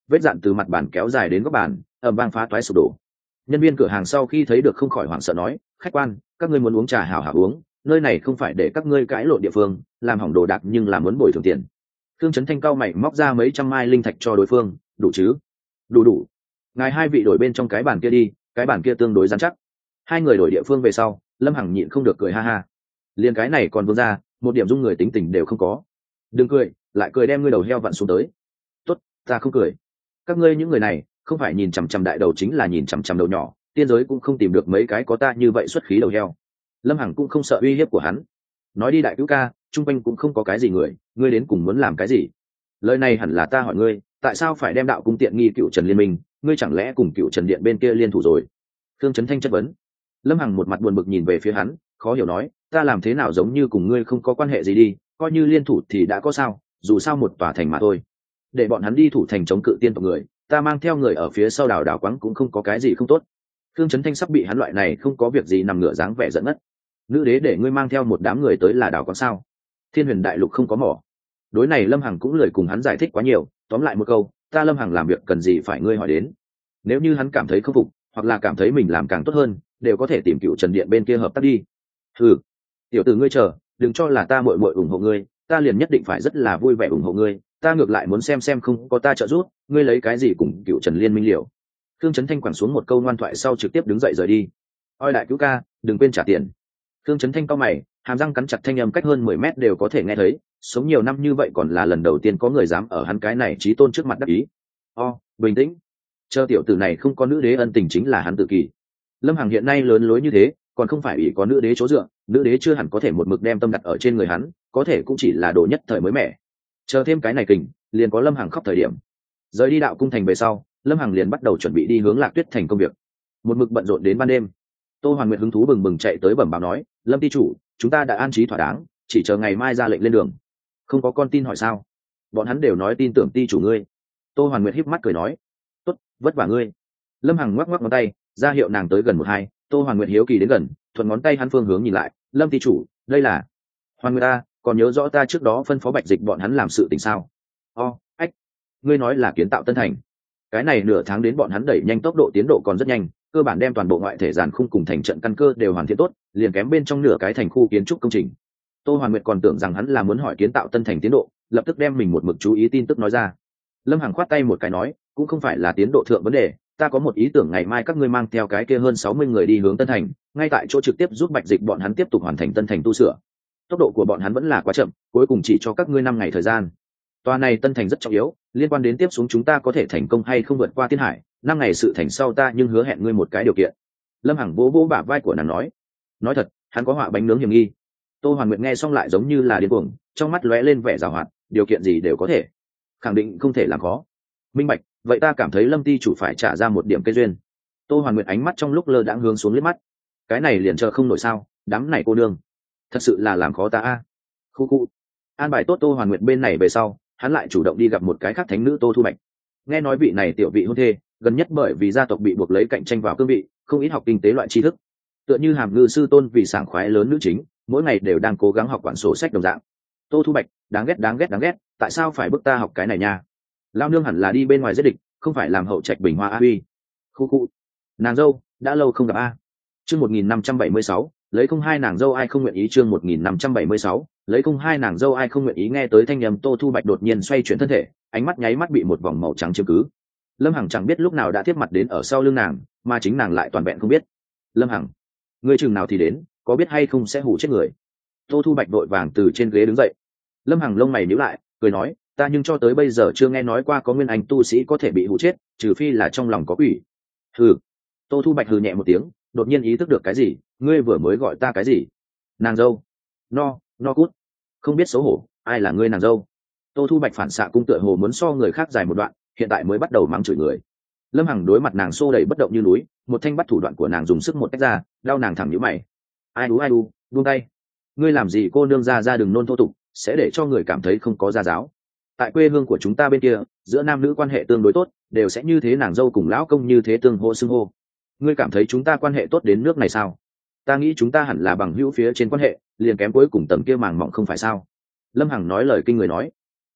A: vết dạn từ mặt bàn kéo dài đến góc bàn, ầm vang phá toái sụp đổ. Nhân viên cửa hàng sau khi thấy được không khỏi hoảng sợ nói, khách quan, các ngươi muốn uống trà hảo hảo uống, nơi này không phải để các ngươi cãi lộn địa phương, làm hỏng đồ đạc nhưng là muốn bồi thường tiền. Thương Chấn Thanh cao mày móc ra mấy trăm mai linh thạch cho đối phương, đủ chứ? Đủ đủ. Ngài hai vị đổi bên trong cái bàn kia đi, cái bàn kia tương đối rắn chắc. Hai người đổi địa phương về sau, Lâm Hằng nhịn không được cười ha ha. Liên cái này còn vương ra, một điểm dung người tính tình đều không có. Đừng cười, lại cười đem ngươi đầu heo vặn xuống tới. Tốt, ta không cười. Các ngươi những người này, không phải nhìn chằm chằm đại đầu chính là nhìn chằm chằm đầu nhỏ, tiên giới cũng không tìm được mấy cái có ta như vậy xuất khí đầu heo. Lâm Hằng cũng không sợ uy hiếp của hắn. Nói đi đại cứu ca, chung quanh cũng không có cái gì người, ngươi đến cùng muốn làm cái gì? Lời này hẳn là ta hỏi ngươi, tại sao phải đem đạo cung tiện nghi cựu Trần liên minh, ngươi chẳng lẽ cùng cựu Trần điện bên kia liên thủ rồi? Thương Chấn Thanh chất vấn. Lâm Hằng một mặt buồn bực nhìn về phía hắn, khó hiểu nói, ta làm thế nào giống như cùng ngươi không có quan hệ gì đi, coi như liên thủ thì đã có sao, dù sao một tòa thành mà thôi. Để bọn hắn đi thủ thành chống cự tiên tộc người, ta mang theo người ở phía sau đảo đảo quáng cũng không có cái gì không tốt. Thương Chấn Thanh sắp bị hắn loại này không có việc gì nằm ngửa dáng vẻ giận mất. Nữ đế để ngươi mang theo một đám người tới là đảo quáng sao? Thiên Huyền đại lục không có mỏ. Đối này Lâm Hằng cũng lười cùng hắn giải thích quá nhiều, tóm lại một câu, ta Lâm Hằng làm việc cần gì phải ngươi hỏi đến. Nếu như hắn cảm thấy không phục, hoặc là cảm thấy mình làm càng tốt hơn, đều có thể tìm cựu Trần điện bên kia hợp tác đi. Ừ, tiểu tử ngươi chờ, đừng cho là ta muội muội ủng hộ ngươi, ta liền nhất định phải rất là vui vẻ ủng hộ ngươi, ta ngược lại muốn xem xem không có ta trợ giúp, ngươi lấy cái gì cùng cựu Trần liên minh liệu. Thương Chấn Thanh quẳng xuống một câu ngoan thoại sau trực tiếp đứng dậy rời đi. Oi đại cứu ca, đừng quên trả tiền. Thương Chấn Thanh cau mày, hàm răng cắn chặt, thanh âm cách hơn mười mét đều có thể nghe thấy, sống nhiều năm như vậy còn là lần đầu tiên có người dám ở hắn cái này chí tôn trước mặt đắc ý. O, bình tĩnh, chờ tiểu tử này không có nữ đế ân tình chính là hắn tự kỷ. Lâm Hằng hiện nay lớn lối như thế, còn không phải ủy có nữ đế chỗ dựa, nữ đế chưa hẳn có thể một mực đem tâm đặt ở trên người hắn, có thể cũng chỉ là đồ nhất thời mới mẻ. Chờ thêm cái này kình, liền có Lâm Hằng khóc thời điểm. Rời đi đạo cung thành về sau, Lâm Hằng liền bắt đầu chuẩn bị đi hướng Lạc Tuyết thành công việc. Một mực bận rộn đến ban đêm, Tô Hoàn Nguyệt hứng thú bừng bừng chạy tới bẩm báo nói, Lâm ty chủ, chúng ta đã an trí thỏa đáng, chỉ chờ ngày mai ra lệnh lên đường. Không có con tin hỏi sao? Bọn hắn đều nói tin tưởng ty chủ ngươi. Tô Hoàn Nguyệt híp mắt cười nói, tốt, vất vả ngươi. Lâm Hằng ngoắc ngoắc ngón tay, ra hiệu nàng tới gần một hai. Tô Hoàn Nguyệt hiếu kỳ đến gần, thuận ngón tay hắn phương hướng nhìn lại, Lâm ty chủ, đây là Hoàn Nguyệt ta, còn nhớ rõ ta trước đó phân phó Bạch Dịch bọn hắn làm sự tình sao? O, ách, ngươi nói là kiến tạo Tân Thành. Cái này nửa tháng đến bọn hắn đẩy nhanh tốc độ tiến độ còn rất nhanh, cơ bản đem toàn bộ ngoại thể giàn khung cùng thành trận căn cơ đều hoàn thiện tốt, liền kém bên trong nửa cái thành khu kiến trúc công trình. Tô Hoàn Nguyệt còn tưởng rằng hắn là muốn hỏi kiến tạo Tân Thành tiến độ, lập tức đem mình một mực chú ý tin tức nói ra. Lâm Hằng khoát tay một cái nói, cũng không phải là tiến độ thượng vấn đề, ta có một ý tưởng ngày mai các ngươi mang theo cái kia hơn sáu mươi người đi hướng Tân Thành, ngay tại chỗ trực tiếp giúp Bạch Dịch bọn hắn tiếp tục hoàn thành Tân Thành tu sửa. Tốc độ của bọn hắn vẫn là quá chậm, cuối cùng chỉ cho các ngươi năm ngày thời gian. Tòa này Tân Thành rất trọng yếu, liên quan đến tiếp xuống chúng ta có thể thành công hay không vượt qua Tiên Hải, năm ngày sự thành sau ta nhưng hứa hẹn ngươi một cái điều kiện. Lâm Hằng vỗ vỗ bả vai của nàng nói, nói thật, hắn có họa bánh nướng hiểm nghi. Tô Hoàn Nguyệt nghe xong lại giống như là điên cuồng, trong mắt lóe lên vẻ giảo hoạt, điều kiện gì đều có thể, khẳng định không thể làm khó. Minh bạch, vậy ta cảm thấy Lâm ty chủ phải trả ra một điểm cây duyên. Tô Hoàn Nguyệt ánh mắt trong lúc lơ đãng hướng xuống liếc mắt, cái này liền chờ không nổi sao? Đám này cô nương, thật sự là làm khó ta a. Khu khu. An bài tốt Tô Hoàn Nguyệt bên này về sau, hắn lại chủ động đi gặp một cái khác thánh nữ Tô Thu Bạch. Nghe nói vị này tiểu vị hôn thê, gần nhất bởi vì gia tộc bị buộc lấy cạnh tranh vào cương vị, không ít học kinh tế loại tri thức. Tựa như Hàm Ngư sư tôn vì sảng khoái lớn nữ chính, mỗi ngày đều đang cố gắng học quản sổ sách đồng dạng. Tô Thu Bạch, đáng ghét đáng ghét đáng ghét, tại sao phải bức ta học cái này nha? Lao nương hẳn là đi bên ngoài giết địch, không phải làm hậu trạch bình hoa a uy. Khu khu. Nàng dâu, đã lâu không gặp a. Chương một nghìn năm trăm bảy mươi sáu, lấy không hai nàng dâu ai không nguyện ý. Chương một nghìn năm trăm bảy mươi sáu, lấy không hai nàng dâu ai không nguyện ý. Nghe tới thanh âm Tô Thu Bạch đột nhiên xoay chuyển thân thể, ánh mắt nháy mắt bị một vòng màu trắng chiếm cứ. Lâm Hằng chẳng biết lúc nào đã tiếp mặt đến ở sau lưng nàng, mà chính nàng lại toàn vẹn không biết. Lâm Hằng, ngươi chừng nào thì đến, có biết hay không sẽ hù chết người. Tô Thu Bạch vội vàng từ trên ghế đứng dậy. Lâm Hằng lông mày nhíu lại, cười nói, ta nhưng cho tới bây giờ chưa nghe nói qua có nguyên anh tu sĩ có thể bị hù chết, trừ phi là trong lòng có quỷ. Hừ. Tô Thu Bạch hừ nhẹ một tiếng, đột nhiên ý thức được cái gì, ngươi vừa mới gọi ta cái gì? Nàng dâu. No, no cút. Không biết xấu hổ, ai là ngươi nàng dâu? Tô Thu Bạch phản xạ cung tựa hồ muốn so người khác dài một đoạn, hiện tại mới bắt đầu mắng chửi người. Lâm Hằng đối mặt nàng xô đẩy bất động như núi, một thanh bắt thủ đoạn của nàng dùng sức một tách ra, đau nàng thẳng nhíu mày. Ai đú ai đú, buông tay. Ngươi làm gì cô nương ra ra đừng nôn thô tục, sẽ để cho người cảm thấy không có gia giáo. Tại quê hương của chúng ta bên kia, giữa nam nữ quan hệ tương đối tốt, đều sẽ như thế, nàng dâu cùng lão công như thế tương hô xưng hô. Ngươi cảm thấy chúng ta quan hệ tốt đến nước này sao? Ta nghĩ chúng ta hẳn là bằng hữu phía trên quan hệ, liền kém cuối cùng tầm kia màng mỏng không phải sao? Lâm Hằng nói lời kinh người nói.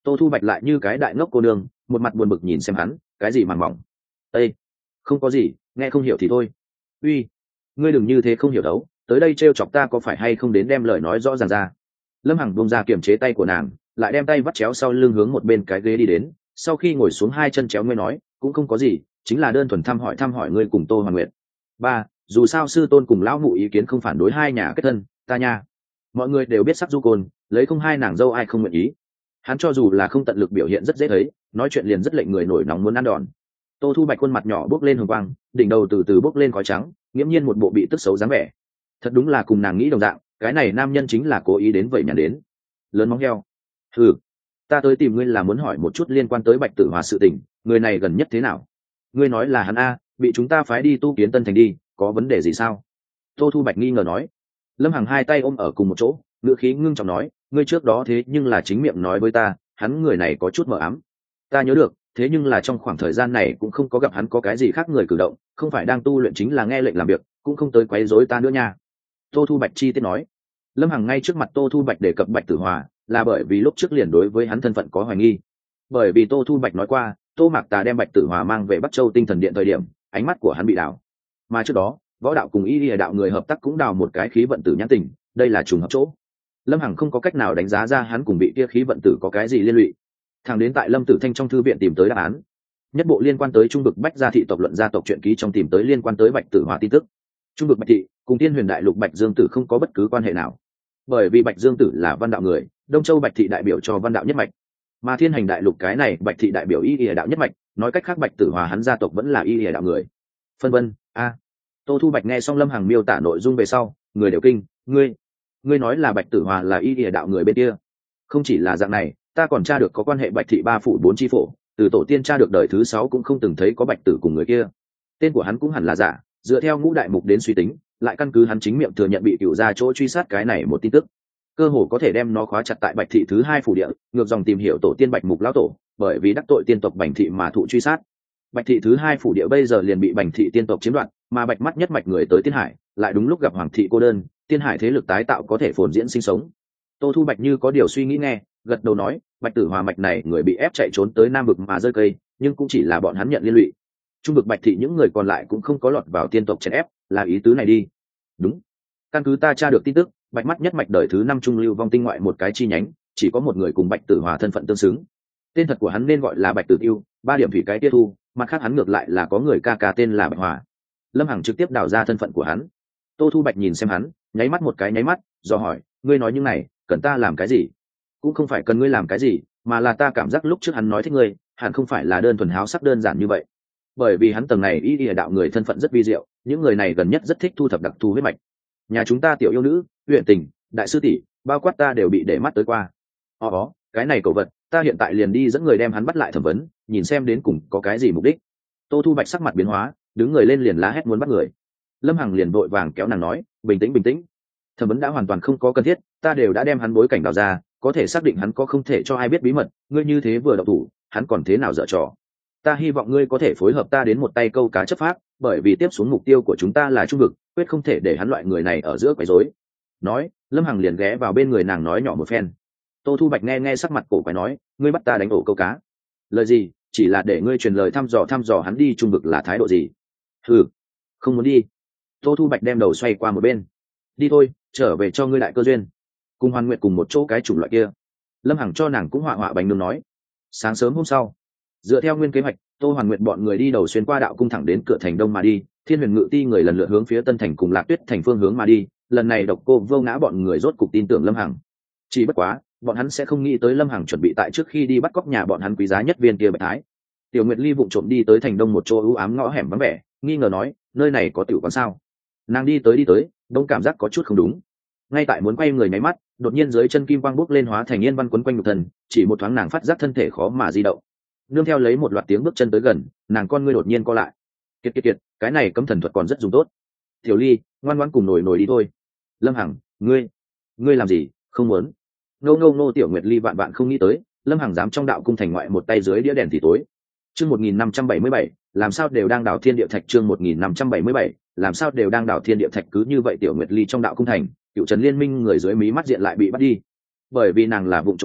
A: Tô Thu Bạch lại như cái đại ngốc cô nương, một mặt buồn bực nhìn xem hắn, cái gì màng mỏng. Ê, không có gì, nghe không hiểu thì thôi. Uy, ngươi đừng như thế không hiểu đấu, tới đây trêu chọc ta có phải hay không đến đem lời nói rõ ràng ra. Lâm Hằng buông ra kiềm chế tay của nàng, lại đem tay vắt chéo sau lưng hướng một bên cái ghế đi đến, sau khi ngồi xuống hai chân chéo ngươi nói, cũng không có gì, chính là đơn thuần thăm hỏi thăm hỏi ngươi cùng Tô Hoàn Nguyệt. Ba, dù sao sư tôn cùng lão mụ ý kiến không phản đối hai nhà kết thân, ta nha. Mọi người đều biết sắc du côn, lấy không hai nàng dâu ai không nguyện ý. Hắn cho dù là không tận lực biểu hiện rất dễ thấy, nói chuyện liền rất lệnh người nổi nóng muốn ăn đòn. Tô Thu Bạch khuôn mặt nhỏ bốc lên hồng quang, đỉnh đầu từ từ bốc lên khói trắng, nghiễm nhiên một bộ bị tức xấu dáng vẻ. Thật đúng là cùng nàng nghĩ đồng dạng, cái này nam nhân chính là cố ý đến vậy nhàn đến. Lớn móng heo. Ừ, ta tới tìm ngươi là muốn hỏi một chút liên quan tới Bạch Tử Hòa sự tình, người này gần nhất thế nào? Ngươi nói là hắn a, bị chúng ta phái đi tu kiến Tân Thành đi, có vấn đề gì sao? Tô Thu Bạch nghi ngờ nói. Lâm Hằng hai tay ôm ở cùng một chỗ, ngữ khí ngưng trọng nói, ngươi trước đó thế nhưng là chính miệng nói với ta, hắn người này có chút mờ ám. Ta nhớ được, thế nhưng là trong khoảng thời gian này cũng không có gặp hắn có cái gì khác người cử động, không phải đang tu luyện chính là nghe lệnh làm việc, cũng không tới quấy rối ta nữa nha. Tô Thu Bạch chi tiết nói. Lâm Hằng ngay trước mặt Tô Thu Bạch đề cập Bạch Tử Hòa, là bởi vì lúc trước liền đối với hắn thân phận có hoài nghi. Bởi vì Tô Thu Bạch nói qua, Tô Mạc Tà đem Bạch Tử Hòa mang về Bắc Châu Tinh Thần Điện thời điểm, ánh mắt của hắn bị đảo. Mà trước đó, võ đạo cùng y lìa đạo người hợp tác cũng đào một cái khí vận tử nhãn tình, đây là trùng hợp chỗ. Lâm Hằng không có cách nào đánh giá ra hắn cùng bị kia khí vận tử có cái gì liên lụy. Thằng đến tại Lâm Tử Thanh trong thư viện tìm tới đáp án. Nhất bộ liên quan tới trung vực Bách gia thị tộc luận gia tộc truyện ký trong tìm tới liên quan tới Bạch Tử Hòa tin tức. Trung vực Bạch thị cùng Thiên Huyền Đại Lục Bạch Dương Tử không có bất cứ quan hệ nào. Bởi vì Bạch Dương Tử là văn đạo người, Đông Châu Bạch thị đại biểu cho văn đạo nhất mạch, mà Thiên Hành Đại Lục cái này Bạch thị đại biểu y lìa đạo nhất mạch, nói cách khác Bạch Tử Hòa hắn gia tộc vẫn là y lìa đạo người. Phân vân, a. Tô Thu Bạch nghe xong Lâm Hằng miêu tả nội dung về sau, người đều kinh, ngươi, ngươi nói là Bạch Tử Hòa là y lìa đạo người bên kia? Không chỉ là dạng này, ta còn tra được có quan hệ Bạch thị ba phủ bốn chi phổ, từ tổ tiên tra được đời thứ sáu cũng không từng thấy có Bạch Tử cùng người kia. Tên của hắn cũng hẳn là giả, dựa theo ngũ đại mục đến suy tính, lại căn cứ hắn chính miệng thừa nhận bị cựu gia chỗ truy sát cái này một tin tức, cơ hồ có thể đem nó khóa chặt tại Bạch thị thứ hai phủ địa, ngược dòng tìm hiểu tổ tiên Bạch mục lão tổ, bởi vì đắc tội tiên tộc Bành thị mà thụ truy sát. Bạch thị thứ hai phủ địa bây giờ liền bị Bành thị tiên tộc chiếm đoạt, mà Bạch mắt nhất mạch người tới Tiên Hải, lại đúng lúc gặp Hoàng thị cô đơn, Tiên Hải thế lực tái tạo có thể phồn diễn sinh sống. Tô Thu Bạch như có điều suy nghĩ nghe, gật đầu nói, Bạch Tử Hòa mạch này người bị ép chạy trốn tới Nam vực mà rơi cây, nhưng cũng chỉ là bọn hắn nhận liên lụy. Trung vực Bạch thị những người còn lại cũng không có lọt vào tiên tộc chèn ép, là ý tứ này đi. Đúng. Căn cứ ta tra được tin tức, Bạch mắt nhất mạch đời thứ năm trung lưu vong tinh ngoại một cái chi nhánh, chỉ có một người cùng Bạch Tử Hòa thân phận tương xứng. Tên thật của hắn nên gọi là Bạch Tử Tiêu, ba điểm thủy cái tia thu, mặt khác hắn ngược lại là có người ca ca tên là Bạch Hòa. Lâm Hằng trực tiếp đào ra thân phận của hắn. Tô Thu Bạch nhìn xem hắn, nháy mắt một cái nháy mắt, do hỏi, ngươi nói những này, cần ta làm cái gì? Cũng không phải cần ngươi làm cái gì, mà là ta cảm giác lúc trước hắn nói thích ngươi, hẳn không phải là đơn thuần háo sắc đơn giản như vậy. Bởi vì hắn tầng này y lìa đạo người thân phận rất vi diệu, những người này gần nhất rất thích thu thập đặc thù huyết mạch. Nhà chúng ta tiểu yêu nữ, huyện tình, đại sư tỷ, bao quát ta đều bị để mắt tới qua. Ồ đó, cái này cẩu vật, ta hiện tại liền đi dẫn người đem hắn bắt lại thẩm vấn, nhìn xem đến cùng có cái gì mục đích. Tô Thu Bạch sắc mặt biến hóa, đứng người lên liền lá hét muốn bắt người. Lâm Hằng liền vội vàng kéo nàng nói, bình tĩnh bình tĩnh, thẩm vấn đã hoàn toàn không có cần thiết, ta đều đã đem hắn bối cảnh đào ra, có thể xác định hắn có không thể cho ai biết bí mật, ngươi như thế vừa động thủ, hắn còn thế nào dở trò. Ta hy vọng ngươi có thể phối hợp ta đến một tay câu cá chấp pháp, bởi vì tiếp xuống mục tiêu của chúng ta là trung vực, quyết không thể để hắn loại người này ở giữa quấy rối. Nói, Lâm Hằng liền ghé vào bên người nàng nói nhỏ một phen. Tô Thu Bạch nghe nghe sắc mặt cổ quái nói, ngươi bắt ta đánh ổ câu cá. Lời gì? Chỉ là để ngươi truyền lời thăm dò thăm dò hắn đi trung vực là thái độ gì? Ừ, không muốn đi. Tô Thu Bạch đem đầu xoay qua một bên. Đi thôi, trở về cho ngươi đại cơ duyên. Cùng Hoàn Nguyệt cùng một chỗ cái chủng loại kia. Lâm Hằng cho nàng cũng họa họa bánh nướng nói. Sáng sớm hôm sau, dựa theo nguyên kế hoạch, Tô Hoàn Nguyệt bọn người đi đầu xuyên qua đạo cung thẳng đến cửa thành đông mà đi, Thiên Huyền Ngự Ti người lần lượt hướng phía Tân Thành cùng Lạc Tuyết thành phương hướng mà đi, lần này Độc Cô Vô Ngã bọn người rốt cục tin tưởng Lâm Hằng. Chỉ bất quá, bọn hắn sẽ không nghĩ tới Lâm Hằng chuẩn bị tại trước khi đi bắt cóc nhà bọn hắn quý giá nhất viên kia Bạch Thái. Tiểu Nguyệt Ly vụng trộm đi tới thành đông một chỗ ưu ám ngõ hẻm vắng vẻ, nghi ngờ nói, nơi này có tiểu quán sao? Nàng đi tới đi tới, đông cảm giác có chút không đúng. Ngay tại muốn quay người nháy mắt, đột nhiên dưới chân kim quang bốc lên hóa thành yên văn quấn quanh nhục thần, chỉ một thoáng nàng phát giác thân thể khó mà di động. Nương theo lấy một loạt tiếng bước chân tới gần, nàng con ngươi đột nhiên co lại. Kiệt kiệt kiệt, cái này cấm thần thuật còn rất dùng tốt. Tiểu Ly, ngoan ngoãn cùng nổi nổi đi thôi. Lâm Hằng, ngươi, ngươi làm gì? Không muốn. Ngô ngô ngô. Tiểu Nguyệt Ly vạn vạn không nghĩ tới, Lâm Hằng dám trong đạo cung thành ngoại một tay dưới đĩa đèn thì tối. Chương một nghìn năm trăm bảy mươi bảy, làm sao đều đang đào thiên địa thạch. Chương một nghìn năm trăm bảy mươi bảy, làm sao đều đang đào thiên địa thạch. Cứ như vậy Tiểu Nguyệt Ly trong đạo cung thành, Cựu Trần Liên Minh người dưới mí mắt diện lại bị bắt đi. Bởi vì nàng là vụng trộm tới,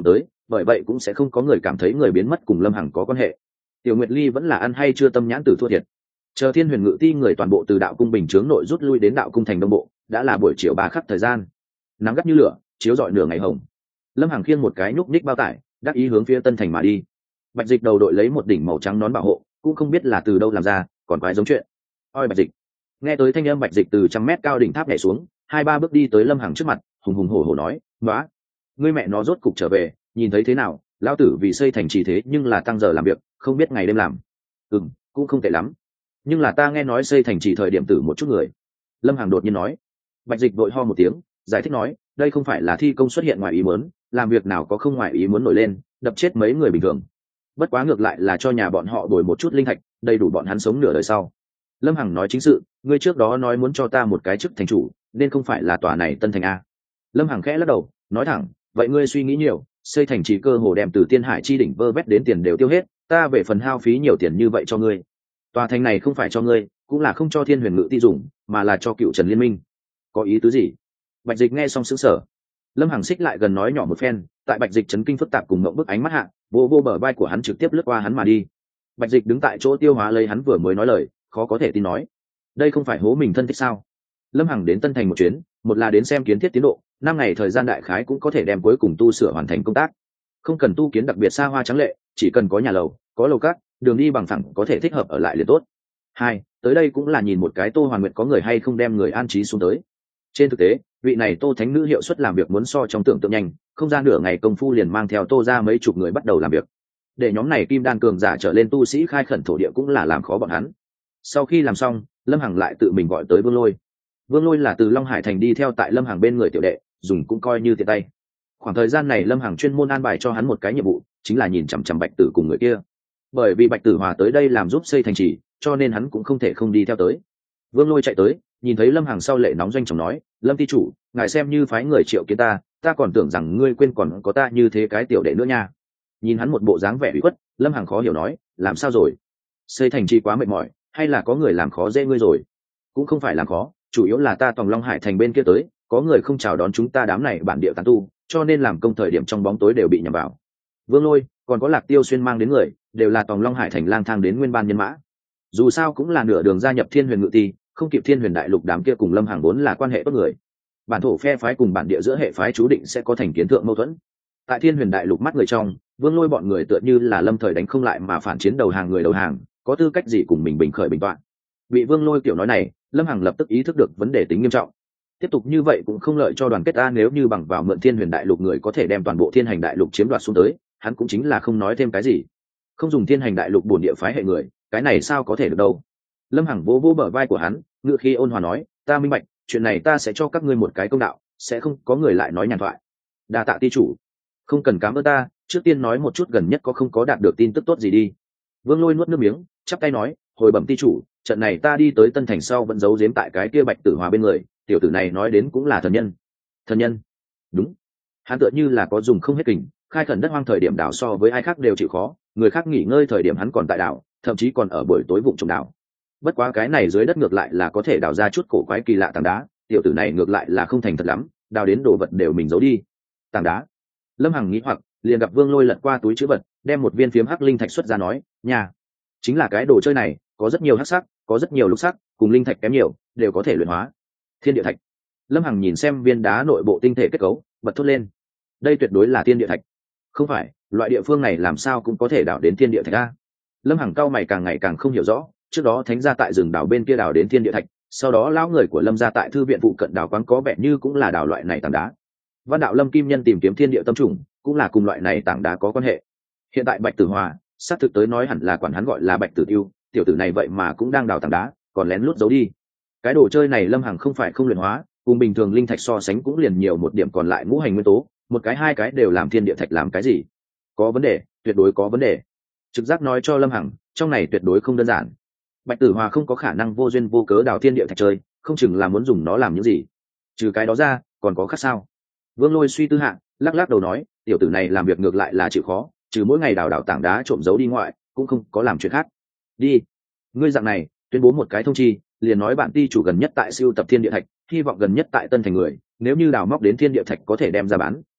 A: bởi vậy cũng sẽ không có người cảm thấy người biến mất cùng lâm hằng có quan hệ. Tiểu Nguyệt Ly vẫn là ăn hay chưa tâm nhãn tử thua thiệt. Chờ Thiên Huyền Ngự Ti người toàn bộ từ đạo cung bình chướng nội rút lui đến đạo cung thành đông bộ, đã là buổi chiều ba khắc thời gian. Nắng gắt như lửa, chiếu rọi nửa ngày hồng. Lâm Hằng khiêng một cái nhúc nhích bao tải, đắc ý hướng phía Tân Thành mà đi. Bạch Dịch đầu đội lấy một đỉnh màu trắng nón bảo hộ, cũng không biết là từ đâu làm ra, còn quái giống chuyện. Oi Bạch Dịch. Nghe tới thanh âm Bạch Dịch từ trăm mét cao đỉnh tháp nhảy xuống, hai ba bước đi tới Lâm Hằng trước mặt, hùng hùng hổ hổ nói: "Nóa, ngươi mẹ nó rốt cục trở về, nhìn thấy thế nào? Lão tử vì xây thành trì thế nhưng là tăng giờ làm việc, không biết ngày đêm làm." "Ừm, cũng không tệ lắm. Nhưng là ta nghe nói xây thành trì thời điểm tử một chút người." Lâm Hằng đột nhiên nói. Bạch Dịch vội ho một tiếng, giải thích nói: "Đây không phải là thi công xuất hiện ngoài ý muốn, làm việc nào có không ngoài ý muốn nổi lên, đập chết mấy người bình thường. Bất quá ngược lại là cho nhà bọn họ đổi một chút linh thạch, đầy đủ bọn hắn sống nửa đời sau." Lâm Hằng nói chính sự: "Ngươi trước đó nói muốn cho ta một cái chức thành chủ, nên không phải là tòa này Tân Thành a?" Lâm Hằng khẽ lắc đầu, nói thẳng: "Vậy ngươi suy nghĩ nhiều, xây thành trì cơ hồ đem từ Tiên Hải chi đỉnh vơ vét đến tiền đều tiêu hết, ta về phần hao phí nhiều tiền như vậy cho ngươi. Tòa thành này không phải cho ngươi, cũng là không cho Thiên Huyền Ngự Ti dùng, mà là cho Cựu Trần Liên Minh." "Có ý tứ gì?" Bạch Dịch nghe xong sững sờ. Lâm Hằng xích lại gần nói nhỏ một phen, tại Bạch Dịch chấn kinh phức tạp cùng mộng bức ánh mắt hạ, vô vô bờ vai của hắn trực tiếp lướt qua hắn mà đi. Bạch Dịch đứng tại chỗ tiêu hóa lấy hắn vừa mới nói lời, khó có thể tin nói: "Đây không phải hố mình thân thích sao?" Lâm Hằng đến Tân Thành một chuyến, một là đến xem kiến thiết tiến độ, năm ngày thời gian đại khái cũng có thể đem cuối cùng tu sửa hoàn thành công tác. Không cần tu kiến đặc biệt xa hoa trắng lệ, chỉ cần có nhà lầu, có lầu cát, đường đi bằng phẳng có thể thích hợp ở lại liền tốt. Hai, tới đây cũng là nhìn một cái Tô Hoàn Nguyệt có người hay không đem người an trí xuống tới. Trên thực tế, vị này Tô Thánh Nữ hiệu suất làm việc muốn so trong tưởng tượng nhanh, không ra nửa ngày công phu liền mang theo Tô ra mấy chục người bắt đầu làm việc. Để nhóm này kim đan cường giả trở lên tu sĩ khai khẩn thổ địa cũng là làm khó bọn hắn. Sau khi làm xong, Lâm Hằng lại tự mình gọi tới Vương Lôi. Vương Lôi là từ Long Hải thành đi theo tại Lâm Hằng bên người tiểu đệ, dùng cũng coi như tiện tay. Khoảng thời gian này Lâm Hằng chuyên môn an bài cho hắn một cái nhiệm vụ, chính là nhìn chằm chằm Bạch Tử cùng người kia. Bởi vì Bạch Tử Hòa tới đây làm giúp xây thành trì, cho nên hắn cũng không thể không đi theo tới. Vương Lôi chạy tới, nhìn thấy Lâm Hằng sau lệ nóng doanh chồng nói: "Lâm ty chủ, ngài xem như phái người triệu kiến ta, ta còn tưởng rằng ngươi quên còn có ta như thế cái tiểu đệ nữa nha." Nhìn hắn một bộ dáng vẻ ủy khuất, Lâm Hằng khó hiểu nói: "Làm sao rồi? Xây thành trì quá mệt mỏi, hay là có người làm khó dễ ngươi rồi?" "Cũng không phải làm khó, chủ yếu là ta tòng Long Hải thành bên kia tới, có người không chào đón chúng ta đám này bản địa tán tu, cho nên làm công thời điểm trong bóng tối đều bị nhầm vào." Vương Lôi còn có Lạc Tiêu Xuyên mang đến người, đều là tòng Long Hải thành lang thang đến nguyên ban nhân mã. Dù sao cũng là nửa đường gia nhập Thiên Huyền Ngự Ti, không kịp Thiên Huyền Đại Lục đám kia cùng Lâm Hằng vốn là quan hệ tốt người. Bản thổ phe phái cùng bản địa giữa hệ phái chú định sẽ có thành kiến thượng mâu thuẫn. Tại Thiên Huyền Đại Lục mắt người trong, Vương Lôi bọn người tựa như là lâm thời đánh không lại mà phản chiến đầu hàng người đầu hàng, có tư cách gì cùng mình bình khởi bình toạn. Bị Vương Lôi kiểu nói này, Lâm Hằng lập tức ý thức được vấn đề tính nghiêm trọng. Tiếp tục như vậy cũng không lợi cho đoàn kết ta, nếu như bằng vào mượn Thiên Huyền Đại Lục người có thể đem toàn bộ Thiên Hành Đại Lục chiếm đoạt xuống tới, hắn cũng chính là không nói thêm cái gì. Không dùng Thiên Hành Đại Lục bổn địa phái hệ người, cái này sao có thể được đâu. Lâm Hằng vỗ vỗ bờ vai của hắn, ngựa khi ôn hòa nói: "Ta minh bạch, chuyện này ta sẽ cho các ngươi một cái công đạo, sẽ không có người lại nói nhàn thoại." "Đa tạ ty chủ." "Không cần cảm ơn ta, trước tiên nói một chút gần nhất có không có đạt được tin tức tốt gì đi." Vương Lôi nuốt nước miếng, chắp tay nói: "Hồi bẩm ty chủ, trận này ta đi tới Tân Thành sau vẫn giấu giếm tại cái kia Bạch Tử Hòa bên người, tiểu tử này nói đến cũng là thần nhân." "Thần nhân?" "Đúng, hắn tựa như là có dùng không hết kình, khai khẩn đất hoang thời điểm đảo so với ai khác đều chịu khó, người khác nghỉ ngơi thời điểm hắn còn tại đảo, thậm chí còn ở buổi tối vụng trộm đảo. Bất quá cái này dưới đất ngược lại là có thể đào ra chút cổ quái kỳ lạ tảng đá, tiểu tử này ngược lại là không thành thật lắm, đào đến đồ vật đều mình giấu đi." "Tảng đá?" Lâm Hằng nghĩ hoặc, liền gặp Vương Lôi lật qua túi trữ vật, đem một viên phiếm hắc linh thạch xuất ra nói: "Nhà, chính là cái đồ chơi này, có rất nhiều hắc sắc, có rất nhiều lục sắc, cùng linh thạch kém nhiều, đều có thể luyện hóa. Thiên địa thạch." Lâm Hằng nhìn xem viên đá nội bộ tinh thể kết cấu, bật thốt lên: "Đây tuyệt đối là thiên địa thạch." "Không phải, loại địa phương này làm sao cũng có thể đào đến thiên địa thạch a?" Lâm Hằng cao mày càng ngày càng không hiểu rõ, trước đó thánh gia tại rừng đào bên kia đào đến thiên địa thạch, sau đó lão người của Lâm gia tại thư viện phụ cận đào quáng có vẻ như cũng là đào loại này tảng đá. Văn đạo Lâm Kim Nhân tìm kiếm thiên địa tâm trùng, cũng là cùng loại này tảng đá có quan hệ. Hiện tại Bạch Tử Hòa, xác thực tới nói hẳn là quản hắn gọi là Bạch Tử Tiêu, tiểu tử này vậy mà cũng đang đào tảng đá, còn lén lút giấu đi. Cái đồ chơi này Lâm Hằng không phải không luyện hóa, cùng bình thường linh thạch so sánh cũng liền nhiều một điểm, còn lại ngũ hành nguyên tố, một cái hai cái đều làm thiên địa thạch làm cái gì? Có vấn đề, tuyệt đối có vấn đề. Trực giác nói cho Lâm Hằng, trong này tuyệt đối không đơn giản. Bạch Tử Hòa không có khả năng vô duyên vô cớ đào thiên địa thạch chơi, không chừng là muốn dùng nó làm những gì. Trừ cái đó ra, còn có khác sao? Vương Lôi suy tư hạ, lắc lắc đầu nói: "Tiểu tử này làm việc ngược lại là chịu khó, trừ mỗi ngày đào đào tảng đá trộm giấu đi ngoại, cũng không có làm chuyện khác. Đi, ngươi dạng này, tuyên bố một cái thông chi, liền nói bạn ty chủ gần nhất tại siêu tập thiên địa thạch, hy vọng gần nhất tại Tân Thành người, nếu như đào móc đến thiên địa thạch có thể đem ra bán,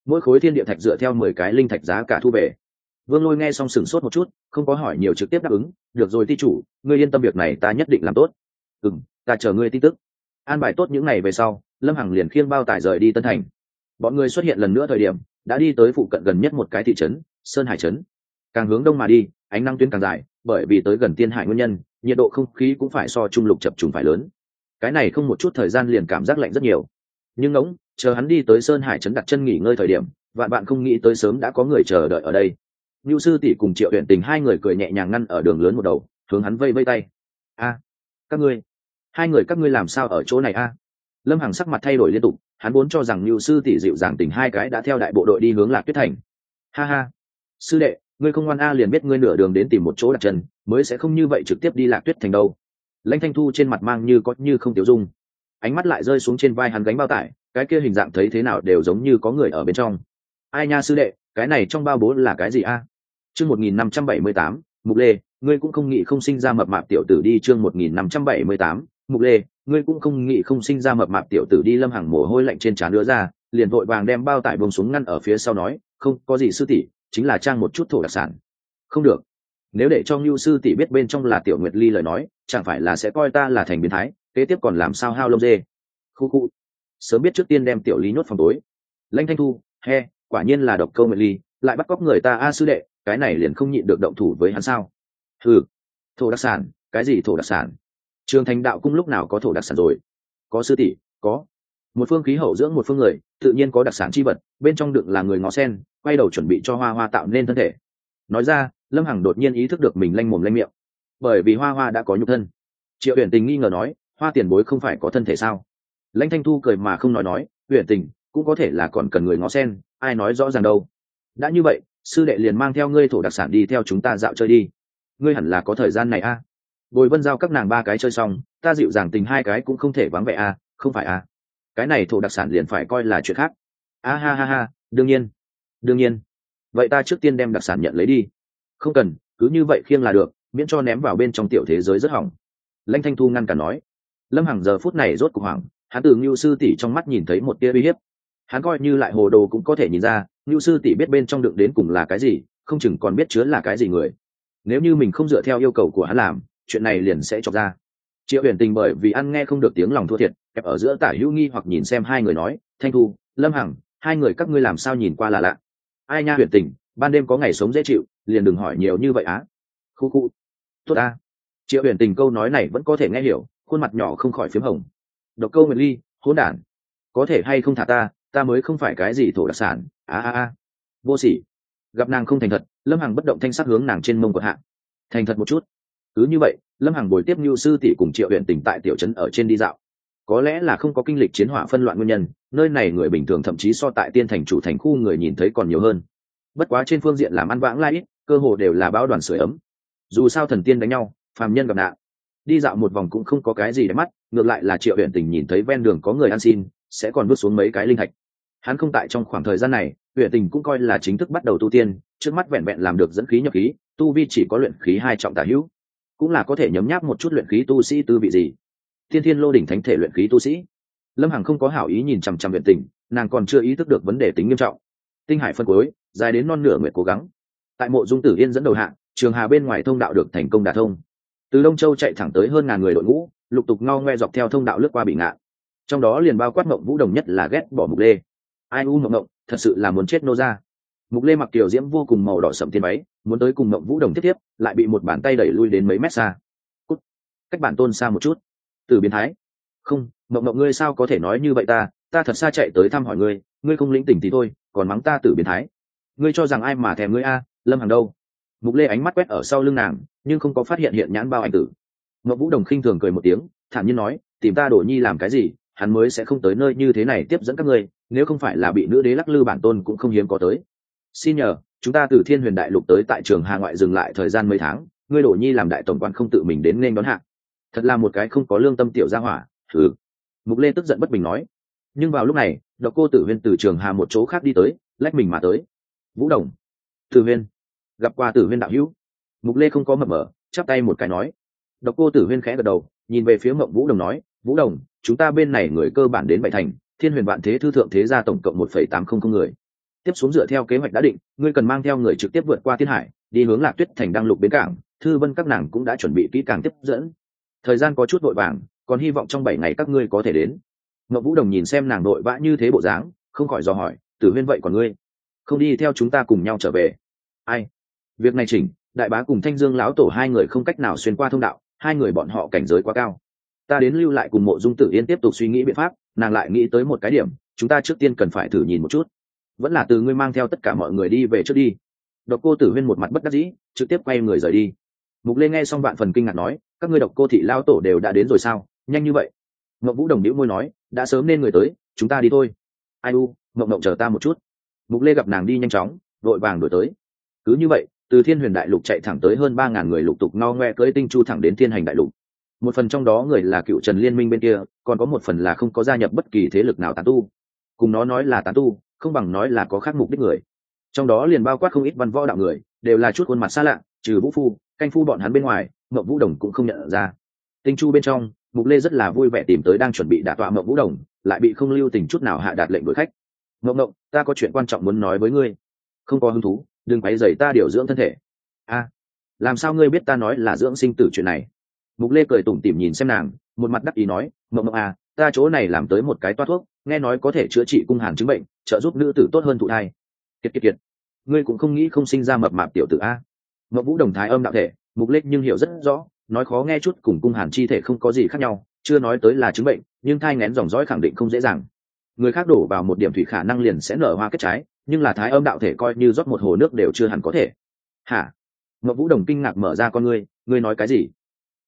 A: mỗi khối thiên địa thạch dựa theo mười cái linh thạch giá cả thu về. Vương Lôi nghe xong sửng sốt một chút, không có hỏi nhiều, trực tiếp đáp ứng. Được rồi ti chủ, ngươi yên tâm, việc này ta nhất định làm tốt. Ừm, ta chờ ngươi tin tức. An bài tốt những ngày về sau, Lâm Hằng liền khiêng bao tải rời đi Tân Thành. Bọn người xuất hiện lần nữa thời điểm đã đi tới phụ cận gần nhất một cái thị trấn Sơn Hải trấn. Càng hướng đông mà đi, ánh nắng tuyến càng dài, bởi vì tới gần Tiên Hải nguyên nhân, nhiệt độ không khí cũng phải so trung lục chập trùng phải lớn. Cái này không một chút thời gian liền cảm giác lạnh rất nhiều. Nhưng ngỗng, chờ hắn đi tới Sơn Hải trấn đặt chân nghỉ ngơi thời điểm, vạn bạn không nghĩ tới sớm đã có người chờ đợi ở đây. Nưu sư tỷ cùng Triệu Uyển Tình hai người cười nhẹ nhàng ngăn ở đường lớn một đầu, hướng hắn vây vây tay. A, các ngươi, hai người các ngươi làm sao ở chỗ này a? Lâm Hằng sắc mặt thay đổi liên tục, hắn vốn cho rằng Nưu sư tỷ dịu dàng tình hai cái đã theo đại bộ đội đi hướng Lạc Tuyết thành. Ha ha, sư đệ, ngươi không ngoan a, liền biết ngươi nửa đường đến tìm một chỗ đặt chân, mới sẽ không như vậy trực tiếp đi Lạc Tuyết thành đâu. Lãnh Thanh Thu trên mặt mang như có như không tiêu dung, ánh mắt lại rơi xuống trên vai hắn gánh bao tải, cái kia hình dạng thấy thế nào đều giống như có người ở bên trong. Ai nha sư đệ, cái này trong bao bố là cái gì a? Chương một nghìn năm trăm bảy mươi tám, Mục Lê, ngươi cũng không nghĩ không sinh ra mập mạp tiểu tử đi. Chương một nghìn năm trăm bảy mươi tám, Mục Lê, ngươi cũng không nghĩ không sinh ra mập mạp tiểu tử đi. Lâm Hằng mồ hôi lạnh trên trán đưa ra, liền vội vàng đem bao tải buông xuống ngăn ở phía sau nói, không có gì sư tỷ, chính là trang một chút thổ đặc sản. Không được, nếu để cho Nưu sư tỷ biết bên trong là Tiểu Nguyệt Ly lời nói, chẳng phải là sẽ coi ta là thành biến thái, kế tiếp còn làm sao hao lông dê. Khu khu, sớm biết trước tiên đem Tiểu Ly nhốt phòng tối. Lãnh Thanh Thu, he, quả nhiên là độc câu Nguyệt Ly, lại bắt cóc người ta a. Sư đệ, cái này liền không nhịn được động thủ với hắn sao? Ừ, thổ đặc sản, cái gì thổ đặc sản? Trường Thành đạo cung lúc nào có thổ đặc sản rồi? Có sư tỷ, có. Một phương khí hậu dưỡng một phương người, tự nhiên có đặc sản chi vật, bên trong đựng là người ngó sen, quay đầu chuẩn bị cho Hoa Hoa tạo nên thân thể. Nói ra, Lâm Hằng đột nhiên ý thức được mình lanh mồm lanh miệng, bởi vì Hoa Hoa đã có nhục thân. Triệu Uyển Tình nghi ngờ nói, Hoa tiền bối không phải có thân thể sao? Lãnh Thanh Thu cười mà không nói nói, Uyển Tình cũng có thể là còn cần người ngó sen, ai nói rõ ràng đâu. Đã như vậy, sư đệ liền mang theo ngươi thổ đặc sản đi theo chúng ta dạo chơi đi. Ngươi hẳn là có thời gian này a. À? Bồi Vân giao các nàng ba cái chơi xong, ta dịu dàng tình hai cái cũng không thể vắng vẻ a, à? Không phải a? À? Cái này thổ đặc sản liền phải coi là chuyện khác. A ha ha ha, đương nhiên, đương nhiên. Vậy ta trước tiên đem đặc sản nhận lấy đi. Không cần, cứ như vậy khiêng là được, miễn cho ném vào bên trong tiểu thế giới rất hỏng. Lãnh Thanh Thu ngăn cản nói. Lâm Hằng giờ phút này rốt cuộc hoảng, hắn từ Nưu sư tỷ trong mắt nhìn thấy một tia uy hiếp. Hắn coi như lại hồ đồ cũng có thể nhìn ra, Nưu sư tỷ biết bên trong đựng đến cùng là cái gì, không chừng còn biết chứa là cái gì người. Nếu như mình không dựa theo yêu cầu của hắn làm, chuyện này liền sẽ chọc ra. Triệu Uyển Tình bởi vì ăn nghe không được tiếng lòng thua thiệt, kẹp ở giữa tả hữu nghi hoặc nhìn xem hai người nói, Thanh Thu, Lâm Hằng, hai người các ngươi làm sao nhìn qua là lạ. Ai nha Uyển Tình, ban đêm có ngày sống dễ chịu, liền đừng hỏi nhiều như vậy á. Khu khu. Tốt a. Triệu Uyển Tình câu nói này vẫn có thể nghe hiểu, khuôn mặt nhỏ không khỏi phím hồng. Độc câu Nguyệt Ly, hỗn đản, có thể hay không thả ta, ta mới không phải cái gì thổ đặc sản. A a a. Vô sỉ. Gặp nàng không thành thật, Lâm Hằng bất động thanh sắc hướng nàng trên mông quật hạ. Thành thật một chút. Cứ như vậy, Lâm Hằng bồi tiếp Nưu sư tỷ cùng Triệu Uyển Tình tại tiểu trấn ở trên đi dạo. Có lẽ là không có kinh lịch chiến hỏa phân loạn nguyên nhân, nơi này người bình thường thậm chí so tại Tiên thành chủ thành khu người nhìn thấy còn nhiều hơn. Bất quá trên phương diện làm ăn vãng lai ít, cơ hồ đều là bão đoàn sưởi ấm. Dù sao thần tiên đánh nhau, phàm nhân gặp nạn. Đi dạo một vòng cũng không có cái gì để mắt, ngược lại là Triệu Uyển Tình nhìn thấy ven đường có người ăn xin, sẽ còn vứt xuống mấy cái linh thạch. Hắn không tại trong khoảng thời gian này, Uyển Tình cũng coi là chính thức bắt đầu tu tiên, trước mắt vẹn vẹn làm được dẫn khí nhập khí, tu vi chỉ có luyện khí hai trọng tả hữu, cũng là có thể nhấm nháp một chút luyện khí tu sĩ tư vị gì. Thiên Thiên Lô đỉnh thánh thể luyện khí tu sĩ. Lâm Hằng không có hảo ý nhìn chằm chằm Uyển Tình, nàng còn chưa ý thức được vấn đề tính nghiêm trọng. Tinh hải phân cuối, dài đến non nửa nguyện cố gắng. Tại Mộ Dung Tử Yên dẫn đầu hạng, Trường Hà bên ngoài thông đạo được thành công đả thông. Từ Đông Châu chạy thẳng tới hơn ngàn người đội ngũ, lục tục ngao ngoe dọc theo thông đạo lướt qua bị ngạn. Trong đó liền bao quát Mộng Vũ Đồng nhất là ghét bỏ Mục Lê. Ai u Mộng Mộng, thật sự là muốn chết nô ra. Mục Lê mặc tiểu diễm vô cùng màu đỏ sẫm tiên váy, muốn tới cùng Mộng Vũ Đồng tiếp tiếp, lại bị một bàn tay đẩy lui đến mấy mét xa. Cút, cách bản tôn xa một chút. Từ biến thái. Không, Mộng Mộng ngươi sao có thể nói như vậy ta, ta thật xa chạy tới thăm hỏi ngươi, ngươi không lĩnh tỉnh thì thôi, còn mắng ta tử biến thái. Ngươi cho rằng ai mà thèm ngươi a? Lâm Hằng đâu? Mục Lê ánh mắt quét ở sau lưng nàng, nhưng không có phát hiện hiện nhãn bao ảnh tử. Mộng Vũ Đồng khinh thường cười một tiếng, thản nhiên nói, tìm ta Đổ Nhi làm cái gì, hắn mới sẽ không tới nơi như thế này tiếp dẫn các ngươi, nếu không phải là bị nữ đế lắc lư bản tôn cũng không hiếm có tới. Xin nhờ, chúng ta từ Thiên Huyền Đại Lục tới tại Trường Hà ngoại dừng lại thời gian mấy tháng, ngươi Đổ Nhi làm đại tổng quan không tự mình đến nên đón hạ. Thật là một cái không có lương tâm tiểu gia hỏa. Thử. Mục Lê tức giận bất bình nói. Nhưng vào lúc này, Độc Cô Tử Huyên từ Trường Hà một chỗ khác đi tới, lách mình mà tới. Vũ Đồng. Tử Huyên. Gặp qua Tử Huyên đạo hữu. Mục Lê không có mập mờ, chắp tay một cái nói. Độc Cô Tử Huyên khẽ gật đầu, nhìn về phía Mộng Vũ Đồng nói, Vũ Đồng, chúng ta bên này người cơ bản đến bảy thành, Thiên Huyền Vạn Thế Thư thượng thế gia tổng cộng một phẩy tám không không người. tiếp xuống dựa theo kế hoạch đã định, ngươi cần mang theo người trực tiếp vượt qua thiên hải, đi hướng Lạc Tuyết thành đăng lục bến cảng. Thư Vân các nàng cũng đã chuẩn bị kỹ càng tiếp dẫn. Thời gian có chút vội vàng, còn hy vọng trong bảy ngày các ngươi có thể đến. Ngọc Vũ Đồng nhìn xem nàng đội vã như thế bộ dáng, không khỏi dò hỏi, Tử Huyên vậy còn ngươi, không đi theo chúng ta cùng nhau trở về? Ai? Việc này chỉnh, đại bá cùng Thanh Dương lão tổ hai người không cách nào xuyên qua thông đạo, hai người bọn họ cảnh giới quá cao. Ta đến lưu lại cùng Mộ Dung Tử Yên tiếp tục suy nghĩ biện pháp. Nàng lại nghĩ tới một cái điểm, chúng ta trước tiên cần phải thử nhìn một chút, vẫn là từ ngươi mang theo tất cả mọi người đi về trước đi. Độc Cô Tử Huyên một mặt bất đắc dĩ, trực tiếp quay người rời đi. Mục Lê nghe xong vạn phần kinh ngạc nói, các ngươi Độc Cô thị lão tổ đều đã đến rồi sao, nhanh như vậy? Ngọc Vũ Đồng nhíu môi nói, đã sớm nên người tới, chúng ta đi thôi. Ai u, Ngọc Ngọc chờ ta một chút. Mục Lê gặp nàng đi nhanh chóng, vội vàng đuổi tới. Cứ như vậy, từ Thiên Huyền Đại Lục chạy thẳng tới hơn ba ngàn người lục tục ngao ngoe cưỡi tinh chu thẳng đến Thiên Hành Đại Lục. Một phần trong đó người là cựu Trần Liên Minh bên kia, còn có một phần là không có gia nhập bất kỳ thế lực nào tán tu. Cùng nó nói là tán tu, không bằng nói là có khác mục đích người. Trong đó liền bao quát không ít văn võ đạo người, đều là chút khuôn mặt xa lạ, trừ Vũ Phu, Canh Phu bọn hắn bên ngoài, Ngọc Vũ Đồng cũng không nhận ra. Tinh chu bên trong, Mục Lê rất là vui vẻ tìm tới đang chuẩn bị đả tọa Ngọc Vũ Đồng, lại bị không lưu tình chút nào hạ đạt lệnh đuổi khách. Ngọc Ngọc, ta có chuyện quan trọng muốn nói với ngươi. Không có hứng thú, đừng quấy rầy ta điều dưỡng thân thể. A, làm sao ngươi biết ta nói là dưỡng sinh tử chuyện này? Mục Lê cười tủm tỉm nhìn xem nàng, một mặt đắc ý nói, Ngọc Ngọc à, ta chỗ này làm tới một cái toa thuốc, nghe nói có thể chữa trị cung hàn chứng bệnh, trợ giúp nữ tử tốt hơn thụ thai. Kiệt kiệt kiệt, ngươi cũng không nghĩ không sinh ra mập mạp tiểu tử a? Ngọc Vũ Đồng thái âm đạo thể, Mục Lê nhưng hiểu rất rõ, nói khó nghe chút cùng cung hàn chi thể không có gì khác nhau, chưa nói tới là chứng bệnh, nhưng thai nghén dòng dõi khẳng định không dễ dàng. Người khác đổ vào một điểm thủy khả năng liền sẽ nở hoa kết trái, nhưng là thái âm đạo thể coi như rót một hồ nước đều chưa hẳn có thể. Hả? Ngọc Vũ Đồng kinh ngạc mở ra con ngươi, ngươi nói cái gì?